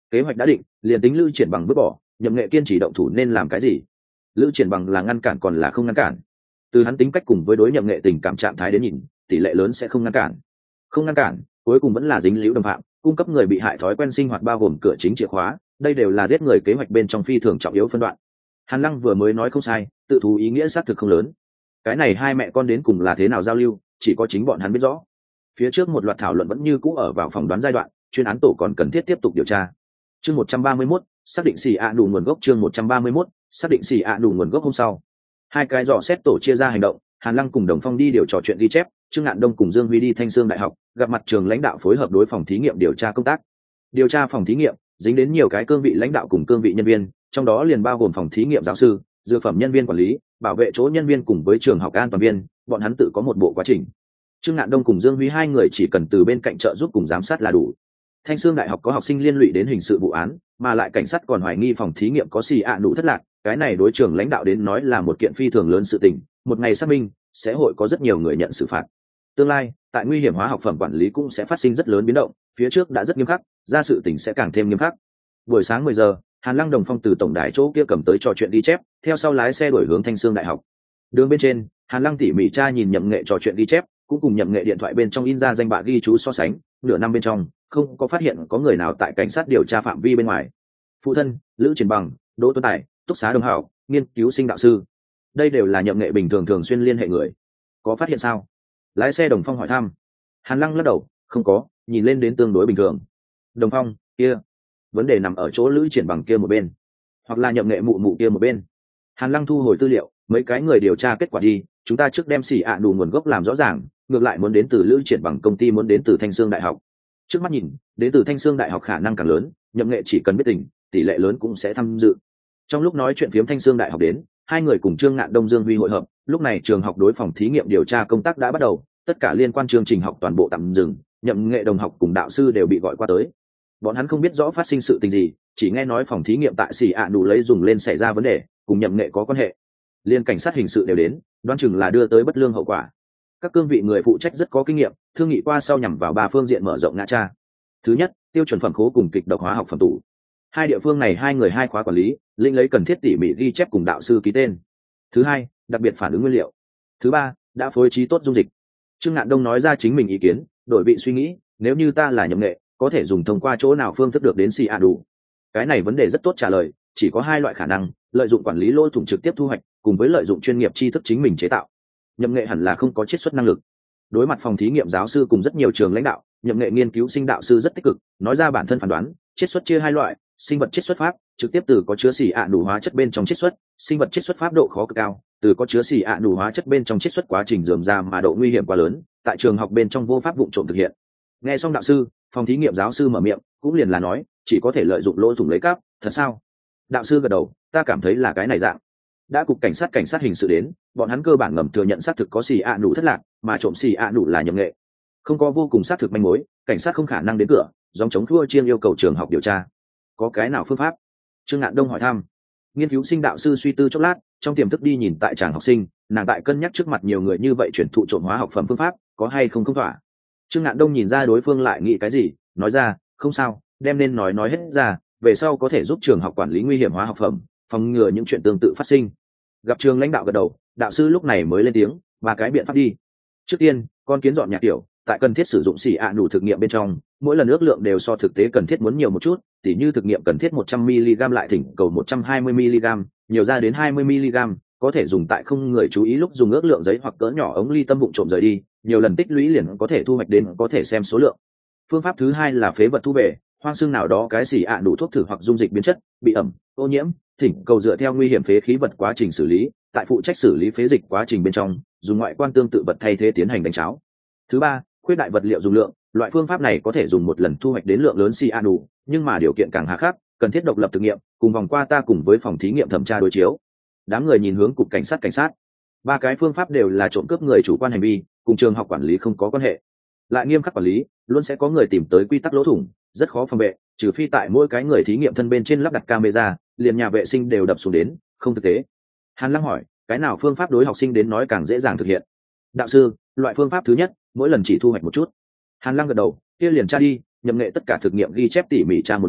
kế hoạch đã định, liền tính Lữ Triển Bằng vứt bỏ, Nhậm Nghệ kiên trì động thủ nên làm cái gì? Lữ Triển Bằng là ngăn cản còn là không ngăn cản? Từ hắn tính cách cùng với đối Nhậm Nghệ tình cảm trạng thái đến nhìn, tỷ lệ lớn sẽ không ngăn cản. Không ngăn cản, cuối cùng vẫn là dính líu đồng phạm, cung cấp người bị hại thói quen sinh hoạt bao gồm cửa chính chìa khóa, đây đều là giết người kế hoạch bên trong phi thường trọng yếu phân đoạn. Hàn Lăng vừa mới nói không sai, tự thú ý nghĩa xác thực không lớn. Cái này hai mẹ con đến cùng là thế nào giao lưu, chỉ có chính bọn hắn biết rõ. Phía trước một loạt thảo luận vẫn như cũ ở vào phỏng đoán giai đoạn, chuyên án tổ còn cần thiết tiếp tục điều tra. Chương 131, xác định xì ạ đủ nguồn gốc. Chương 131, xác định xì ạ đủ nguồn gốc. Hôm sau, hai cái dò xét tổ chia ra hành động, Hàn Lăng cùng Đồng Phong đi điều trò chuyện ghi chép, Trương Ngạn Đông cùng Dương Huy đi Thanh Xương Đại học, gặp mặt trường lãnh đạo phối hợp đối phòng thí nghiệm điều tra công tác. Điều tra phòng thí nghiệm dính đến nhiều cái cương vị lãnh đạo cùng cương vị nhân viên, trong đó liền bao gồm phòng thí nghiệm giáo sư, dược phẩm nhân viên quản lý, bảo vệ chỗ nhân viên cùng với trường học an toàn viên, bọn hắn tự có một bộ quá trình. Trương Ngạn Đông cùng Dương Huy hai người chỉ cần từ bên cạnh trợ giúp cùng giám sát là đủ. Thanh Xương Đại học có học sinh liên lụy đến hình sự vụ án, mà lại cảnh sát còn hoài nghi phòng thí nghiệm có xì ạ đủ thất lạc, cái này đối trường lãnh đạo đến nói là một kiện phi thường lớn sự tình, một ngày xác minh, sẽ hội có rất nhiều người nhận xử phạt. Tương lai, tại nguy hiểm hóa học phẩm quản lý cũng sẽ phát sinh rất lớn biến động, phía trước đã rất nghiêm khắc, ra sự tình sẽ càng thêm nghiêm khắc. Buổi sáng 10 giờ, Hàn Lăng Đồng Phong từ tổng đài chỗ kia cầm tới trò chuyện ghi chép, theo sau lái xe đuổi hướng Thanh Xương Đại học. Đường bên trên, Hàn Lăng tỉ mỉ tra nhìn Nhậm Nghệ trò chuyện ghi chép, cũng cùng Nhậm Nghệ điện thoại bên trong in ra danh bạ ghi chú so sánh, nửa năm bên trong, không có phát hiện có người nào tại cảnh sát điều tra phạm vi bên ngoài. Phụ thân, Lữ Triển Bằng, Đỗ Tuấn Tài, Túc Xá Đồng Hảo, nghiên cứu sinh đạo sư, đây đều là Nhậm Nghệ bình thường thường xuyên liên hệ người. Có phát hiện sao? Lái xe Đồng Phong hỏi thăm. Hàn Lăng lắc đầu, không có, nhìn lên đến tương đối bình thường. Đồng Phong, kia, vấn đề nằm ở chỗ Lữ Triển Bằng kia một bên, hoặc là Nhậm Nghệ mụ mụ kia một bên. Hàn Lăng thu hồi tư liệu, mấy cái người điều tra kết quả đi, chúng ta trước đem xì ạ đủ nguồn gốc làm rõ ràng, ngược lại muốn đến từ Lữ Triển Bằng công ty muốn đến từ Thanh Xương Đại học. Trước mắt nhìn, đến từ Thanh Xương Đại học khả năng càng lớn, Nhậm Nghệ chỉ cần biết tình, tỷ lệ lớn cũng sẽ tham dự. Trong lúc nói chuyện phiếm Thanh Xương Đại học đến, hai người cùng Trương Ngạn Đông Dương Huy hội hợp, lúc này trường học đối phòng thí nghiệm điều tra công tác đã bắt đầu, tất cả liên quan chương trình học toàn bộ tạm dừng, Nhậm Nghệ đồng học cùng đạo sư đều bị gọi qua tới. Bọn hắn không biết rõ phát sinh sự tình gì, chỉ nghe nói phòng thí nghiệm tại xì ạ đủ lấy dùng lên xảy ra vấn đề, cùng Nhậm Nghệ có quan hệ. Liên cảnh sát hình sự đều đến, đoán chừng là đưa tới bất lương hậu quả. Các cương vị người phụ trách rất có kinh nghiệm, thương nghị qua sau nhằm vào ba phương diện mở rộng ngã tra. Thứ nhất, tiêu chuẩn phẩm khố cùng kịch độc hóa học phẩm tủ. Hai địa phương này hai người hai khóa quản lý, lĩnh lấy cần thiết tỉ mỉ ghi chép cùng đạo sư ký tên. Thứ hai, đặc biệt phản ứng nguyên liệu. Thứ ba, đã phối trí tốt dung dịch. Trương Ngạn Đông nói ra chính mình ý kiến, đổi vị suy nghĩ, nếu như ta là Nhậm Nghệ, có thể dùng thông qua chỗ nào phương thức được đến xì ạ đủ. Cái này vấn đề rất tốt trả lời, chỉ có hai loại khả năng, lợi dụng quản lý lỗ thủng trực tiếp thu hoạch, cùng với lợi dụng chuyên nghiệp tri thức chính mình chế tạo. Nhậm Nghệ hẳn là không có chiết xuất năng lực. Đối mặt phòng thí nghiệm giáo sư cùng rất nhiều trường lãnh đạo, Nhậm Nghệ nghiên cứu sinh đạo sư rất tích cực, nói ra bản thân phán đoán, chiết xuất chia hai loại, sinh vật chiết xuất pháp, trực tiếp từ có chứa xì ạ đủ hóa chất bên trong chiết xuất, sinh vật chiết xuất pháp độ khó cực cao, từ có chứa xì ạ đủ hóa chất bên trong chiết xuất quá trình rườm rà mà độ nguy hiểm quá lớn, tại trường học bên trong vô pháp vụng trộm thực hiện. Nghe xong đạo sư, phòng thí nghiệm giáo sư mở miệng, cũng liền là nói, chỉ có thể lợi dụng lỗ thủng lấy cắp, thật sao? Đạo sư gật đầu, ta cảm thấy là cái này dạng. Đã cục cảnh sát hình sự đến, bọn hắn cơ bản ngầm thừa nhận xác thực có xì ạ đủ thất lạc, mà trộm xì ạ đủ là Nhậm Nghệ. Không có vô cùng xác thực manh mối, cảnh sát không khả năng đến cửa, giống chống thua chiên yêu cầu trường học điều tra. Có cái nào phương pháp? Trương Ngạn Đông hỏi thăm. Nghiên cứu sinh đạo sư suy tư chốc lát, trong tiềm thức đi nhìn tại tràng học sinh, nàng tại cân nhắc trước mặt nhiều người như vậy chuyển thụ trộm hóa học phẩm phương pháp, có hay không thỏa. Trương Ngạn Đông nhìn ra đối phương lại nghĩ cái gì, nói ra, không sao, đem nên nói hết ra, về sau có thể giúp trường học quản lý nguy hiểm hóa học phẩm, phòng ngừa những chuyện tương tự phát sinh. Gặp trường lãnh đạo gật đầu, đạo sư lúc này mới lên tiếng, và cái biện pháp đi. Trước tiên, con kiến dọn nhạc tiểu, tại cần thiết sử dụng xì ạ đủ thực nghiệm bên trong, mỗi lần ước lượng đều so thực tế cần thiết muốn nhiều một chút, tỉ như thực nghiệm cần thiết 100 mg lại thỉnh cầu 120 mg, nhiều ra đến 20 mg, có thể dùng tại không người chú ý lúc dùng ước lượng giấy hoặc cỡ nhỏ ống ly tâm bụng trộm rời đi, nhiều lần tích lũy liền có thể thu hoạch đến có thể xem số lượng. Phương pháp thứ hai là phế vật thu về, hoang xương nào đó cái xì ạ đủ thuốc thử hoặc dung dịch biến chất, bị ẩm, ô nhiễm, thỉnh cầu dựa theo nguy hiểm phế khí vật quá trình xử lý, tại phụ trách xử lý phế dịch quá trình bên trong, dùng ngoại quan tương tự vật thay thế tiến hành đánh cháo. Thứ ba, khuyết đại vật liệu dùng lượng, loại phương pháp này có thể dùng một lần thu hoạch đến lượng lớn xì ạ đủ, nhưng mà điều kiện càng hà khắc, cần thiết độc lập thực nghiệm, cùng vòng qua ta cùng với phòng thí nghiệm thẩm tra đối chiếu. Đám người nhìn hướng cục cảnh sát. Ba cái phương pháp đều là trộm cướp người chủ quan hành vi, cùng trường học quản lý không có quan hệ. Lại nghiêm khắc quản lý, luôn sẽ có người tìm tới quy tắc lỗ thủng, rất khó phòng vệ, trừ phi tại mỗi cái người thí nghiệm thân bên trên lắp đặt camera, liền nhà vệ sinh đều đập xuống đến, không thực tế. Hàn Lăng hỏi, cái nào phương pháp đối học sinh đến nói càng dễ dàng thực hiện? Đạo sư, loại phương pháp thứ nhất, mỗi lần chỉ thu hoạch một chút. Hàn Lăng gật đầu, kia liền tra đi, Nhậm Nghệ tất cả thực nghiệm ghi chép tỉ mỉ tra một lần,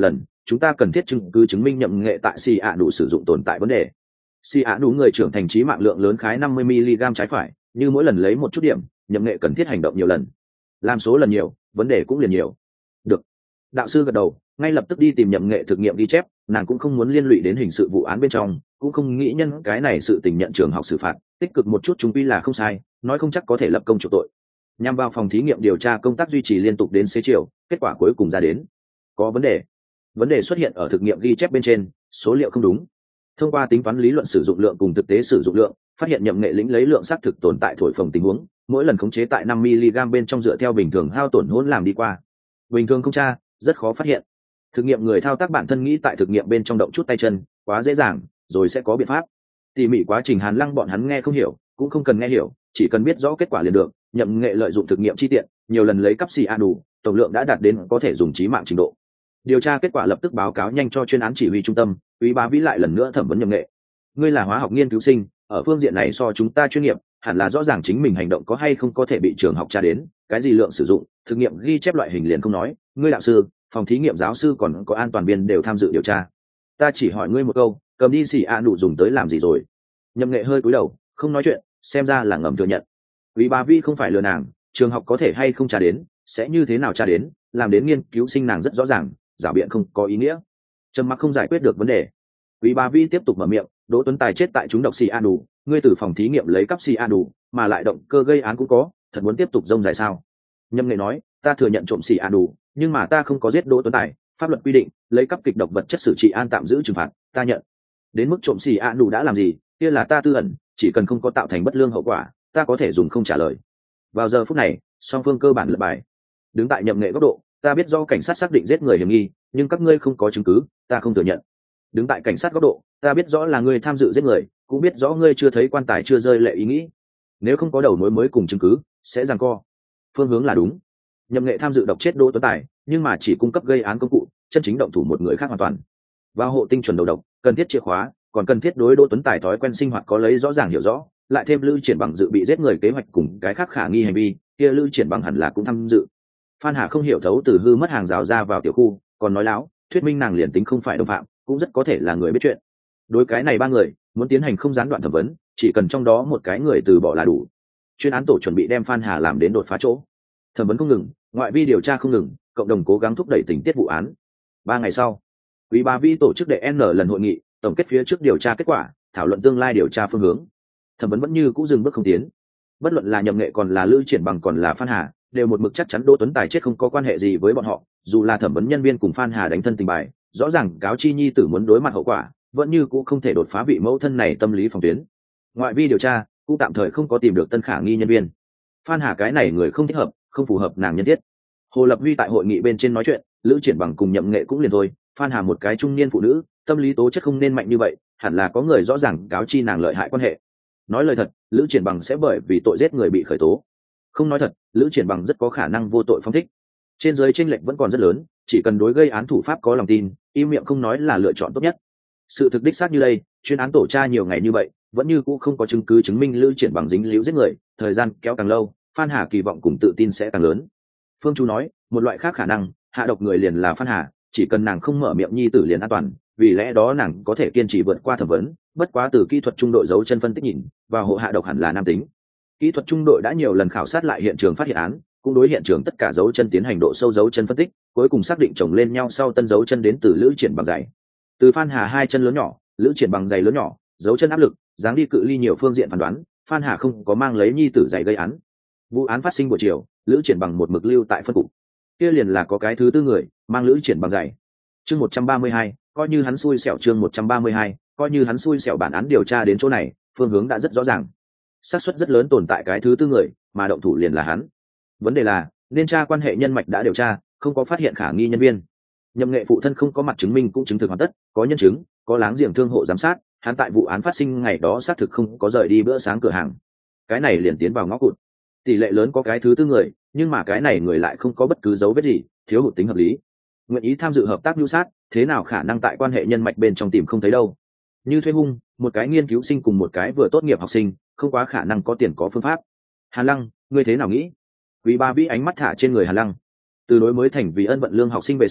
chúng ta cần thiết chứng cứ chứng minh nhậm nghệ tại xì ạ đủ sử dụng tồn tại vấn đề. Xì ạ đủ người trưởng thành trí mạng lượng lớn khái 50 mg trái phải, như mỗi lần lấy một chút điểm, nhậm nghệ cần thiết hành động nhiều lần, làm số lần nhiều, vấn đề cũng liền nhiều. Được. Đạo sư gật đầu, ngay lập tức đi tìm nhậm nghệ thực nghiệm ghi chép, nàng cũng không muốn liên lụy đến hình sự vụ án bên trong, cũng không nghĩ nhân cái này sự tình nhận trường học xử phạt, tích cực một chút chúng quy là không sai, nói không chắc có thể lập công chuộc tội. Nhằm vào phòng thí nghiệm điều tra công tác duy trì liên tục đến xế chiều, kết quả cuối cùng ra đến có vấn đề xuất hiện ở thực nghiệm ghi chép bên trên, số liệu không đúng. Thông qua tính toán lý luận sử dụng lượng cùng thực tế sử dụng lượng, phát hiện nhậm nghệ lĩnh lấy lượng xác thực tồn tại thổi phồng tình huống, mỗi lần khống chế tại 5 mg bên trong dựa theo bình thường hao tổn hỗn làm đi qua. Bình thường không tra, rất khó phát hiện. Thực nghiệm người thao tác bản thân nghĩ tại thực nghiệm bên trong động chút tay chân, quá dễ dàng, rồi sẽ có biện pháp. Tỉ mỉ quá trình Hàn Lăng bọn hắn nghe không hiểu, cũng không cần nghe hiểu, chỉ cần biết rõ kết quả liền được. Nhậm nghệ lợi dụng thực nghiệm chi tiện, nhiều lần lấy cắp xì a đủ, tổng lượng đã đạt đến có thể dùng chí mạng trình độ. Điều tra kết quả lập tức báo cáo nhanh cho chuyên án chỉ huy trung tâm, Quý Bá Vĩ lại lần nữa thẩm vấn nhậm nghệ. Ngươi là hóa học nghiên cứu sinh, ở phương diện này so chúng ta chuyên nghiệp, hẳn là rõ ràng chính mình hành động có hay không có thể bị trường học tra đến, cái gì lượng sử dụng, thực nghiệm ghi chép loại hình liền không nói, ngươi đạo sư, phòng thí nghiệm giáo sư còn có an toàn viên đều tham dự điều tra. Ta chỉ hỏi ngươi một câu, cầm đi xì a đủ dùng tới làm gì rồi? Nhậm nghệ hơi cúi đầu, không nói chuyện, xem ra là ngầm thừa nhận. Quý Bá Vĩ không phải lừa nàng, trường học có thể hay không tra đến, sẽ như thế nào tra đến, làm đến nghiên cứu sinh nàng rất rõ ràng, giảo biện không có ý nghĩa. Trầm mặc không giải quyết được vấn đề. Quý Bá Vĩ tiếp tục mở miệng, Đỗ Tuấn Tài chết tại chúng độc xì a đủ, ngươi từ phòng thí nghiệm lấy cắp xì a đủ, mà lại động cơ gây án cũng có, thật muốn tiếp tục rông dài sao? Nhâm nghệ nói, ta thừa nhận trộm xì a đủ, nhưng mà ta không có giết Đỗ Tuấn Tài, pháp luật quy định, lấy cắp kịch độc vật chất xử trị an tạm giữ trừng phạt, ta nhận. Đến mức trộm xì a đủ đã làm gì, kia là ta tư ẩn, chỉ cần không có tạo thành bất lương hậu quả, ta có thể dùng không trả lời. Vào giờ phút này, song phương cơ bản lật bài. Đứng tại nhậm nghệ góc độ, ta biết do cảnh sát xác định giết người hiểm nghi, nhưng các ngươi không có chứng cứ, ta không thừa nhận. Đứng tại cảnh sát góc độ, ta biết rõ là ngươi tham dự giết người, cũng biết rõ ngươi chưa thấy quan tài chưa rơi lệ ý nghĩ. Nếu không có đầu mối mới cùng chứng cứ, sẽ giằng co. Phương hướng là đúng. Nhậm nghệ tham dự độc chết Đỗ Tuấn Tài, nhưng mà chỉ cung cấp gây án công cụ, chân chính động thủ một người khác hoàn toàn. Vào hộ tinh chuẩn đầu độc, cần thiết chìa khóa, còn cần thiết đối Đỗ Tuấn Tài thói quen sinh hoạt có lấy rõ ràng hiểu rõ, lại thêm Lữ Triển Bằng dự bị giết người kế hoạch cùng cái khác khả nghi hành vi, kia Lữ Triển Bằng hẳn là cũng tham dự. Phan Hà không hiểu thấu từ hư mất hàng rào ra vào tiểu khu, còn nói láo, thuyết minh nàng liền tính không phải đồng phạm, cũng rất có thể là người biết chuyện. Đối cái này ba người, muốn tiến hành không gián đoạn thẩm vấn, chỉ cần trong đó một cái người từ bỏ là đủ. Chuyên án tổ chuẩn bị đem Phan Hà làm đến đột phá chỗ. Thẩm vấn không ngừng, ngoại vi điều tra không ngừng, cộng đồng cố gắng thúc đẩy tình tiết vụ án. 3 ngày sau, Quý Bá Vĩ tổ chức đệ N lần hội nghị, tổng kết phía trước điều tra kết quả, thảo luận tương lai điều tra phương hướng. Thẩm vấn vẫn như cũ dừng bước không tiến. Bất luận là Nhậm Nghệ còn là Lữ Triển Bằng còn là Phan Hà, đều một mực chắc chắn Đỗ Tuấn Tài chết không có quan hệ gì với bọn họ, dù là thẩm vấn nhân viên cùng Phan Hà đánh thân tình bài, rõ ràng cáo chi nhi tử muốn đối mặt hậu quả, vẫn như cũ không thể đột phá vị mẫu thân này tâm lý phòng tuyến. Ngoại vi điều tra cũng tạm thời không có tìm được tân khả nghi nhân viên. Phan Hà cái này người không thích hợp, không phù hợp nàng nhân thiết. Hồ Lập Huy tại hội nghị bên trên nói chuyện, Lữ Triển Bằng cùng Nhậm Nghệ cũng liền thôi, Phan Hà một cái trung niên phụ nữ, tâm lý tố chất không nên mạnh như vậy, hẳn là có người rõ ràng cáo chi nàng lợi hại quan hệ. Nói lời thật, Lữ Triển Bằng sẽ bởi vì tội giết người bị khởi tố. Không nói thật, Lữ Triển Bằng rất có khả năng vô tội phong thích. Trên dưới chênh lệch vẫn còn rất lớn, chỉ cần đối gây án thủ pháp có lòng tin, im miệng không nói là lựa chọn tốt nhất. Sự thực đích xác như đây, chuyên án tổ tra nhiều ngày như vậy, vẫn như cũ không có chứng cứ chứng minh Lữ Triển Bằng dính líu giết người, thời gian kéo càng lâu, Phan Hà kỳ vọng cùng tự tin sẽ càng lớn. Phương Chu nói, một loại khác khả năng, hạ độc người liền là Phan Hà, chỉ cần nàng không mở miệng nhi tử liền an toàn, vì lẽ đó nàng có thể kiên trì vượt qua thẩm vấn, bất quá từ kỹ thuật trung đội dấu chân phân tích nhìn, và hộ hạ độc hẳn là nam tính. Kỹ thuật trung đội đã nhiều lần khảo sát lại hiện trường phát hiện án, cũng đối hiện trường tất cả dấu chân tiến hành độ sâu dấu chân phân tích, cuối cùng xác định chồng lên nhau sau tân dấu chân đến từ Lữ Triển Bằng giày. Từ Phan Hà 2 chân lớn nhỏ, Lữ Triển Bằng giày lớn nhỏ, dấu chân áp lực, dáng đi cự ly nhiều phương diện phán đoán, Phan Hà không có mang lấy nhi tử giày gây án. Vụ án phát sinh buổi chiều, Lữ Triển Bằng một mực lưu tại phân cục. Kia liền là có cái thứ tư người mang Lữ Triển Bằng giày. Chương 132, coi như hắn xui xẻo. Chương 132, coi như hắn xui xẻo. Bản án điều tra đến chỗ này, phương hướng đã rất rõ ràng. Xác suất rất lớn tồn tại cái thứ tư người, mà động thủ liền là hắn. Vấn đề là, nên tra quan hệ nhân mạch đã điều tra, không có phát hiện khả nghi nhân viên. Nhậm Nghệ phụ thân không có mặt chứng minh cũng chứng thực hoàn tất, có nhân chứng, có láng giềng thương hộ giám sát, hắn tại vụ án phát sinh ngày đó xác thực không có rời đi bữa sáng cửa hàng. Cái này liền tiến vào ngõ cụt. Tỷ lệ lớn có cái thứ tư người, nhưng mà cái này người lại không có bất cứ dấu vết gì, thiếu hụt tính hợp lý. Nguyện ý tham dự hợp tác mưu sát, thế nào khả năng tại quan hệ nhân mạch bên trong tìm không thấy đâu. Như thuê hung, một cái nghiên cứu sinh cùng một cái vừa tốt nghiệp học sinh, không quá khả năng có tiền có phương pháp. Hàn Lăng, ngươi thế nào nghĩ? Quý Bá Vĩ ánh mắt thả trên người Hàn Lăng. Từ đối mới thành vì ân vận lương học sinh về sau,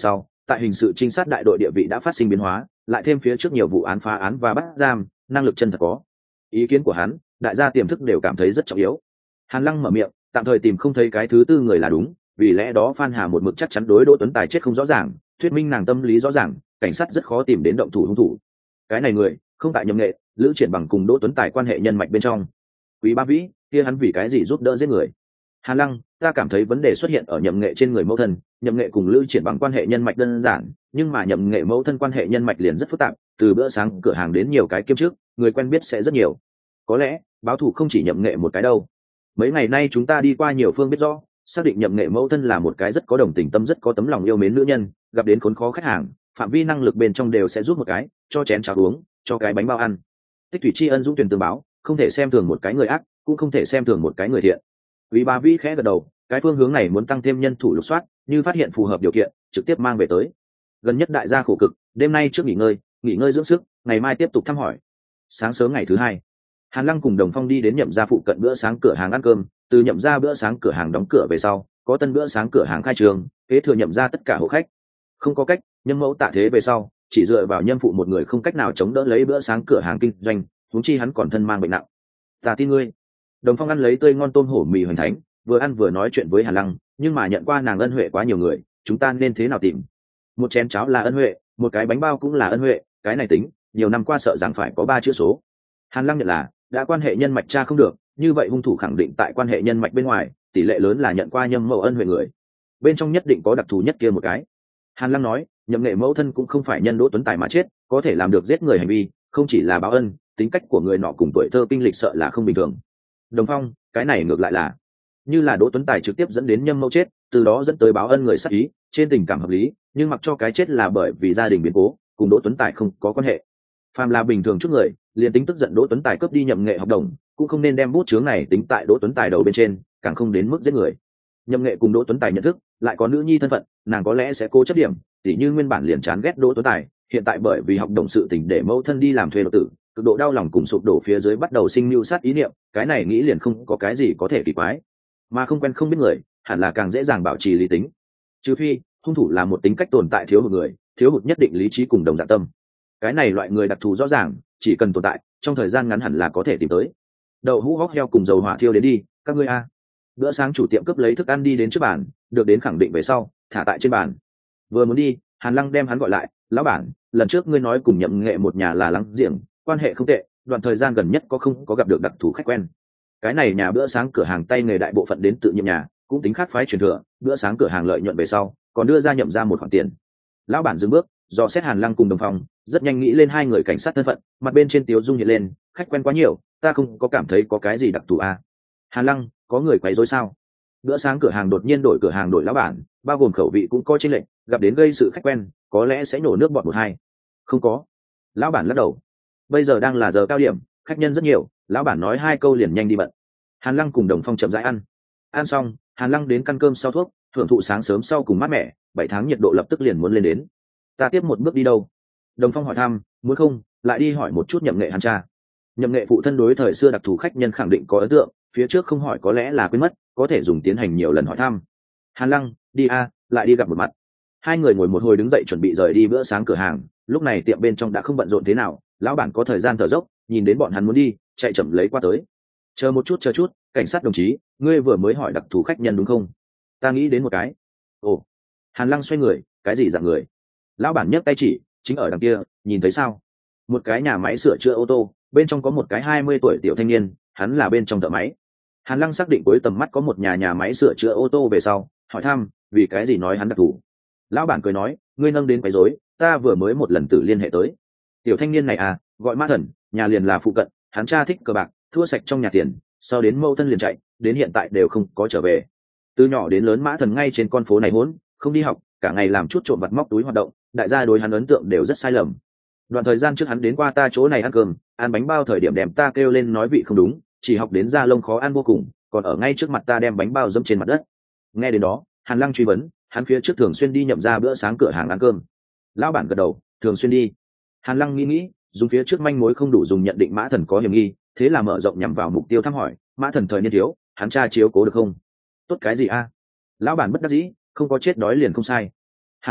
tại hình sự trinh sát đại đội địa vị đã phát sinh biến hóa, lại thêm phía trước nhiều vụ án phá án và bắt giam, năng lực chân thật có. Ý kiến của hắn, đại gia tiềm thức đều cảm thấy rất trọng yếu. Hàn Lăng mở miệng, tạm thời tìm không thấy cái thứ tư người là đúng, vì lẽ đó Phan Hà một mực chắc chắn đối Đỗ Tuấn Tài chết không rõ ràng, thuyết minh nàng tâm lý rõ ràng, cảnh sát rất khó tìm đến động thủ hung thủ. Cái này người không tại Nhậm Nghệ, Lữ Triển Bằng cùng Đỗ Tuấn Tài quan hệ nhân mạch bên trong. Quý Ba Vĩ, kia hắn vì cái gì giúp đỡ giết người? Hàn Lăng, ta cảm thấy vấn đề xuất hiện ở Nhậm Nghệ trên người mẫu thân. Nhậm Nghệ cùng Lữ Triển Bằng quan hệ nhân mạch đơn giản, nhưng mà Nhậm Nghệ mẫu thân quan hệ nhân mạch liền rất phức tạp, từ bữa sáng cửa hàng đến nhiều cái kiêm chức, người quen biết sẽ rất nhiều. Có lẽ báo thù không chỉ Nhậm Nghệ một cái đâu. Mấy ngày nay chúng ta đi qua nhiều phương biết rõ, xác định Nhậm Nghệ mẫu thân là một cái rất có đồng tình tâm, rất có tấm lòng yêu mến nữ nhân, gặp đến khốn khó khách hàng, phạm vi năng lực bên trong đều sẽ giúp một cái, cho chén cháo uống, cho cái bánh bao ăn. Tích thủy tri ân dũng tuyển tương báo, không thể xem thường một cái người ác, cũng không thể xem thường một cái người thiện. Quý Ba Vĩ khẽ gật đầu, cái phương hướng này muốn tăng thêm nhân thủ lục soát, như phát hiện phù hợp điều kiện, trực tiếp mang về tới. Gần nhất đại gia khổ cực, đêm nay trước nghỉ ngơi dưỡng sức, ngày mai tiếp tục thăm hỏi. Sáng sớm ngày thứ hai, Hàn Lăng cùng Đồng Phong đi đến Nhậm gia phụ cận bữa sáng cửa hàng ăn cơm, từ Nhậm gia bữa sáng cửa hàng đóng cửa về sau, có tân bữa sáng cửa hàng khai trường, kế thừa Nhậm gia tất cả hộ khách. Không có cách, Nhâm mẫu tạ thế về sau, chỉ dựa vào Nhâm phụ một người không cách nào chống đỡ lấy bữa sáng cửa hàng kinh doanh, huống chi hắn còn thân mang bệnh nặng. Ta tin ngươi. Đồng Phong ăn lấy tươi ngon tôm hổ mì hoành thánh, vừa ăn vừa nói chuyện với Hàn Lăng, nhưng mà nhận qua nàng ân huệ quá nhiều người, chúng ta nên thế nào tìm? Một chén cháo là ân huệ, một cái bánh bao cũng là ân huệ, cái này tính, nhiều năm qua sợ rằng phải có 3 chữ số. Hàn Lăng nhận là đã quan hệ nhân mạch tra không được, như vậy hung thủ khẳng định tại quan hệ nhân mạch bên ngoài, tỷ lệ lớn là nhận qua Nhâm mẫu ân huệ người, bên trong nhất định có đặc thù nhất kia một cái. Hàn Lăng nói, Nhậm Nghệ mẫu thân cũng không phải nhân Đỗ Tuấn Tài mà chết, có thể làm được giết người hành vi, không chỉ là báo ân, tính cách của người nọ cùng tuổi thơ kinh lịch sợ là không bình thường. Đồng Phong, cái này ngược lại là như là Đỗ Tuấn Tài trực tiếp dẫn đến Nhâm mẫu chết, từ đó dẫn tới báo ân người sát ý, trên tình cảm hợp lý, nhưng mặc cho cái chết là bởi vì gia đình biến cố, cùng Đỗ Tuấn Tài không có quan hệ. Phàm là bình thường chút người, liền tính tức giận Đỗ Tuấn Tài cướp đi Nhậm Nghệ hợp đồng, cũng không nên đem bút chướng này tính tại Đỗ Tuấn Tài đầu bên trên, càng không đến mức giết người. Nhậm Nghệ cùng Đỗ Tuấn Tài nhận thức, lại có nữ nhi thân phận, nàng có lẽ sẽ cố chấp điểm, tỉ như nguyên bản liền chán ghét Đỗ Tuấn Tài, hiện tại bởi vì học đồng sự tình để mẫu thân đi làm thuê độc tử, cực độ đau lòng cùng sụp đổ phía dưới bắt đầu sinh mưu sát ý niệm, cái này nghĩ liền không có cái gì có thể kỳ quái. Mà không quen không biết người, hẳn là càng dễ dàng bảo trì lý tính. Trừ phi, hung thủ là một tính cách tồn tại thiếu hụt người, thiếu hụt nhất định lý trí cùng đồng dạ tâm. Cái này loại người đặc thù rõ ràng, chỉ cần tồn tại, trong thời gian ngắn hẳn là có thể tìm tới. Đậu hũ hóc heo cùng dầu hỏa thiêu đến đi, các ngươi a. Bữa sáng chủ tiệm cướp lấy thức ăn đi đến trước bàn, được đến khẳng định về sau, thả tại trên bàn. Vừa muốn đi, Hàn Lăng đem hắn gọi lại, lão bản, lần trước ngươi nói cùng Nhậm Nghệ một nhà là láng giềng, quan hệ không tệ, đoạn thời gian gần nhất không có gặp được đặc thù khách quen. Cái này nhà bữa sáng cửa hàng tay nghề đại bộ phận đến tự Nhậm nhà, cũng tính khác phái truyền thừa, bữa sáng cửa hàng lợi nhuận về sau, còn đưa ra Nhậm ra một khoản tiền. Lão bản dừng bước, do xét Hàn Lăng cùng Đồng Phong, rất nhanh nghĩ lên hai người cảnh sát thân phận, mặt bên trên tiếu dung hiện lên, khách quen quá nhiều, ta không có cảm thấy có cái gì đặc thù a. Hàn Lăng, có người quấy rối sao? Bữa sáng cửa hàng đột nhiên đổi cửa hàng đổi lão bản, bao gồm khẩu vị cũng có chênh lệch, gặp đến gây sự khách quen, có lẽ sẽ nổ nước bọt một hai. Không có. Lão bản lắc đầu. Bây giờ đang là giờ cao điểm, khách nhân rất nhiều, lão bản nói 2 câu liền nhanh đi bận. Hàn Lăng cùng Đồng Phong chậm rãi ăn. Ăn xong, Hàn Lăng đến căn cơm sau thuốc, thưởng thụ sáng sớm sau cùng mát mẻ, 7 tháng nhiệt độ lập tức liền muốn lên đến. Ta tiếp một bước đi đâu? Đồng Phong hỏi thăm, muốn không, lại đi hỏi một chút Nhậm Nghệ Hàn cha. Nhậm Nghệ phụ thân đối thời xưa đặc thù khách nhân khẳng định có ấn tượng, phía trước không hỏi có lẽ là quên mất, có thể dùng tiến hành nhiều lần hỏi thăm. Hàn Lăng, đi a, lại đi gặp một mặt. Hai người ngồi một hồi đứng dậy chuẩn bị rời đi bữa sáng cửa hàng, lúc này tiệm bên trong đã không bận rộn thế nào, lão bản có thời gian thở dốc, nhìn đến bọn hắn muốn đi, chạy chậm lấy qua tới. Chờ một chút, cảnh sát đồng chí, ngươi vừa mới hỏi đặc thù khách nhân đúng không? Ta nghĩ đến một cái. Ồ. Hàn Lăng xoay người, cái gì dạng người? Lão bản nhấc tay chỉ, chính ở đằng kia, nhìn thấy sao? Một cái nhà máy sửa chữa ô tô, bên trong có một cái 20 tuổi tiểu thanh niên, hắn là bên trong thợ máy. Hàn Lăng xác định cuối tầm mắt có một nhà máy sửa chữa ô tô về sau, hỏi thăm, vì cái gì nói hắn đặc thù? Lão bản cười nói, ngươi nâng đến quấy rối, ta vừa mới một lần tự liên hệ tới. Tiểu thanh niên này à, gọi Mã Thần, nhà liền là phụ cận, hắn cha thích cờ bạc, thua sạch trong nhà tiền, sau đến mâu thân liền chạy, đến hiện tại đều không có trở về. Từ nhỏ đến lớn Mã Thần ngay trên con phố này hỗn, không đi học, cả ngày làm chút trộm vặt móc túi hoạt động, đại gia đối hắn ấn tượng đều rất sai lầm. Đoạn thời gian trước hắn đến qua ta chỗ này ăn cơm, ăn bánh bao thời điểm đem ta kêu lên nói vị không đúng, chỉ học đến da lông khó ăn vô cùng, còn ở ngay trước mặt ta đem bánh bao dẫm trên mặt đất. Nghe đến đó, Hàn Lăng truy vấn, hắn phía trước thường xuyên đi Nhậm ra bữa sáng cửa hàng ăn cơm. Lão bản gật đầu, thường xuyên đi. Hàn Lăng nghĩ, dùng phía trước manh mối không đủ dùng nhận định Mã Thần có hiểm nghi, thế là mở rộng nhằm vào mục tiêu thăm hỏi, Mã Thần thời niên thiếu, hắn cha chiếu cố được không? Tốt cái gì a? Lão bản bất đắc dĩ, không có chết đói liền không sai. Hàn Lăng,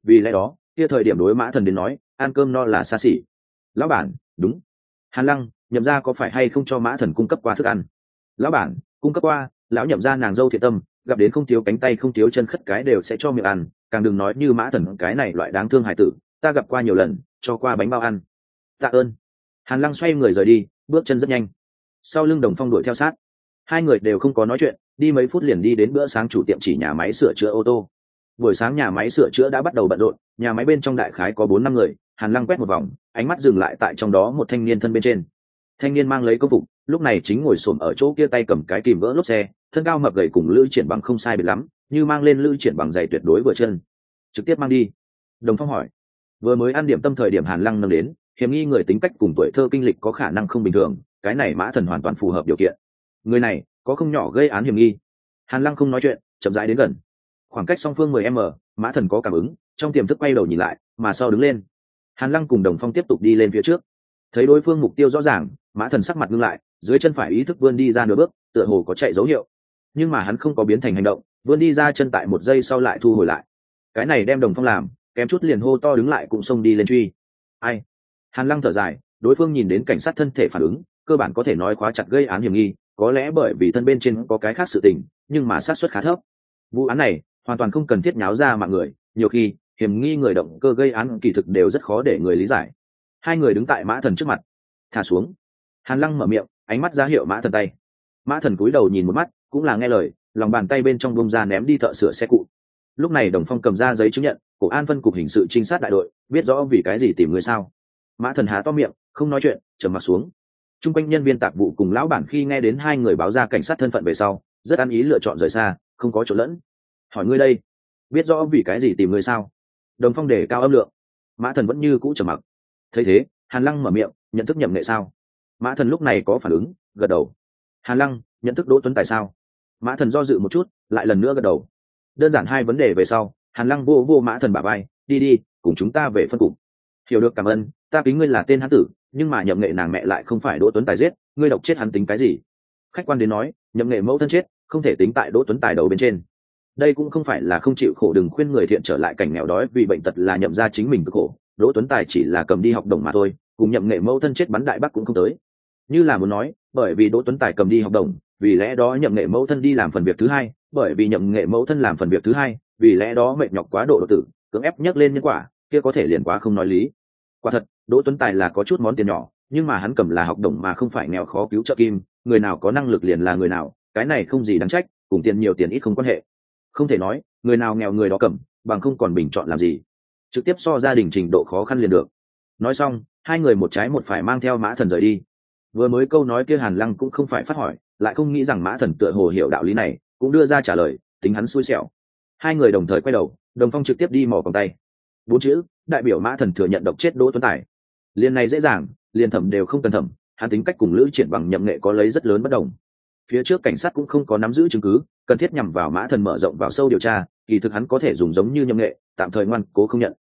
vì lẽ đó kia thời điểm đối Mã Thần đến nói ăn cơm no là xa xỉ. Lão bản, đúng. Hàn Lăng, Nhậm gia có phải hay không cho Mã Thần cung cấp qua thức ăn? Lão bản, cung cấp qua. Lão Nhậm gia nàng dâu thiện tâm, gặp đến không thiếu cánh tay không thiếu chân khất cái đều sẽ cho miệng ăn, càng đừng nói như Mã Thần cái này loại đáng thương hải tử, ta gặp qua nhiều lần, cho qua bánh bao ăn. Tạ ơn. Hàn Lăng xoay người rời đi, bước chân rất nhanh. Sau lưng Đồng Phong đuổi theo sát. Hai người đều không có nói chuyện, đi mấy phút liền đi đến bữa sáng chủ tiệm chỉ nhà máy sửa chữa ô tô. Buổi sáng nhà máy sửa chữa đã bắt đầu bận rộn, nhà máy bên trong đại khái có 4-5 người. Hàn Lăng quét một vòng, ánh mắt dừng lại tại trong đó một thanh niên thân bên trên. Thanh niên mang lấy công phục, lúc này chính ngồi xổm ở chỗ kia tay cầm cái kìm vỡ lốp xe, thân cao mập gầy cùng Lữ Triển Bằng không sai biệt lắm, như mang lên Lữ Triển Bằng giày tuyệt đối vừa chân. Trực tiếp mang đi. Đồng Phong hỏi. Vừa mới ăn điểm tâm thời điểm Hàn Lăng nâng đến, hiểm nghi người tính cách cùng tuổi thơ kinh lịch có khả năng không bình thường, cái này Mã Thần hoàn toàn phù hợp điều kiện. Người này có không nhỏ gây án hiểm nghi. Hàn Lăng không nói chuyện, chậm rãi đến gần. Khoảng cách song phương 10m, Mã Thần có cảm ứng, trong tiềm thức quay đầu nhìn lại, mà sau đứng lên. Hàn Lăng cùng Đồng Phong tiếp tục đi lên phía trước. Thấy đối phương mục tiêu rõ ràng, Mã Thần sắc mặt ngưng lại, dưới chân phải ý thức vươn đi ra nửa bước, tựa hồ có chạy dấu hiệu. Nhưng mà hắn không có biến thành hành động, vươn đi ra chân tại 1 giây sau lại thu hồi lại. Cái này đem Đồng Phong làm, kém chút liền hô to đứng lại cũng xông đi lên truy. Ai? Hàn Lăng thở dài, đối phương nhìn đến cảnh sát thân thể phản ứng, cơ bản có thể nói khóa chặt gây án hiểm nghi, có lẽ bởi vì thân bên trên có cái khác sự tình, nhưng mà xác suất khá thấp. Vụ án này hoàn toàn không cần thiết nháo ra mạng người, nhiều khi hiểm nghi người động cơ gây án kỳ thực đều rất khó để người lý giải. Hai người đứng tại Mã Thần trước mặt. Thả xuống. Hàn Lăng mở miệng, ánh mắt ra hiệu Mã Thần tay. Mã Thần cúi đầu nhìn một mắt, cũng là nghe lời, lòng bàn tay bên trong bông ra ném đi thợ sửa xe cụ. Lúc này Đồng Phong cầm ra giấy chứng nhận, cổ an phân cục hình sự trinh sát đại đội, biết rõ vì cái gì tìm người sao. Mã Thần há to miệng, không nói chuyện, trầm mặc xuống. Trung quanh nhân viên tạp vụ cùng lão bản khi nghe đến hai người báo ra cảnh sát thân phận về sau, rất ăn ý lựa chọn rời xa, không có chỗ lẫn. Hỏi ngươi đây, biết rõ vì cái gì tìm ngươi sao? Đồng Phong đề cao âm lượng. Mã Thần vẫn như cũ trầm mặc. Thấy thế, Hàn Lăng mở miệng, nhận thức Nhậm Nghệ sao? Mã Thần lúc này có phản ứng, gật đầu. Hàn Lăng, nhận thức Đỗ Tuấn Tài sao? Mã Thần do dự một chút, lại lần nữa gật đầu. Đơn giản hai vấn đề về sau, Hàn Lăng vô Mã Thần bả vai, đi, cùng chúng ta về phân cục. Hiểu được, cảm ơn, ta kính ngươi là tên hán tử, nhưng mà Nhậm Nghệ nàng mẹ lại không phải Đỗ Tuấn Tài giết, ngươi độc chết hắn tính cái gì? Khách quan đến nói, Nhậm Nghệ mẫu thân chết, không thể tính tại Đỗ Tuấn Tài đầu bên trên. Đây cũng không phải là không chịu khổ, đừng khuyên người thiện trở lại cảnh nghèo đói vì bệnh tật là Nhậm ra chính mình cực khổ. Đỗ Tuấn Tài chỉ là cầm đi học đồng mà thôi, cùng Nhậm Nghệ mẫu thân chết bắn đại bác cũng không tới. Như là muốn nói, bởi vì Đỗ Tuấn Tài cầm đi học đồng, vì lẽ đó Nhậm Nghệ mẫu thân đi làm phần việc thứ hai, bởi vì Nhậm Nghệ mẫu thân làm phần việc thứ hai, vì lẽ đó mệt nhọc quá độ đột tử, cưỡng ép nhắc lên nhân quả, kia có thể liền quá không nói lý. Quả thật, Đỗ Tuấn Tài là có chút món tiền nhỏ, nhưng mà hắn cầm là học đồng mà không phải nghèo khó cứu trợ kim, người nào có năng lực liền là người nào, cái này không gì đáng trách, cùng tiền nhiều tiền ít không quan hệ. Không thể nói, người nào nghèo người đó cầm, bằng không còn bình chọn làm gì. Trực tiếp so gia đình trình độ khó khăn liền được. Nói xong, hai người một trái một phải mang theo Mã Thần rời đi. Vừa mới câu nói kia Hàn Lăng cũng không phải phát hỏi, lại không nghĩ rằng Mã Thần tựa hồ hiểu đạo lý này, cũng đưa ra trả lời, tính hắn xui xẻo. Hai người đồng thời quay đầu, Đồng Phong trực tiếp đi mò còng tay. 4 chữ, đại biểu Mã Thần thừa nhận độc chết Đỗ Tuấn Tài. Liên này dễ dàng, liền thẩm đều không cần thẩm, hắn tính cách cùng Lữ Triển Bằng Nhậm Nghệ có lấy rất lớn bất đồng. Phía trước cảnh sát cũng không có nắm giữ chứng cứ, cần thiết nhằm vào Mã Thần mở rộng vào sâu điều tra, kỳ thực hắn có thể dùng giống như Nhậm Nghệ, tạm thời ngoan cố không nhận.